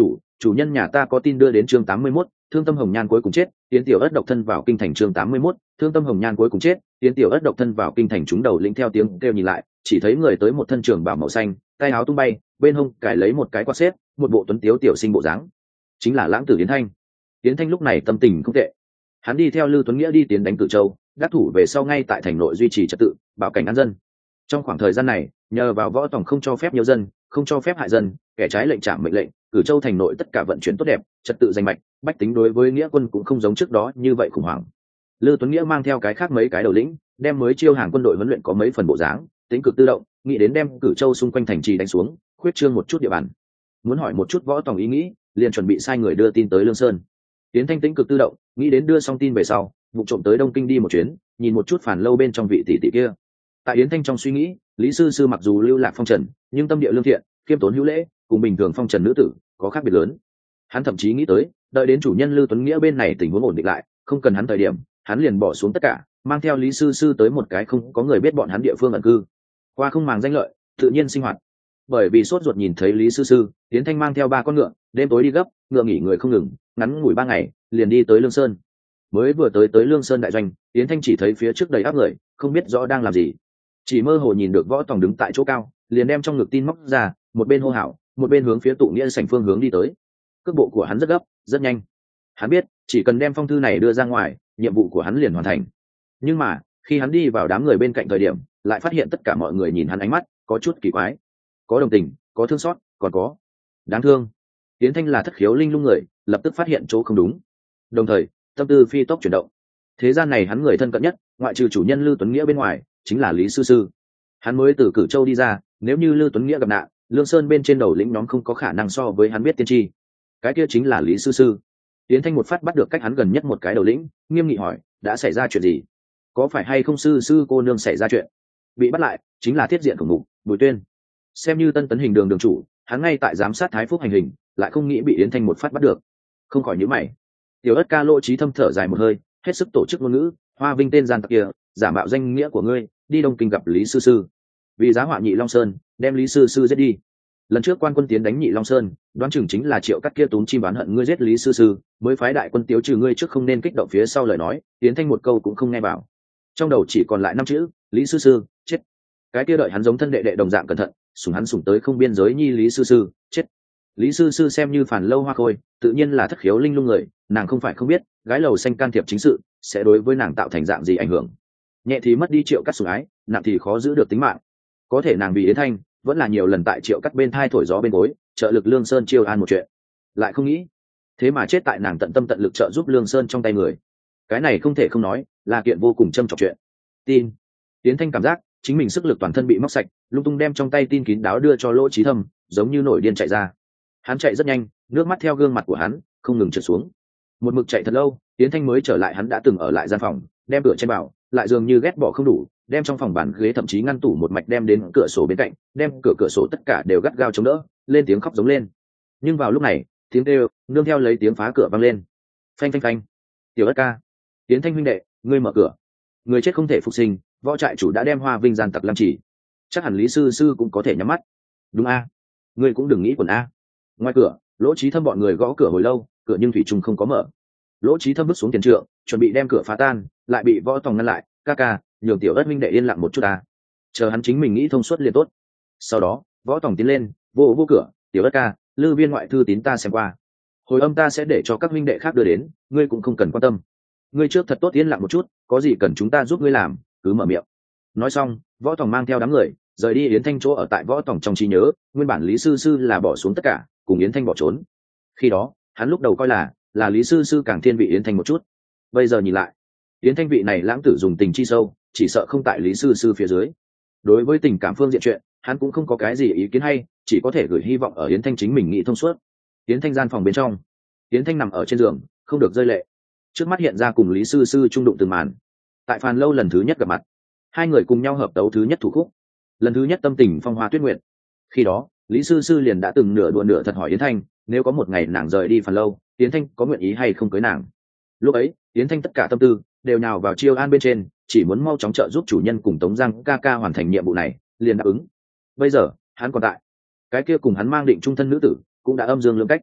chủ nhân nhà ta có tin đưa đến chương tám mươi mốt, thương tâm hồng nhan cuối cùng chết, tiến tiểu ất độc thân vào kinh thành chương tám mươi mốt, thương tâm hồng nhan cuối cùng chết, tiến tiểu ất độc thân vào kinh thành. Chúng đầu lĩnh theo tiếng kêu nhìn lại, chỉ thấy người tới một thân trường bào màu xanh, tay áo tung bay, bên hông cài lấy một cái quạt xếp, một bộ tuấn tiếu tiểu sinh bộ dáng, chính là lãng tử Yến Thanh. Yến Thanh lúc này tâm tình không tệ, hắn đi theo Lưu Tuấn Nghĩa đi tiến đánh Cử Châu, đắc thủ về sau ngay tại thành nội duy trì trật tự, bảo cảnh an dân. Trong khoảng thời gian này, nhờ vào võ tòng không cho phép nhiều dân, không cho phép hại dân, kẻ trái lệnh trảm mệnh lệnh, Cử Châu thành nội tất cả vận chuyển tốt đẹp, trật tự danh mạch, bách tính đối với nghĩa quân cũng không giống trước đó như vậy khủng hoảng. Lưu Tuấn Nghĩa mang theo cái khác mấy cái đầu lĩnh, đem mới chiêu hàng quân đội huấn luyện có mấy phần bộ dáng, tính cực tự động, nghĩ đến đem Cử Châu xung quanh thành trì đánh xuống, khuyết trương một chút địa bàn. Muốn hỏi một chút võ tòng ý nghĩ, liền chuẩn bị sai người đưa tin tới Lương Sơn. Tiến Thanh tính cực tự động, nghĩ đến đưa xong tin về sau, vụ trộm tới Đông Kinh đi một chuyến, nhìn một chút Phản Lâu bên trong vị tỷ tỷ kia. Tại Yến Thanh trong suy nghĩ, Lý sư sư mặc dù lưu lạc phong trần, nhưng tâm địa lương thiện, khiêm tốn hữu lễ, cùng bình thường phong trần nữ tử có khác biệt lớn. Hắn thậm chí nghĩ tới, đợi đến chủ nhân Lưu Tuấn Nghĩa bên này tình huống ổn định lại, không cần hắn thời điểm, hắn liền bỏ xuống tất cả, mang theo Lý sư sư tới một cái không có người biết bọn hắn địa phương ẩn cư, qua không màng danh lợi, tự nhiên sinh hoạt. Bởi vì sốt ruột nhìn thấy Lý sư sư, Yến Thanh mang theo ba con ngựa, đêm tối đi gấp, ngựa nghỉ người không ngừng, ngắn ngủi ba ngày, liền đi tới Lương Sơn. Mới vừa tới tới Lương Sơn đại doanh, Yến Thanh chỉ thấy phía trước đầy áp người, không biết rõ đang làm gì, chỉ mơ hồ nhìn được võ tòng đứng tại chỗ cao, liền đem trong ngực tin móc ra, một bên hô hào, một bên hướng phía tụ nghĩa sảnh phương hướng đi tới. Cước bộ của hắn rất gấp, rất nhanh. Hắn biết, chỉ cần đem phong thư này đưa ra ngoài, nhiệm vụ của hắn liền hoàn thành. Nhưng mà, khi hắn đi vào đám người bên cạnh thời điểm, lại phát hiện tất cả mọi người nhìn hắn ánh mắt có chút kỳ quái, có đồng tình, có thương xót, còn có đáng thương. Yến Thanh là thất khiếu linh lung người, lập tức phát hiện chỗ không đúng, đồng thời tâm tư phi tốc chuyển động. Thế gian này hắn người thân cận nhất, ngoại trừ chủ nhân Lưu Tuấn Nghĩa bên ngoài, chính là Lý sư sư. Hắn mới từ Cử Châu đi ra, nếu như Lưu Tuấn Nghĩa gặp nạn, Lương Sơn bên trên đầu lĩnh nhóm không có khả năng so với hắn biết tiên tri, cái kia chính là Lý sư sư. Yến Thanh một phát bắt được cách hắn gần nhất một cái đầu lĩnh, nghiêm nghị hỏi, đã xảy ra chuyện gì? Có phải hay không sư sư cô nương xảy ra chuyện? Bị bắt lại chính là thiết diện khổng mục Bùi Tuyên, xem như Tân Tấn hình đường đường chủ, hắn ngay tại giám sát Thái Phúc hành hình, lại không nghĩ bị Yến Thanh một phát bắt được, không khỏi nhíu mày. Tiểu Ất ca Lỗ Trí Thâm thở dài một hơi, hết sức tổ chức ngôn ngữ, Hoa Vinh tên gian tặc kia, giả mạo danh nghĩa của ngươi, đi Đông Kinh gặp Lý sư sư, vì giá họa Nhị Long Sơn, đem Lý sư sư giết đi. Lần trước quan quân tiến đánh Nhị Long Sơn, đoán chừng chính là Triệu Cắt kia túm chim bán hận ngươi giết Lý sư sư, mới phái đại quân tiêu trừ ngươi trước, không nên kích động phía sau lời nói. Yến Thanh một câu cũng không nghe vào, trong đầu chỉ còn lại năm chữ: Lý sư sư chết. Cái kia đợi hắn giống thân đệ đệ đồng dạng cẩn thận, sủng hắn sủng tới không biên giới nhi Lý sư sư chết. Lý sư sư xem như Phản Lâu hoa khôi, tự nhiên là thất khiếu linh lung người, nàng không phải không biết gái lầu xanh can thiệp chính sự sẽ đối với nàng tạo thành dạng gì ảnh hưởng. Nhẹ thì mất đi Triệu Cắt sủng ái, nặng thì khó giữ được tính mạng. Có thể nàng vì Yến Thanh vẫn là nhiều lần tại Triệu Cắt bên thai thổi gió bên gối, trợ lực Lương Sơn chiêu an một chuyện, lại không nghĩ thế mà chết tại nàng tận tâm tận lực trợ giúp Lương Sơn trong tay người. Cái này không thể không nói là kiện vô cùng châm trọng chuyện. Tin. Yến Thanh cảm giác chính mình sức lực toàn thân bị móc sạch, lung tung đem trong tay tin kín đáo đưa cho Lỗ Trí Thâm, giống như nổi điên chạy ra. Hắn chạy rất nhanh, nước mắt theo gương mặt của hắn không ngừng trượt xuống. Một mực chạy thật lâu, Yến Thanh mới trở lại hắn đã từng ở lại gian phòng, đem cửa trên bảo, lại dường như ghét bỏ không đủ, đem trong phòng bàn ghế thậm chí ngăn tủ một mạch đem đến cửa sổ bên cạnh, đem cửa cửa sổ tất cả đều gắt gao chống đỡ, lên tiếng khóc giống lên. Nhưng vào lúc này, tiếng kêu nương theo lấy tiếng phá cửa vang lên. Phanh phanh phanh. Tiểu Ất ca, Yến Thanh huynh đệ, ngươi mở cửa. Người chết không thể phục sinh, võ trại chủ đã đem Hoa Vinh gian tặc làm chỉ, chắc hẳn Lý sư sư cũng có thể nhắm mắt. Đúng a, ngươi cũng đừng nghĩ quần a. Ngoài cửa, Lỗ Trí Thâm bọn người gõ cửa hồi lâu, cửa nhưng thủy chung không có mở. Lỗ Trí Thâm bước xuống tiền trượng, chuẩn bị đem cửa phá tan, lại bị Võ Tòng ngăn lại. Ca ca, nhường Tiểu Ất huynh đệ yên lặng một chút ta, chờ hắn chính mình nghĩ thông suốt liền tốt. Sau đó, Võ Tòng tiến lên, vô vô cửa. Tiểu Ất ca, Lư Viên ngoại thư tín ta xem qua, hồi âm ta sẽ để cho các huynh đệ khác đưa đến, ngươi cũng không cần quan tâm. Ngươi trước thật tốt yên lặng một chút, có gì cần chúng ta giúp ngươi làm, cứ mở miệng. Nói xong, Võ Tòng mang theo đám người rời đi Yến Thanh chỗ ở. Tại Võ Tòng trong trí nhớ, nguyên bản Lý sư sư là bỏ xuống tất cả, cùng Yến Thanh bỏ trốn. Khi đó, hắn lúc đầu coi là là Lý sư sư càng thiên vị Yến Thanh một chút. Bây giờ nhìn lại, Yến Thanh vị này lãng tử dùng tình chi sâu, chỉ sợ không tại Lý sư sư phía dưới. Đối với tình cảm phương diện chuyện, hắn cũng không có cái gì ý kiến hay, chỉ có thể gửi hy vọng ở Yến Thanh chính mình nghĩ thông suốt. Yến Thanh gian phòng bên trong, Yến Thanh nằm ở trên giường, không được rơi lệ. Trước mắt hiện ra cùng Lý sư sư trung đụng từng màn. Tại Phàn Lâu lần thứ nhất gặp mặt, hai người cùng nhau hợp tấu thứ nhất thủ khúc, lần thứ nhất tâm tình phong hoa tuyết nguyện. Khi đó, Lý sư sư liền đã từng nửa đùa nửa thật hỏi Yến Thanh, nếu có một ngày nàng rời đi Phàn Lâu, Yến Thanh có nguyện ý hay không cưới nàng. Lúc ấy, Yến Thanh tất cả tâm tư đều nhào vào chiêu an bên trên, chỉ muốn mau chóng trợ giúp chủ nhân cùng Tống Giang ca ca hoàn thành nhiệm vụ này, liền đáp ứng. Bây giờ, hắn còn tại, cái kia cùng hắn mang định trung thân nữ tử cũng đã âm dương lưỡng cách.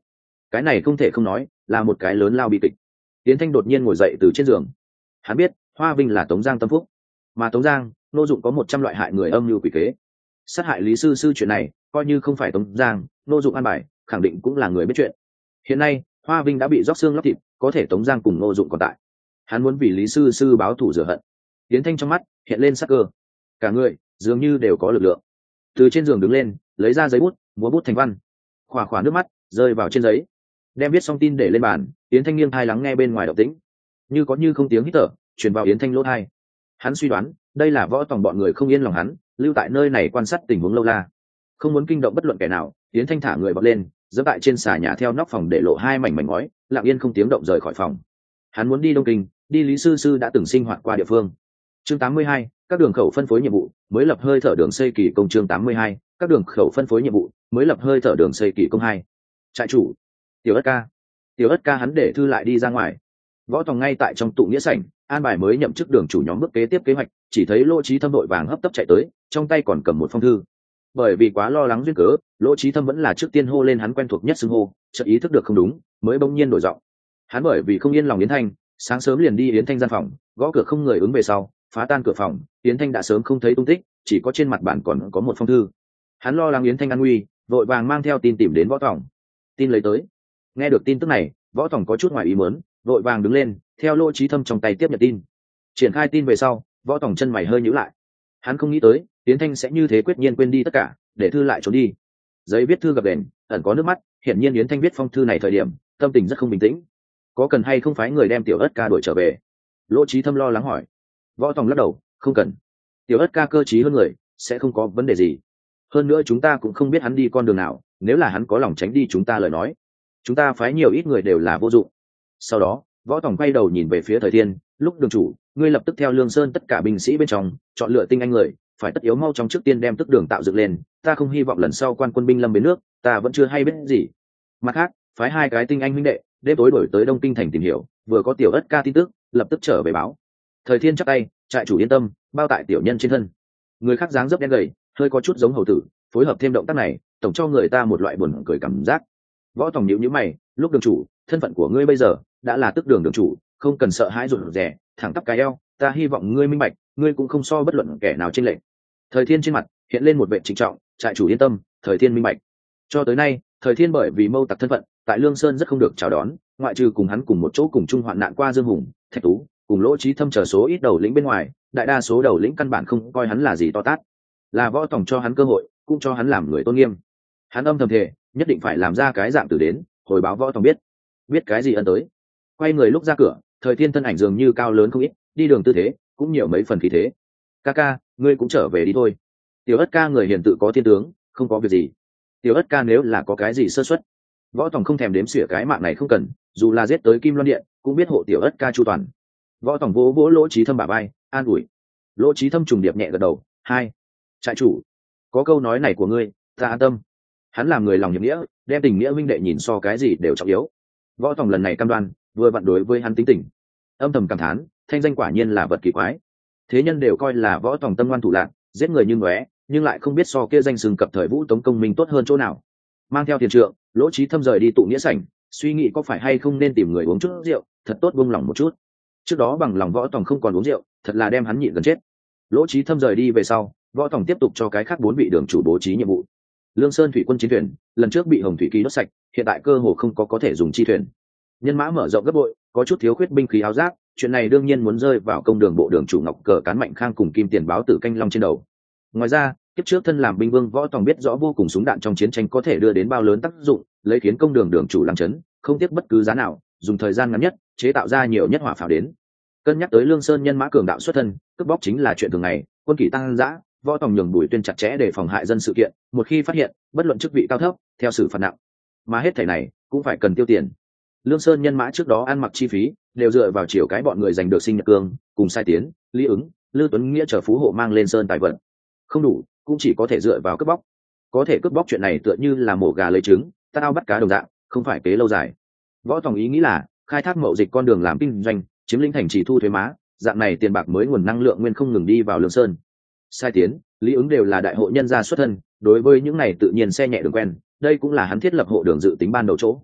cái này không thể không nói là một cái lớn lao bi kịch. Yến Thanh đột nhiên ngồi dậy từ trên giường. Hắn biết Hoa Vinh là Tống Giang tâm phúc, mà Tống Giang Ngô Dụng có một trăm loại hại người âm mưu quỷ kế. Sát hại Lý sư sư chuyện này coi như không phải Tống Giang Ngô Dụng an bài, khẳng định cũng là người biết chuyện. Hiện nay Hoa Vinh đã bị róc xương lóc thịt, có thể Tống Giang cùng Ngô Dụng còn tại, hắn muốn vì Lý sư sư báo thù rửa hận. Yến Thanh trong mắt hiện lên sắc cơ, cả người dường như đều có lực lượng. Từ trên giường đứng lên, lấy ra giấy bút, múa bút thành văn, khỏa khỏa nước mắt rơi vào trên giấy, đem viết xong tin để lên bàn. Yến Thanh nghiêng tai lắng nghe bên ngoài động tĩnh, như có như không tiếng hít thở truyền vào Yến Thanh lỗ tai. Hắn suy đoán đây là Võ Tòng bọn người không yên lòng hắn lưu tại nơi này quan sát tình huống lâu la, không muốn kinh động bất luận kẻ nào. Yến Thanh thả người bật lên, giẫm tại trên xà nhà theo nóc phòng để lộ hai mảnh mảnh ngói, lặng yên không tiếng động rời khỏi phòng. Hắn muốn đi Đông Kinh, đi Lý sư sư đã từng sinh hoạt qua địa phương. Chương tám mươi hai, các đường khẩu phân phối nhiệm vụ, mới lập hơi thở đường xây kỳ công. Chương tám mươi hai, các đường khẩu phân phối nhiệm vụ, mới lập hơi thở đường xây kỳ công hai. Trại chủ, Tiểu Ất ca. Tiểu Ất ca hắn để thư lại đi ra ngoài. Võ Tòng ngay tại trong tụ nghĩa sảnh, an bài mới nhậm chức đường chủ nhóm bước kế tiếp kế hoạch, chỉ thấy Lỗ Chí Thâm đội vàng hấp tấp chạy tới, trong tay còn cầm một phong thư. Bởi vì quá lo lắng duyên cớ, Lỗ Chí Thâm vẫn là trước tiên hô lên hắn quen thuộc nhất xưng hô, chợt ý thức được không đúng, mới bỗng nhiên đổi giọng. Hắn bởi vì không yên lòng Yến Thanh, sáng sớm liền đi Yến Thanh gian phòng, gõ cửa không người ứng về sau, phá tan cửa phòng, Yến Thanh đã sớm không thấy tung tích, chỉ có trên mặt bàn còn có một phong thư. Hắn lo lắng Yến Thanh an nguy, vội vàng mang theo tin tìm đến Võ Tòng. Tin lấy tới. Nghe được tin tức này, Võ Tòng có chút ngoài ý muốn, vội vàng đứng lên, theo Lỗ Chí Thâm trong tay tiếp nhận tin. Triển khai tin về sau, Võ Tòng chân mày hơi nhíu lại. Hắn không nghĩ tới Yến Thanh sẽ như thế quyết nhiên quên đi tất cả, để thư lại trốn đi. Giấy viết thư gập ghềnh, ẩn có nước mắt, hiển nhiên Yến Thanh viết phong thư này thời điểm tâm tình rất không bình tĩnh. Có cần hay không phái người đem Tiểu Ất ca đuổi trở về? Lỗ Chí Thâm lo lắng hỏi. Võ Tòng lắc đầu, không cần. Tiểu Ất ca cơ trí hơn người, sẽ không có vấn đề gì. Hơn nữa chúng ta cũng không biết hắn đi con đường nào, nếu là hắn có lòng tránh đi chúng ta lời nói, chúng ta phái nhiều ít người đều là vô dụng. Sau đó Võ Tòng quay đầu nhìn về phía Thời Thiên, lúc đường chủ, ngươi lập tức theo Lương Sơn tất cả binh sĩ bên trong chọn lựa tinh anh người, phải tất yếu mau trong trước tiên đem tức đường tạo dựng lên, ta không hy vọng lần sau quan quân binh lâm bến nước, ta vẫn chưa hay biết gì. Mặt khác, phái hai cái tinh anh huynh đệ đêm tối đổi tới Đông Kinh thành tìm hiểu, vừa có Tiểu Ất ca tin tức, lập tức trở về báo. Thời Thiên chắp tay, trại chủ yên tâm, bao tại tiểu nhân trên thân. Người khác dáng dấp đen gầy, hơi có chút giống hầu tử, phối hợp thêm động tác này, tổng cho người ta một loại buồn cười cảm giác. Võ Tòng nhíu nhíu mày, lúc đường chủ, thân phận của ngươi bây giờ đã là tức đường đường chủ, không cần sợ hãi rụt rè, thẳng tắp cái eo, ta hy vọng ngươi minh bạch, ngươi cũng không so bất luận kẻ nào trên lệnh. Thời Thiên trên mặt hiện lên một vẻ trịnh trọng, trại chủ yên tâm, Thời Thiên minh bạch. Cho tới nay, Thời Thiên bởi vì mâu tặc thân phận, tại Lương Sơn rất không được chào đón, ngoại trừ cùng hắn cùng một chỗ cùng chung hoạn nạn qua Dương Hùng, Thạch Tú, cùng Lỗ Chí Thâm chờ số ít đầu lĩnh bên ngoài, đại đa số đầu lĩnh căn bản không coi hắn là gì to tát. Là Võ Tòng cho hắn cơ hội, cũng cho hắn làm người tôn nghiêm. Hắn âm thầm thề, nhất định phải làm ra cái dạng từ đến, hồi báo Võ Tòng biết. Biết cái gì ân tới. Quay người lúc ra cửa, Thời Thiên thân ảnh dường như cao lớn không ít, đi đường tư thế cũng nhiều mấy phần khí thế. Ca ca, ngươi cũng trở về đi thôi. Tiểu Ất ca người hiền tự có thiên tướng, không có việc gì. Tiểu Ất ca nếu là có cái gì sơ suất, Võ Tòng không thèm đếm xỉa cái mạng này không cần, dù là giết tới Kim Loan Điện, cũng biết hộ Tiểu Ất ca chu toàn. Võ Tòng vỗ vỗ Lỗ Chí Thâm bả vai, an ủi. Lỗ Chí Thâm trùng điệp nhẹ gật đầu, hai. Trại chủ, có câu nói này của ngươi, ta an tâm. Hắn làm người lòng hiệp nghĩa, đem tình nghĩa huynh đệ nhìn so cái gì đều trọng yếu. Võ Tòng lần này cam đoan, vừa vặn đối với hắn tính tình. Âm thầm cảm thán, thanh danh quả nhiên là vật kỳ quái. Thế nhân đều coi là Võ Tòng tâm ngoan thủ lạn, giết người như ngóe, nhưng lại không biết so kia danh sừng cập thời Vũ Tống công minh tốt hơn chỗ nào. Mang theo tiền trượng, Lỗ Chí Thâm rời đi tụ nghĩa sảnh, suy nghĩ có phải hay không nên tìm người uống chút rượu, thật tốt buông lòng một chút. Trước đó bằng lòng Võ Tòng không còn uống rượu, thật là đem hắn nhịn gần chết. Lỗ Chí Thâm rời đi về sau, Võ Tòng tiếp tục cho cái khác bốn vị đường chủ bố trí nhiệm vụ. Lương Sơn thủy quân chiến thuyền, lần trước bị Hồng Thủy Kỳ đốt sạch, hiện tại cơ hồ không có có thể dùng chi thuyền. Nhân mã mở rộng gấp bội, có chút thiếu khuyết binh khí áo giáp, chuyện này đương nhiên muốn rơi vào công đường bộ đường chủ Ngọc Cờ Cán Mạnh Khang cùng Kim Tiền báo tử canh long trên đầu. Ngoài ra, kiếp trước thân làm binh vương Võ Tòng biết rõ vô cùng súng đạn trong chiến tranh có thể đưa đến bao lớn tác dụng, lấy khiến công đường đường chủ lăng chấn, không tiếc bất cứ giá nào, dùng thời gian ngắn nhất chế tạo ra nhiều nhất hỏa pháo đến. Cân nhắc tới Lương Sơn nhân mã cường đạo xuất thân, cướp bóc chính là chuyện thường ngày, quân kỷ tăng dã, Võ Tòng nhường Bùi Tuyên chặt chẽ để phòng hại dân sự kiện, một khi phát hiện, bất luận chức vị cao thấp, theo xử phạt nặng. Mà hết thảy này cũng phải cần tiêu tiền. Lương Sơn nhân mã trước đó ăn mặc chi phí đều dựa vào chiều cái bọn người giành được Sinh Nhật Cương, cùng Sai Tiến, Lý Ứng, Lư Tuấn Nghĩa chờ phú hộ mang lên sơn tài vận. Không đủ, cũng chỉ có thể dựa vào cướp bóc. Có thể cướp bóc chuyện này tựa như là mổ gà lấy trứng, ta ao bắt cá đồng dạng, không phải kế lâu dài. Võ Tòng ý nghĩ là khai thác mậu dịch con đường làm kinh doanh, chiếm lĩnh thành trì thu thuế má, dạng này tiền bạc mới nguồn năng lượng nguyên không ngừng đi vào Lương Sơn. Sai Tiến, Lý Ứng đều là đại hộ nhân gia xuất thân, đối với những này tự nhiên xe nhẹ đường quen, đây cũng là hắn thiết lập hộ đường dự tính ban đầu chỗ.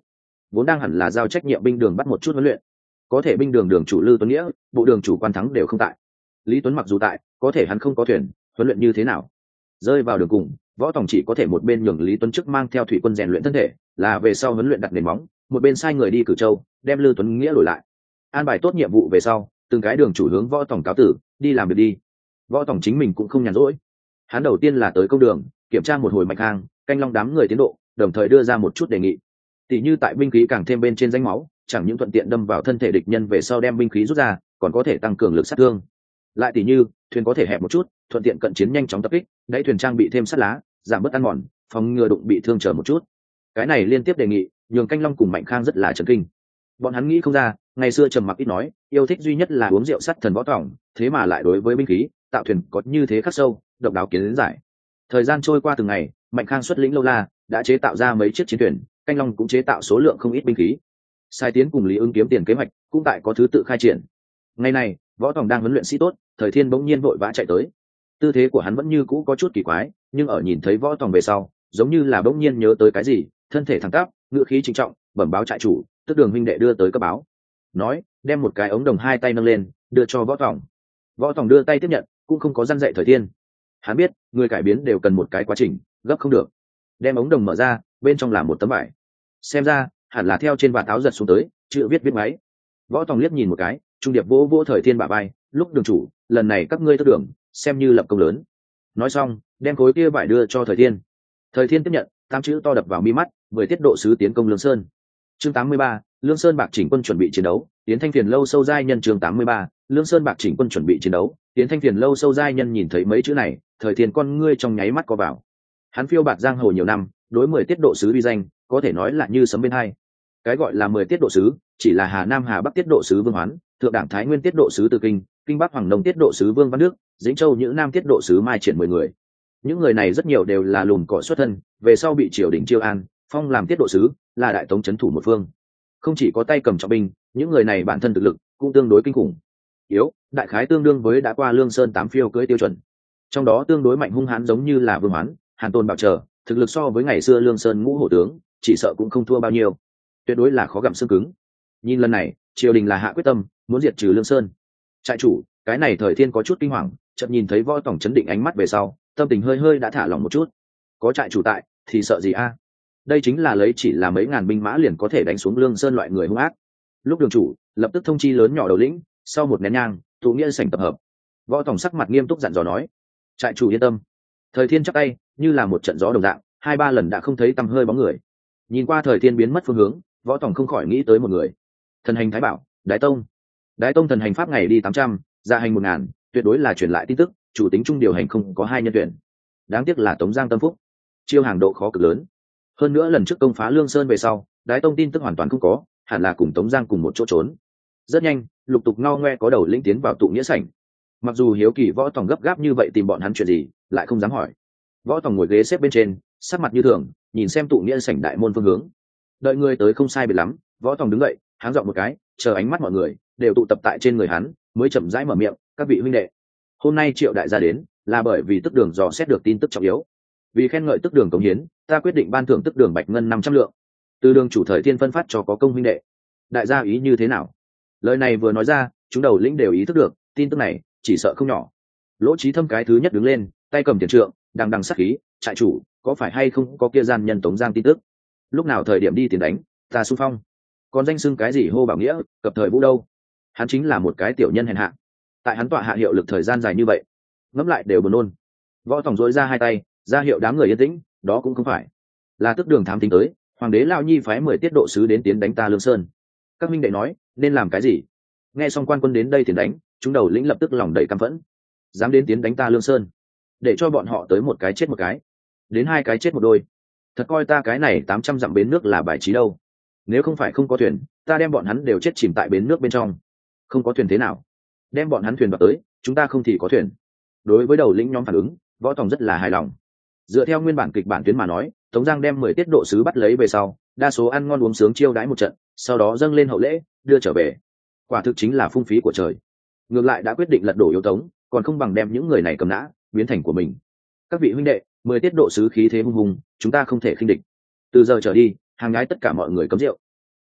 vốn đang hẳn là giao trách nhiệm binh đường bắt một chút huấn luyện, có thể binh đường đường chủ Lư Tuấn Nghĩa, bộ đường chủ Quan Thắng đều không tại. Lý Tuấn mặc dù tại, có thể hắn không có thuyền, huấn luyện như thế nào? Rơi vào đường cùng, Võ Tòng chỉ có thể một bên nhường Lý Tuấn trước mang theo thủy quân rèn luyện thân thể, là về sau huấn luyện đặt nền móng, một bên sai người đi Cửu Châu, đem Lư Tuấn Nghĩa đổi lại. An bài tốt nhiệm vụ về sau, từng cái đường chủ hướng Võ Tòng cáo tử, đi làm việc đi. Võ Tòng chính mình cũng không nhàn rỗi. Hắn đầu tiên là tới công đường, kiểm tra một hồi mạch hàng, canh long đám người tiến độ, đồng thời đưa ra một chút đề nghị. Tỷ như tại binh khí càng thêm bên trên danh máu, chẳng những thuận tiện đâm vào thân thể địch nhân về sau đem binh khí rút ra, còn có thể tăng cường lực sát thương. Lại tỷ như, thuyền có thể hẹp một chút, thuận tiện cận chiến nhanh chóng tập kích, đáy thuyền trang bị thêm sắt lá, giảm bớt ăn mòn, phòng ngừa đụng bị thương chờ một chút. Cái này liên tiếp đề nghị, nhường canh long cùng Mạnh Khang rất là chấn kinh. Bọn hắn nghĩ không ra, ngày xưa trầm mặc ít nói, yêu thích duy nhất là uống rượu sắt thần Võ Tòng, thế mà lại đối với binh khí, tạo thuyền có như thế khắc sâu, độc đáo kiến giải. Thời gian trôi qua từng ngày, Mạnh Khang xuất lĩnh lâu la, đã chế tạo ra mấy chiếc chiến thuyền, canh long cũng chế tạo số lượng không ít binh khí. Sai Tiến cùng Lý Ưng kiếm tiền kế hoạch cũng tại có thứ tự khai triển. Ngày này, Võ Tòng đang huấn luyện sĩ tốt, Thời Thiên bỗng nhiên vội vã chạy tới. Tư thế của hắn vẫn như cũ có chút kỳ quái, nhưng ở nhìn thấy Võ Tòng về sau, giống như là bỗng nhiên nhớ tới cái gì, thân thể thẳng tắp, ngựa khí trịnh trọng, bẩm báo trại chủ, tức Đường huynh đệ đưa tới cấp báo. Nói, đem một cái ống đồng hai tay nâng lên, đưa cho Võ Tòng. Võ Tòng đưa tay tiếp nhận, cũng không có răn dạy Thời Thiên. Hắn biết, người cải biến đều cần một cái quá trình, gấp không được. Đem ống đồng mở ra, bên trong là một tấm vải. Xem ra, hẳn là theo trên vạt áo giật xuống tới, chữ viết viết máy. Võ Tòng liếc nhìn một cái, trung điệp vỗ vỗ Thời Thiên bả vai, lúc đường chủ, lần này các ngươi thức đường, xem như lập công lớn. Nói xong, đem khối kia vải đưa cho Thời Thiên. Thời Thiên tiếp nhận, tám chữ to đập vào mi mắt, mười tiết độ sứ tiến công Lương Sơn. Chương tám mươi ba, Lương Sơn Bạc chỉnh quân chuẩn bị chiến đấu, Tiến Thanh Phiền lâu sâu giai nhân. Chương tám mươi ba, Lương Sơn Bạc chỉnh quân chuẩn bị chiến đấu, Tiến Thanh Phiền lâu sâu giai nhân. Nhìn thấy mấy chữ này, Thời Thiên con ngươi trong nháy mắt co vào. Hắn phiêu bạt giang hồ nhiều năm, đối mười tiết độ sứ uy danh, có thể nói là như sấm bên hai. Cái gọi là mười tiết độ sứ, chỉ là Hà Nam Hà Bắc tiết độ sứ Vương Hoán, Thượng Đảng Thái Nguyên tiết độ sứ Từ Kinh, Kinh Bắc Hoàng Nông tiết độ sứ Vương Văn Đức, Dĩnh Châu Nhữ Nam tiết độ sứ Mai Triển mười người. Những người này rất nhiều đều là lùn cỏ xuất thân, về sau bị triều đình chiêu an, phong làm tiết độ sứ, là đại tống trấn thủ một phương. Không chỉ có tay cầm trọng binh, những người này bản thân thực lực cũng tương đối kinh khủng. Yếu, đại khái tương đương với đã qua Lương Sơn tám phiêu cưới tiêu chuẩn. Trong đó tương đối mạnh hung hãn giống như là Vương Hoán, Hàn Tôn Bảo Trở, thực lực so với ngày xưa Lương Sơn ngũ hổ tướng, chỉ sợ cũng không thua bao nhiêu. Tuyệt đối là khó gặm xương cứng. Nhìn lần này, triều đình là hạ quyết tâm, muốn diệt trừ Lương Sơn. Trại chủ, cái này Thời Thiên có chút kinh hoàng, chợt nhìn thấy Võ Tòng chấn định ánh mắt về sau, tâm tình hơi hơi đã thả lỏng một chút. Có trại chủ tại, thì sợ gì a? Đây chính là lấy chỉ là mấy ngàn binh mã liền có thể đánh xuống Lương Sơn loại người hung ác. Lúc đường chủ lập tức thông chi lớn nhỏ đầu lĩnh, sau một nén nhang, tụ nghĩa sảnh tập hợp. Võ Tòng sắc mặt nghiêm túc dặn dò nói: "Trại chủ yên tâm." Thời Thiên chắp tay, như là một trận gió đồng dạng, hai ba lần đã không thấy tăm hơi bóng người. Nhìn qua Thời Thiên biến mất phương hướng, Võ Tòng không khỏi nghĩ tới một người. Thần hành Thái Bảo, Đái Tông. Đái Tông thần hành pháp ngày đi tám trăm, dạ hành một ngàn, tuyệt đối là truyền lại tin tức, chủ tính trung điều hành không có hai nhân tuyển. Đáng tiếc là Tống Giang tâm phúc, chiêu hàng độ khó cực lớn. Hơn nữa lần trước công phá Lương Sơn về sau, Đái Tông tin tức hoàn toàn không có, hẳn là cùng Tống Giang cùng một chỗ trốn. Rất nhanh, lục tục ngao ngoe có đầu lĩnh tiến vào tụ nghĩa sảnh. Mặc dù hiếu kỳ Võ Tòng gấp gáp như vậy tìm bọn hắn chuyện gì, lại không dám hỏi. Võ Tòng ngồi ghế xếp bên trên, sắc mặt như thường, nhìn xem tụ nghĩa sảnh đại môn phương hướng. Đợi người tới không sai biệt lắm, Võ Tòng đứng dậy, háng giọng một cái, chờ ánh mắt mọi người đều tụ tập tại trên người hắn, mới chậm rãi mở miệng: "Các vị huynh đệ, hôm nay Triệu đại gia đến, là bởi vì Tức Đường dò xét được tin tức trọng yếu. Vì khen ngợi Tức Đường cống hiến, ta quyết định ban thưởng Tức Đường bạch ngân năm trăm lượng. Từ đường chủ Thời Thiên phân phát cho có công huynh đệ. Đại gia ý như thế nào?" Lời này vừa nói ra, chúng đầu lĩnh đều ý thức được, tin tức này chỉ sợ không nhỏ. Lỗ Chí Thâm cái thứ nhất đứng lên, tay cầm tiền trượng, đằng đằng sát khí: "Trại chủ, có phải hay không có kia gian nhân Tống Giang tin tức? Lúc nào thời điểm đi tiền đánh, ta xung phong. Còn danh xưng cái gì hô bảo nghĩa, cập thời vũ đâu? Hắn chính là một cái tiểu nhân hèn hạ. Tại hắn tọa hạ hiệu lực thời gian dài như vậy, ngẫm lại đều buồn nôn." Võ Tòng dối ra hai tay, ra hiệu đám người yên tĩnh, đó cũng không phải. Là Tức Đường thám tính tới, hoàng đế Lão Nhi phái mười tiết độ sứ đến tiến đánh ta Lương Sơn. Các minh đệ nói, nên làm cái gì? Nghe xong quan quân đến đây tiền đánh, chúng đầu lĩnh lập tức lòng đầy căm phẫn. Dám đến tiến đánh ta Lương Sơn, để cho bọn họ tới một cái chết một cái, đến hai cái chết một đôi. Thật coi ta cái này tám trăm dặm bến nước là bài trí đâu. Nếu không phải không có thuyền, ta đem bọn hắn đều chết chìm tại bến nước bên trong. Không có thuyền thế nào? Đem bọn hắn thuyền vào tới, chúng ta không thì có thuyền. Đối với đầu lĩnh nhóm phản ứng, Võ Tòng rất là hài lòng. Dựa theo nguyên bản kịch bản tuyến mà nói, Tống Giang đem mười tiết độ sứ bắt lấy về sau, đa số ăn ngon uống sướng chiêu đãi một trận, sau đó dâng lên hậu lễ, đưa trở về. Quả thực chính là phung phí của trời. Ngược lại đã quyết định lật đổ yếu Tống, còn không bằng đem những người này cầm nã, biến thành của mình. Các vị huynh đệ, mười tiết độ sứ khí thế hung hùng, chúng ta không thể khinh địch. Từ giờ trở đi, hàng nhái tất cả mọi người cấm rượu.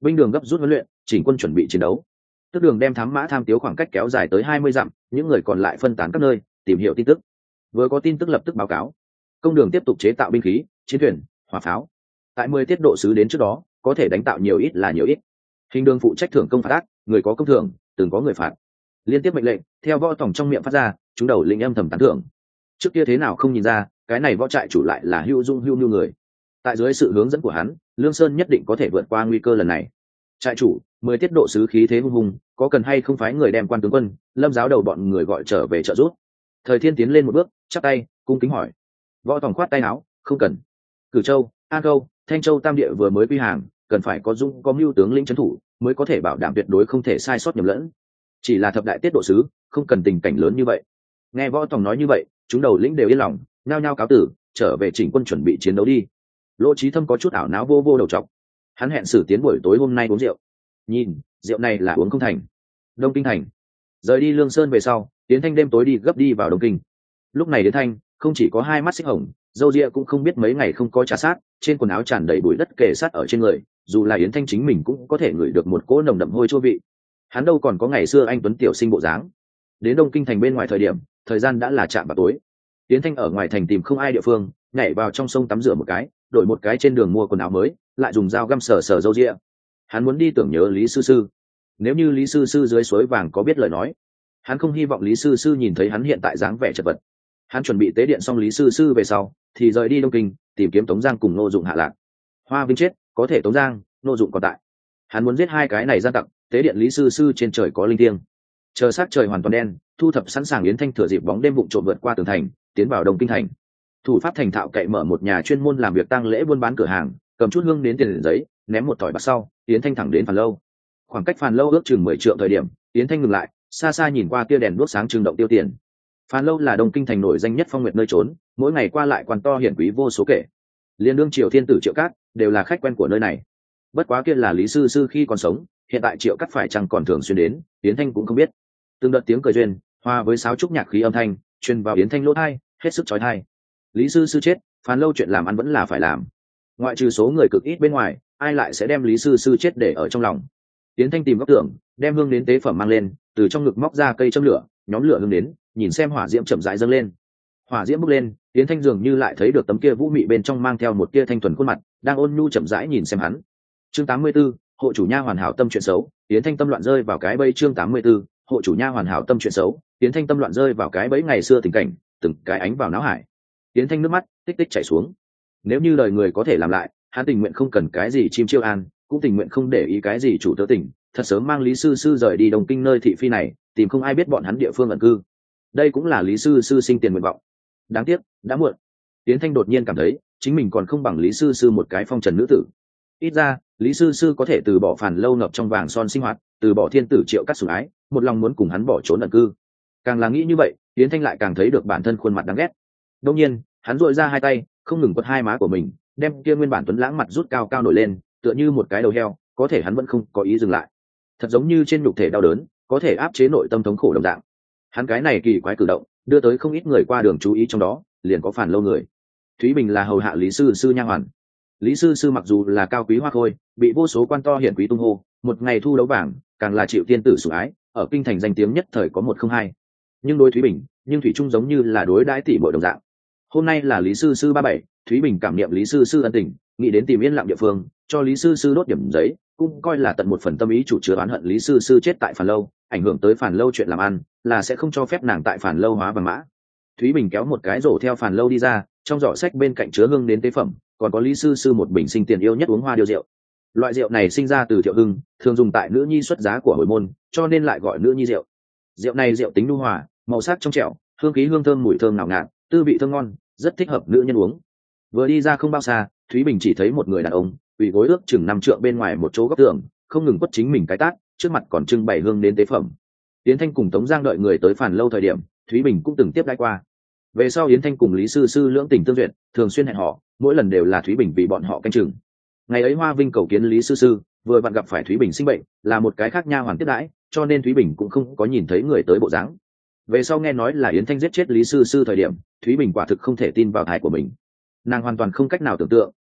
binh đường gấp rút huấn luyện, chỉnh quân chuẩn bị chiến đấu. Tức đường đem thám mã tham tiếu khoảng cách kéo dài tới hai mươi dặm, những người còn lại phân tán các nơi tìm hiểu tin tức. Vừa có tin tức lập tức báo cáo. Công đường tiếp tục chế tạo binh khí, chiến thuyền, hỏa pháo. Tại mười tiết độ sứ đến trước đó, có thể đánh tạo nhiều ít là nhiều ít. Hình đường phụ trách thưởng công phạt ác, người có công thưởng, từng có người phạt. Liên tiếp mệnh lệnh theo võ tổng trong miệng phát ra, chúng đầu lĩnh âm thầm tán thưởng. Trước kia thế nào không nhìn ra, cái này võ trại chủ lại là hữu dung hữu nhu người. Tại dưới sự hướng dẫn của hắn, Lương Sơn nhất định có thể vượt qua nguy cơ lần này. Trại chủ, mười tiết độ sứ khí thế hung hùng, có cần hay không phái người đem quan tướng quân, Lâm giáo đầu bọn người gọi trở về trợ giúp? Thời Thiên tiến lên một bước, chắp tay, cung kính hỏi. Võ tổng khoát tay áo, không cần. Cử Châu, An Châu, Thanh Châu tam địa vừa mới quy hàng, cần phải có dung có mưu tướng lĩnh trấn thủ, mới có thể bảo đảm tuyệt đối không thể sai sót nhầm lẫn. Chỉ là thập đại tiết độ sứ, không cần tình cảnh lớn như vậy. Nghe võ tổng nói như vậy, chúng đầu lĩnh đều yên lòng, nhao nhao cáo tử, trở về chỉnh quân chuẩn bị chiến đấu đi. Lỗ Chí Thâm có chút ảo não vô vô đầu trọc. Hắn hẹn Sử Tiến buổi tối hôm nay uống rượu. Nhìn, rượu này là uống không thành. Đông Kinh thành. Rời đi Lương Sơn về sau, Tiến Thanh đêm tối đi gấp đi vào Đông Kinh. Lúc này Tiến Thanh không chỉ có hai mắt xích hồng, râu ria cũng không biết mấy ngày không có trà sát, trên quần áo tràn đầy bụi đất kề sát ở trên người, dù là Yến Thanh chính mình cũng có thể ngửi được một cỗ nồng đậm hôi chua vị. Hắn đâu còn có ngày xưa anh tuấn tiểu sinh bộ dáng. Đến Đông Kinh thành bên ngoài thời điểm, thời gian đã là chạm vào tối. Yến Thanh ở ngoài thành tìm không ai địa phương, nhảy vào trong sông tắm rửa một cái, đổi một cái trên đường mua quần áo mới, lại dùng dao găm sờ sờ râu ria. Hắn muốn đi tưởng nhớ Lý Sư Sư. Nếu như Lý Sư Sư dưới suối vàng có biết lời nói, hắn không hy vọng Lý Sư Sư nhìn thấy hắn hiện tại dáng vẻ chật vật. Hắn chuẩn bị tế điện xong Lý Sư Sư về sau, thì rời đi Đông Kinh, tìm kiếm Tống Giang cùng Ngô Dụng hạ lạc. Hoa Vinh chết, có thể Tống Giang, Ngô Dụng còn tại. Hắn muốn giết hai cái này gian tặc, tế điện Lý Sư Sư trên trời có linh thiêng. Chờ sát trời hoàn toàn đen, thu thập sẵn sàng, Yến Thanh thừa dịp bóng đêm vụng trộm vượt qua tường thành, tiến vào Đông Kinh thành. Thủ pháp thành thạo cậy mở một nhà chuyên môn làm việc tang lễ buôn bán cửa hàng, cầm chút hương đến tiền giấy, ném một tỏi bạc sau, Yến Thanh thẳng đến Phàn Lâu. Khoảng cách Phàn Lâu ước chừng mười trượng thời điểm, Yến Thanh ngừng lại, xa xa nhìn qua tia đèn đuốc sáng trưng động tiêu tiền. Phàn Lâu là Đông Kinh thành nổi danh nhất phong nguyệt nơi trốn, mỗi ngày qua lại quan to hiển quý vô số kể. Liên đương Triều Thiên tử Triệu Cát đều là khách quen của nơi này. Bất quá kia là Lý Sư Sư khi còn sống, hiện tại Triệu Cát phải chăng còn thường xuyên đến, Yến Thanh cũng không biết. Từng đợt tiếng cười duyên, hòa với sáo trúc nhạc khí âm thanh, truyền vào Yến Thanh lỗ tai, hết sức chói tai. Lý Sư Sư chết, Phàn Lâu chuyện làm ăn vẫn là phải làm. Ngoại trừ số người cực ít bên ngoài, ai lại sẽ đem Lý Sư Sư chết để ở trong lòng. Yến Thanh tìm góc tường, đem hương đến tế phẩm mang lên, từ trong ngực móc ra cây châm lửa, nhóm lửa hương đến, nhìn xem hỏa diễm chậm rãi dâng lên. Hỏa diễm bốc lên, Yến Thanh dường như lại thấy được tấm kia vũ mị bên trong mang theo một tia thanh thuần khuôn mặt, đang ôn nhu chậm rãi nhìn xem hắn. Chương tám mươi 84, hộ chủ nha hoàn hảo tâm chuyện xấu, Yến Thanh tâm loạn rơi vào cái bẫy. Chương tám mươi 84, hộ chủ nha hoàn hảo tâm chuyện xấu, Yến Thanh tâm loạn rơi vào cái bẫy ngày xưa tình cảnh, từng cái ánh vào não hải. Yến Thanh nước mắt tích tích chảy xuống. Nếu như đời người có thể làm lại, hắn tình nguyện không cần cái gì chim chiêu an, cũng tình nguyện không để ý cái gì chủ tớ tình, thật sớm mang Lý Sư Sư rời đi Đông Kinh nơi thị phi này, tìm không ai biết bọn hắn địa phương ẩn cư. Đây cũng là Lý Sư Sư sinh tiền nguyện vọng. Đáng tiếc, đã muộn. Yến Thanh đột nhiên cảm thấy, chính mình còn không bằng Lý Sư Sư một cái phong trần nữ tử. Ít ra, Lý Sư Sư có thể từ bỏ Phàn Lâu ngập trong vàng son sinh hoạt, từ bỏ thiên tử Triệu Cát sủng ái, một lòng muốn cùng hắn bỏ trốn ẩn cư. Càng là nghĩ như vậy, Yến Thanh lại càng thấy được bản thân khuôn mặt đáng ghét. Đương nhiên, hắn duỗi ra hai tay, không ngừng quật hai má của mình, đem kia nguyên bản tuấn lãng mặt rút cao cao nổi lên, tựa như một cái đầu heo, có thể hắn vẫn không có ý dừng lại. Thật giống như trên nhục thể đau đớn, có thể áp chế nội tâm thống khổ đồng dạng. Hắn cái này kỳ quái cử động, đưa tới không ít người qua đường chú ý, trong đó liền có Phàn Lâu người. Thúy Bình là hầu hạ Lý Sư Sư nha hoàn. Lý Sư Sư mặc dù là cao quý hoa khôi, bị vô số quan to hiển quý tung hô, một ngày thu đấu vàng, càng là chịu tiên tử sủng ái, ở kinh thành danh tiếng nhất thời có một không hai. Nhưng đối Thúy Bình, nhưng thủy chung giống như là đối đãi tỷ muội đồng dạng. Hôm nay là Lý Sư Sư ba bảy, Thúy Bình cảm niệm Lý Sư Sư ân tình, nghĩ đến tìm yên lặng địa phương, cho Lý Sư Sư đốt điểm giấy, cũng coi là tận một phần tâm ý chủ chứa oán hận Lý Sư Sư chết tại Phàn Lâu, ảnh hưởng tới Phàn Lâu chuyện làm ăn, là sẽ không cho phép nàng tại Phàn Lâu hóa vàng mã. Thúy Bình kéo một cái rổ theo Phàn Lâu đi ra, trong giỏ sách bên cạnh chứa hương đến tế phẩm, còn có Lý Sư Sư một bình sinh tiền yêu nhất uống hoa điều rượu. Loại rượu này sinh ra từ Thiệu Hưng, thường dùng tại nữ nhi xuất giá của hồi môn, cho nên lại gọi nữ nhi rượu. Rượu này rượu tính nhu hòa, màu sắc trong trẻo, hương khí hương thơm mùi thơm ngào ngạt, tư vị thơm ngon, rất thích hợp nữ nhân uống. Vừa đi ra không bao xa, Thúy Bình chỉ thấy một người đàn ông quỳ gối ước chừng năm trượng bên ngoài một chỗ góc tường, không ngừng quất chính mình cái tát, trước mặt còn trưng bày hương đến tế phẩm. Yến Thanh cùng Tống Giang đợi người tới Phàn Lâu thời điểm, Thúy Bình cũng từng tiếp đãi qua. Về sau Yến Thanh cùng Lý Sư Sư lưỡng tình tương duyệt, thường xuyên hẹn họ, mỗi lần đều là Thúy Bình vì bọn họ canh chừng. Ngày ấy Hoa Vinh cầu kiến Lý Sư Sư, vừa vặn gặp phải Thúy Bình sinh bệnh, là một cái khác nha hoàn tiếp đãi, cho nên Thúy Bình cũng không có nhìn thấy người tới bộ dáng. Về sau nghe nói là Yến Thanh giết chết Lý Sư Sư thời điểm, Thúy Bình quả thực không thể tin vào tai của mình. Nàng hoàn toàn không cách nào tưởng tượng,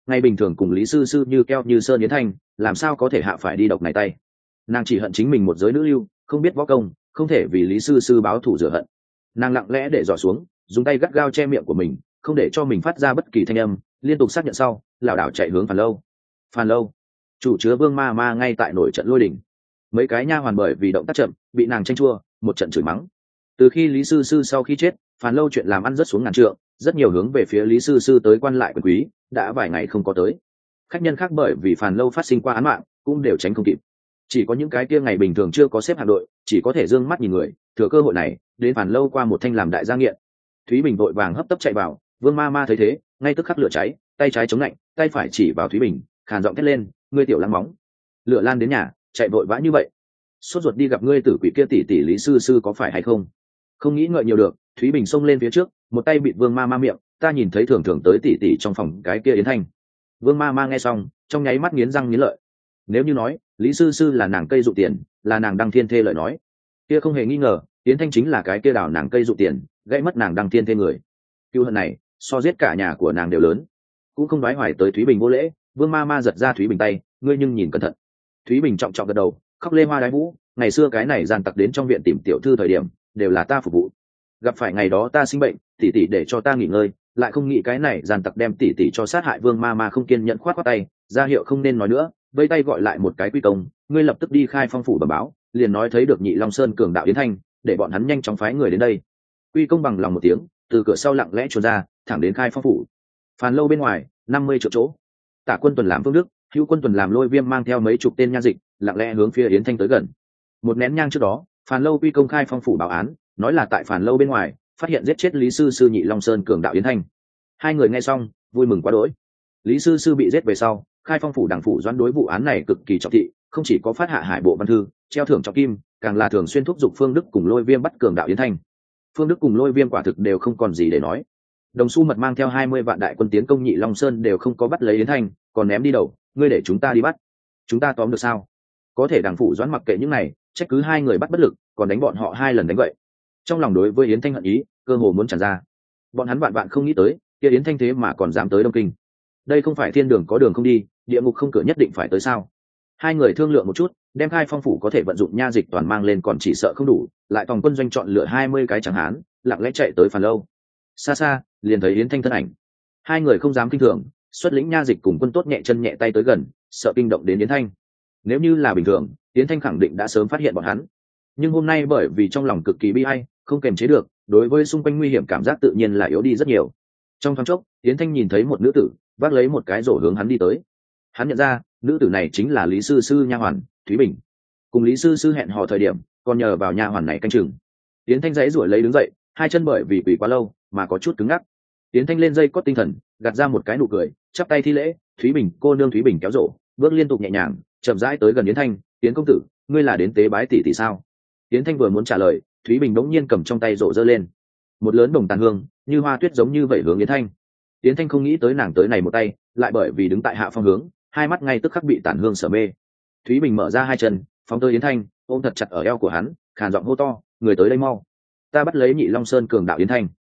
ngày bình thường cùng lý sư sư như keo như sơn yến thanh làm sao có thể hạ phải đi độc này tay. Nàng chỉ hận chính mình một giới nữ lưu không biết võ công, không thể vì lý sư sư báo thù rửa hận. Nàng lặng lẽ để dò xuống, dùng tay gắt gao che miệng của mình, không để cho mình phát ra bất kỳ thanh âm, liên tục xác nhận sau lảo đảo chạy hướng Phàn Lâu. Phàn Lâu chủ chứa Vương Ma Ma ngay tại nổi trận lôi đình, mấy cái nha hoàn bởi vì động tác chậm bị nàng tranh chua một trận chửi mắng. Từ khi lý sư sư sau khi chết, Phàn Lâu chuyện làm ăn rất xuống ngàn trượng, rất nhiều hướng về phía lý sư sư tới quan lại quyền quý đã vài ngày không có tới. Khách nhân khác bởi vì Phàn Lâu phát sinh qua án mạng cũng đều tránh không kịp, chỉ có những cái kia ngày bình thường chưa có xếp hạng đội chỉ có thể d ư ơ n g mắt nhìn người, thừa cơ hội này đến Phàn Lâu qua một thanh làm đại gia nghiện. Thúy Bình vội vàng hấp tấp chạy vào, Vương Ma Ma thấy thế ngay tức khắc lửa cháy, tay trái chống lạnh, tay phải chỉ vào Thúy Bình khàn giọng thét lên, ngươi tiểu lăng móng, lửa lan đến nhà chạy vội vã như vậy, sốt ruột đi gặp ngươi tử quỷ kia tỷ tỷ lý sư sư có phải hay không? Không nghĩ ngợi nhiều được, Thúy Bình xông lên phía trước, một tay bịt Vương Ma Ma miệng, ta nhìn thấy thường thường tới tỷ tỷ trong phòng cái kia Yến Thanh. Vương Ma Ma nghe xong trong nháy mắt nghiến răng nghiến lợi, nếu như nói lý sư sư là nàng cây dụ tiền, là nàng đăng thiên thê lời nói, kia không hề nghi ngờ Yến Thanh chính là cái kia đào nàng cây dụ tiền gãy mất nàng đăng thiên thê người. Cựu hận này so giết cả nhà của nàng đều lớn. Cũng không nói hoài tới Thúy Bình vô lễ, Vương Ma Ma giật ra Thúy Bình tay, ngươi nhưng nhìn cẩn thận. Thúy Bình trọng trọng gật đầu, khóc lê hoa đái vũ, ngày xưa cái này gian tặc đến trong viện tìm tiểu thư thời điểm đều là ta phục vụ, gặp phải ngày đó ta sinh bệnh tỷ tỷ để cho ta nghỉ ngơi, lại không nghĩ cái này gian tặc đem tỷ tỷ cho sát hại. Vương Ma Ma không kiên nhẫn khoát khoát tay ra hiệu không nên nói nữa, vây tay gọi lại một cái quy công, ngươi lập tức đi khai phong phủ bẩm báo, liền nói thấy được Nhị Long Sơn cường đạo Yến Thanh, để bọn hắn nhanh chóng phái người đến đây. Quy công bằng lòng một tiếng, từ cửa sau lặng lẽ trốn ra, thẳng đến khai phong phủ. Phàn Lâu bên ngoài năm mươi triệu chỗ, Tả Quân Tuần làm Phương Đức, Hữu Quân Tuần làm Lôi Viêm mang theo mấy chục tên nha dịch lặng lẽ hướng phía Yến Thanh tới gần. Một nén nhang trước đó, Phàn Lâu quy công khai phong phủ báo án, nói là tại Phàn Lâu bên ngoài phát hiện giết chết lý sư sư Nhị Long Sơn cường đạo Yến Thanh. Hai người nghe xong vui mừng quá đỗi. Lý sư sư bị giết về sau, khai phong phủ đảng phủ doãn đối vụ án này cực kỳ trọng thị, không chỉ có phát hạ hải bộ văn thư treo thưởng trọng kim, càng là thường xuyên thúc giục Phương Đức cùng Lôi Viêm bắt cường đạo Yến Thanh. Phương Đức cùng Lôi Viêm quả thực đều không còn gì để nói. Đồng Xu Mật mang theo hai mươi vạn đại quân tiến công Nhị Long Sơn đều không có bắt lấy Yến Thanh, còn ném đi đầu, ngươi để chúng ta đi bắt, chúng ta tóm được sao? Có thể đảng phủ doãn mặc kệ những này, trách cứ hai người bắt bất lực, còn đánh bọn họ hai lần đánh vậy. Trong lòng đối với Yến Thanh hận ý cơ hồ muốn tràn ra. Bọn hắn vạn vạn không nghĩ tới, kia Yến Thanh thế mà còn dám tới Đông Kinh. Đây không phải thiên đường có đường không đi, địa ngục không cửa nhất định phải tới sao? Hai người thương lượng một chút, đem khai phong phủ có thể vận dụng nha dịch toàn mang lên, còn chỉ sợ không đủ, lại toàn quân doanh chọn lựa hai mươi cái chẳng hán, lặng lẽ chạy tới Phàn Lâu. Xa xa liền thấy Yến Thanh thân ảnh. Hai người không dám kinh thường, xuất lĩnh nha dịch cùng quân tốt nhẹ chân nhẹ tay tới gần, sợ kinh động đến Yến Thanh. Nếu như là bình thường, Yến Thanh khẳng định đã sớm phát hiện bọn hắn, nhưng hôm nay bởi vì trong lòng cực kỳ bi ai, không kềm chế được, đối với xung quanh nguy hiểm cảm giác tự nhiên là yếu đi rất nhiều. Trong thoáng chốc, Yến Thanh nhìn thấy một nữ tử vác lấy một cái rổ hướng hắn đi tới. Hắn nhận ra nữ tử này chính là lý sư sư nha hoàn Thúy Bình. Cùng lý sư sư hẹn hò thời điểm còn nhờ vào nha hoàn này canh chừng. Yến Thanh dãy ruổi lấy đứng dậy, hai chân bởi vì quỳ quá lâu mà có chút cứng ngắc. Yến Thanh lên dây cót tinh thần, gạt ra một cái nụ cười, chắp tay thi lễ, Thúy Bình cô nương. Thúy Bình kéo rổ, bước liên tục nhẹ nhàng, chậm rãi tới gần Yến Thanh. Yến công tử, ngươi là đến tế bái tỷ tỷ sao? Yến Thanh vừa muốn trả lời, Thúy Bình đống nhiên cầm trong tay rổ giơ lên, một lớn đồng tàn hương như hoa tuyết giống như vậy hướng Yến Thanh. Yến Thanh không nghĩ tới nàng tới này một tay, lại bởi vì đứng tại hạ phong hướng, hai mắt ngay tức khắc bị tàn hương sở mê. Thúy Bình mở ra hai chân, phóng tới Yến Thanh, ôm thật chặt ở eo của hắn, khàn giọng hô to, người tới đây mau, ta bắt lấy Nhị Long Sơn cường đạo Yến Thanh.